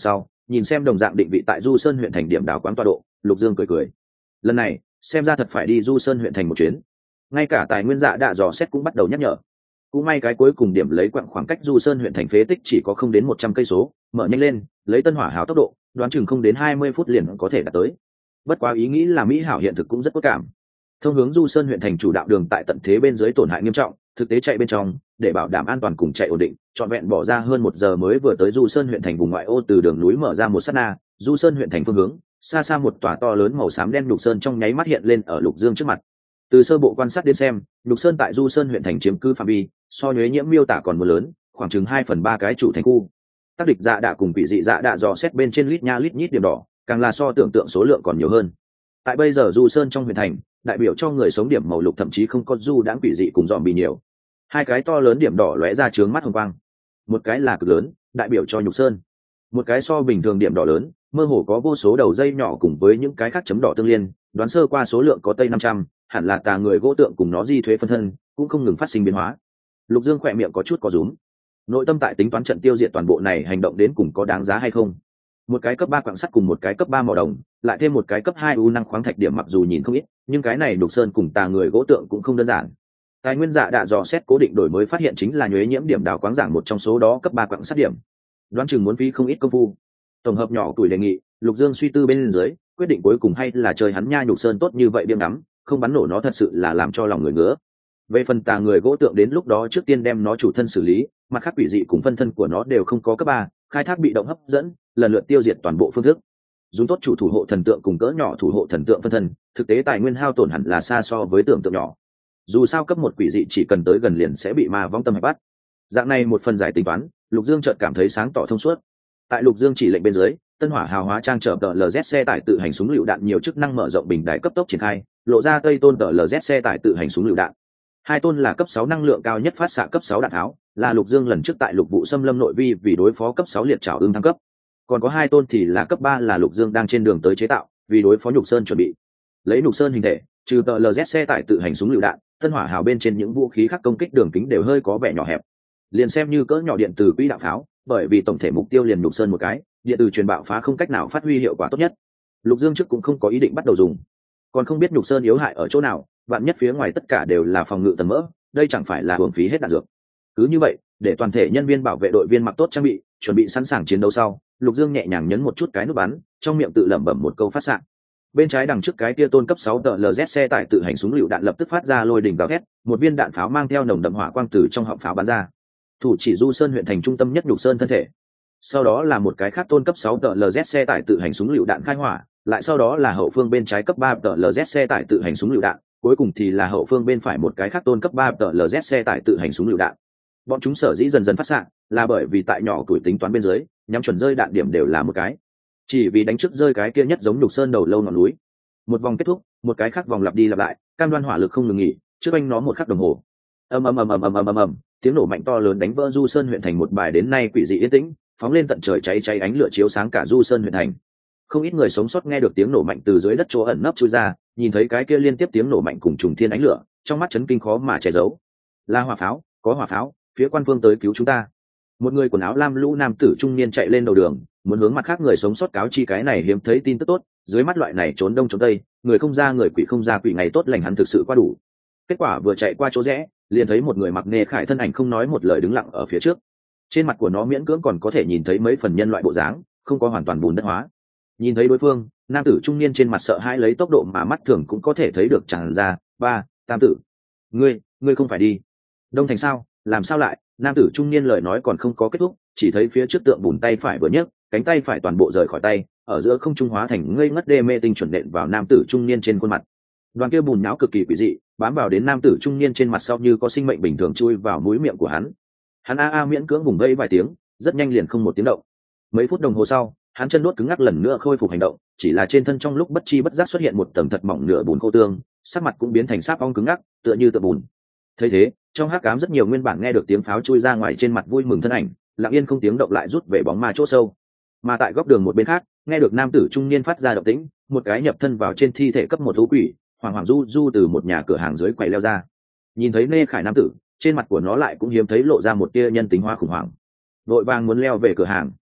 nhìn xem đồng dạng định vị tại Du Sơn huyện thành điểm đào quán tọa độ, Lục Dương cười cười. Lần này, xem ra thật phải đi Du Sơn huyện thành một chuyến. Ngay cả tài nguyên dạ đạ dò xét cũng bắt đầu nhắc nhở. Cũng may cái cuối cùng điểm lấy quãng khoảng cách Du Sơn huyện thành phế tích chỉ có không đến một trăm cây số, mở nhanh lên, lấy Tân Hỏa Hào tốc độ, đoán chừng không đến hai mươi phút liền có thể đạt tới. Bất quá ý nghĩ là Mỹ hảo hiện thực cũng rất tốt cảm. Thông hướng Du Sơn huyện thành chủ đạo đường tại tận thế bên dưới tổn hại nghiêm trọng, thực tế chạy bên trong, để bảo đảm an toàn cùng chạy ổn định, trọn vẹn bỏ ra hơn một giờ mới vừa tới Du Sơn huyện thành vùng ngoại ô. Từ đường núi mở ra một sát na, Du Sơn huyện thành phương hướng, xa xa một tòa to lớn màu xám đen Lục Sơn trong nháy mắt hiện lên ở Lục Dương trước mặt. Từ sơ bộ quan sát đến xem, Lục Sơn tại Du Sơn huyện thành chiếm cứ phạm vi, so nhuế nhiễm miêu tả còn mưa lớn, khoảng chừng hai phần ba cái chủ thành khu. Tác địch dạ đạ cùng quỷ dị dạ đạ dò xét bên trên lít nha lít nhít điểm đỏ, càng là so tưởng tượng số lượng còn nhiều hơn. Tại bây giờ Du Sơn trong huyện thành, đại biểu cho người sống điểm màu lục thậm chí không có du đãng quỷ dị cùng dòm bị nhiều. Hai cái to lớn điểm đỏ lóe ra trướng mắt hồng quang. Một cái là cực lớn, đại biểu cho Nhục Sơn. Một cái so bình thường điểm đỏ lớn, mơ hồ có vô số đầu dây nhỏ cùng với những cái khác chấm đỏ tương liên, đoán sơ qua số lượng có tây năm trăm, hẳn là tà người gỗ tượng cùng nó di thuế phân thân, cũng không ngừng phát sinh biến hóa. Lục Dương khỏe miệng có chút có rúm. Nội tâm tại tính toán trận tiêu diệt toàn bộ này hành động đến cùng có đáng giá hay không. Một cái cấp ba quặng sắt cùng một cái cấp ba màu đồng, lại thêm một cái cấp hai u năng khoáng thạch điểm, mặc dù nhìn không ít, nhưng cái này Lục Sơn cùng tà người gỗ tượng cũng không đơn giản. Tài nguyên dạ đạ dò xét cố định đổi mới phát hiện chính là nhuế nhiễm điểm đào quáng giảng một trong số đó cấp ba quặng sắt điểm. Đoán chừng muốn phí không ít công phu. Tổng hợp nhỏ tuổi đề nghị, Lục Dương suy tư bên dưới, quyết định cuối cùng hay là chơi hắn nha Nhục Sơn tốt như vậy biếng ngắm, không bắn nổ nó thật sự là làm cho lòng người ngứa. Về phần tà người gỗ tượng, đến lúc đó trước tiên đem nó chủ thân xử lý, mặt khác quỷ dị cùng phân thân của nó đều không có cấp ba, khai thác bị động hấp dẫn, lần lượt tiêu diệt toàn bộ phương thức. Dùng tốt chủ thủ hộ thần tượng cùng cỡ nhỏ thủ hộ thần tượng phân thân, thực tế tài nguyên hao tổn hẳn là xa so với tưởng tượng nhỏ. Dù sao cấp một quỷ dị chỉ cần tới gần liền sẽ bị ma vong tâm hạch bắt. Dạng này một phần giải tính toán, Lục Dương chợt cảm thấy sáng tỏ thông suốt. Tại Lục Dương chỉ lệnh bên dưới, Tân Hỏa Hào hóa trang trở tờ lờ dét xe tải tự hành súng lựu đạn nhiều chức năng mở rộng bình đài cấp tốc triển khai, lộ ra tây tôn tờ lờ dét xe tải tự hành súng lựu đạn. Hai tôn là cấp sáu năng lượng cao nhất phát xạ cấp sáu đạn tháo, là Lục Dương lần trước tại Lục vụ xâm lâm nội vi vì đối phó cấp sáu liệt trảo ưng thăng cấp. Còn có hai tôn thì là cấp ba, là Lục Dương đang trên đường tới chế tạo, vì đối phó Nhục Sơn chuẩn bị. Lấy Nhục Sơn hình thể, trừ tờ lờ dét xe tải tự hành súng lựu đạn, Tân Hỏa Hào bên trên những vũ khí khác công kích đường kính đều hơi có vẻ nhỏ hẹp. Liền xem như cỡ nhỏ điện từ quỹ đạo pháo, bởi vì tổng thể mục tiêu liền Nhục Sơn một cái, điện từ truyền bạo phá không cách nào phát huy hiệu quả tốt nhất. Lục Dương trước cũng không có ý định bắt đầu dùng, còn không biết Nhục Sơn yếu hại ở chỗ nào, vạn nhất phía ngoài tất cả đều là phòng ngự tầng mỡ, đây chẳng phải là uổng phí hết đạn dược. Cứ như vậy, để toàn thể nhân viên bảo vệ đội viên mặc tốt trang bị, chuẩn bị sẵn sàng chiến đấu sau, Lục Dương nhẹ nhàng nhấn một chút cái nút bắn, trong miệng tự lẩm bẩm một câu phát xạ. Bên trái đằng trước cái kia tôn cấp sáu tờ lờ dét xe tải tự hành súng lựu đạn lập tức phát ra lôi đình gào thét, một viên đạn pháo mang theo nồng đậm hỏa quang từ trong họng pháo bắn ra, thủ chỉ Du Sơn huyện thành trung tâm nhất Nhục Sơn thân thể. Sau đó là một cái khác tôn cấp sáu tờ lờ dét xe tải tự hành súng lựu đạn khai hỏa, lại sau đó là hậu phương bên trái cấp ba tờ lờ dét xe tải tự hành súng lựu đạn, cuối cùng thì là hậu phương bên phải một cái khác tôn cấp ba tờ lờ dét xe tải tự hành súng lựu đạn. Bọn chúng sở dĩ dần dần phát xạ, là bởi vì tại nhỏ tuổi tính toán bên dưới, nhắm chuẩn rơi đạn điểm đều là một cái. Chỉ vì đánh trước rơi cái kia nhất giống Nhục Sơn đầu lâu ngọn núi. Một vòng kết thúc, một cái khác vòng lặp đi lặp lại, cam đoan hỏa lực không ngừng nghỉ, trước anh nó một khắc đồng hồ. Ầm ầm ầm ầm ầm ầm ầm ầm, tiếng nổ mạnh to lớn đánh vỡ Du Sơn huyện thành một bài đến nay quỷ dị yên tĩnh, phóng lên tận trời, cháy cháy ánh lửa chiếu sáng cả Du Sơn huyện thành. Không ít người sống sót nghe được tiếng nổ mạnh từ dưới đất chỗ ẩn nấp chui ra, nhìn thấy cái kia liên tiếp tiếng nổ mạnh cùng trùng thiên ánh lửa, trong mắt chấn kinh khó mà che giấu. Là hỏa pháo, có hỏa pháo, phía quan phương tới cứu chúng ta. Một người quần áo lam lũ nam tử trung niên chạy lên đầu đường, muốn hướng mặt khác người sống sót cáo chi cái này hiếm thấy tin tức tốt. Dưới mắt loại này trốn đông trốn tây, người không ra người quỷ không ra quỷ, ngày tốt lành hắn thực sự quá đủ. Kết quả vừa chạy qua chỗ rẽ, liền thấy một người mặc nê khải thân ảnh không nói một lời đứng lặng ở phía trước. Trên mặt của nó miễn cưỡng còn có thể nhìn thấy mấy phần nhân loại bộ dáng, không có hoàn toàn bùn đất hóa. Nhìn thấy đối phương, nam tử trung niên trên mặt sợ hãi lấy tốc độ mà mắt thường cũng có thể thấy được tràn ra. Ba, tam tử, ngươi, ngươi không phải đi Đông Thành sao? Làm sao lại? Nam tử trung niên lời nói còn không có kết thúc, chỉ thấy phía trước tượng bùn tay phải vừa nhấc, cánh tay phải toàn bộ rời khỏi tay, ở giữa không trung hóa thành ngây ngất đê mê tinh chuẩn nện vào nam tử trung niên trên khuôn mặt. Đoàn kia bùn nhão cực kỳ quỷ dị, bám vào đến nam tử trung niên trên mặt sau như có sinh mệnh bình thường chui vào mũi miệng của hắn. Hắn a a miễn cưỡng vùng vẫy vài tiếng, rất nhanh liền không một tiếng động. Mấy phút đồng hồ sau, hắn chân đốt cứng ngắc lần nữa khôi phục hành động, chỉ là trên thân trong lúc bất chi bất giác xuất hiện một tầng thật mỏng nửa bùn khô tương, sắc mặt cũng biến thành sáp ong cứng ngắc, tựa như tựa bùn. Thấy thế, trong hắc ám rất nhiều nguyên bản nghe được tiếng pháo chui ra ngoài trên mặt vui mừng thân ảnh, lặng yên không tiếng động lại rút về bóng ma chỗ sâu. Mà tại góc đường một bên khác, nghe được nam tử trung niên phát ra động tĩnh, một cái nhập thân vào trên thi thể cấp một thú quỷ, hoàng hoàng du du từ một nhà cửa hàng dưới quầy leo ra. Nhìn thấy Nê Khải nam tử, trên mặt của nó lại cũng hiếm thấy lộ ra một tia nhân tính hóa khủng hoảng, vội vàng muốn leo về cửa hàng.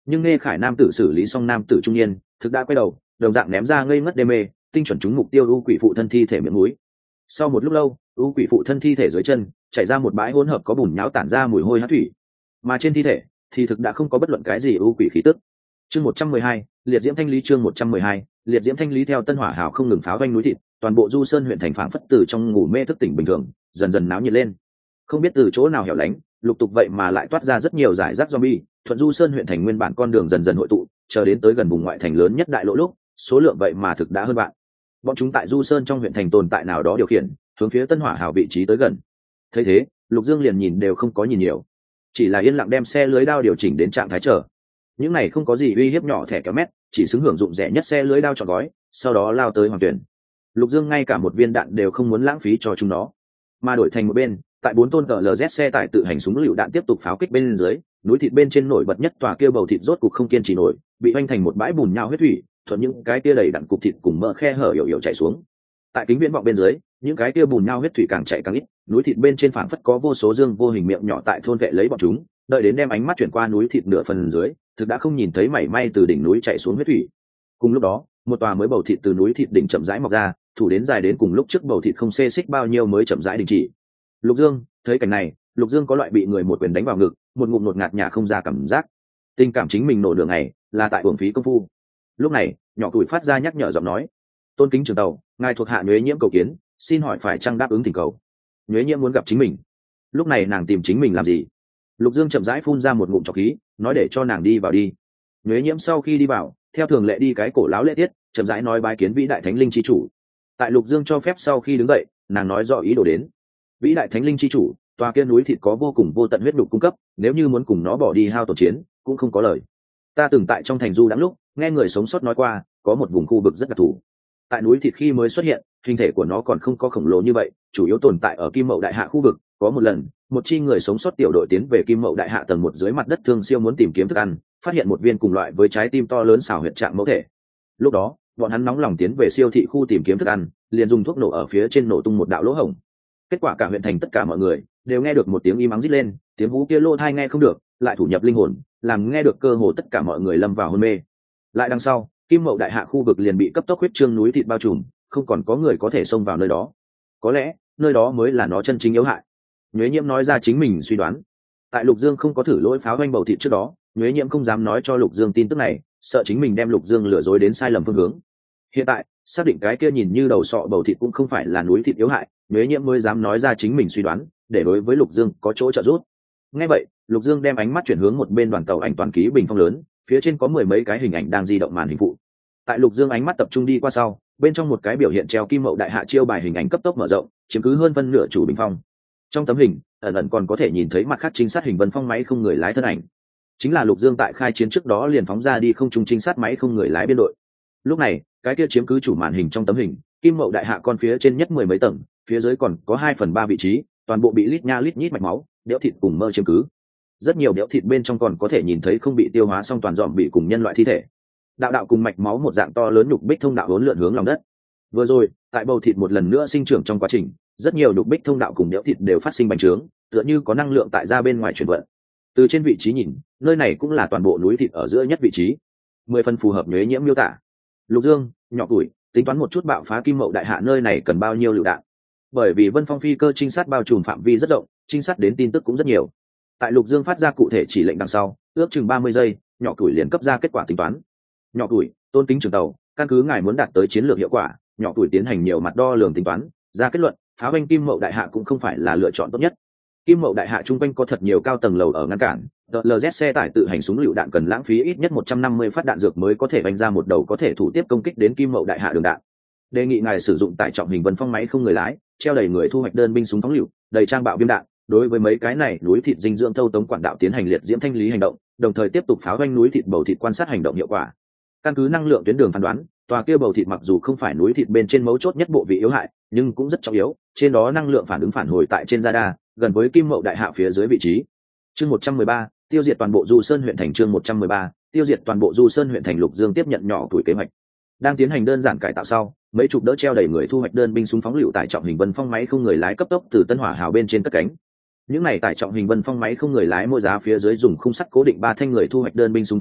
nhưng nghe khải nam tử xử lý xong nam tử trung niên thực đã quay đầu đồng dạng ném ra ngây ngất đê mê, tinh chuẩn trúng mục tiêu u quỷ phụ thân thi thể miệng núi. Sau một lúc lâu u quỷ phụ thân thi thể dưới chân chảy ra một bãi hỗn hợp có bùn nhão tản ra mùi hôi hát thủy, mà trên thi thể thì thực đã không có bất luận cái gì u quỷ khí tức. Chương một trăm mười hai, liệt diễm thanh lý. Chương một trăm mười hai, liệt diễm thanh lý. Theo tân hỏa hào không ngừng pháo vanh núi thịt, toàn bộ Du Sơn huyện thành phảng phất từ trong ngủ mê thức tỉnh bình thường, dần dần náo nhiệt lên. Không biết từ chỗ nào hẻo lánh, lục tục vậy mà lại toát ra rất nhiều giải rác zombie, thuận Du Sơn huyện thành nguyên bản con đường dần dần hội tụ, chờ đến tới gần vùng ngoại thành lớn nhất đại lộ lúc, số lượng vậy mà thực đã hơn bạn. Bọn chúng tại Du Sơn trong huyện thành tồn tại nào đó điều khiển, hướng phía tân hỏa hào vị trí tới gần. Thấy thế, Lục Dương liền nhìn đều không có nhìn nhiều, chỉ là yên lặng đem xe lưới đao điều chỉnh đến trạng thái chờ. Những này không có gì uy hiếp nhỏ thẻ kéo mét, chỉ xứng hưởng dụng rẻ nhất xe lưới đao chọn gói, sau đó lao tới hoàng tuyển. Lục Dương ngay cả một viên đạn đều không muốn lãng phí cho chúng nó, mà đổi thành một bên, tại bốn tôn cờ lờ dét xe tải tự hành súng lựu đạn tiếp tục pháo kích bên dưới, núi thịt bên trên nổi bật nhất tòa kia bầu thịt rốt cục không kiên trì nổi, bị oanh thành một bãi bùn nhão huyết thủy, thuận những cái kia đầy đặn cục thịt cùng mỡ khe hở hiểu hiểu chảy xuống. Tại kính viễn vọng bên dưới, những cái kia bùn nhão huyết thủy càng chảy càng ít, núi thịt bên trên phảng phất có vô số dương vô hình miệng nhỏ tại thôn vệ lấy bọn chúng, đợi đến đem ánh mắt chuyển qua núi thịt nửa phần dưới, thực đã không nhìn thấy mảy may từ đỉnh núi chảy xuống huyết thủy. Cùng lúc đó, một tòa mới bầu thịt từ núi thịt đỉnh chậm rãi mọc ra, thủ đến dài đến cùng lúc trước bầu thịt không xê xích bao nhiêu mới chậm rãi đình chỉ. Lục Dương thấy cảnh này, Lục Dương có loại bị người một quyền đánh vào ngực, một ngụm nột ngạt nhả không ra cảm giác. Tình cảm chính mình nổ đường này là tại uổng phí công phu. Lúc này, nhỏ tuổi phát ra nhắc nhở giọng nói: "Tôn kính trưởng tàu, ngài thuộc hạ Nhuế Nhiễm cầu kiến, xin hỏi phải chăng đáp ứng thỉnh cầu?" Nhuế Nhiễm muốn gặp chính mình. Lúc này nàng tìm chính mình làm gì? Lục Dương chậm rãi phun ra một ngụm trọc khí, nói để cho nàng đi vào đi. Nhuế Nhiễm sau khi đi vào, theo thường lệ đi cái cổ láo lễ tiết, chậm rãi nói bái kiến vĩ đại thánh linh chi chủ. Tại Lục Dương cho phép sau khi đứng dậy, nàng nói rõ ý đồ đến. Vĩ đại thánh linh chi chủ, tòa kia núi thịt có vô cùng vô tận huyết đục cung cấp, nếu như muốn cùng nó bỏ đi hao tổn chiến, cũng không có lời. Ta từng tại trong thành du đãng lúc, nghe người sống sót nói qua, có một vùng khu vực rất đặc thù. Tại núi thịt khi mới xuất hiện, hình thể của nó còn không có khổng lồ như vậy, chủ yếu tồn tại ở Kim Mậu Đại Hạ khu vực. Có một lần, một chi người sống sót tiểu đội tiến về Kim Mậu Đại Hạ tầng một dưới mặt đất thương siêu muốn tìm kiếm thức ăn, phát hiện một viên cùng loại với trái tim to lớn xảo huyệt trạng mẫu thể. Lúc đó, bọn hắn nóng lòng tiến về siêu thị khu tìm kiếm thức ăn, liền dùng thuốc nổ ở phía trên nổ tung một đạo lỗ hổng. Kết quả cả huyện thành tất cả mọi người đều nghe được một tiếng im ắng rít lên, tiếng hú kia lô thai nghe không được, lại thủ nhập linh hồn, làm nghe được cơ hồ tất cả mọi người lâm vào hôn mê. Lại đằng sau, Kim Mậu Đại Hạ khu vực liền bị cấp tốc huyết trương núi thịt bao trùm, không còn có người có thể xông vào nơi đó. Có lẽ, nơi đó mới là nó chân chính yếu hại. Nhuế Nhiễm nói ra chính mình suy đoán. Tại Lục Dương không có thử lỗi pháo doanh bầu thịt trước đó, Nhuế Nhiễm không dám nói cho Lục Dương tin tức này, sợ chính mình đem Lục Dương lừa dối đến sai lầm phương hướng. Hiện tại, xác định cái kia nhìn như đầu sọ bầu thịt cũng không phải là núi thịt yếu hại, Nhuế Nhiễm mới dám nói ra chính mình suy đoán, để đối với Lục Dương có chỗ trợ giúp. Nghe vậy, Lục Dương đem ánh mắt chuyển hướng một bên đoàn tàu ảnh toàn ký bình phong lớn, phía trên có mười mấy cái hình ảnh đang di động màn hình phụ. Tại Lục Dương ánh mắt tập trung đi qua sau, bên trong một cái biểu hiện treo Kim Mậu Đại Hạ chiêu bài hình ảnh cấp tốc mở rộng, chiếm cứ hơn phân nửa chủ bình phong. Trong tấm hình, ẩn ẩn còn có thể nhìn thấy mặt khác trinh sát hình vân phong máy không người lái thân ảnh. Chính là Lục Dương tại khai chiến trước đó liền phóng ra đi không trung trinh sát máy không người lái biên đội. Lúc này, cái kia chiếm cứ chủ màn hình trong tấm hình, Kim Mậu Đại Hạ con phía trên nhất mười mấy tầng, phía dưới còn có hai phần ba vị trí, toàn bộ bị lít nha lít nhít mạch máu, đẽo thịt cùng mơ chiếm cứ. Rất nhiều đẽo thịt bên trong còn có thể nhìn thấy không bị tiêu hóa xong toàn dòm bị cùng nhân loại thi thể. Đạo đạo cùng mạch máu một dạng to lớn nhục bích thông đạo uốn lượn hướng lòng đất. Vừa rồi, tại bầu thịt một lần nữa sinh trưởng trong quá trình, rất nhiều nhục bích thông đạo cùng đẽo thịt đều phát sinh bành trướng, tựa như có năng lượng tại ra bên ngoài chuyển vận. Từ trên vị trí nhìn, nơi này cũng là toàn bộ núi thịt ở giữa nhất vị trí, mười phần phù hợp Nhuế Nhiễm miêu tả. Lục Dương nhỏ tuổi tính toán một chút bạo phá Kim Mậu Đại Hạ nơi này cần bao nhiêu lựu đạn, bởi vì Vân Phong phi cơ trinh sát bao trùm phạm vi rất rộng, trinh sát đến tin tức cũng rất nhiều. Tại Lục Dương phát ra cụ thể chỉ lệnh đằng sau, ước chừng ba mươi giây, nhỏ tuổi liền cấp ra kết quả tính toán. Nhỏ tuổi, tôn kính trưởng tàu, căn cứ ngài muốn đạt tới chiến lược hiệu quả, nhỏ tuổi tiến hành nhiều mặt đo lường tính toán, ra kết luận, phá banh Kim Mậu Đại Hạ cũng không phải là lựa chọn tốt nhất. Kim Mậu Đại Hạ trung quanh có thật nhiều cao tầng lầu ở ngăn cản, lờ dét xe tải tự hành súng lựu đạn cần lãng phí ít nhất một trăm năm mươi phát đạn dược mới có thể đánh ra một đầu có thể thủ tiếp công kích đến Kim Mậu Đại Hạ đường đạn. Đề nghị ngài sử dụng tải trọng hình vân phong máy không người lái, treo đầy người thu hoạch đơn binh súng phóng lựu, đầy trang bạo viêm đạn, đối với mấy cái này núi thịt dinh dưỡng thâu tống quản đạo tiến hành liệt diễm thanh lý hành động, đồng thời tiếp tục pháo doanh núi thịt bầu thịt quan sát hành động hiệu quả. Căn cứ năng lượng tuyến đường phán đoán, tòa kia bầu thịt mặc dù không phải núi thịt bên trên mấu chốt nhất bộ vị yếu hại, nhưng cũng rất trọng yếu, trên đó năng lượng phản ứng phản hồi tại trên radar, gần với Kim Mậu Đại Hạ phía dưới vị trí. Chương một trăm mười ba, tiêu diệt toàn bộ Du Sơn huyện thành. Chương một trăm mười ba, tiêu diệt toàn bộ Du Sơn huyện thành. Lục Dương tiếp nhận nhỏ tuổi kế hoạch, đang tiến hành đơn giản cải tạo sau, mấy chục đỡ treo đầy người thu hoạch đơn binh súng phóng lựu tải trọng hình vân phong máy không người lái cấp tốc từ tân hỏa hào bên trên cất cánh. Những này tải trọng hình vân phong máy không người lái mua giá phía dưới dùng khung sắt cố định ba thanh người thu hoạch đơn binh súng phóng lựu,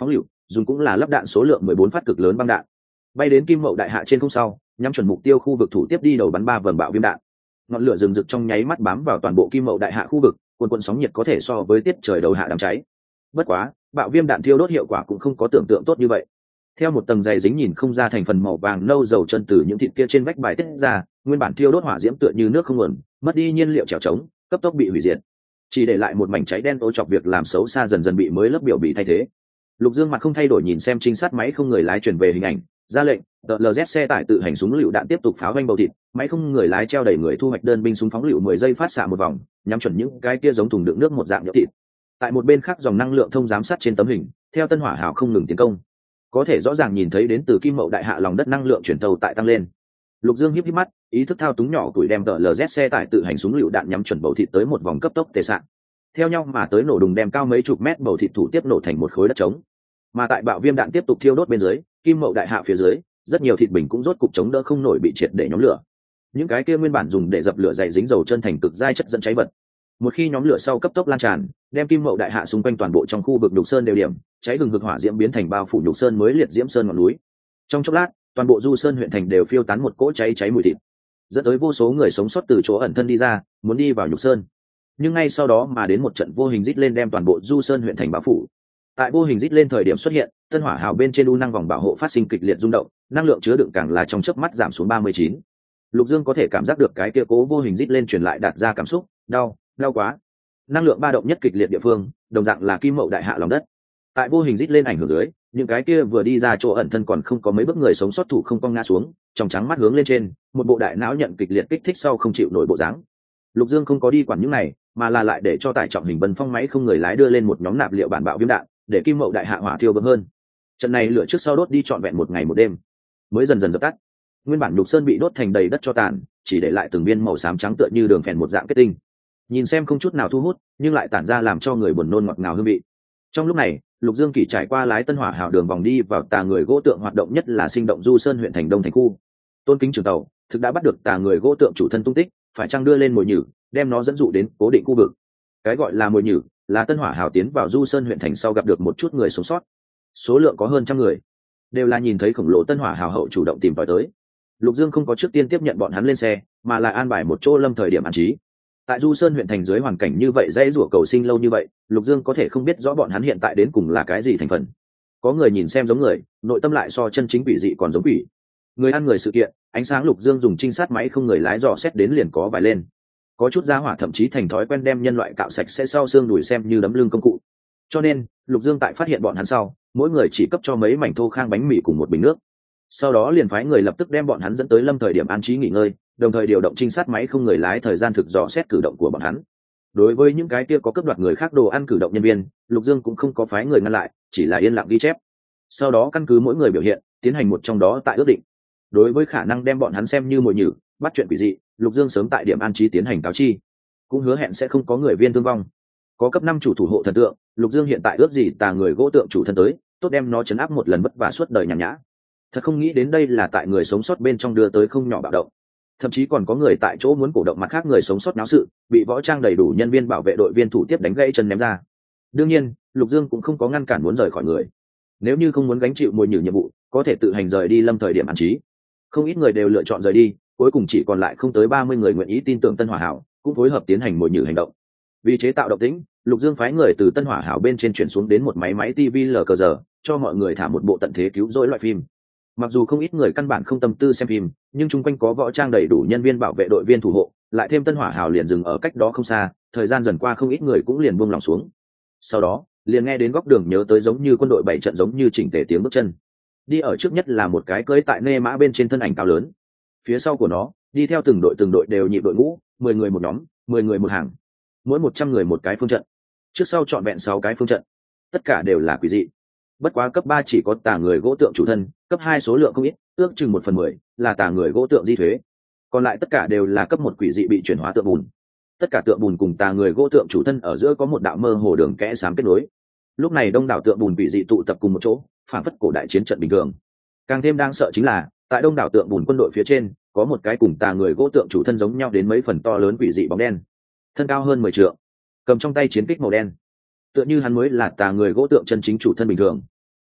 dùng cũng là lắp đạn số lượng mười bốn phát cực lớn băng đạn. Bay đến Kim Mậu Đại Hạ trên không sau, nhắm chuẩn mục tiêu khu vực thủ tiếp đi đầu bắn ba vầng bạo viêm đạn. Ngọn lửa rừng rực trong nháy mắt bám vào toàn bộ Kim Mậu Đại Hạ khu vực, cuồn cuộn sóng nhiệt có thể so với tiết trời đầu hạ đám cháy. Bất quá, bạo viêm đạn thiêu đốt hiệu quả cũng không có tưởng tượng tốt như vậy. Theo một tầng dày dính nhìn không ra thành phần màu vàng nâu dầu chân từ những thịt kia trên vách bài tiết ra, nguyên bản thiêu đốt hỏa diễm tựa như nước không nguồn, mất đi nhiên liệu trèo trống, cấp tốc bị hủy diệt. Chỉ để lại một mảnh cháy đen tối chọc việc làm xấu xa dần dần bị mới lớp biểu bị thay thế. Lục Dương mặt không thay đổi nhìn xem trinh sát máy không người lái chuyển về hình ảnh, ra lệnh, lờ dét xe tải tự hành súng lựu đạn tiếp tục pháo vanh bầu thịt, máy không người lái treo đầy người thu hoạch đơn binh súng phóng lựu mười giây phát xạ một vòng, nhắm chuẩn những cái kia giống thùng đựng nước một dạng nhỡ thịt. Tại một bên khác dòng năng lượng thông giám sát trên tấm hình, theo Tân Hỏa Hào không ngừng tiến công. Có thể rõ ràng nhìn thấy đến từ Kim Mậu Đại Hạ lòng đất năng lượng chuyển tàu tại tăng lên. Lục Dương híp híp mắt, ý thức thao túng nhỏ tuổi đem lờ dét xe tải tự hành súng lựu đạn nhắm chuẩn bầu thịt tới một vòng cấp tốc tề xạ. Theo nhau mà tới nổ đùng đem cao mấy chục mét bầu thịt thủ tiếp nổ thành một khối đất trống. Mà tại bạo viêm đạn tiếp tục thiêu đốt bên dưới, Kim Mậu Đại Hạ phía dưới, rất nhiều thịt bình cũng rốt cục chống đỡ không nổi bị triệt để nhóm lửa. Những cái kia nguyên bản dùng để dập lửa dày dính dầu chân thành cực dai chất dẫn cháy vật. Một khi nhóm lửa sau cấp tốc lan tràn, đem Kim Mậu Đại Hạ xung quanh toàn bộ trong khu vực nhục sơn đều điểm, cháy hừng hực hỏa diễm biến thành bao phủ nhục sơn mới liệt diễm sơn ngọn núi. Trong chốc lát, toàn bộ Du Sơn huyện thành đều phiêu tán một cỗ cháy cháy mùi thịt, dẫn tới vô số người sống sót từ chỗ ẩn thân đi ra, muốn đi vào nhục sơn. Nhưng ngay sau đó mà đến một trận vô hình rít lên đem toàn bộ Du Sơn huyện thành bao phủ. Tại vô hình rít lên thời điểm xuất hiện, Tân Hỏa Hào bên trên u năng vòng bảo hộ phát sinh kịch liệt rung động, năng lượng chứa đựng càng là trong chớp mắt giảm xuống ba mươi chín. Lục Dương có thể cảm giác được cái kia cố vô hình rít lên truyền lại đạt ra cảm xúc, đau, đau quá. Năng lượng ba động nhất kịch liệt địa phương, đồng dạng là Kim Mậu Đại Hạ lòng đất. Tại vô hình rít lên ảnh hưởng dưới, những cái kia vừa đi ra chỗ ẩn thân còn không có mấy bước người sống sót thủ không cong ngã xuống, trong trắng mắt hướng lên trên, một bộ đại não nhận kịch liệt kích thích sau không chịu nổi bộ dáng. Lục Dương không có đi quản những này, mà là lại để cho tải trọng hình bần phong máy không người lái đưa lên một nhóm nạp liệu bản bạo viêm đạn, để Kim Mậu Đại Hạ hỏa thiêu bớt hơn. Trận này lửa trước sau đốt đi trọn vẹn một ngày một đêm, mới dần dần dập tắt. Nguyên bản nhục sơn bị đốt thành đầy đất cho tàn, chỉ để lại từng viên màu xám trắng tựa như đường phèn một dạng kết tinh. Nhìn xem không chút nào thu hút, nhưng lại tản ra làm cho người buồn nôn ngọt ngào hương vị. Trong lúc này, Lục Dương Kỳ trải qua lái Tân Hỏa Hào đường vòng đi vào tà người gỗ tượng hoạt động nhất là sinh động Du Sơn huyện thành Đông thành khu. Tôn Kính trưởng tàu, thực đã bắt được tà người gỗ tượng chủ thân tung tích, phải chăng đưa lên mồi nhử, đem nó dẫn dụ đến cố định khu vực. Cái gọi là mồi nhử, là Tân Hỏa Hào tiến vào Du Sơn huyện thành sau gặp được một chút người sống sót. Số lượng có hơn trăm người, đều là nhìn thấy khổng lồ Tân Hỏa Hào hậu chủ động tìm tòi tới. Lục Dương không có trước tiên tiếp nhận bọn hắn lên xe, mà là an bài một chỗ lâm thời điểm an trí. Tại Du Sơn huyện thành dưới hoàn cảnh như vậy dễ rủa cầu sinh lâu như vậy, Lục Dương có thể không biết rõ bọn hắn hiện tại đến cùng là cái gì thành phần. Có người nhìn xem giống người, nội tâm lại so chân chính quỷ dị còn giống quỷ. Người ăn người sự kiện, ánh sáng Lục Dương dùng trinh sát máy không người lái dò xét đến liền có vài lên. Có chút gia hỏa thậm chí thành thói quen đem nhân loại cạo sạch sẽ sau xương đùi xem như đấm lưng công cụ. Cho nên, Lục Dương tại phát hiện bọn hắn sau, mỗi người chỉ cấp cho mấy mảnh thô khang bánh mì cùng một bình nước. Sau đó liền phái người lập tức đem bọn hắn dẫn tới lâm thời điểm an trí nghỉ ngơi, đồng thời điều động trinh sát máy không người lái thời gian thực dò xét cử động của bọn hắn. Đối với những cái kia có cướp đoạt người khác đồ ăn cử động nhân viên, Lục Dương cũng không có phái người ngăn lại, chỉ là yên lặng ghi chép. Sau đó căn cứ mỗi người biểu hiện, tiến hành một trong đó tại ước định. Đối với khả năng đem bọn hắn xem như mồi nhử, bắt chuyện quỷ dị, Lục Dương sớm tại điểm an trí tiến hành cáo chi, cũng hứa hẹn sẽ không có người viên thương vong. Có cấp năm chủ thủ hộ thần tượng, Lục Dương hiện tại ước gì tà người gỗ tượng chủ thân tới, tốt đem nó chấn áp một lần vất vả suốt đời nhàn nhã. Thật không nghĩ đến đây là tại người sống sót bên trong đưa tới không nhỏ bạo động. Thậm chí còn có người tại chỗ muốn cổ động mặt khác người sống sót náo sự, bị võ trang đầy đủ nhân viên bảo vệ đội viên thủ tiếp đánh gãy chân ném ra. Đương nhiên, Lục Dương cũng không có ngăn cản muốn rời khỏi người. Nếu như không muốn gánh chịu mồi nhử nhiệm vụ, có thể tự hành rời đi lâm thời điểm an trí. Không ít người đều lựa chọn rời đi, cuối cùng chỉ còn lại không tới ba mươi người nguyện ý tin tưởng Tân Hỏa Hảo, cũng phối hợp tiến hành mồi nhử hành động. Vì chế tạo động tĩnh, Lục Dương phái người từ Tân Hỏa Hảo bên trên chuyển xuống đến một máy máy ti vi lờ cờ giờ, cho mọi người thả một bộ tận thế cứu rỗi loại phim. Mặc dù không ít người căn bản không tâm tư xem phim, nhưng chung quanh có võ trang đầy đủ nhân viên bảo vệ đội viên thủ hộ, lại thêm Tân Hỏa Hào liền dừng ở cách đó không xa, thời gian dần qua không ít người cũng liền buông lòng xuống. Sau đó, liền nghe đến góc đường nhớ tới giống như quân đội bảy trận giống như chỉnh tề tiếng bước chân. Đi ở trước nhất là một cái cưỡi tại nê mã bên trên thân ảnh cao lớn. Phía sau của nó, đi theo từng đội từng đội đều nhịp đội ngũ, mười người một nhóm, mười người một hàng. Mỗi một trăm người một cái phương trận. Trước sau trọn vẹn sáu cái phương trận. Tất cả đều là quỷ dị. Bất quá cấp ba chỉ có tà người gỗ tượng chủ thân, cấp hai số lượng không ít, ước chừng một phần mười là tà người gỗ tượng di thuế. Còn lại tất cả đều là cấp một quỷ dị bị chuyển hóa tượng bùn. Tất cả tượng bùn cùng tà người gỗ tượng chủ thân ở giữa có một đạo mơ hồ đường kẽ xám kết nối. Lúc này đông đảo tượng bùn quỷ dị tụ tập cùng một chỗ, phản phất cổ đại chiến trận bình thường. Càng thêm đáng sợ chính là, tại đông đảo tượng bùn quân đội phía trên, có một cái cùng tà người gỗ tượng chủ thân giống nhau đến mấy phần to lớn quỷ dị bóng đen, thân cao hơn mười trượng, cầm trong tay chiến kích màu đen, tựa như hắn mới là tà người gỗ tượng chân chính chủ thân bình thường.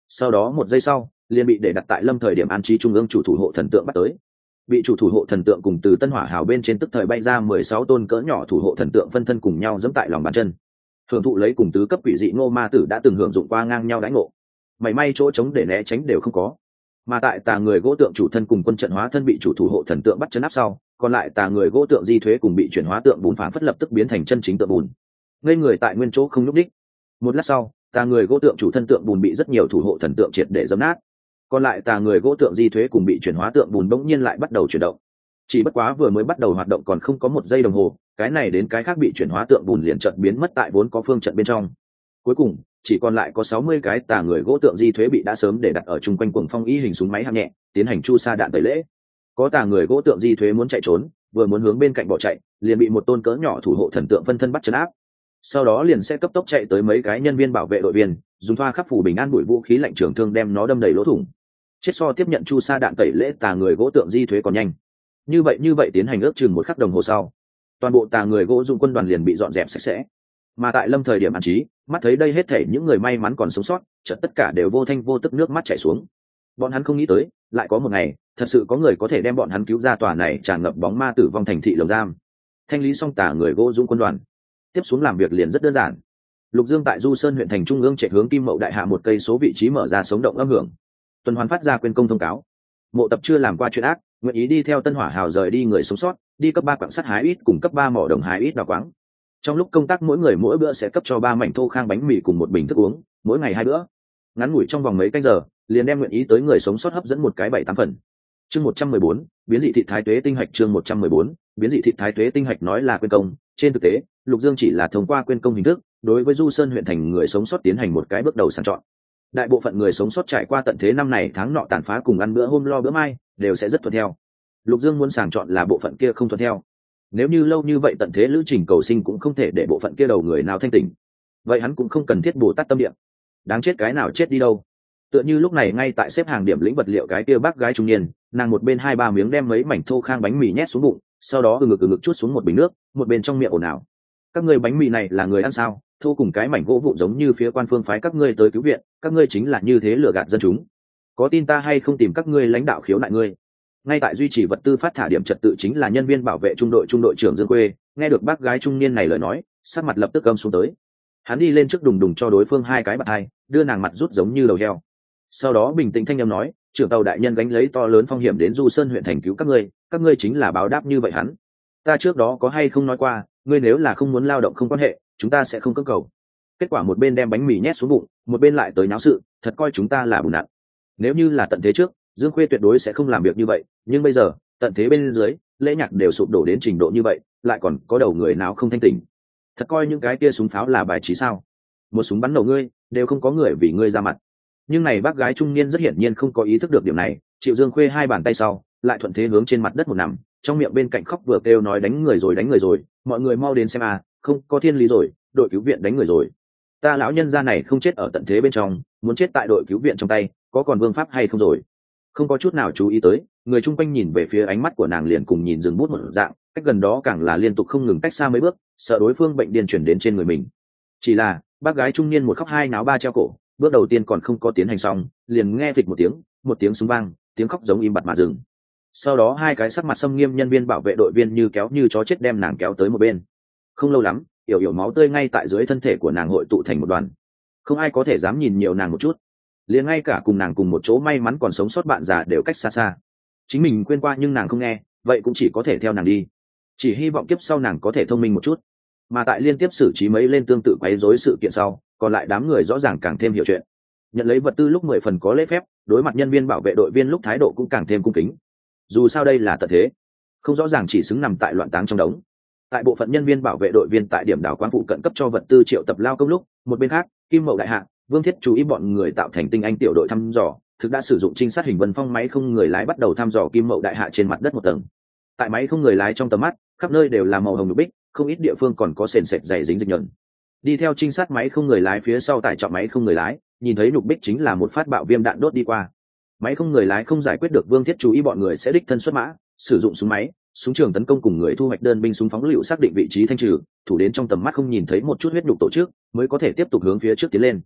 sau đó một giây sau liền bị để đặt tại lâm thời điểm an trí trung ương chủ thủ hộ thần tượng bắt tới. Bị chủ thủ hộ thần tượng cùng từ tân hỏa hào bên trên tức thời bay ra mười sáu tôn cỡ nhỏ thủ hộ thần tượng phân thân cùng nhau giẫm tại lòng bàn chân, hưởng thụ lấy cùng tứ cấp quỷ dị ngô ma tử đã từng hưởng dụng qua ngang nhau đãi ngộ, mảy may chỗ trống để né tránh đều không có. Mà tại tà người gỗ tượng chủ thân cùng quân trận hóa thân bị chủ thủ hộ thần tượng bắt chân áp sau, còn lại tà người gỗ tượng di thuế cùng bị chuyển hóa tượng bùn phản phất lập tức biến thành chân chính tượng bùn, ngây người tại nguyên chỗ không nhúc đích. Một lát sau, tà người gỗ tượng chủ thân tượng bùn bị rất nhiều thủ hộ thần tượng triệt để dẫm nát, còn lại tà người gỗ tượng di thuế cùng bị chuyển hóa tượng bùn bỗng nhiên lại bắt đầu chuyển động. Chỉ bất quá vừa mới bắt đầu hoạt động còn không có một giây đồng hồ, cái này đến cái khác bị chuyển hóa tượng bùn liền chợt biến mất tại vốn có phương trận bên trong. Cuối cùng chỉ còn lại có sáu mươi cái tà người gỗ tượng di thuế bị đã sớm để đặt ở chung quanh cuồng phong y hình súng máy hạng nhẹ tiến hành chu sa đạn tẩy lễ. Có tà người gỗ tượng di thuế muốn chạy trốn, vừa muốn hướng bên cạnh bỏ chạy liền bị một tôn cỡ nhỏ thủ hộ thần tượng phân thân bắt trấn áp, sau đó liền sẽ cấp tốc chạy tới mấy cái nhân viên bảo vệ đội viên dùng thoa khắc phủ bình an bụi vũ khí lạnh trường thương đem nó đâm đầy lỗ thủng. Chết so tiếp nhận chu sa đạn tẩy lễ tà người gỗ tượng di thuế còn nhanh. Như vậy như vậy tiến hành ước chừng một khắc đồng hồ sau, toàn bộ tà người gỗ dụng quân đoàn liền bị dọn dẹp sạch sẽ. Mà tại lâm thời điểm an trí, mắt thấy đây hết thể những người may mắn còn sống sót chợt tất cả đều vô thanh vô tức nước mắt chảy xuống. Bọn hắn không nghĩ tới lại có một ngày thật sự có người có thể đem bọn hắn cứu ra tòa này tràn ngập bóng ma tử vong thành thị lồng giam. Thanh lý xong tà người gỗ dụng quân đoàn, tiếp xuống làm việc liền rất đơn giản. Lục Dương tại Du Sơn huyện thành trung ương chạy hướng Kim Mậu đại hạ một cây số vị trí mở ra sống động âm hưởng, tuần hoàn phát ra quyền công thông cáo. Mộ Tập chưa làm qua chuyện ác, nguyện ý đi theo Tân Hỏa Hào rời đi người sống sót, đi cấp ba quặng sắt hái ít cùng cấp ba mỏ đồng hái ít đào quáng. Trong lúc công tác mỗi người mỗi bữa sẽ cấp cho ba mảnh thô khang bánh mì cùng một bình thức uống, mỗi ngày hai bữa. Ngắn ngủi trong vòng mấy canh giờ, liền đem nguyện ý tới người sống sót hấp dẫn một cái bảy tám phần. Chương một trăm mười bốn, biến dị thị thái tuế tinh hạch chương một trăm mười bốn, biến dị thị thái tuế tinh hạch nói là quyên công, trên thực tế, Lục Dương chỉ là thông qua quyên công hình thức, đối với Du Sơn huyện thành người sống sót tiến hành một cái bước đầu sàng chọn. Đại bộ phận người sống sót trải qua tận thế năm này tháng nọ tàn phá cùng ăn bữa hôm lo bữa mai, đều sẽ rất thuận theo. Lục Dương muốn sàng chọn là bộ phận kia không thuận theo. Nếu như lâu như vậy tận thế lữ trình cầu sinh cũng không thể để bộ phận kia đầu người nào thanh tỉnh, vậy hắn cũng không cần thiết bồ tát tâm địa. Đáng chết cái nào chết đi đâu. Tựa như lúc này ngay tại xếp hàng điểm lĩnh vật liệu cái kia bác gái trung niên, nàng một bên hai ba miếng đem mấy mảnh thô khang bánh mì nhét xuống bụng, sau đó từ ngực từ ngực chút xuống một bình nước, một bên trong miệng ồn ào. Các ngươi bánh mì này là người ăn sao? Thô cùng cái mảnh gỗ vụn giống như phía quan phương phái các ngươi tới cứu viện, các ngươi chính là như thế lừa gạt dân chúng. Có tin ta hay không tìm các ngươi lãnh đạo khiếu nại ngươi? Ngay tại duy trì vật tư phát thả điểm trật tự chính là nhân viên bảo vệ trung đội trung đội trưởng Dương Quê, nghe được bác gái trung niên này lời nói, sắc mặt lập tức âm xuống tới. Hắn đi lên trước đùng đùng cho đối phương hai cái bạt hai, đưa nàng mặt rút giống như đầu heo. Sau đó bình tĩnh thanh âm nói, trưởng tàu đại nhân gánh lấy to lớn phong hiểm đến Du Sơn huyện thành cứu các ngươi, các ngươi chính là báo đáp như vậy hắn. Ta trước đó có hay không nói qua, ngươi nếu là không muốn lao động không quan hệ, chúng ta sẽ không cưỡng cầu. Kết quả một bên đem bánh mì nhét xuống bụng, một bên lại tới náo sự, thật coi chúng ta là bùn nặn. Nếu như là tận thế trước, Dương Khuê tuyệt đối sẽ không làm việc như vậy, nhưng bây giờ tận thế bên dưới lễ nhạc đều sụp đổ đến trình độ như vậy, lại còn có đầu người nào không thanh tỉnh. Thật coi những cái kia súng pháo là bài trí sao? Một súng bắn đầu ngươi đều không có người vì ngươi ra mặt. Nhưng này bác gái trung niên rất hiển nhiên không có ý thức được điểm này, chịu Dương Khuê hai bàn tay sau lại thuận thế hướng trên mặt đất một nằm, trong miệng bên cạnh khóc vừa kêu nói đánh người rồi đánh người rồi, mọi người mau đến xem à, không có thiên lý rồi, đội cứu viện đánh người rồi. Ta lão nhân gia này không chết ở tận thế bên trong, muốn chết tại đội cứu viện trong tay, có còn vương pháp hay không rồi? Không có chút nào chú ý tới, người chung quanh nhìn về phía ánh mắt của nàng liền cùng nhìn dừng bút một dạng, cách gần đó càng là liên tục không ngừng cách xa mấy bước, sợ đối phương bệnh điên chuyển đến trên người mình. Chỉ là bác gái trung niên một khóc hai náo ba treo cổ, bước đầu tiên còn không có tiến hành xong, liền nghe phịch một tiếng, một tiếng súng vang, tiếng khóc giống im bặt mà dừng. Sau đó hai cái sắc mặt xâm nghiêm nhân viên bảo vệ đội viên như kéo như chó chết đem nàng kéo tới một bên. Không lâu lắm, yểu yểu máu tươi ngay tại dưới thân thể của nàng hội tụ thành một đoàn, không ai có thể dám nhìn nhiều nàng một chút, liền ngay cả cùng nàng cùng một chỗ may mắn còn sống sót bạn già đều cách xa xa. Chính mình quên qua nhưng nàng không nghe, vậy cũng chỉ có thể theo nàng đi, chỉ hy vọng kiếp sau nàng có thể thông minh một chút. Mà tại liên tiếp xử trí mấy lên tương tự quấy rối sự kiện sau, còn lại đám người rõ ràng càng thêm hiểu chuyện, nhận lấy vật tư lúc mười phần có lễ phép, đối mặt nhân viên bảo vệ đội viên lúc thái độ cũng càng thêm cung kính. Dù sao đây là tận thế, không rõ ràng chỉ xứng nằm tại loạn táng trong đống. Tại bộ phận nhân viên bảo vệ đội viên tại điểm đảo quán phụ cận cấp cho vật tư triệu tập lao công lúc, một bên khác, Kim Mậu đại hạ, Vương Thiết chú ý bọn người tạo thành tinh anh tiểu đội thăm dò, thực đã sử dụng trinh sát hình vân phong máy không người lái bắt đầu thăm dò Kim Mậu đại hạ trên mặt đất một tầng. Tại máy không người lái trong tầm mắt, khắp nơi đều là màu hồng lục bích, không ít địa phương còn có sền sệt dày dính dịch nhợn. Đi theo trinh sát máy không người lái phía sau tải trọng máy không người lái, nhìn thấy lục bích chính là một phát bạo viêm đạn đốt đi qua. Máy không người lái không giải quyết được, Vương Thiết chú ý bọn người sẽ đích thân xuất mã, sử dụng súng máy, súng trường tấn công cùng người thu hoạch đơn binh súng phóng lựu xác định vị trí thanh trừ, thủ đến trong tầm mắt không nhìn thấy một chút huyết nhục tổ chức, mới có thể tiếp tục hướng phía trước tiến lên.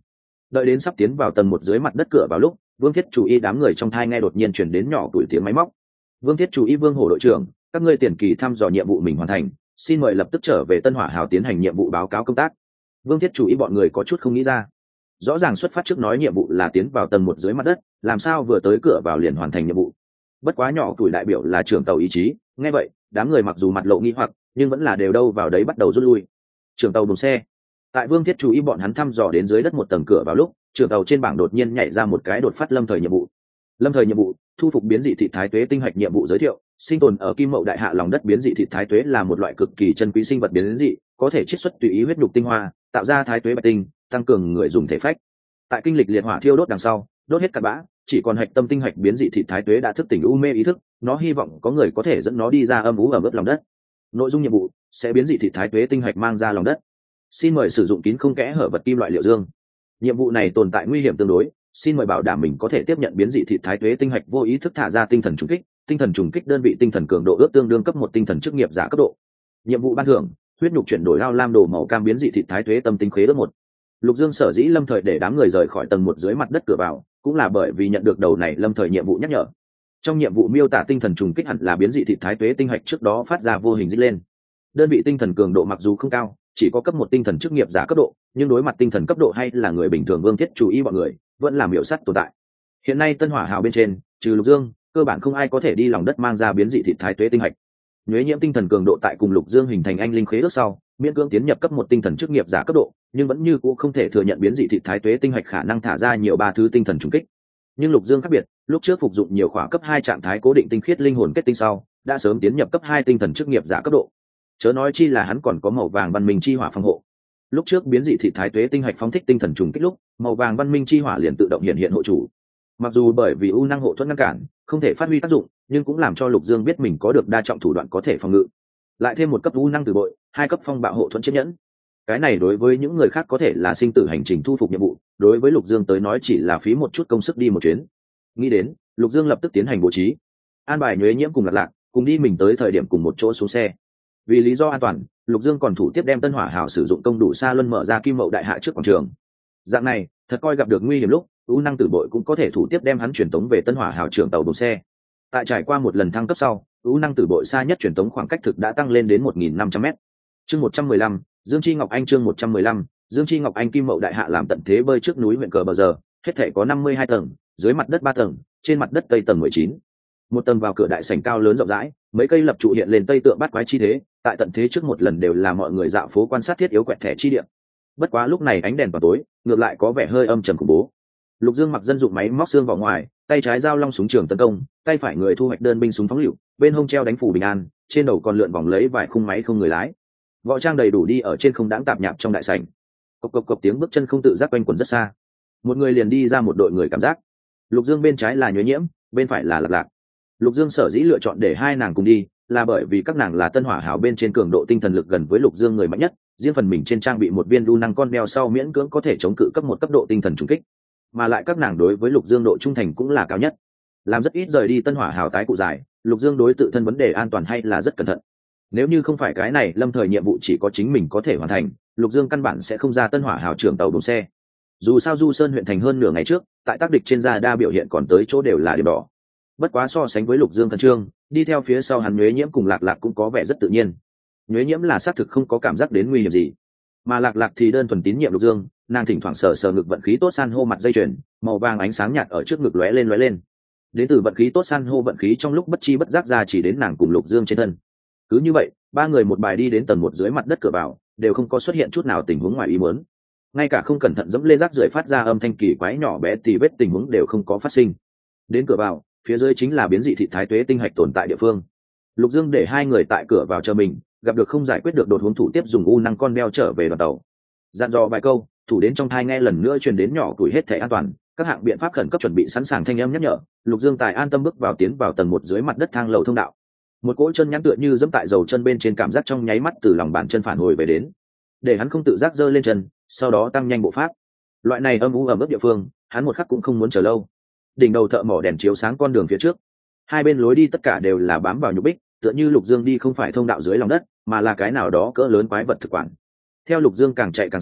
Đợi đến sắp tiến vào tầng một dưới mặt đất cửa vào lúc, Vương Thiết Chủ Y đám người trong thai nghe đột nhiên chuyển đến nhỏ tuổi tiếng máy móc. Vương Thiết Chủ Y, Vương Hổ đội trưởng, các ngươi tiền kỳ thăm dò nhiệm vụ mình hoàn thành, xin mời lập tức trở về Tân Hỏa Hào tiến hành nhiệm vụ báo cáo công tác. Vương Thiết Chủ Y bọn người có chút không nghĩ ra, rõ ràng xuất phát trước nói nhiệm vụ là tiến vào tầng một dưới mặt đất, làm sao vừa tới cửa vào liền hoàn thành nhiệm vụ. Bất quá nhỏ tuổi đại biểu là trưởng tàu ý chí, nghe vậy đám người mặc dù mặt lộ nghi hoặc nhưng vẫn là đều đâu vào đấy bắt đầu rút lui. Trưởng tàu đồn xe. Tại Vương Thiết Chủ Y bọn hắn thăm dò đến dưới đất một tầng cửa vào lúc, trưởng tàu trên bảng đột nhiên nhảy ra một cái đột phát lâm thời nhiệm vụ. Lâm thời nhiệm vụ, thu phục biến dị thị thái tuế tinh hạch nhiệm vụ giới thiệu, sinh tồn ở Kim Mậu Đại Hạ lòng đất biến dị thị thái tuế là một loại cực kỳ chân quý sinh vật biến dị, có thể chiết xuất tùy ý huyết nhục tinh hoa, tạo ra thái tuế bạch tinh, tăng cường người dùng thể phách. Tại kinh lịch liệt hỏa thiêu đốt đằng sau, đốt hết cặn bã, chỉ còn hạch tâm tinh hạch biến dị thị thái tuế đã thức tỉnh u mê ý thức, nó hy vọng có người có thể dẫn nó đi ra âm ú ở mức lòng đất. Nội dung nhiệm vụ sẽ biến dị thị thái tuế tinh hạch mang ra lòng đất, xin mời sử dụng kín không kẽ hở vật kim loại liệu dương. Nhiệm vụ này tồn tại nguy hiểm tương đối, xin mời bảo đảm mình có thể tiếp nhận biến dị thị thái tuế tinh hạch vô ý thức thả ra tinh thần trùng kích, tinh thần trùng kích đơn vị tinh thần cường độ ước tương đương cấp một tinh thần chức nghiệp giả cấp độ. Nhiệm vụ ban thưởng huyết nhục chuyển đổi lao lam đồ màu cam biến dị thị thái tuế tâm tinh khế ước một. Lục Dương sở dĩ lâm thời để đám người rời khỏi tầng một dưới mặt đất cửa vào, cũng là bởi vì nhận được đầu này lâm thời nhiệm vụ nhắc nhở. Trong nhiệm vụ miêu tả tinh thần trùng kích hẳn là biến dị thị thái tuế tinh hạch trước đó phát ra vô hình dích lên. Đơn vị tinh thần cường độ mặc dù không cao, chỉ có cấp một tinh thần chức nghiệp giả cấp độ, nhưng đối mặt tinh thần cấp độ hay là người bình thường Vương Thiết Chủ Y bọn người, vẫn là miểu sắt tồn tại. Hiện nay Tân Hỏa Hào bên trên, trừ Lục Dương, cơ bản không ai có thể đi lòng đất mang ra biến dị thị thái tuế tinh hạch. Nhuế Nhiễm tinh thần cường độ tại cùng Lục Dương hình thành anh linh khế ước sau, miễn cưỡng tiến nhập cấp một tinh thần chức nghiệp giả cấp độ, nhưng vẫn như cũ không thể thừa nhận biến dị thị thái tuế tinh hạch khả năng thả ra nhiều ba thứ tinh thần trùng kích. Nhưng Lục Dương khác biệt, lúc trước phục dụng nhiều khóa cấp hai trạng thái cố định tinh khiết linh hồn kết tinh sau, đã sớm tiến nhập cấp hai tinh thần chức nghiệp giả cấp độ. Chớ nói chi là hắn còn có màu vàng văn minh chi hỏa phòng hộ. Lúc trước biến dị thị thái tuế tinh hạch phóng thích tinh thần trùng kích lúc, màu vàng văn minh chi hỏa liền tự động hiện hiện hộ chủ. Mặc dù bởi vì ưu năng hộ thuẫn ngăn cản, không thể phát huy tác dụng, nhưng cũng làm cho Lục Dương biết mình có được đa trọng thủ đoạn có thể phòng ngự. Lại thêm một cấp ưu năng từ bội, hai cấp phong bạo hộ thuẫn chiếc nhẫn. Cái này đối với những người khác có thể là sinh tử hành trình thu phục nhiệm vụ, đối với Lục Dương tới nói chỉ là phí một chút công sức đi một chuyến. Nghĩ đến, Lục Dương lập tức tiến hành bố trí, an bài Nhuế Nhiễm cùng Lạc Lạc cùng đi mình tới thời điểm cùng một chỗ xuống xe. Vì lý do an toàn, Lục Dương còn thủ tiếp đem Tân Hỏa Hào sử dụng công đủ xa luân mở ra Kim Mậu Đại Hạ trước quảng trường. Dạng này, thật coi gặp được nguy hiểm lúc, ưu năng tử bội cũng có thể thủ tiếp đem hắn truyền tống về Tân Hỏa Hào trưởng tàu đổ xe. Tại trải qua một lần thăng cấp sau, ưu năng tử bội xa nhất truyền tống khoảng cách thực đã tăng lên đến một nghìn năm trăm mét. Chương một trăm mười lăm, Dương Chi Ngọc Anh chương một trăm mười lăm, Dương Chi Ngọc Anh Kim Mậu Đại Hạ làm tận thế bơi trước núi huyện cờ bờ giờ, hết thể có năm mươi hai tầng, dưới mặt đất ba tầng, trên mặt đất tây tầng mười chín. Một tầng vào cửa đại sảnh cao lớn rộng rãi, mấy cây lập trụ hiện lên tây tượng bát quái chi thế, tại tận thế trước một lần đều là mọi người dạo phố quan sát thiết yếu quẹt thẻ chi địa. Bất quá lúc này ánh đèn vào tối, ngược lại có vẻ hơi âm trầm khủng bố. Lục Dương mặc dân dụng máy móc xương vào ngoài, tay trái giao long súng trường tấn công, tay phải người thu hoạch đơn binh súng phóng lựu, bên hông treo đánh phủ bình an, trên đầu còn lượn vòng lấy vài khung máy không người lái. Võ trang đầy đủ đi ở trên không đãng tạp nhạp trong đại sảnh. Cộc cộc cộc tiếng bước chân không tự giác quanh quẩn rất xa. Một người liền đi ra một đội người cảm giác. Lục Dương bên trái là Nhuế Nhiễm, bên phải là Lạc Lạc. Lục Dương sở dĩ lựa chọn để hai nàng cùng đi, là bởi vì các nàng là Tân Hỏa Hào bên trên cường độ tinh thần lực gần với Lục Dương người mạnh nhất, riêng phần mình trên trang bị một viên lưu năng con đeo sau miễn cưỡng có thể chống cự cấp một cấp độ tinh thần trùng kích, mà lại các nàng đối với Lục Dương độ trung thành cũng là cao nhất. Làm rất ít rời đi Tân Hỏa Hào tái cụ dài, Lục Dương đối tự thân vấn đề an toàn hay là rất cẩn thận. Nếu như không phải cái này lâm thời nhiệm vụ chỉ có chính mình có thể hoàn thành, Lục Dương căn bản sẽ không ra Tân Hỏa Hào trưởng tàu đồn xe. Dù sao Du Sơn huyện thành hơn nửa ngày trước, tại tác địch trên da đa biểu hiện còn tới chỗ đều là điểm đỏ. Bất quá so sánh với Lục Dương khẩn trương, đi theo phía sau hắn Nhuế Nhiễm cùng Lạc Lạc cũng có vẻ rất tự nhiên. Nhuế Nhiễm là xác thực không có cảm giác đến nguy hiểm gì, mà Lạc Lạc thì đơn thuần tín nhiệm Lục Dương, nàng thỉnh thoảng sờ sờ ngực vận khí tốt san hô mặt dây chuyền, màu vàng ánh sáng nhạt ở trước ngực lóe lên lóe lên. Đến từ vận khí tốt san hô vận khí trong lúc bất chi bất giác ra chỉ đến nàng cùng Lục Dương trên thân. Cứ như vậy, ba người một bài đi đến tầng một dưới mặt đất cửa vào, đều không có xuất hiện chút nào tình huống ngoài ý muốn. Ngay cả không cẩn thận dẫm lê rác rưởi phát ra âm thanh kỳ quái nhỏ bé thì vết tình huống đều không có phát sinh. Đến cửa vào, phía dưới chính là biến dị thị thái tuế tinh hạch tồn tại địa phương. Lục Dương để hai người tại cửa vào chờ mình, gặp được không giải quyết được đột hướng thủ tiếp dùng u năng con đeo trở về đoàn tàu. Dặn dò vài câu, thủ đến trong thai nghe lần nữa truyền đến nhỏ tuổi hết thể an toàn, các hạng biện pháp khẩn cấp chuẩn bị sẵn sàng thanh âm nhắc nhở. Lục Dương tài an tâm bước vào tiến vào tầng một dưới mặt đất thang lầu thông đạo. Một cỗ chân nhắn tựa như dẫm tại dầu chân bên trên cảm giác trong nháy mắt từ lòng bàn chân phản hồi về đến, để hắn không tự giác giơ lên chân, sau đó tăng nhanh bộ pháp. Loại này âm u ẩm ướt địa phương, hắn một khắc cũng không muốn chờ lâu. Đỉnh đầu thợ mỏ đèn chiếu sáng con đường phía trước, hai bên lối đi tất cả đều là bám vào nhục bích, tựa như Lục Dương đi không phải thông đạo dưới lòng đất, mà là cái nào đó cỡ lớn quái vật thực quản. Theo Lục Dương càng chạy càng sâu,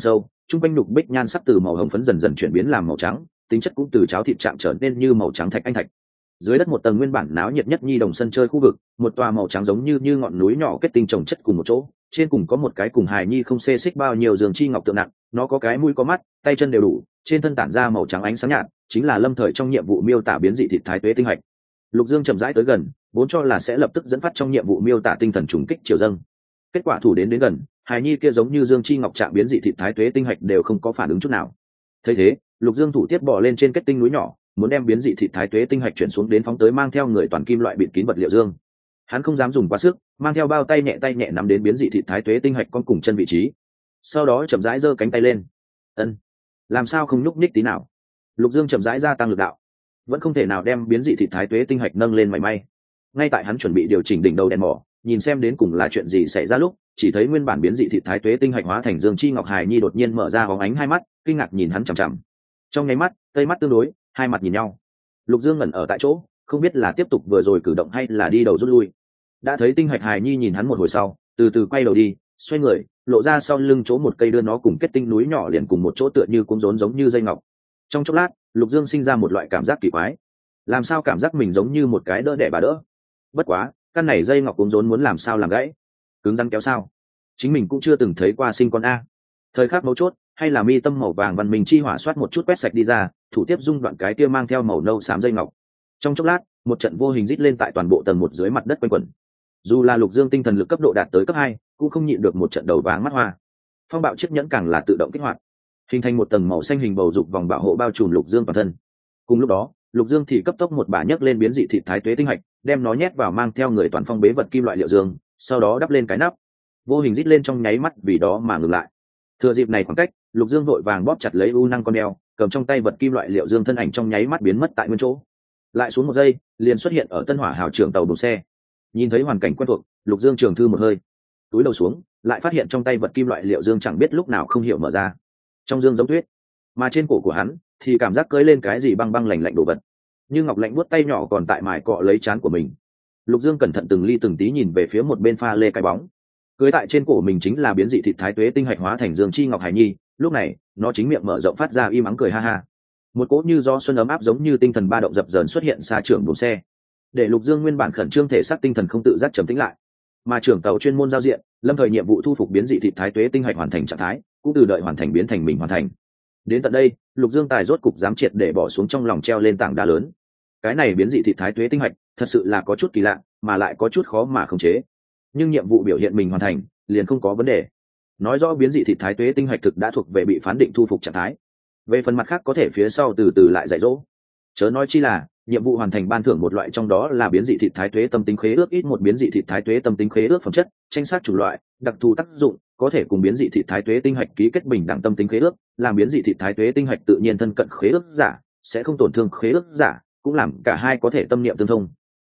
Trung quanh nhục bích nhan sắc từ màu hồng phấn dần dần chuyển biến làm màu trắng, tính chất cũng từ cháo thịt chạm trở nên như màu trắng thạch anh thạch. Dưới đất một tầng nguyên bản náo nhiệt nhất nhi đồng sân chơi khu vực, một tòa màu trắng giống như như ngọn núi nhỏ kết tinh chồng chất cùng một chỗ, trên cùng có một cái cùng hài nhi không xê xích bao nhiêu giường chi ngọc tượng nặng, nó có cái mũi có mắt, tay chân đều đủ, trên thân tản ra màu trắng ánh sáng nhạt, chính là Lâm Thời trong nhiệm vụ miêu tả biến dị thịt thái tuế tinh hạch. Lục Dương chậm rãi tới gần, vốn cho là sẽ lập tức dẫn phát trong nhiệm vụ miêu tả tinh thần trùng kích triều dâng. Kết quả thủ đến đến gần, hài nhi kia giống như dương chi ngọc trạng biến dị thịt thái tuế tinh hạch đều không có phản ứng chút nào. Thấy thế, Lục Dương thủ tiếp bò lên trên kết tinh núi nhỏ, muốn đem biến dị thịt thái tuế tinh hạch chuyển xuống đến phóng tới mang theo người toàn kim loại bịt kín vật liệu dương. Hắn không dám dùng quá sức, mang theo bao tay nhẹ tay nhẹ nắm đến biến dị thịt thái tuế tinh hạch con cùng chân vị trí, sau đó chậm rãi giơ cánh tay lên. Ân, làm sao không nhúc nhích tí nào? Lục Dương chậm rãi gia tăng lực đạo, vẫn không thể nào đem biến dị thịt thái tuế tinh hạch nâng lên mảy may. Ngay tại hắn chuẩn bị điều chỉnh đỉnh đầu đèn mỏ, nhìn xem đến cùng là chuyện gì xảy ra lúc, chỉ thấy nguyên bản biến dị thịt thái tuế tinh hạch hóa thành dương chi ngọc hài nhi đột nhiên mở ra bóng ánh hai mắt, kinh ngạc nhìn hắn chằm chằm. Trong nháy mắt, tây mắt tương đối, hai mặt nhìn nhau. Lục Dương ngẩn ở tại chỗ, không biết là tiếp tục vừa rồi cử động hay là đi đầu rút lui. Đã thấy tinh hạch hài nhi nhìn hắn một hồi sau, từ từ quay đầu đi, xoay người, lộ ra sau lưng chỗ một cây đưa nó cùng kết tinh núi nhỏ liền cùng một chỗ tựa như cuống rốn giống như dây ngọc. Trong chốc lát, Lục Dương sinh ra một loại cảm giác kỳ quái. Làm sao cảm giác mình giống như một cái đỡ đẻ bà đỡ? Bất quá, căn này dây ngọc cuống rốn muốn làm sao làm gãy? Cứng rắn kéo sao? Chính mình cũng chưa từng thấy qua sinh con a. Thời khắc mấu chốt, hay là mi tâm màu vàng văn minh chi hỏa soát một chút quét sạch đi ra, thủ tiếp dung đoạn cái kia mang theo màu nâu xám dây ngọc. Trong chốc lát, một trận vô hình rít lên tại toàn bộ tầng một dưới mặt đất quanh quẩn. Dù là Lục Dương tinh thần lực cấp độ đạt tới cấp hai, cũng không nhịn được một trận đầu váng mắt hoa. Phong bạo chiếc nhẫn càng là tự động kích hoạt, hình thành một tầng màu xanh hình bầu dục vòng bảo hộ bao trùm Lục Dương toàn thân. Cùng lúc đó, Lục Dương thì cấp tốc một bà nhấc lên biến dị thịt thái tuế tinh hạch, đem nó nhét vào mang theo người toàn phong bế vật kim loại liệu dương, sau đó đắp lên cái nắp. Vô hình rít lên trong nháy mắt vì đó mà ngừng lại. Thừa dịp này khoảng cách, Lục Dương vội vàng bóp chặt lấy u năng con đeo, cầm trong tay vật kim loại liệu dương thân ảnh trong nháy mắt biến mất tại nguyên chỗ. Lại xuống một giây, liền xuất hiện ở Tân Hỏa hào trưởng tàu đổ xe. Nhìn thấy hoàn cảnh quen thuộc, Lục Dương trường thư một hơi, túi đầu xuống, lại phát hiện trong tay vật kim loại liệu dương chẳng biết lúc nào không hiểu mở ra. Trong dương giống tuyết, mà trên cổ của hắn thì cảm giác cưỡi lên cái gì băng băng lạnh lạnh đồ vật. Như ngọc lạnh buốt tay nhỏ còn tại mài cọ lấy trán của mình. Lục Dương cẩn thận từng ly từng tí nhìn về phía một bên pha lê cái bóng. Cưới tại trên cổ mình chính là biến dị thịt thái tuế tinh hạch hóa thành dương chi ngọc hải nhi, lúc này, nó chính miệng mở rộng phát ra im ắng cười ha ha. Một cỗ như do xuân ấm áp giống như tinh thần ba động dập dờn xuất hiện xa trưởng buồng xe, để Lục Dương nguyên bản khẩn trương thể xác tinh thần không tự giác trầm tĩnh lại. Mà trưởng tàu chuyên môn giao diện, Lâm Thời nhiệm vụ thu phục biến dị thịt thái tuế tinh hạch hoàn thành trạng thái, cũng từ đợi hoàn thành biến thành mình hoàn thành. Đến tận đây, Lục Dương tài rốt cục dám triệt để bỏ xuống trong lòng treo lên tảng đá lớn. Cái này biến dị thịt thái tuế tinh hạch, thật sự là có chút kỳ lạ, mà lại có chút khó mà khống chế. Nhưng nhiệm vụ biểu hiện mình hoàn thành, liền không có vấn đề. Nói rõ biến dị thịt thái tuế tinh hạch thực đã thuộc về bị phán định thu phục trạng thái. Về phần mặt khác có thể phía sau từ từ lại dạy dỗ. Chớ nói chi là, nhiệm vụ hoàn thành ban thưởng một loại trong đó là biến dị thịt thái tuế tâm tính khế ước ít một biến dị thịt thái tuế tâm tính khế ước phẩm chất, tranh sát chủng loại, đặc thù tác dụng, có thể cùng biến dị thịt thái tuế tinh hạch ký kết bình đẳng tâm tính khế ước, làm biến dị thịt thái tuế tinh hạch tự nhiên thân cận khế ước giả, sẽ không tổn thương khế ước giả, cũng làm cả hai có thể tâm niệm tương thông.